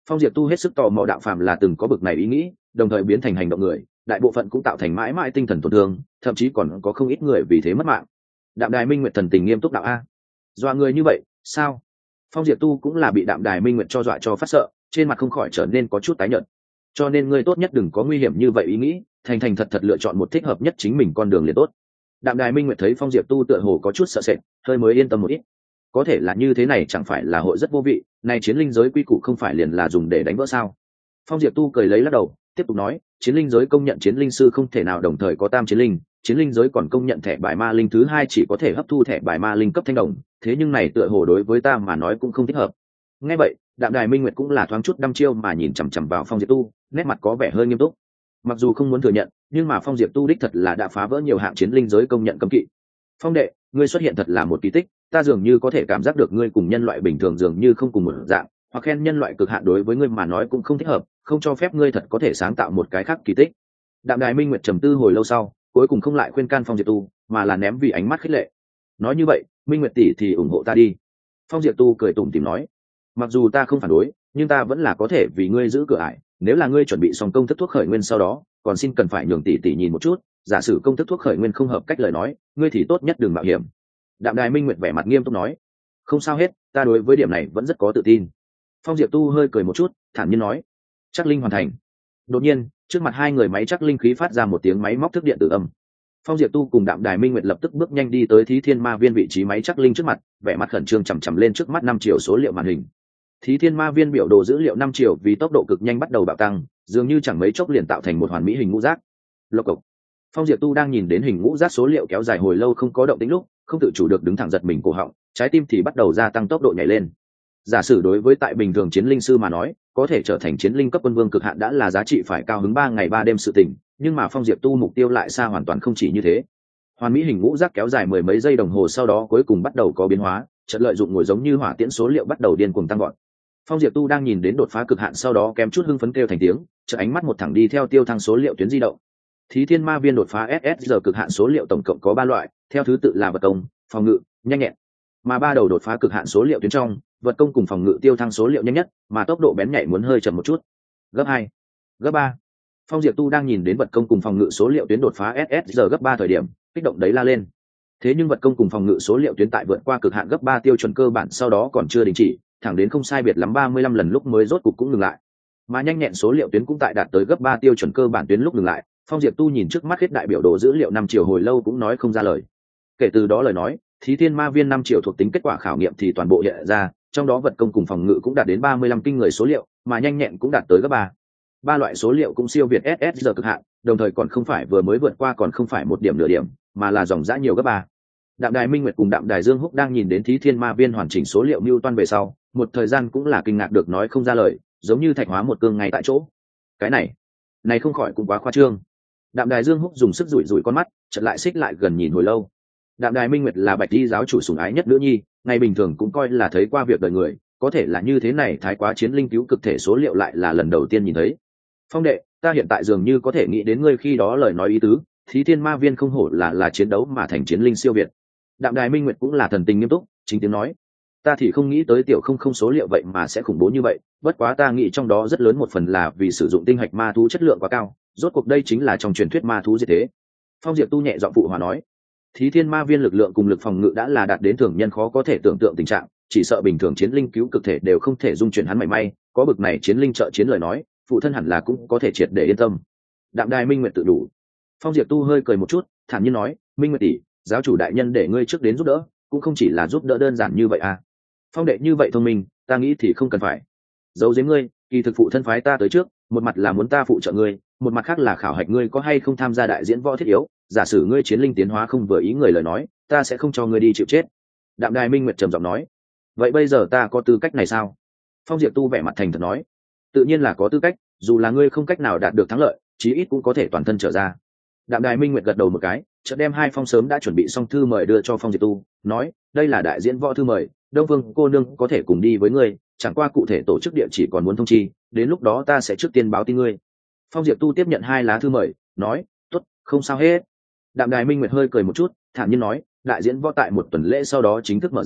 Phong Diệp Tu hết sức tò mò đạo phàm là từng có bực này ý nghĩ, đồng thời biến thành hành động người, đại bộ phận cũng tạo thành mãi mãi tinh thần tổn thương, thậm chí còn có không ít người vì thế mất mạng. Đạm Đài Minh Nguyệt thần tình nghiêm túc đạo a, dọa người như vậy sao? Phong Diệp Tu cũng là bị Đạm Đài Minh Nguyệt cho dọa cho phát sợ, trên mặt không khỏi trở nên có chút tái nhợt. Cho nên ngươi tốt nhất đừng có nguy hiểm như vậy ý nghĩ, thành thành thật thật lựa chọn một thích hợp nhất chính mình con đường liền tốt. Đạm Đài Minh Nguyệt thấy Phong Diệp Tu tựa hồ có chút sợ sệt, hơi mới yên tâm một ít. Có thể là như thế này chẳng phải là hội rất vô vị, này chiến linh giới quy củ không phải liền là dùng để đánh vỡ sao? Phong Diệp Tu cười lấy lắc đầu, tiếp tục nói, chiến linh giới công nhận chiến linh sư không thể nào đồng thời có tam chiến linh, chiến linh giới còn công nhận thẻ bài ma linh thứ hai chỉ có thể hấp thu thẻ bài ma linh cấp thanh đồng, thế nhưng này tựa hồ đối với ta mà nói cũng không thích hợp. Nghe vậy, Đạm Đài Minh Nguyệt cũng là thoáng chút đăm chiêu mà nhìn chằm chằm vào Phong Diệp Tu, nét mặt có vẻ hơi nghiêm túc. Mặc dù không muốn thừa nhận, nhưng mà Phong Diệp Tu đích thật là đã phá vỡ nhiều hạng chiến linh giới công nhận cấm kỵ. Phong đệ, ngươi xuất hiện thật là một kỳ tích, ta dường như có thể cảm giác được ngươi cùng nhân loại bình thường dường như không cùng một dạng, hoặc khen nhân loại cực hạn đối với ngươi mà nói cũng không thích hợp, không cho phép ngươi thật có thể sáng tạo một cái khác kỳ tích. Đạm Đài Minh Nguyệt trầm tư hồi lâu sau, cuối cùng không lại khuyên can Phong Diệp Tu, mà là ném vì ánh mắt khích lệ. Nói như vậy, Minh Nguyệt tỷ thì ủng hộ ta đi. Phong Diệp Tu cười tủm tỉm nói, mặc dù ta không phản đối, nhưng ta vẫn là có thể vì ngươi giữ cửa ải. Nếu là ngươi chuẩn bị xong công thức thuốc khởi nguyên sau đó, còn xin cần phải nhường tỷ tỷ nhìn một chút. Giả sử công thức thuốc khởi nguyên không hợp cách lời nói, ngươi thì tốt nhất đừng mạo hiểm. Đạm Đài Minh Nguyệt vẻ mặt nghiêm túc nói, không sao hết, ta đối với điểm này vẫn rất có tự tin. Phong Diệp Tu hơi cười một chút, thản nhiên nói, chắc linh hoàn thành. Đột nhiên, trước mặt hai người máy chắc linh khí phát ra một tiếng máy móc thức điện tử âm. Phong Diệp Tu cùng Đạm Đài Minh Nguyệt lập tức bước nhanh đi tới Thí Thiên Ma Viên vị trí máy chắc linh trước mặt, vẻ mặt khẩn trương chằm chằm lên trước mắt 5 triệu số liệu màn hình. Thí Thiên Ma Viên biểu đồ dữ liệu 5 triệu vì tốc độ cực nhanh bắt đầu bạo tăng, dường như chẳng mấy chốc liền tạo thành một hoàn mỹ hình ngũ giác. Lộc cộc. Phong Diệp Tu đang nhìn đến hình ngũ giác số liệu kéo dài hồi lâu không có động tĩnh lúc, không tự chủ được đứng thẳng giật mình cổ họng, trái tim thì bắt đầu gia tăng tốc độ nhảy lên. Giả sử đối với tại bình thường chiến linh sư mà nói, có thể trở thành chiến linh cấp quân vương cực hạn đã là giá trị phải cao hứng 3 ngày 3 đêm sự tình, nhưng mà Phong Diệp Tu mục tiêu lại xa hoàn toàn không chỉ như thế. Hoàn mỹ hình ngũ giác kéo dài mười mấy giây đồng hồ sau đó cuối cùng bắt đầu có biến hóa, chợt lợi dụng ngồi giống như hỏa tiễn số liệu bắt đầu điên cuồng tăng vọt. Phong Diệp Tu đang nhìn đến đột phá cực hạn sau đó kém chút hưng phấn kêu thành tiếng, chợt ánh mắt một thẳng đi theo tiêu thăng số liệu tuyến di động. Thí Thiên Ma Viên đột phá SSR cực hạn số liệu tổng cộng có 3 loại, theo thứ tự là vật công, phòng ngự, nhanh nhẹn. Mà ba đầu đột phá cực hạn số liệu tuyến trong, vật công cùng phòng ngự tiêu thăng số liệu nhanh nhất, mà tốc độ bén nhạy muốn hơi chậm một chút. Gấp 2, gấp 3. Phong Diệp Tu đang nhìn đến vật công cùng phòng ngự số liệu tuyến đột phá SSR gấp 3 thời điểm, kích động đấy la lên. Thế nhưng vật công cùng phòng ngự số liệu tuyến tại vượt qua cực hạn gấp 3 tiêu chuẩn cơ bản sau đó còn chưa đình chỉ, thẳng đến không sai biệt lắm 35 lần lúc mới rốt cục cũng ngừng lại. Mà nhanh nhẹn số liệu tuyến cũng tại đạt tới gấp 3 tiêu chuẩn cơ bản tuyến lúc ngừng lại. Phong Diệp Tu nhìn trước mắt hết đại biểu đồ dữ liệu 5 triệu hồi lâu cũng nói không ra lời. Kể từ đó lời nói, Thí Thiên Ma Viên 5 triệu thuộc tính kết quả khảo nghiệm thì toàn bộ hiện ra, trong đó vật công cùng phòng ngự cũng đạt đến 35 kinh người số liệu, mà nhanh nhẹn cũng đạt tới gấp 3. Ba loại số liệu cũng siêu việt SSR cực hạn, đồng thời còn không phải vừa mới vượt qua còn không phải một điểm nửa điểm, mà là dòng dã nhiều gấp 3. Đạm Đài Minh Nguyệt cùng Đạm Đài Dương Húc đang nhìn đến Thí Thiên Ma Viên hoàn chỉnh số liệu mưu toan về sau, một thời gian cũng là kinh ngạc được nói không ra lời, giống như thạch hóa một cương ngay tại chỗ. Cái này không khỏi cũng quá khoa trương. Đạm Đài Dương Húc dùng sức rủi rủi con mắt, chợt lại xích lại gần nhìn hồi lâu. Đạm Đài Minh Nguyệt là Bạch Y giáo chủ sủng ái nhất nữ nhi, ngày bình thường cũng coi là thấy qua việc đời người, có thể là như thế này thái quá chiến linh cứu cực thể số liệu lại là lần đầu tiên nhìn thấy. Phong đệ, ta hiện tại dường như có thể nghĩ đến ngươi khi đó lời nói ý tứ, Thí Thiên Ma Viên không hổ là chiến đấu mà thành chiến linh siêu việt. Đạm Đài Minh Nguyệt cũng là thần tình nghiêm túc, chính tiếng nói, ta thì không nghĩ tới tiểu không số liệu vậy mà sẽ khủng bố như vậy, bất quá ta nghĩ trong đó rất lớn một phần là vì sử dụng tinh hạch ma thú chất lượng quá cao, rốt cuộc đây chính là trong truyền thuyết ma thú gì thế. Phong Diệp Tu nhẹ giọng phụ hòa nói, Thí Thiên Ma Viên lực lượng cùng lực phòng ngự đã là đạt đến thường nhân khó có thể tưởng tượng tình trạng, chỉ sợ bình thường chiến linh cứu cực thể đều không thể dung chuyển hắn mảy may, có bực này chiến linh trợ chiến lời nói, phụ thân hẳn là cũng có thể triệt để yên tâm. Đạm Đài Minh Nguyệt tự đủ. Phong Diệp Tu hơi cười một chút, thản nhiên nói, Minh Nguyệt tỷ, giáo chủ đại nhân để ngươi trước đến giúp đỡ, cũng không chỉ là giúp đỡ đơn giản như vậy à. Phong đệ như vậy thông minh, ta nghĩ thì không cần phải giấu giếm ngươi, kỳ thực phụ thân phái ta tới trước, một mặt là muốn ta phụ trợ ngươi, một mặt khác là khảo hạch ngươi có hay không tham gia đại diễn võ thiết yếu, giả sử ngươi chiến linh tiến hóa không vừa ý người lời nói, ta sẽ không cho ngươi đi chịu chết. Đạm Đài Minh Nguyệt trầm giọng nói, vậy bây giờ ta có tư cách này sao? Phong Diệp Tu vẻ mặt thành thật nói, tự nhiên là có tư cách, dù là ngươi không cách nào đạt được thắng lợi, chí ít cũng có thể toàn thân trở ra. Đạm Đài Minh Nguyệt gật đầu một cái, chợt đem 2 phong sớm đã chuẩn bị xong thư mời đưa cho Phong Diệp Tu, nói, đây là đại diễn võ thư mời, Đông Vương cô nương có thể cùng đi với ngươi, chẳng qua cụ thể tổ chức địa chỉ còn muốn thông chi, đến lúc đó ta sẽ trước tiên báo tin ngươi. Phong Diệp Tu tiếp nhận 2 lá thư mời, nói, tốt, không sao hết. Đạm Đài Minh Nguyệt hơi cười một chút, thản nhiên nói, đại diễn võ tại một tuần lễ sau đó chính thức mở ra,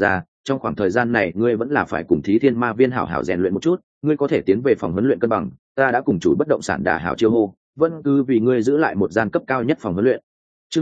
trong khoảng thời gian này ngươi vẫn là phải cùng Thí Thiên Ma Viên hảo hảo rèn luyện một chút, ngươi có thể tiến về phòng huấn luyện cân bằng, ta đã cùng chủ bất động sản đả hảo chiêu hô, vẫn cứ vì ngươi giữ lại một gian cấp cao nhất phòng huấn luyện. Chương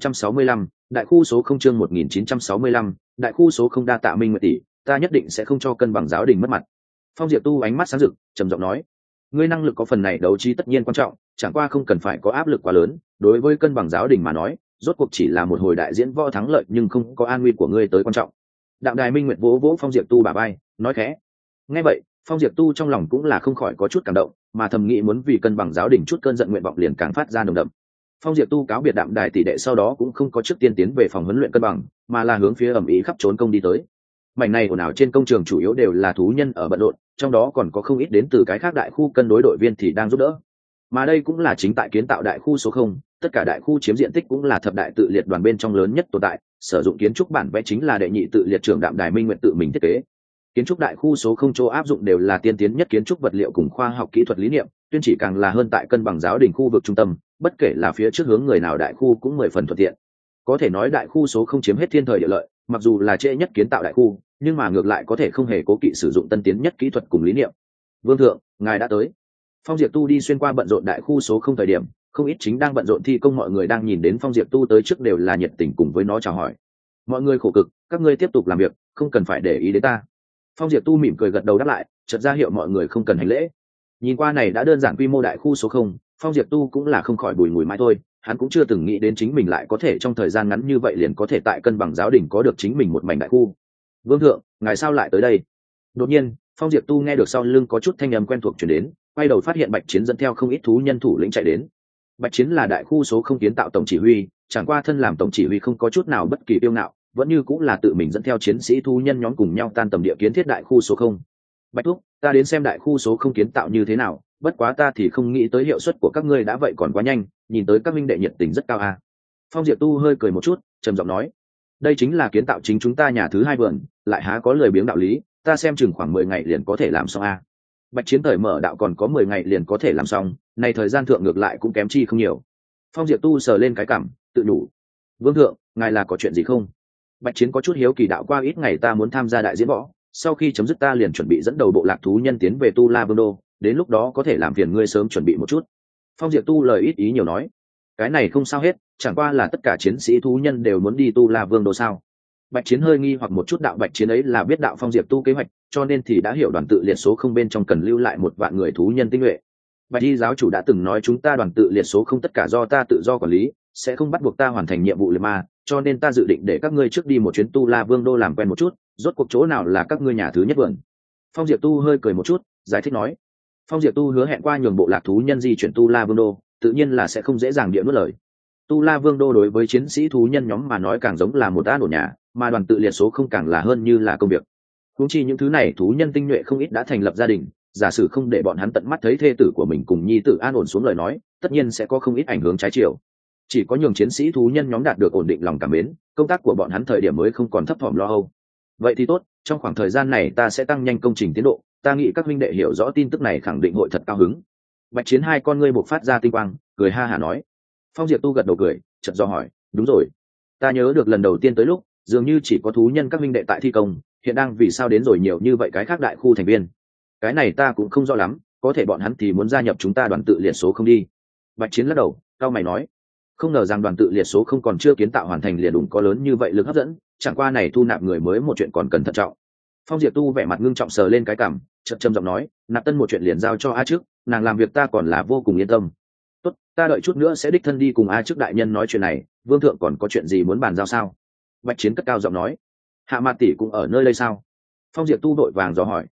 1965, đại khu số không chương 1965, đại khu số không đa tạ Minh Nguyệt tỷ, ta nhất định sẽ không cho cân bằng giáo đình mất mặt. Phong Diệp Tu ánh mắt sáng rực, trầm giọng nói, ngươi năng lực có phần này đấu trí tất nhiên quan trọng, chẳng qua không cần phải có áp lực quá lớn, đối với cân bằng giáo đình mà nói, rốt cuộc chỉ là một hồi đại diễn võ thắng lợi nhưng không có an nguy của ngươi tới quan trọng. Đạm Đài Minh Nguyệt vỗ vỗ Phong Diệp Tu bả vai, nói khẽ. Nghe vậy, Phong Diệp Tu trong lòng cũng là không khỏi có chút cảm động, mà thầm nghĩ muốn vì cân bằng giáo đình chút cơn giận nguyện vọng liền càng phát ra nồng đậm. Phong Diệp Tu cáo biệt Đạm Đài tỷ đệ sau đó cũng không có trước tiên tiến về phòng huấn luyện cân bằng, mà là hướng phía ẩm ý khắp trốn công đi tới. Mảnh này ồn ào trên công trường chủ yếu đều là thú nhân ở bận rộn, trong đó còn có không ít đến từ cái khác đại khu cân đối đội viên thì đang giúp đỡ. Mà đây cũng là chính tại kiến tạo đại khu số 0, tất cả đại khu chiếm diện tích cũng là thập đại tự liệt đoàn bên trong lớn nhất tồn tại, sử dụng kiến trúc bản vẽ chính là đệ nhị tự liệt trưởng Đạm Đài Minh Nguyệt tự mình thiết kế. Kiến trúc đại khu số 0 chỗ áp dụng đều là tiên tiến nhất kiến trúc vật liệu cùng khoa học kỹ thuật lý niệm, tuyên chỉ càng là hơn tại cân bằng giáo đình khu vực trung tâm, bất kể là phía trước hướng người nào đại khu cũng 10 phần thuận tiện. Có thể nói đại khu số 0 chiếm hết thiên thời địa lợi, mặc dù là trễ nhất kiến tạo đại khu, nhưng mà ngược lại có thể không hề cố kỵ sử dụng tân tiến nhất kỹ thuật cùng lý niệm. Vương thượng, ngài đã tới. Phong Diệp Tu đi xuyên qua bận rộn đại khu số 0 thời điểm, không ít chính đang bận rộn thi công mọi người đang nhìn đến Phong Diệp Tu tới trước đều là nhiệt tình cùng với nó chào hỏi. Mọi người khổ cực, các ngươi tiếp tục làm việc, không cần phải để ý đến ta. Phong Diệp Tu mỉm cười gật đầu đáp lại, chợt ra hiệu mọi người không cần hành lễ. Nhìn qua này đã đơn giản quy mô đại khu số 0, Phong Diệp Tu cũng là không khỏi bùi ngùi mãi thôi, hắn cũng chưa từng nghĩ đến chính mình lại có thể trong thời gian ngắn như vậy liền có thể tại cân bằng giáo đình có được chính mình một mảnh đại khu. Vương thượng, ngài sao lại tới đây? Đột nhiên, Phong Diệp Tu nghe được sau lưng có chút thanh âm quen thuộc truyền đến, quay đầu phát hiện Bạch Chiến dẫn theo không ít thú nhân thủ lĩnh chạy đến. Bạch Chiến là đại khu số 0 kiến tạo tổng chỉ huy, chẳng qua thân làm tổng chỉ huy không có chút nào bất kỳ kiêu ngạo, vẫn như cũng là tự mình dẫn theo chiến sĩ thú nhân nhóm cùng nhau tan tầm địa kiến thiết đại khu số 0. Bạch thúc, ta đến xem đại khu số 0 kiến tạo như thế nào, bất quá ta thì không nghĩ tới hiệu suất của các ngươi đã vậy còn quá nhanh, nhìn tới các minh đệ nhiệt tình rất cao à. Phong Diệp Tu hơi cười một chút, trầm giọng nói, đây chính là kiến tạo chính chúng ta nhà thứ 2 vườn, lại há có lời biếng đạo lý, ta xem chừng khoảng 10 ngày liền có thể làm xong a. Bạch Chiến thời mở đạo còn có 10 ngày liền có thể làm xong, này thời gian thượng ngược lại cũng kém chi không nhiều. Phong Diệp Tu sờ lên cái cằm, tự nhủ, vương thượng, ngài là có chuyện gì không? Bạch Chiến có chút hiếu kỳ, đạo qua ít ngày ta muốn tham gia đại diễn võ, sau khi chấm dứt ta liền chuẩn bị dẫn đầu bộ lạc thú nhân tiến về Tu La Vương đô, đến lúc đó có thể làm phiền ngươi sớm chuẩn bị một chút. Phong Diệp Tu lời ít ý nhiều nói, cái này không sao hết, chẳng qua là tất cả chiến sĩ thú nhân đều muốn đi Tu La Vương đô sao? Bạch Chiến hơi nghi hoặc một chút, đạo Bạch Chiến ấy là biết đạo Phong Diệp Tu kế hoạch, cho nên thì đã hiểu đoàn tự liệt số 0 bên trong cần lưu lại 1 vạn người thú nhân tinh nhuệ. Bạch Y giáo chủ đã từng nói chúng ta đoàn tự liệt số 0 tất cả do ta tự do quản lý, sẽ không bắt buộc ta hoàn thành nhiệm vụ liệt ma, cho nên ta dự định để các ngươi trước đi một chuyến Tu La Vương đô làm quen một chút, rốt cuộc chỗ nào là các ngươi nhà thứ nhất vườn. Phong Diệp Tu hơi cười một chút, giải thích nói, Phong Diệp Tu hứa hẹn qua nhường bộ lạc thú nhân di chuyển Tu La Vương đô, tự nhiên là sẽ không dễ dàng địa nuốt lời. Tu La Vương đô đối với chiến sĩ thú nhân nhóm mà nói càng giống là một an ổn nhà, mà đoàn tự liệt số không càng là hơn như là công việc. Huống chi những thứ này thú nhân tinh nhuệ không ít đã thành lập gia đình, giả sử không để bọn hắn tận mắt thấy thê tử của mình cùng nhi tử an ổn xuống lời nói, tất nhiên sẽ có không ít ảnh hưởng trái chiều. Chỉ có nhường chiến sĩ thú nhân nhóm đạt được ổn định lòng cảm mến, công tác của bọn hắn thời điểm mới không còn thấp thỏm lo âu. Vậy thì tốt, trong khoảng thời gian này ta sẽ tăng nhanh công trình tiến độ, ta nghĩ các huynh đệ hiểu rõ tin tức này khẳng định hội thật cao hứng. Bạch Chiến hai con ngươi bộc phát ra tinh quang, cười ha hả nói. Phong Diệp Tu gật đầu cười, chợt do hỏi, đúng rồi, ta nhớ được lần đầu tiên tới lúc dường như chỉ có thú nhân các huynh đệ tại thi công, hiện đang vì sao đến rồi nhiều như vậy cái khác đại khu thành viên? Cái này ta cũng không rõ lắm, có thể bọn hắn thì muốn gia nhập chúng ta đoàn tự liệt số không đi. Bạch Chiến lắc đầu, cao mày nói, không ngờ rằng đoàn tự liệt số không còn chưa kiến tạo hoàn thành liền đủ có lớn như vậy lực hấp dẫn, chẳng qua này thu nạp người mới một chuyện còn cần thận trọng. Phong Diệp Tu vẻ mặt ngưng trọng sờ lên cái cằm, chậm trầm giọng nói, nạp tân một chuyện liền giao cho A trước, nàng làm việc ta còn là vô cùng yên tâm. Tốt, ta đợi chút nữa sẽ đích thân đi cùng A trước đại nhân nói chuyện này, vương thượng còn có chuyện gì muốn bàn giao sao? Bạch Chiến cất cao giọng nói, Hạ Mạt tỷ cũng ở nơi đây sao? Phong Diệp Tu đội vàng dò hỏi.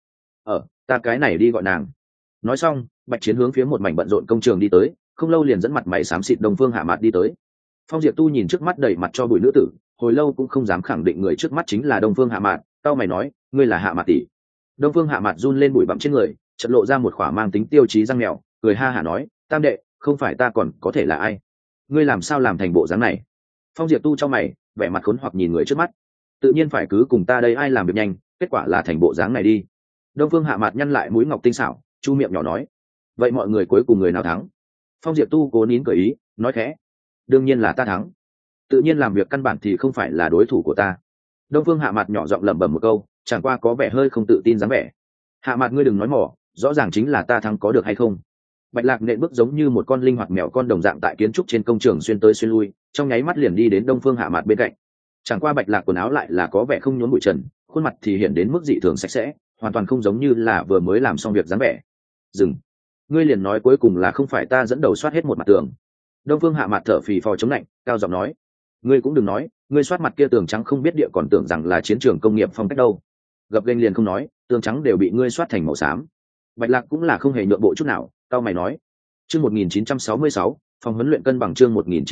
Ta cái này đi gọi nàng. Nói xong, Bạch Chiến hướng phía một mảnh bận rộn công trường đi tới, không lâu liền dẫn mặt mày xám xịt Đông Phương Hạ Mạt đi tới. Phong Diệp Tu nhìn trước mắt đầy mặt cho bụi nữ tử, hồi lâu cũng không dám khẳng định người trước mắt chính là Đông Phương Hạ Mạt, cau mày nói, ngươi là Hạ Mạt tỷ? Đông Phương Hạ Mạt run lên bụi bặm trên người, chợt lộ ra một khỏa mang tính tiêu chí răng mèo, cười ha hả nói, tam đệ, không phải ta còn có thể là ai? Ngươi làm sao làm thành bộ dáng này? Phong Diệp Tu trong mày, vẻ mặt khốn hoặc nhìn người trước mắt, tự nhiên phải cứ cùng ta đây ai làm việc nhanh, kết quả là thành bộ dáng này đi. Đông Phương Hạ Mạt nhăn lại mũi ngọc tinh xảo, chu miệng nhỏ nói, vậy mọi người cuối cùng người nào thắng? Phong Diệp Tu cố nín cười ý, nói khẽ, đương nhiên là ta thắng, tự nhiên làm việc căn bản thì không phải là đối thủ của ta. Đông Phương Hạ Mạt nhỏ giọng lẩm bẩm một câu, chẳng qua có vẻ hơi không tự tin dáng vẻ. Hạ Mạt, ngươi đừng nói mỏ, rõ ràng chính là ta thắng có được hay không? Bạch Lạc nện bước giống như một con linh hoạt mèo con đồng dạng tại kiến trúc trên công trường xuyên tới xuyên lui, trong nháy mắt liền đi đến Đông Phương Hạ Mạt bên cạnh. Chẳng qua Bạch Lạc quần áo lại là có vẻ không nhốn bụi trần, khuôn mặt thì hiện đến mức dị thường sạch sẽ, hoàn toàn không giống như là vừa mới làm xong việc dáng vẻ. Dừng, ngươi liền nói cuối cùng là không phải ta dẫn đầu soát hết một mặt tường. Đông Phương Hạ Mạt thở phì phò chống lạnh, cao giọng nói, ngươi cũng đừng nói, ngươi soát mặt kia tường trắng không biết địa còn tưởng rằng là chiến trường công nghiệp phong cách đâu. Gập ghềnh liền không nói, tường trắng đều bị ngươi soát thành màu xám. Bạch Lạc cũng là không hề nhượng bộ chút nào, cao mày nói, chương 1966, phòng huấn luyện cân bằng, chương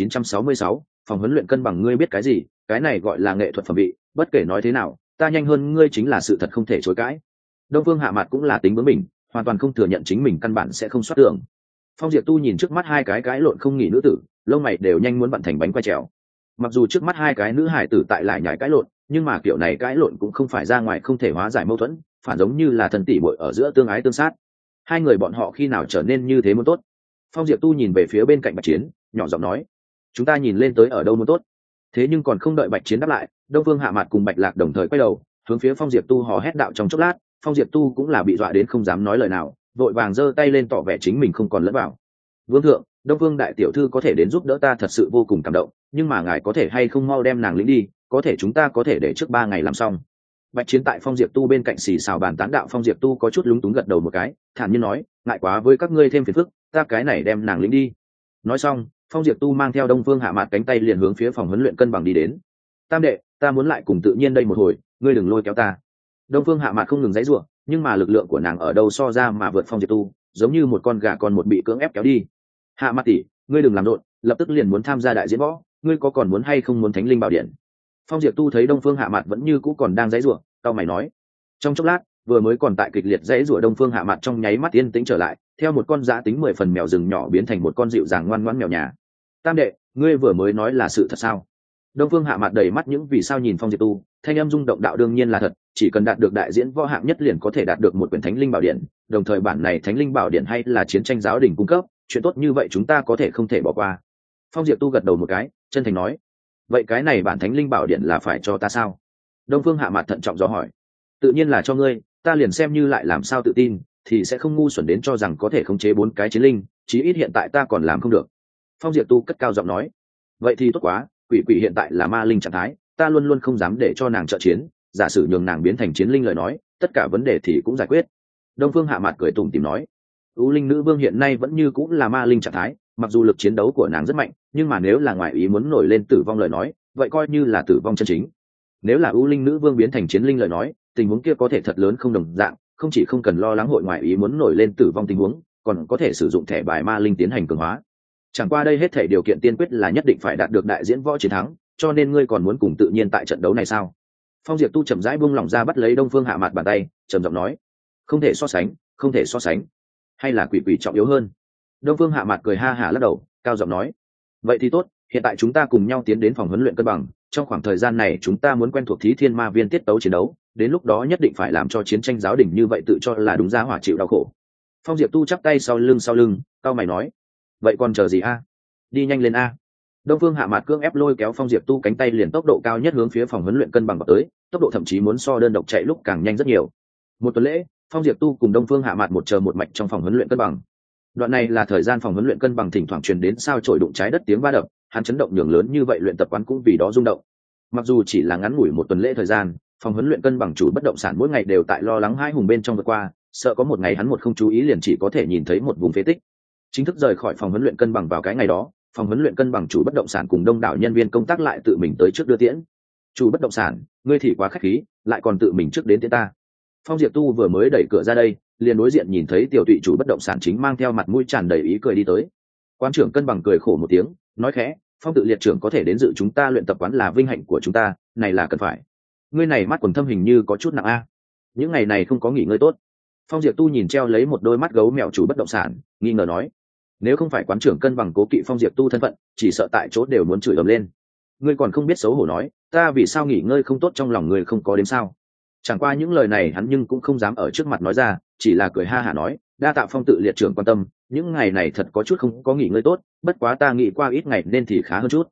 1966, phòng huấn luyện cân bằng, ngươi biết cái gì, cái này gọi là nghệ thuật phẩm vị, bất kể nói thế nào, ta nhanh hơn ngươi chính là sự thật không thể chối cãi. Đông Phương Hạ Mạt cũng là tính bướng mình, hoàn toàn không thừa nhận chính mình căn bản sẽ không soát tường. Phong Diệp Tu nhìn trước mắt hai cái cãi lộn không nghỉ nữ tử, lông mày đều nhanh muốn vặn thành bánh quay trèo. Mặc dù trước mắt hai cái nữ hải tử tại lại nhảy cãi lộn, nhưng mà kiểu này cãi lộn cũng không phải ra ngoài không thể hóa giải mâu thuẫn, phản giống như là thần tỷ muội ở giữa tương ái tương sát. Hai người bọn họ khi nào trở nên như thế muốn tốt? Phong Diệp Tu nhìn về phía bên cạnh Bạch Chiến, nhỏ giọng nói, chúng ta nhìn lên tới ở đâu muốn tốt. Thế nhưng còn không đợi Bạch Chiến đáp lại, Đông Phương Hạ Mạt cùng Bạch Lạc đồng thời quay đầu hướng phía Phong Diệp Tu hò hét đạo. Trong chốc lát, Phong Diệp Tu cũng là bị dọa đến không dám nói lời nào, vội vàng giơ tay lên tỏ vẻ chính mình không còn lẫn vào. Vương thượng, Đông Phương đại tiểu thư có thể đến giúp đỡ ta thật sự vô cùng cảm động, nhưng mà ngài có thể hay không mau đem nàng lĩnh đi, có thể chúng ta có thể để trước 3 ngày làm xong. Bạch Chiến tại Phong Diệp Tu bên cạnh xì xào bàn tán đạo. Phong Diệp Tu có chút lúng túng gật đầu một cái, thản nhiên nói, ngại quá với các ngươi thêm phiền phức, ta cái này đem nàng lĩnh đi. Nói xong, Phong Diệp Tu mang theo Đông Phương Hạ Mạt cánh tay liền hướng phía phòng huấn luyện cân bằng đi đến. Tam đệ, ta muốn lại cùng tự nhiên đây một hồi, ngươi đừng lôi kéo ta. Đông Phương Hạ Mạt không ngừng giãy giụa, nhưng mà lực lượng của nàng ở đâu so ra mà vượt Phong Diệp Tu, giống như một con gà con một bị cưỡng ép kéo đi. Hạ Mạt tỷ, ngươi đừng làm rộn, lập tức liền muốn tham gia đại diễn võ, ngươi có còn muốn hay không muốn Thánh Linh Bảo Điện? Phong Diệp Tu thấy Đông Phương Hạ Mạt vẫn như cũ còn đang giãy giụa, cau mày nói. Trong chốc lát, vừa mới còn tại kịch liệt giãy giụa Đông Phương Hạ Mạt trong nháy mắt yên tĩnh trở lại, theo một con dã tính 10 phần mèo rừng nhỏ biến thành một con dịu dàng ngoan ngoãn mèo nhà. Tam đệ, ngươi vừa mới nói là sự thật sao? Đông Phương Hạ Mạt đầy mắt những vì sao nhìn Phong Diệp Tu, thanh âm rung động đạo. Đương nhiên là thật, chỉ cần đạt được đại diễn võ hạng nhất liền có thể đạt được một quyển Thánh Linh Bảo Điện, đồng thời bản này Thánh Linh Bảo Điện hay là chiến tranh giáo đình cung cấp, chuyện tốt như vậy chúng ta có thể không thể bỏ qua. Phong Diệp Tu gật đầu một cái, chân thành nói, vậy cái này bản Thánh Linh Bảo Điện là phải cho ta sao? Đông Phương Hạ Mạt thận trọng dò hỏi. Tự nhiên là cho ngươi, ta liền xem như lại làm sao tự tin thì sẽ không ngu xuẩn đến cho rằng có thể khống chế 4 cái chiến linh, chí ít hiện tại ta còn làm không được. Phong Diệp Tu cất cao giọng nói, vậy thì tốt quá, quỷ quỷ hiện tại là ma linh trạng thái, ta luôn luôn không dám để cho nàng trợ chiến, giả sử nhường nàng biến thành chiến linh lời nói, tất cả vấn đề thì cũng giải quyết. Đông Phương Hạ Mạt cười tủm tỉm nói, U Linh Nữ Vương hiện nay vẫn như cũng là ma linh trạng thái, mặc dù lực chiến đấu của nàng rất mạnh, nhưng mà nếu là ngoại ý muốn nổi lên tử vong lời nói, vậy coi như là tử vong chân chính. Nếu là U Linh Nữ Vương biến thành chiến linh lời nói, tình huống kia có thể thật lớn không đồng dạng, không chỉ không cần lo lắng hội ngoại ý muốn nổi lên tử vong tình huống, còn có thể sử dụng thẻ bài ma linh tiến hành cường hóa. Chẳng qua đây hết thể điều kiện tiên quyết là nhất định phải đạt được đại diễn võ chiến thắng, cho nên ngươi còn muốn cùng tự nhiên tại trận đấu này sao? Phong Diệp Tu chậm rãi buông lỏng ra bắt lấy Đông Phương Hạ Mạt bàn tay, trầm giọng nói, không thể so sánh, không thể so sánh. Hay là quỷ quỷ trọng yếu hơn? Đông Phương Hạ Mạt cười ha hả lắc đầu, cao giọng nói, vậy thì tốt, hiện tại chúng ta cùng nhau tiến đến phòng huấn luyện cân bằng, trong khoảng thời gian này chúng ta muốn quen thuộc Thí Thiên Ma Viên tiết tấu chiến đấu, đến lúc đó nhất định phải làm cho chiến tranh giáo đình như vậy tự cho là đúng giá hỏa chịu đau khổ. Phong Diệp Tu chắp tay sau lưng, cao mày nói, vậy còn chờ gì a? Đi nhanh lên a! Đông Phương Hạ Mạt cưỡng ép lôi kéo Phong Diệp Tu cánh tay liền tốc độ cao nhất hướng phía phòng huấn luyện cân bằng vào tới, tốc độ thậm chí muốn so đơn độc chạy lúc càng nhanh rất nhiều. Một tuần lễ, Phong Diệp Tu cùng Đông Phương Hạ Mạt một chờ một mạch trong phòng huấn luyện cân bằng. Đoạn này là thời gian phòng huấn luyện cân bằng thỉnh thoảng truyền đến sao chổi đụng trái đất tiếng va đập, hắn chấn động nhường lớn như vậy luyện tập quán cũng vì đó rung động. Mặc dù chỉ là ngắn ngủi một tuần lễ thời gian, phòng huấn luyện cân bằng chủ bất động sản mỗi ngày đều tại lo lắng hai hùng bên trong vượt qua, sợ có một ngày hắn một không chú ý liền chỉ có thể nhìn thấy một vùng phế tích. Chính thức rời khỏi phòng huấn luyện cân bằng vào cái ngày đó, phòng huấn luyện cân bằng chủ bất động sản cùng đông đảo nhân viên công tác lại tự mình tới trước đưa tiễn. Chủ bất động sản, ngươi thì quá khách khí, lại còn tự mình trước đến tiễn ta. Phong Diệp Tu vừa mới đẩy cửa ra đây, liền đối diện nhìn thấy tiểu tụy chủ bất động sản chính mang theo mặt mũi tràn đầy ý cười đi tới. Quan trưởng cân bằng cười khổ một tiếng, nói khẽ, Phong tự liệt trưởng có thể đến dự chúng ta luyện tập quán là vinh hạnh của chúng ta, này là cần phải. Ngươi này mắt quần thâm hình như có chút nặng a. Những ngày này không có nghỉ ngơi tốt. Phong Diệp Tu nhìn treo lấy một đôi mắt gấu mèo chủ bất động sản, nghi ngờ nói, nếu không phải quán trưởng cân bằng cố kỵ Phong Diệp Tu thân phận, chỉ sợ tại chỗ đều muốn chửi ầm lên. Ngươi còn không biết xấu hổ nói, ta vì sao nghỉ ngơi không tốt trong lòng ngươi không có đến sao? Chẳng qua những lời này hắn nhưng cũng không dám ở trước mặt nói ra, chỉ là cười ha hả nói, đa tạ Phong tự liệt trưởng quan tâm, những ngày này thật có chút không có nghỉ ngơi tốt, bất quá ta nghĩ qua ít ngày nên thì khá hơn chút.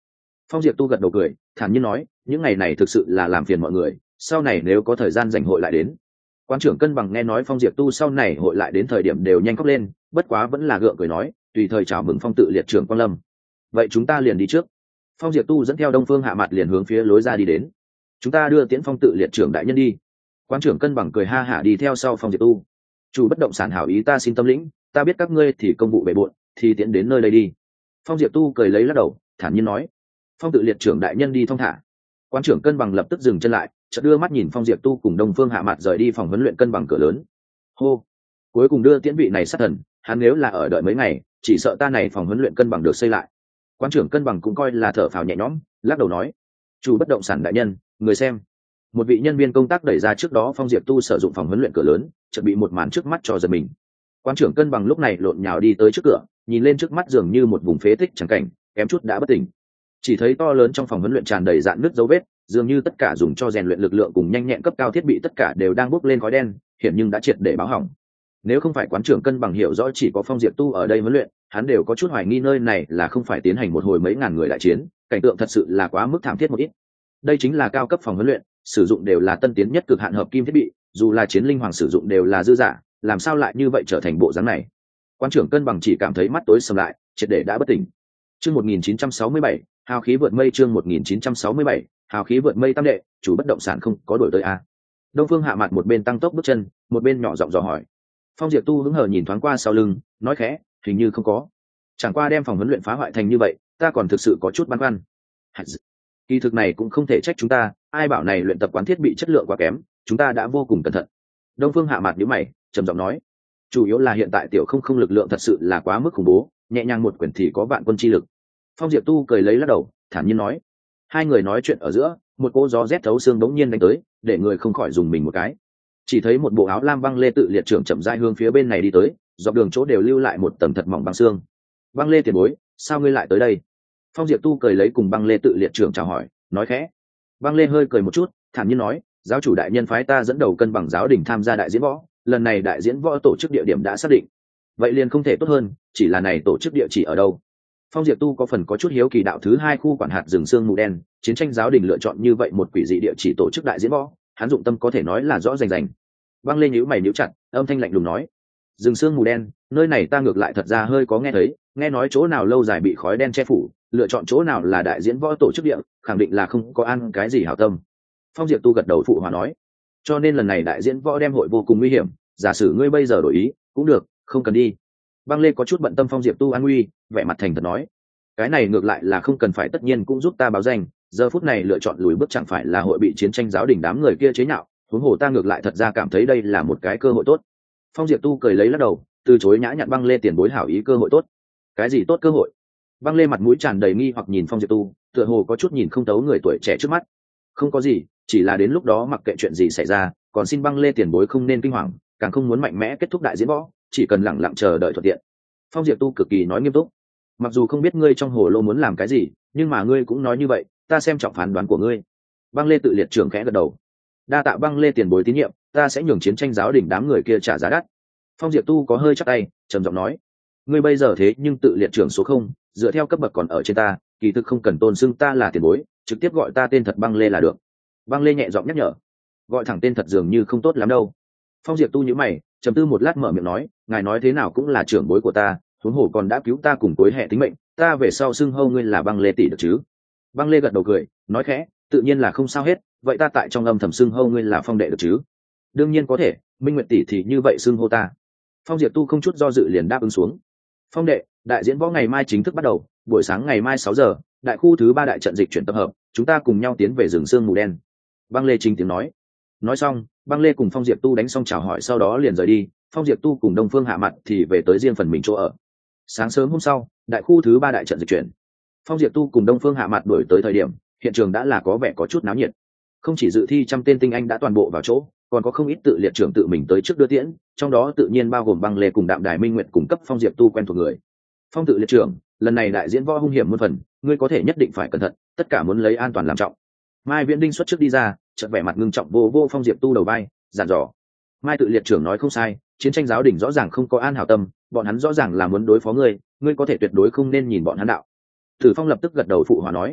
Phong Diệp Tu gật đầu cười, thản nhiên nói, những ngày này thực sự là làm phiền mọi người, sau này nếu có thời gian rảnh hội lại đến. Quan trưởng Cân Bằng nghe nói Phong Diệp Tu sau này hội lại đến thời điểm đều nhanh khóc lên, bất quá vẫn là gượng cười nói, tùy thời chào mừng Phong tự liệt trưởng Quang Lâm. Vậy chúng ta liền đi trước. Phong Diệp Tu dẫn theo Đông Phương Hạ Mạt liền hướng phía lối ra đi đến. Chúng ta đưa tiễn Phong tự liệt trưởng đại nhân đi. Quan trưởng Cân Bằng cười ha hả đi theo sau Phong Diệp Tu. Chủ bất động sản hảo ý ta xin tâm lĩnh, ta biết các ngươi thì công vụ bề bộn, thì tiễn đến nơi đây đi. Phong Diệp Tu cười lấy lắc đầu, thản nhiên nói, Phong tự liệt trưởng đại nhân đi thong thả. Quan trưởng Cân Bằng lập tức dừng chân lại, chợt đưa mắt nhìn Phong Diệp Tu cùng Đông Phương Hạ Mạt rời đi phòng huấn luyện cân bằng cửa lớn. Hô, cuối cùng đưa tiễn vị này sát thần, hắn nếu là ở đợi mấy ngày, chỉ sợ ta này phòng huấn luyện cân bằng được xây lại. Quan trưởng Cân Bằng cũng coi là thở phào nhẹ nhõm, lắc đầu nói, chủ bất động sản đại nhân, người xem. Một vị nhân viên công tác đẩy ra trước đó Phong Diệp Tu sử dụng phòng huấn luyện cửa lớn, chợt bị một màn trước mắt cho giật mình. Quan trưởng Cân Bằng lúc này lộn nhào đi tới trước cửa, nhìn lên trước mắt dường như một vùng phế tích chẳng cảnh, kém chút đã bất tỉnh. Chỉ thấy to lớn trong phòng huấn luyện tràn đầy rạn nứt dấu vết, dường như tất cả dùng cho rèn luyện lực lượng cùng nhanh nhẹn cấp cao thiết bị tất cả đều đang bốc lên khói đen, hiện nhưng đã triệt để báo hỏng. Nếu không phải Quán trưởng Cân Bằng hiểu rõ chỉ có Phong Diệp Tu ở đây huấn luyện, hắn đều có chút hoài nghi nơi này là không phải tiến hành một hồi mấy ngàn người đại chiến, cảnh tượng thật sự là quá mức thảm thiết một ít. Đây chính là cao cấp phòng huấn luyện, sử dụng đều là tân tiến nhất cực hạn hợp kim thiết bị, dù là chiến linh hoàng sử dụng đều là dư giả, làm sao lại như vậy trở thành bộ dáng này. Quan trưởng Cân Bằng chỉ cảm thấy mắt tối sầm lại, triệt để đã bất tỉnh. Chương 1967, hào khí vượt mây. Chương 1967, hào khí vượt mây tam đệ, chủ bất động sản không có đổi tới a. Đông Phương Hạ Mạt một bên tăng tốc bước chân, một bên nhỏ giọng dò hỏi. Phong Diệp Tu hứng hờ nhìn thoáng qua sau lưng, nói khẽ, hình như không có. Chẳng qua đem phòng huấn luyện phá hoại thành như vậy, ta còn thực sự có chút băn khoăn. Kỳ thực này cũng không thể trách chúng ta, ai bảo này luyện tập quán thiết bị chất lượng quá kém, chúng ta đã vô cùng cẩn thận. Đông Phương Hạ Mạt nhíu mày, trầm giọng nói, chủ yếu là hiện tại tiểu không lực lượng thật sự là quá mức khủng bố, nhẹ nhàng một quyển thì có vạn quân chi lực. Phong Diệp Tu cười lấy lắc đầu, thản nhiên nói. Hai người nói chuyện ở giữa, một cỗ gió rét thấu xương đống nhiên đánh tới, để người không khỏi dùng mình một cái. Chỉ thấy một bộ áo lam băng lê tự liệt trưởng chậm rãi hướng phía bên này đi tới, dọc đường chỗ đều lưu lại một tầng thật mỏng băng xương. Băng lê tiền bối, sao ngươi lại tới đây? Phong Diệp Tu cười lấy cùng băng lê tự liệt trưởng chào hỏi, nói khẽ. Băng lê hơi cười một chút, thản nhiên nói, giáo chủ đại nhân phái ta dẫn đầu cân bằng giáo đình tham gia đại diễn võ, lần này đại diễn võ tổ chức địa điểm đã xác định. Vậy liền không thể tốt hơn, chỉ là này tổ chức địa chỉ ở đâu? Phong Diệp Tu có phần có chút hiếu kỳ đạo thứ hai khu quản hạt rừng sương mù đen, chiến tranh giáo đình lựa chọn như vậy một quỷ dị địa chỉ tổ chức đại diễn võ, hắn dụng tâm có thể nói là rõ rành rành. Băng Lê nhíu mày nhíu chặt, âm thanh lạnh lùng nói, rừng sương mù đen, nơi này ta ngược lại thật ra hơi có nghe thấy, nghe nói chỗ nào lâu dài bị khói đen che phủ, lựa chọn chỗ nào là đại diễn võ tổ chức địa, khẳng định là không có ăn cái gì hảo tâm. Phong Diệp Tu gật đầu phụ hòa nói, cho nên lần này đại diễn võ đem hội vô cùng nguy hiểm, giả sử ngươi bây giờ đổi ý, cũng được, không cần đi. Băng Lê có chút bận tâm Phong Diệp Tu an nguy, vẻ mặt thành thật nói, cái này ngược lại là không cần phải, tất nhiên cũng giúp ta báo danh, giờ phút này lựa chọn lùi bước chẳng phải là hội bị chiến tranh giáo đình đám người kia chế nhạo, huống hồ ta ngược lại thật ra cảm thấy đây là một cái cơ hội tốt. Phong Diệp Tu cười lấy lắc đầu, từ chối nhã nhặn Băng Lê tiền bối hảo ý cơ hội tốt. Cái gì tốt cơ hội? Băng Lê mặt mũi tràn đầy nghi hoặc nhìn Phong Diệp Tu, tựa hồ có chút nhìn không thấu người tuổi trẻ trước mắt. Không có gì, chỉ là đến lúc đó mặc kệ chuyện gì xảy ra, còn xin Băng Lê tiền bối không nên kinh hoàng, càng không muốn mạnh mẽ kết thúc đại diễn võ, chỉ cần lẳng lặng chờ đợi thuận tiện. Phong Diệp Tu cực kỳ nói nghiêm túc, mặc dù không biết ngươi trong hồ lô muốn làm cái gì, nhưng mà ngươi cũng nói như vậy, ta xem trọng phán đoán của ngươi. Băng Lê tự liệt trưởng khẽ gật đầu, đa tạ Băng Lê tiền bối tín nhiệm, ta sẽ nhường chiến tranh giáo đình đám người kia trả giá đắt. Phong Diệp Tu có hơi chắp tay, trầm giọng nói, ngươi bây giờ thế nhưng tự liệt trưởng số không, dựa theo cấp bậc còn ở trên ta, kỳ thực không cần tôn xưng ta là tiền bối, trực tiếp gọi ta tên thật Băng Lê là được. Băng Lê nhẹ giọng nhắc nhở, gọi thẳng tên thật dường như không tốt lắm đâu. Phong Diệp Tu nhíu mày, trầm tư một lát mở miệng nói, ngài nói thế nào cũng là trưởng bối của ta, huống hồ còn đã cứu ta cùng tối hệ tính mệnh, ta về sau xưng hô ngươi là Băng Lê tỷ được chứ? Băng Lê gật đầu cười, nói khẽ, tự nhiên là không sao hết, vậy ta tại trong âm thầm xưng hô ngươi là Phong đệ được chứ? Đương nhiên có thể, Minh Nguyệt tỷ thì như vậy xưng hô ta. Phong Diệp Tu không chút do dự liền đáp ứng xuống. Phong đệ, đại diễn võ ngày mai chính thức bắt đầu, buổi sáng ngày mai 6 giờ, đại khu thứ 3 đại trận dịch chuyển tập hợp, chúng ta cùng nhau tiến về rừng sương mù đen. Băng Lê trình tiếng nói. Nói xong, Băng Lê cùng Phong Diệp Tu đánh xong chào hỏi sau đó liền rời đi, Phong Diệp Tu cùng Đông Phương Hạ Mạt thì về tới riêng phần mình chỗ ở. Sáng sớm hôm sau, đại khu thứ 3 đại trận dịch chuyển. Phong Diệp Tu cùng Đông Phương Hạ Mạt đuổi tới thời điểm, hiện trường đã là có vẻ có chút náo nhiệt. Không chỉ dự thi trăm tên tinh anh đã toàn bộ vào chỗ, còn có không ít tự liệt trưởng tự mình tới trước đưa tiễn, trong đó tự nhiên bao gồm Băng Lê cùng Đạm Đài Minh Nguyệt cùng cấp Phong Diệp Tu quen thuộc người. Phong tự liệt trưởng, lần này đại diễn võ hung hiểm muôn phần, ngươi có thể nhất định phải cẩn thận, tất cả muốn lấy an toàn làm trọng. Mai Viễn Đinh xuất trước đi ra, chợt vẻ mặt ngưng trọng vô Phong Diệp Tu đầu vai, dặn dò. Mai tự liệt trưởng nói không sai, chiến tranh giáo đình rõ ràng không có an hảo tâm, bọn hắn rõ ràng là muốn đối phó ngươi, ngươi có thể tuyệt đối không nên nhìn bọn hắn đạo. Tử Phong lập tức gật đầu phụ hòa nói,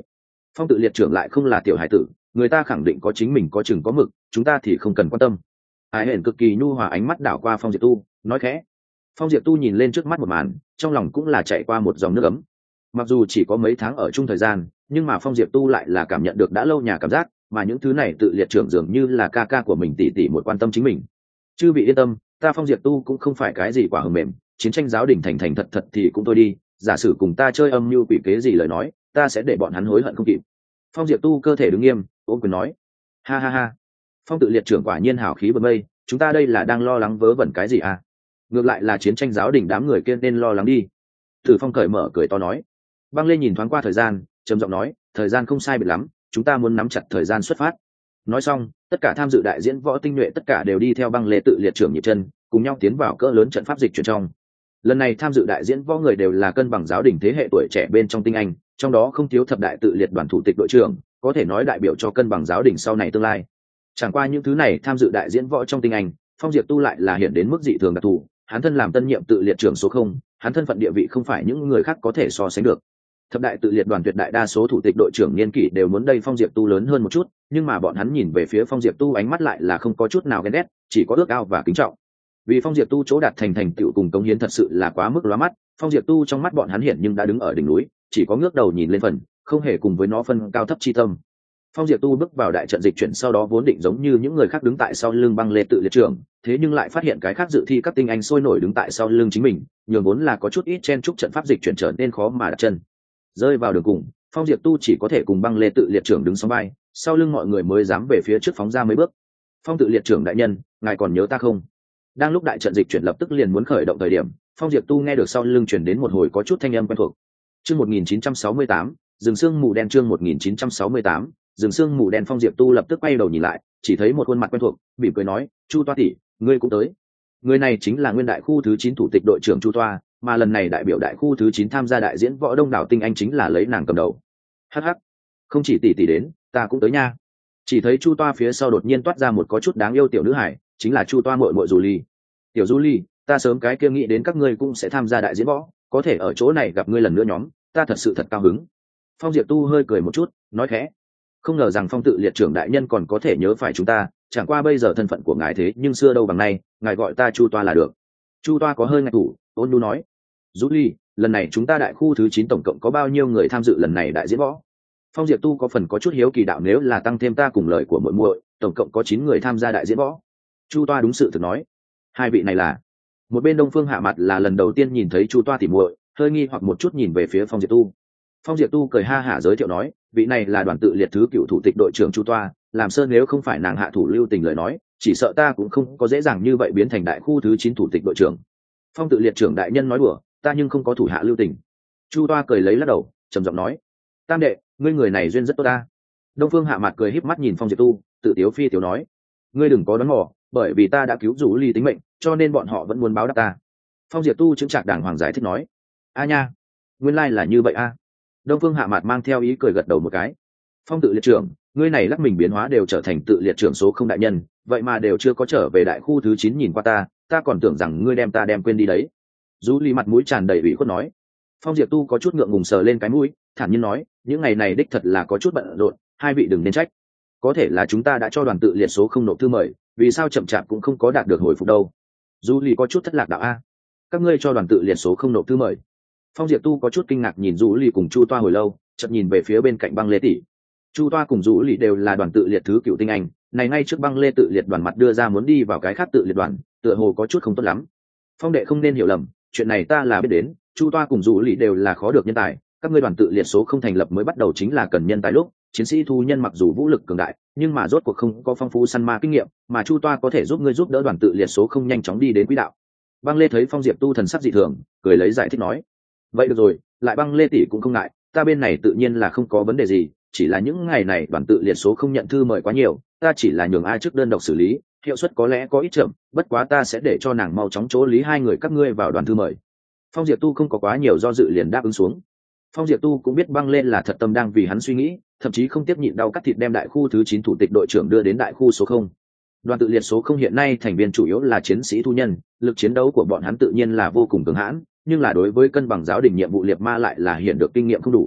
Phong tự liệt trưởng lại không là tiểu hải tử, người ta khẳng định có chính mình có chừng có mực, chúng ta thì không cần quan tâm. Ái hển cực kỳ nhu hòa ánh mắt đảo qua Phong Diệp Tu, nói khẽ. Phong Diệp Tu nhìn lên trước mắt một màn, trong lòng cũng là chạy qua một dòng nước ấm. Mặc dù chỉ có mấy tháng ở chung thời gian, nhưng mà Phong Diệp Tu lại là cảm nhận được đã lâu nhà cảm giác, mà những thứ này tự liệt trưởng dường như là ca ca của mình tỉ tỉ một quan tâm chính mình. Chư vị yên tâm, ta Phong Diệp Tu cũng không phải cái gì quả hờ mềm, chiến tranh giáo đình thành thành thật thật thì cũng thôi đi, giả sử cùng ta chơi âm mưu quỷ kế gì lời nói, ta sẽ để bọn hắn hối hận không kịp. Phong Diệp Tu cơ thể đứng nghiêm, ôm quyền nói. Ha ha ha. Phong tự liệt trưởng quả nhiên hào khí bật mây, chúng ta đây là đang lo lắng vớ vẩn cái gì à? Ngược lại là chiến tranh giáo đình đám người kia nên lo lắng đi. Tử Phong cởi mở cười to nói. Băng Lê nhìn thoáng qua thời gian, trầm giọng nói, thời gian không sai biệt lắm, chúng ta muốn nắm chặt thời gian xuất phát. Nói xong, tất cả tham dự đại diễn võ tinh nhuệ tất cả đều đi theo Băng Lê tự liệt trưởng nhịp chân, cùng nhau tiến vào cỡ lớn trận pháp dịch chuyển trong. Lần này tham dự đại diễn võ người đều là cân bằng giáo đình thế hệ tuổi trẻ bên trong tinh anh, trong đó không thiếu thập đại tự liệt đoàn thủ tịch đội trưởng, có thể nói đại biểu cho cân bằng giáo đình sau này tương lai. Chẳng qua những thứ này tham dự đại diễn võ trong tinh anh, Phong Diệp Tu lại là hiện đến mức dị thường đặc thù, hắn thân làm tân nhiệm tự liệt trưởng số 0, hắn thân phận địa vị không phải những người khác có thể so sánh được. Thập đại tự liệt đoàn tuyệt đại đa số thủ tịch đội trưởng niên kỷ đều muốn đây Phong Diệp Tu lớn hơn một chút, nhưng mà bọn hắn nhìn về phía Phong Diệp Tu ánh mắt lại là không có chút nào ghen ghét, chỉ có ước ao và kính trọng. Vì Phong Diệp Tu chỗ đạt thành tựu cùng cống hiến thật sự là quá mức lóa mắt, Phong Diệp Tu trong mắt bọn hắn hiện nhưng đã đứng ở đỉnh núi, chỉ có ngước đầu nhìn lên phần, không hề cùng với nó phân cao thấp chi tâm. Phong Diệp Tu bước vào đại trận dịch chuyển sau đó vốn định giống như những người khác đứng tại sau lưng Băng Lê tự liệt trưởng, thế nhưng lại phát hiện cái khác dự thi các tinh anh sôi nổi đứng tại sau lưng chính mình, nhường vốn là có chút ít chen chúc trận pháp dịch chuyển trở nên khó mà đặt chân. Rơi vào đường cùng, Phong Diệp Tu chỉ có thể cùng Băng Lê tự liệt trưởng đứng song vai, sau lưng mọi người mới dám về phía trước phóng ra mấy bước. Phong tự liệt trưởng đại nhân, ngài còn nhớ ta không? Đang lúc đại trận dịch chuyển lập tức liền muốn khởi động thời điểm, Phong Diệp Tu nghe được sau lưng truyền đến một hồi có chút thanh âm quen thuộc. Chương 1968, rừng sương mù đen. Chương 1968, rừng sương mù đen. Phong Diệp Tu lập tức quay đầu nhìn lại, chỉ thấy một khuôn mặt quen thuộc, mỉm cười nói, Chu Toa tỷ, ngươi cũng tới. Người này chính là nguyên đại khu thứ 9 thủ tịch đội trưởng Chu Toa, mà lần này đại biểu đại khu thứ 9 tham gia đại diễn võ đông đảo tinh anh chính là lấy nàng cầm đầu. Hắc hắc, không chỉ tỷ tỷ đến, ta cũng tới nha. Chỉ thấy Chu Toa phía sau đột nhiên toát ra một có chút đáng yêu tiểu nữ hải, chính là Chu Toa muội muội Du Ly. Tiểu Du Ly, ta sớm cái kia nghĩ đến các ngươi cũng sẽ tham gia đại diễn võ, có thể ở chỗ này gặp ngươi lần nữa nhóm, ta thật sự thật cao hứng. Phong Diệp Tu hơi cười một chút, nói khẽ, không ngờ rằng Phong tự liệt trưởng đại nhân còn có thể nhớ phải chúng ta, chẳng qua bây giờ thân phận của ngài thế nhưng xưa đâu bằng nay, ngài gọi ta Chu Toa là được. Chu Toa có hơi ngại thủ, ôn nhu nói, Du Ly, lần này chúng ta đại khu thứ 9 tổng cộng có bao nhiêu người tham dự lần này đại diễn võ? Phong Diệp Tu có phần có chút hiếu kỳ đạo, nếu là tăng thêm ta cùng lời của muội muội, tổng cộng có 9 người tham gia đại diễn võ. Chu Toa đúng sự thực nói, hai vị này là. Một bên Đông Phương Hạ Mặt là lần đầu tiên nhìn thấy Chu Toa tỉ muội, hơi nghi hoặc một chút nhìn về phía Phong Diệp Tu. Phong Diệp Tu cười ha hả giới thiệu nói, vị này là đoàn tự liệt thứ cựu thủ tịch đội trưởng Chu Toa, làm sơn nếu không phải nàng hạ thủ lưu tình lời nói, chỉ sợ ta cũng không có dễ dàng như vậy biến thành đại khu thứ 9 thủ tịch đội trưởng. Phong tự liệt trưởng đại nhân nói đùa, ta nhưng không có thủ hạ lưu tình. Chu Toa cười lấy lắc đầu, trầm giọng nói, tam đệ, ngươi người này duyên rất tốt ta. Đông Phương Hạ Mặt cười híp mắt nhìn Phong Diệp Tu, tự tiếu phi tiếu nói, ngươi đừng có đoán mò, bởi vì ta đã cứu Du Ly tính mệnh, cho nên bọn họ vẫn muốn báo đáp ta. Phong Diệp Tu chứng trạc đàng hoàng giải thích nói, a nha, nguyên lai là như vậy a. Đông Phương Hạ Mặt mang theo ý cười gật đầu một cái. Phong tự liệt trưởng, ngươi này lắc mình biến hóa đều trở thành tự liệt trưởng số 0 đại nhân, vậy mà đều chưa có trở về đại khu thứ 9 nhìn qua ta còn tưởng rằng ngươi đem ta đem quên đi đấy. Du Ly mặt mũi tràn đầy ủy khuất nói. Phong Diệp Tu có chút ngượng ngùng sờ lên cái mũi, thản nhiên nói, những ngày này đích thật là có chút bận rộn, hai vị đừng nên trách. Có thể là chúng ta đã cho đoàn tự liệt số 0 nộp thư mời, vì sao chậm chạp cũng không có đạt được hồi phục đâu. Du Ly có chút thất lạc đạo a. Các ngươi cho đoàn tự liệt số 0 nộp thư mời. Phong Diệp Tu có chút kinh ngạc nhìn Du Ly cùng Chu Toa hồi lâu, chợt nhìn về phía bên cạnh Băng Lê tỷ. Chu Toa cùng Du Ly đều là đoàn tự liệt thứ cựu tinh anh, này ngay trước Băng Lê tự liệt đoàn mặt đưa ra muốn đi vào cái khác tự liệt đoàn, tựa hồ có chút không tốt lắm. Phong đệ không nên hiểu lầm, chuyện này ta là biết đến, Chu Toa cùng Du Ly đều là khó được nhân tài, các ngươi đoàn tự liệt số không thành lập mới bắt đầu chính là cần nhân tài lúc, chiến sĩ thu nhân mặc dù vũ lực cường đại, nhưng mà rốt cuộc không có phong phú săn ma kinh nghiệm, mà Chu Toa có thể giúp ngươi giúp đỡ đoàn tự liệt số không nhanh chóng đi đến quỹ đạo. Băng Lê thấy Phong Diệp Tu thần sắc dị thường, cười lấy giải thích nói, vậy được rồi, lại Băng Lê tỷ cũng không ngại, ta bên này tự nhiên là không có vấn đề gì, chỉ là những ngày này đoàn tự liệt số không nhận thư mời quá nhiều, ta chỉ là nhường ai trước đơn độc xử lý, hiệu suất có lẽ có ít chậm, bất quá ta sẽ để cho nàng mau chóng chỗ lý hai người các ngươi vào đoàn thư mời. Phong Diệp Tu không có quá nhiều do dự liền đáp ứng xuống. Phong Diệp Tu cũng biết Băng Lên là thật tâm đang vì hắn suy nghĩ, thậm chí không tiếp nhịn đau cắt thịt đem đại khu thứ 9 thủ tịch đội trưởng đưa đến đại khu số 0. Đoàn tự liệt số 0 hiện nay thành viên chủ yếu là chiến sĩ thu nhân, lực chiến đấu của bọn hắn tự nhiên là vô cùng cường hãn, nhưng là đối với cân bằng giáo đình nhiệm vụ liệt ma lại là hiện được kinh nghiệm không đủ.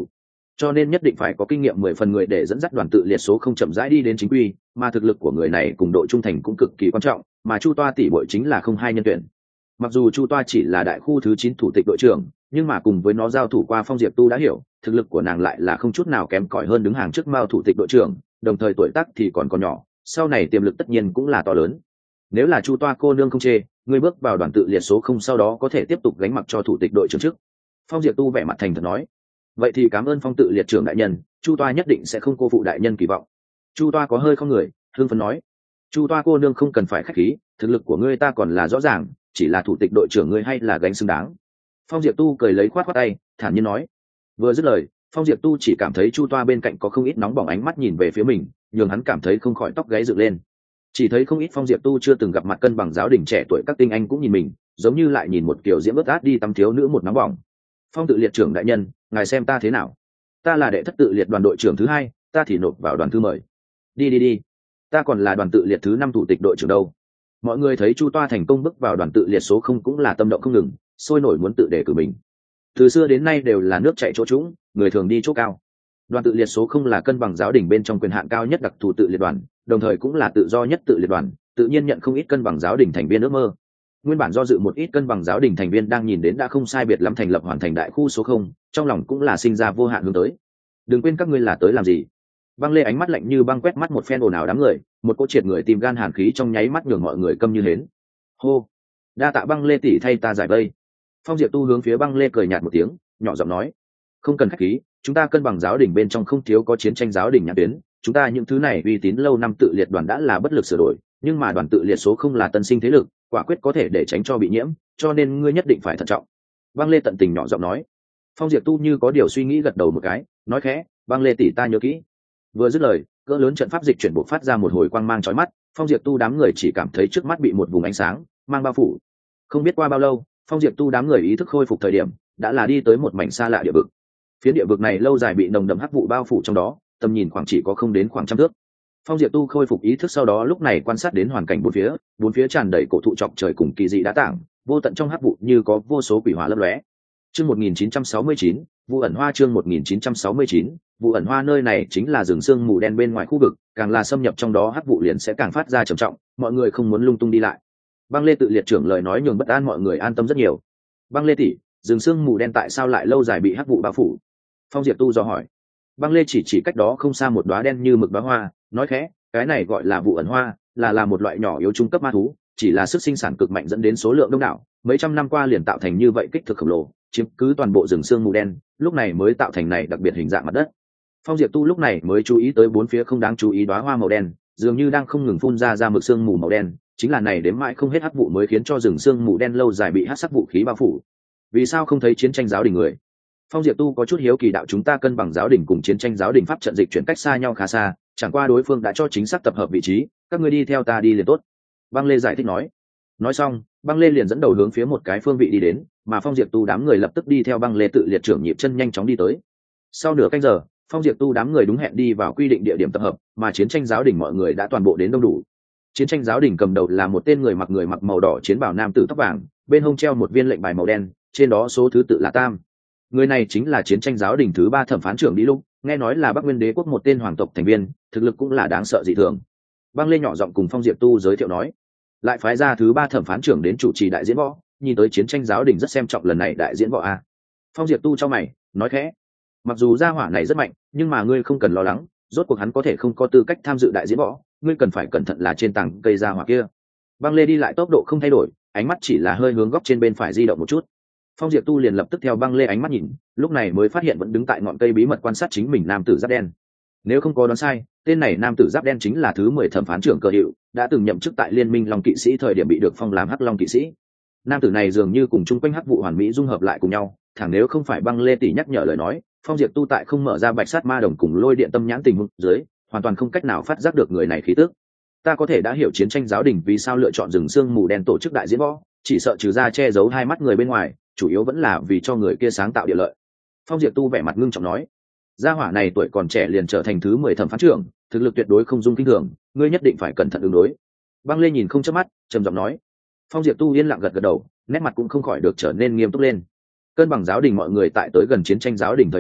cho nên nhất định phải có kinh nghiệm 10 phần người để dẫn dắt đoàn tự liệt số không chậm rãi đi đến chính quy, mà thực lực của người này cùng độ trung thành cũng cực kỳ quan trọng, mà Chu Toa tỷ muội chính là không hai nhân tuyển. Mặc dù Chu Toa chỉ là đại khu thứ 9 thủ tịch đội trưởng, nhưng mà cùng với nó giao thủ qua Phong Diệp Tu đã hiểu, thực lực của nàng lại là không chút nào kém cỏi hơn đứng hàng trước Mao thủ tịch đội trưởng, đồng thời tuổi tác thì còn nhỏ, sau này tiềm lực tất nhiên cũng là to lớn. Nếu là Chu Toa cô nương không chê, ngươi bước vào đoàn tự liệt số không sau đó có thể tiếp tục gánh mặc cho thủ tịch đội trưởng trước. Phong Diệp Tu vẻ mặt thành thật nói. Vậy thì cảm ơn Phong tự liệt trưởng đại nhân, Chu Toa nhất định sẽ không cô phụ đại nhân kỳ vọng. Chu Toa có hơi không người, hưng phấn nói. Chu Toa cô nương không cần phải khách khí, thực lực của ngươi ta còn là rõ ràng, chỉ là thủ tịch đội trưởng ngươi hay là gánh xứng đáng. Phong Diệp Tu cười lấy khoát khoát tay, thản nhiên nói. Vừa dứt lời, Phong Diệp Tu chỉ cảm thấy Chu Toa bên cạnh có không ít nóng bỏng ánh mắt nhìn về phía mình, nhường hắn cảm thấy không khỏi tóc gáy dựng lên. Chỉ thấy không ít Phong Diệp Tu chưa từng gặp mặt cân bằng giáo đình trẻ tuổi các tinh anh cũng nhìn mình, giống như lại nhìn một kiểu diễm ướt át đi tắm thiếu nữ một nóng bỏng. Phong tự liệt trưởng đại nhân, ngài xem ta thế nào? Ta là đệ thất tự liệt đoàn đội trưởng thứ 2, ta thì nộp vào đoàn thư mời. Đi, ta còn là đoàn tự liệt thứ 5 thủ tịch đội trưởng đâu. Mọi người thấy Chu Toa thành công bước vào đoàn tự liệt số không cũng là tâm động không ngừng, sôi nổi muốn tự đề cử mình. Từ xưa đến nay đều là nước chảy chỗ trũng, người thường đi chỗ cao. Đoàn tự liệt số không là cân bằng giáo đình bên trong quyền hạn cao nhất đặc thù tự liệt đoàn, đồng thời cũng là tự do nhất tự liệt đoàn, tự nhiên nhận không ít cân bằng giáo đình thành viên ước mơ. Nguyên bản do dự một ít cân bằng giáo đình thành viên đang nhìn đến đã không sai biệt lắm thành lập hoàn thành đại khu số không, trong lòng cũng là sinh ra vô hạn hướng tới. Đừng quên các ngươi là tới làm gì. Băng Lê ánh mắt lạnh như băng quét mắt một phen ồn ào đám người, một cỗ triệt người tìm gan hàn khí trong nháy mắt nhường mọi người câm như hến. Hô, đa tạ Băng Lê tỷ thay ta giải vây. Phong Diệp Tu hướng phía Băng Lê cười nhạt một tiếng, nhỏ giọng nói, không cần khách khí, chúng ta cân bằng giáo đình bên trong không thiếu có chiến tranh giáo đình nhãn tuyến, chúng ta những thứ này uy tín lâu năm tự liệt đoàn đã là bất lực sửa đổi, nhưng mà đoàn tự liệt số không là tân sinh thế lực, quả quyết có thể để tránh cho bị nhiễm, cho nên ngươi nhất định phải thận trọng. Băng Lê tận tình nhỏ giọng nói. Phong Diệp Tu như có điều suy nghĩ gật đầu một cái, nói khẽ, Băng Lê tỷ ta nhớ kỹ. Vừa dứt lời, cỡ lớn trận pháp dịch chuyển bộc phát ra một hồi quang mang chói mắt, Phong Diệp Tu đám người chỉ cảm thấy trước mắt bị một vùng ánh sáng mang bao phủ. Không biết qua bao lâu, Phong Diệp Tu đám người ý thức khôi phục thời điểm, đã là đi tới một mảnh xa lạ địa vực. Phía địa vực này lâu dài bị nồng đậm hắc vụ bao phủ trong đó, tầm nhìn khoảng chỉ có không đến khoảng trăm thước. Phong Diệp Tu khôi phục ý thức sau đó lúc này quan sát đến hoàn cảnh bốn phía tràn đầy cổ thụ chọc trời cùng kỳ dị đá tảng, vô tận trong hắc vụ như có vô số quỷ hỏa lấp lóe. Chương 1969, Vụ ẩn hoa chương 1969, Vụ ẩn hoa nơi này chính là rừng sương mù đen bên ngoài khu vực, càng là xâm nhập trong đó hắc vụ liền sẽ càng phát ra trầm trọng, mọi người không muốn lung tung đi lại. Băng Lê tự liệt trưởng lời nói nhường bất an mọi người an tâm rất nhiều. Băng Lê tỷ, rừng sương mù đen tại sao lại lâu dài bị hắc vụ bao phủ? Phong Diệp Tu dò hỏi. Băng Lê chỉ cách đó không xa một đóa đen như mực đóa hoa, nói khẽ, cái này gọi là vụ ẩn hoa, là một loại nhỏ yếu trung cấp ma thú, chỉ là sức sinh sản cực mạnh dẫn đến số lượng đông đảo, mấy trăm năm qua liền tạo thành như vậy kích thước khổng lồ, chiếm cứ toàn bộ rừng sương mù đen, lúc này mới tạo thành này đặc biệt hình dạng mặt đất. Phong Diệp Tu lúc này mới chú ý tới bốn phía không đáng chú ý đóa hoa màu đen, dường như đang không ngừng phun ra mực sương mù màu đen, chính là này đếm mãi không hết hắc vụ mới khiến cho rừng sương mù đen lâu dài bị hắc sắc vũ khí bao phủ. Vì sao không thấy chiến tranh giáo đình người? Phong Diệp Tu có chút hiếu kỳ đạo chúng ta cân bằng giáo đình cùng chiến tranh giáo đình pháp trận dịch chuyển cách xa nhau khá xa, chẳng qua đối phương đã cho chính xác tập hợp vị trí, các ngươi đi theo ta đi liền tốt. Băng Lê giải thích nói. Nói xong, Băng Lê liền dẫn đầu hướng phía một cái phương vị đi đến, mà Phong Diệp Tu đám người lập tức đi theo Băng Lê tự liệt trưởng nhịp chân nhanh chóng đi tới. Sau nửa canh giờ, Phong Diệp Tu đám người đúng hẹn đi vào quy định địa điểm tập hợp, mà chiến tranh giáo đình mọi người đã toàn bộ đến đông đủ. Chiến tranh giáo đình cầm đầu là một tên người mặc màu đỏ chiến bào nam tử tóc vàng, bên hông treo một viên lệnh bài màu đen, trên đó số thứ tự là Tam. Người này chính là chiến tranh giáo đình thứ 3 thẩm phán trưởng Lý Lục, nghe nói là Bắc Nguyên Đế quốc một tên hoàng tộc thành viên, thực lực cũng là đáng sợ dị thường. Băng Lê nhỏ giọng cùng Phong Diệp Tu giới thiệu nói, lại phái ra thứ 3 thẩm phán trưởng đến chủ trì đại diễn võ, nhìn tới chiến tranh giáo đình rất xem trọng lần này đại diễn võ a. Phong Diệp Tu cho mày, nói khẽ, mặc dù gia hỏa này rất mạnh, nhưng mà ngươi không cần lo lắng, rốt cuộc hắn có thể không có tư cách tham dự đại diễn võ, ngươi cần phải cẩn thận là trên tảng cây gia hỏa kia. Băng Lê đi lại tốc độ không thay đổi, ánh mắt chỉ là hơi hướng góc trên bên phải di động một chút. Phong Diệp Tu liền lập tức theo Băng Lê ánh mắt nhìn, lúc này mới phát hiện vẫn đứng tại ngọn cây bí mật quan sát chính mình nam tử giáp đen. Nếu không có đoán sai, tên này nam tử giáp đen chính là thứ 10 thẩm phán trưởng Cơ Hiệu, đã từng nhậm chức tại Liên minh Long kỵ sĩ thời điểm bị được phong làm Hắc Long kỵ sĩ. Nam tử này dường như cùng chung quanh hắc vụ hoàn mỹ dung hợp lại cùng nhau, thẳng nếu không phải Băng Lê tỷ nhắc nhở lời nói, Phong Diệp Tu tại không mở ra Bạch Sát Ma Đồng cùng Lôi Điện Tâm Nhãn tình huống dưới, hoàn toàn không cách nào phát giác được người này khí tức. Ta có thể đã hiểu chiến tranh giáo đình vì sao lựa chọn rừng sương mù đen tổ chức đại diễn võ, chỉ sợ trừ ra che giấu hai mắt người bên ngoài, chủ yếu vẫn là vì cho người kia sáng tạo địa lợi. Phong Diệp Tu vẻ mặt ngưng trọng nói, gia hỏa này tuổi còn trẻ liền trở thành thứ 10 thẩm phán trưởng, thực lực tuyệt đối không dung kinh thường, ngươi nhất định phải cẩn thận ứng đối. Băng Lê nhìn không chớp mắt, trầm giọng nói. Phong Diệp Tu yên lặng gật gật đầu, nét mặt cũng không khỏi được trở nên nghiêm túc lên. Cân bằng giáo đình mọi người tại tới gần chiến tranh giáo đình thời điểm,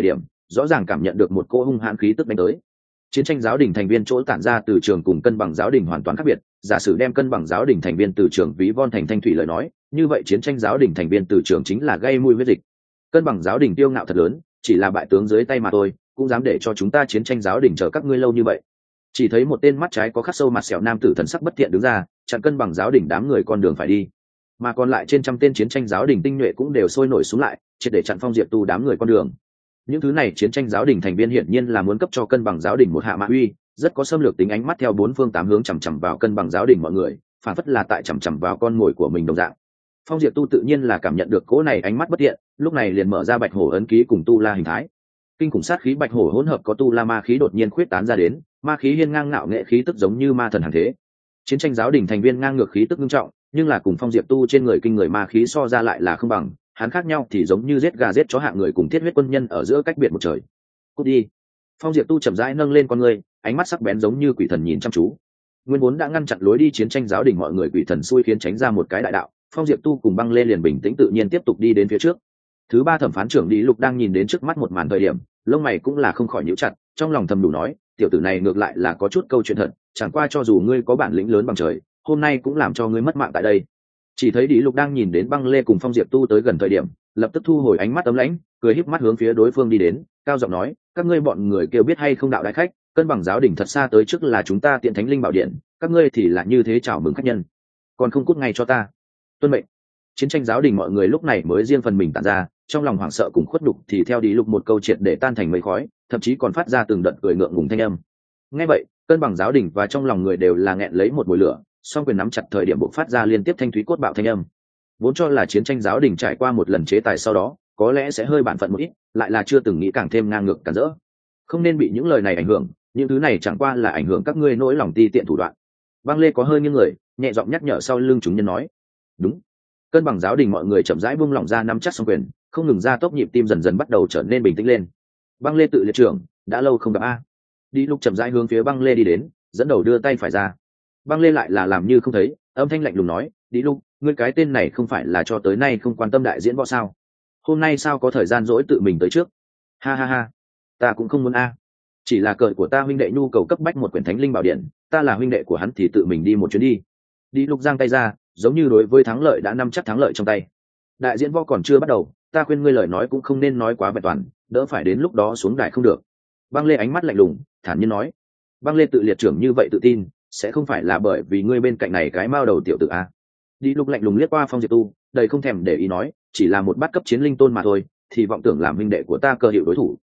rõ ràng cảm nhận được một cỗ hung hãn khí tức đánh tới. Chiến tranh giáo đình thành viên chỗ tản ra từ trường cùng cân bằng giáo đình hoàn toàn khác biệt. Giả sử đem cân bằng giáo đình thành viên từ trường ví von thành thanh thủy lời nói, như vậy chiến tranh giáo đình thành viên từ trường chính là gây mùi huyết dịch. Cân bằng giáo đình tiêu ngạo thật lớn, chỉ là bại tướng dưới tay mà thôi, cũng dám để cho chúng ta chiến tranh giáo đình chờ các ngươi lâu như vậy. Chỉ thấy một tên mắt trái có khắc sâu mặt sẹo nam tử thần sắc bất thiện đứng ra, chặn cân bằng giáo đình đám người con đường phải đi, mà còn lại trên trăm tên chiến tranh giáo đình tinh nhuệ cũng đều sôi nổi xuống lại, triệt để chặn Phong Diệp Tu đám người con đường. Những thứ này chiến tranh giáo đình thành viên hiển nhiên là muốn cấp cho cân bằng giáo đình một hạ mã uy, rất có xâm lược tính, ánh mắt theo bốn phương tám hướng chằm chằm vào cân bằng giáo đình mọi người, phản phất là tại chằm chằm vào con mồi của mình đồng dạng. Phong Diệp Tu tự nhiên là cảm nhận được cỗ này ánh mắt bất thiện, lúc này liền mở ra bạch hổ ấn ký cùng tu la hình thái. Kinh khủng sát khí bạch hổ hỗn hợp có tu la ma khí đột nhiên khuyết tán ra đến, ma khí hiên ngang ngạo nghệ khí tức giống như ma thần hàng thế. Chiến tranh giáo đình thành viên ngang ngược khí tức nghiêm trọng, nhưng là cùng Phong Diệp Tu trên người kinh người ma khí so ra lại là không bằng, hắn khác nhau thì giống như giết gà giết chó hạng người cùng thiết huyết quân nhân ở giữa cách biệt một trời. Cút đi. Phong Diệp Tu chậm rãi nâng lên con người, ánh mắt sắc bén giống như quỷ thần nhìn chăm chú. Nguyên vốn đã ngăn chặn lối đi chiến tranh giáo đình mọi người quỷ thần xui khiến tránh ra một cái đại đạo, Phong Diệp Tu cùng Băng Lê liền bình tĩnh tự nhiên tiếp tục đi đến phía trước. Thứ ba thẩm phán trưởng Lý Lục đang nhìn đến trước mắt một màn thời điểm, lông mày cũng là không khỏi nhíu chặt, trong lòng thầm đủ nói, tiểu tử này ngược lại là có chút câu chuyện thật, chẳng qua cho dù ngươi có bản lĩnh lớn bằng trời, hôm nay cũng làm cho ngươi mất mạng tại đây. Chỉ thấy Lý Lục đang nhìn đến Băng Lê cùng Phong Diệp Tu tới gần thời điểm, lập tức thu hồi ánh mắt ấm lãnh, cười híp mắt hướng phía đối phương đi đến, cao giọng nói, các ngươi bọn người kêu biết hay không đạo đại khách, cân bằng giáo đình thật xa tới trước là chúng ta Tiện Thánh Linh Bảo Điện, các ngươi thì là như thế chào mừng khách nhân, còn không cút ngay cho ta. Tuân mệnh. Chiến tranh giáo đình mọi người lúc này mới riêng phần mình tản ra, trong lòng hoảng sợ cùng khuất đục thì theo Lý Lục một câu triệt để tan thành mây khói, thậm chí còn phát ra từng đợt cười ngượng ngùng thanh âm. Nghe vậy, cân bằng giáo đình và trong lòng người đều là nghẹn lấy một mùi lửa, song quyền nắm chặt thời điểm bộc phát ra liên tiếp thanh thúy cốt bạo thanh âm. Vốn cho là chiến tranh giáo đình trải qua một lần chế tài sau đó, có lẽ sẽ hơi bản phận một ít, lại là chưa từng nghĩ càng thêm ngang ngược cản rỡ. Không nên bị những lời này ảnh hưởng, những thứ này chẳng qua là ảnh hưởng các ngươi nỗi lòng ti tiện thủ đoạn. Băng Lê có hơi nghiêng người, nhẹ giọng nhắc nhở sau lưng chúng nhân nói. Đúng. Cân bằng giáo đình mọi người chậm rãi buông lỏng ra nắm chắc song quyền, không ngừng ra tốc, nhịp tim dần dần bắt đầu trở nên bình tĩnh lên. Băng Lê tự liệt trưởng, đã lâu không gặp a. Đi Lục chậm rãi hướng phía Băng Lê đi đến, dẫn đầu đưa tay phải ra. Băng Lê lại là làm như không thấy, âm thanh lạnh lùng nói, đi Lục, ngươi cái tên này không phải là cho tới nay không quan tâm đại diễn võ sao? Hôm nay sao có thời gian dỗi tự mình tới trước? Ha ha ha, ta cũng không muốn a. Chỉ là cờ của ta huynh đệ nhu cầu cấp bách một quyển Thánh Linh Bảo Điện, ta là huynh đệ của hắn thì tự mình đi một chuyến đi. Đi Lục giang tay ra, giống như đối với thắng lợi đã nắm chắc thắng lợi trong tay. Đại diễn võ còn chưa bắt đầu, ta khuyên ngươi lời nói cũng không nên nói quá vẹn toàn, đỡ phải đến lúc đó xuống đài không được. Băng Lê ánh mắt lạnh lùng, thản nhiên nói. Băng Lê tự liệt trưởng như vậy tự tin, sẽ không phải là bởi vì ngươi bên cạnh này cái mao đầu tiểu tử a? Đi Lục lạnh lùng liếc qua Phong Diệp Tu, đầy không thèm để ý nói, chỉ là một bát cấp chiến linh tôn mà thôi, thì vọng tưởng làm huynh đệ của ta cơ hiệu đối thủ,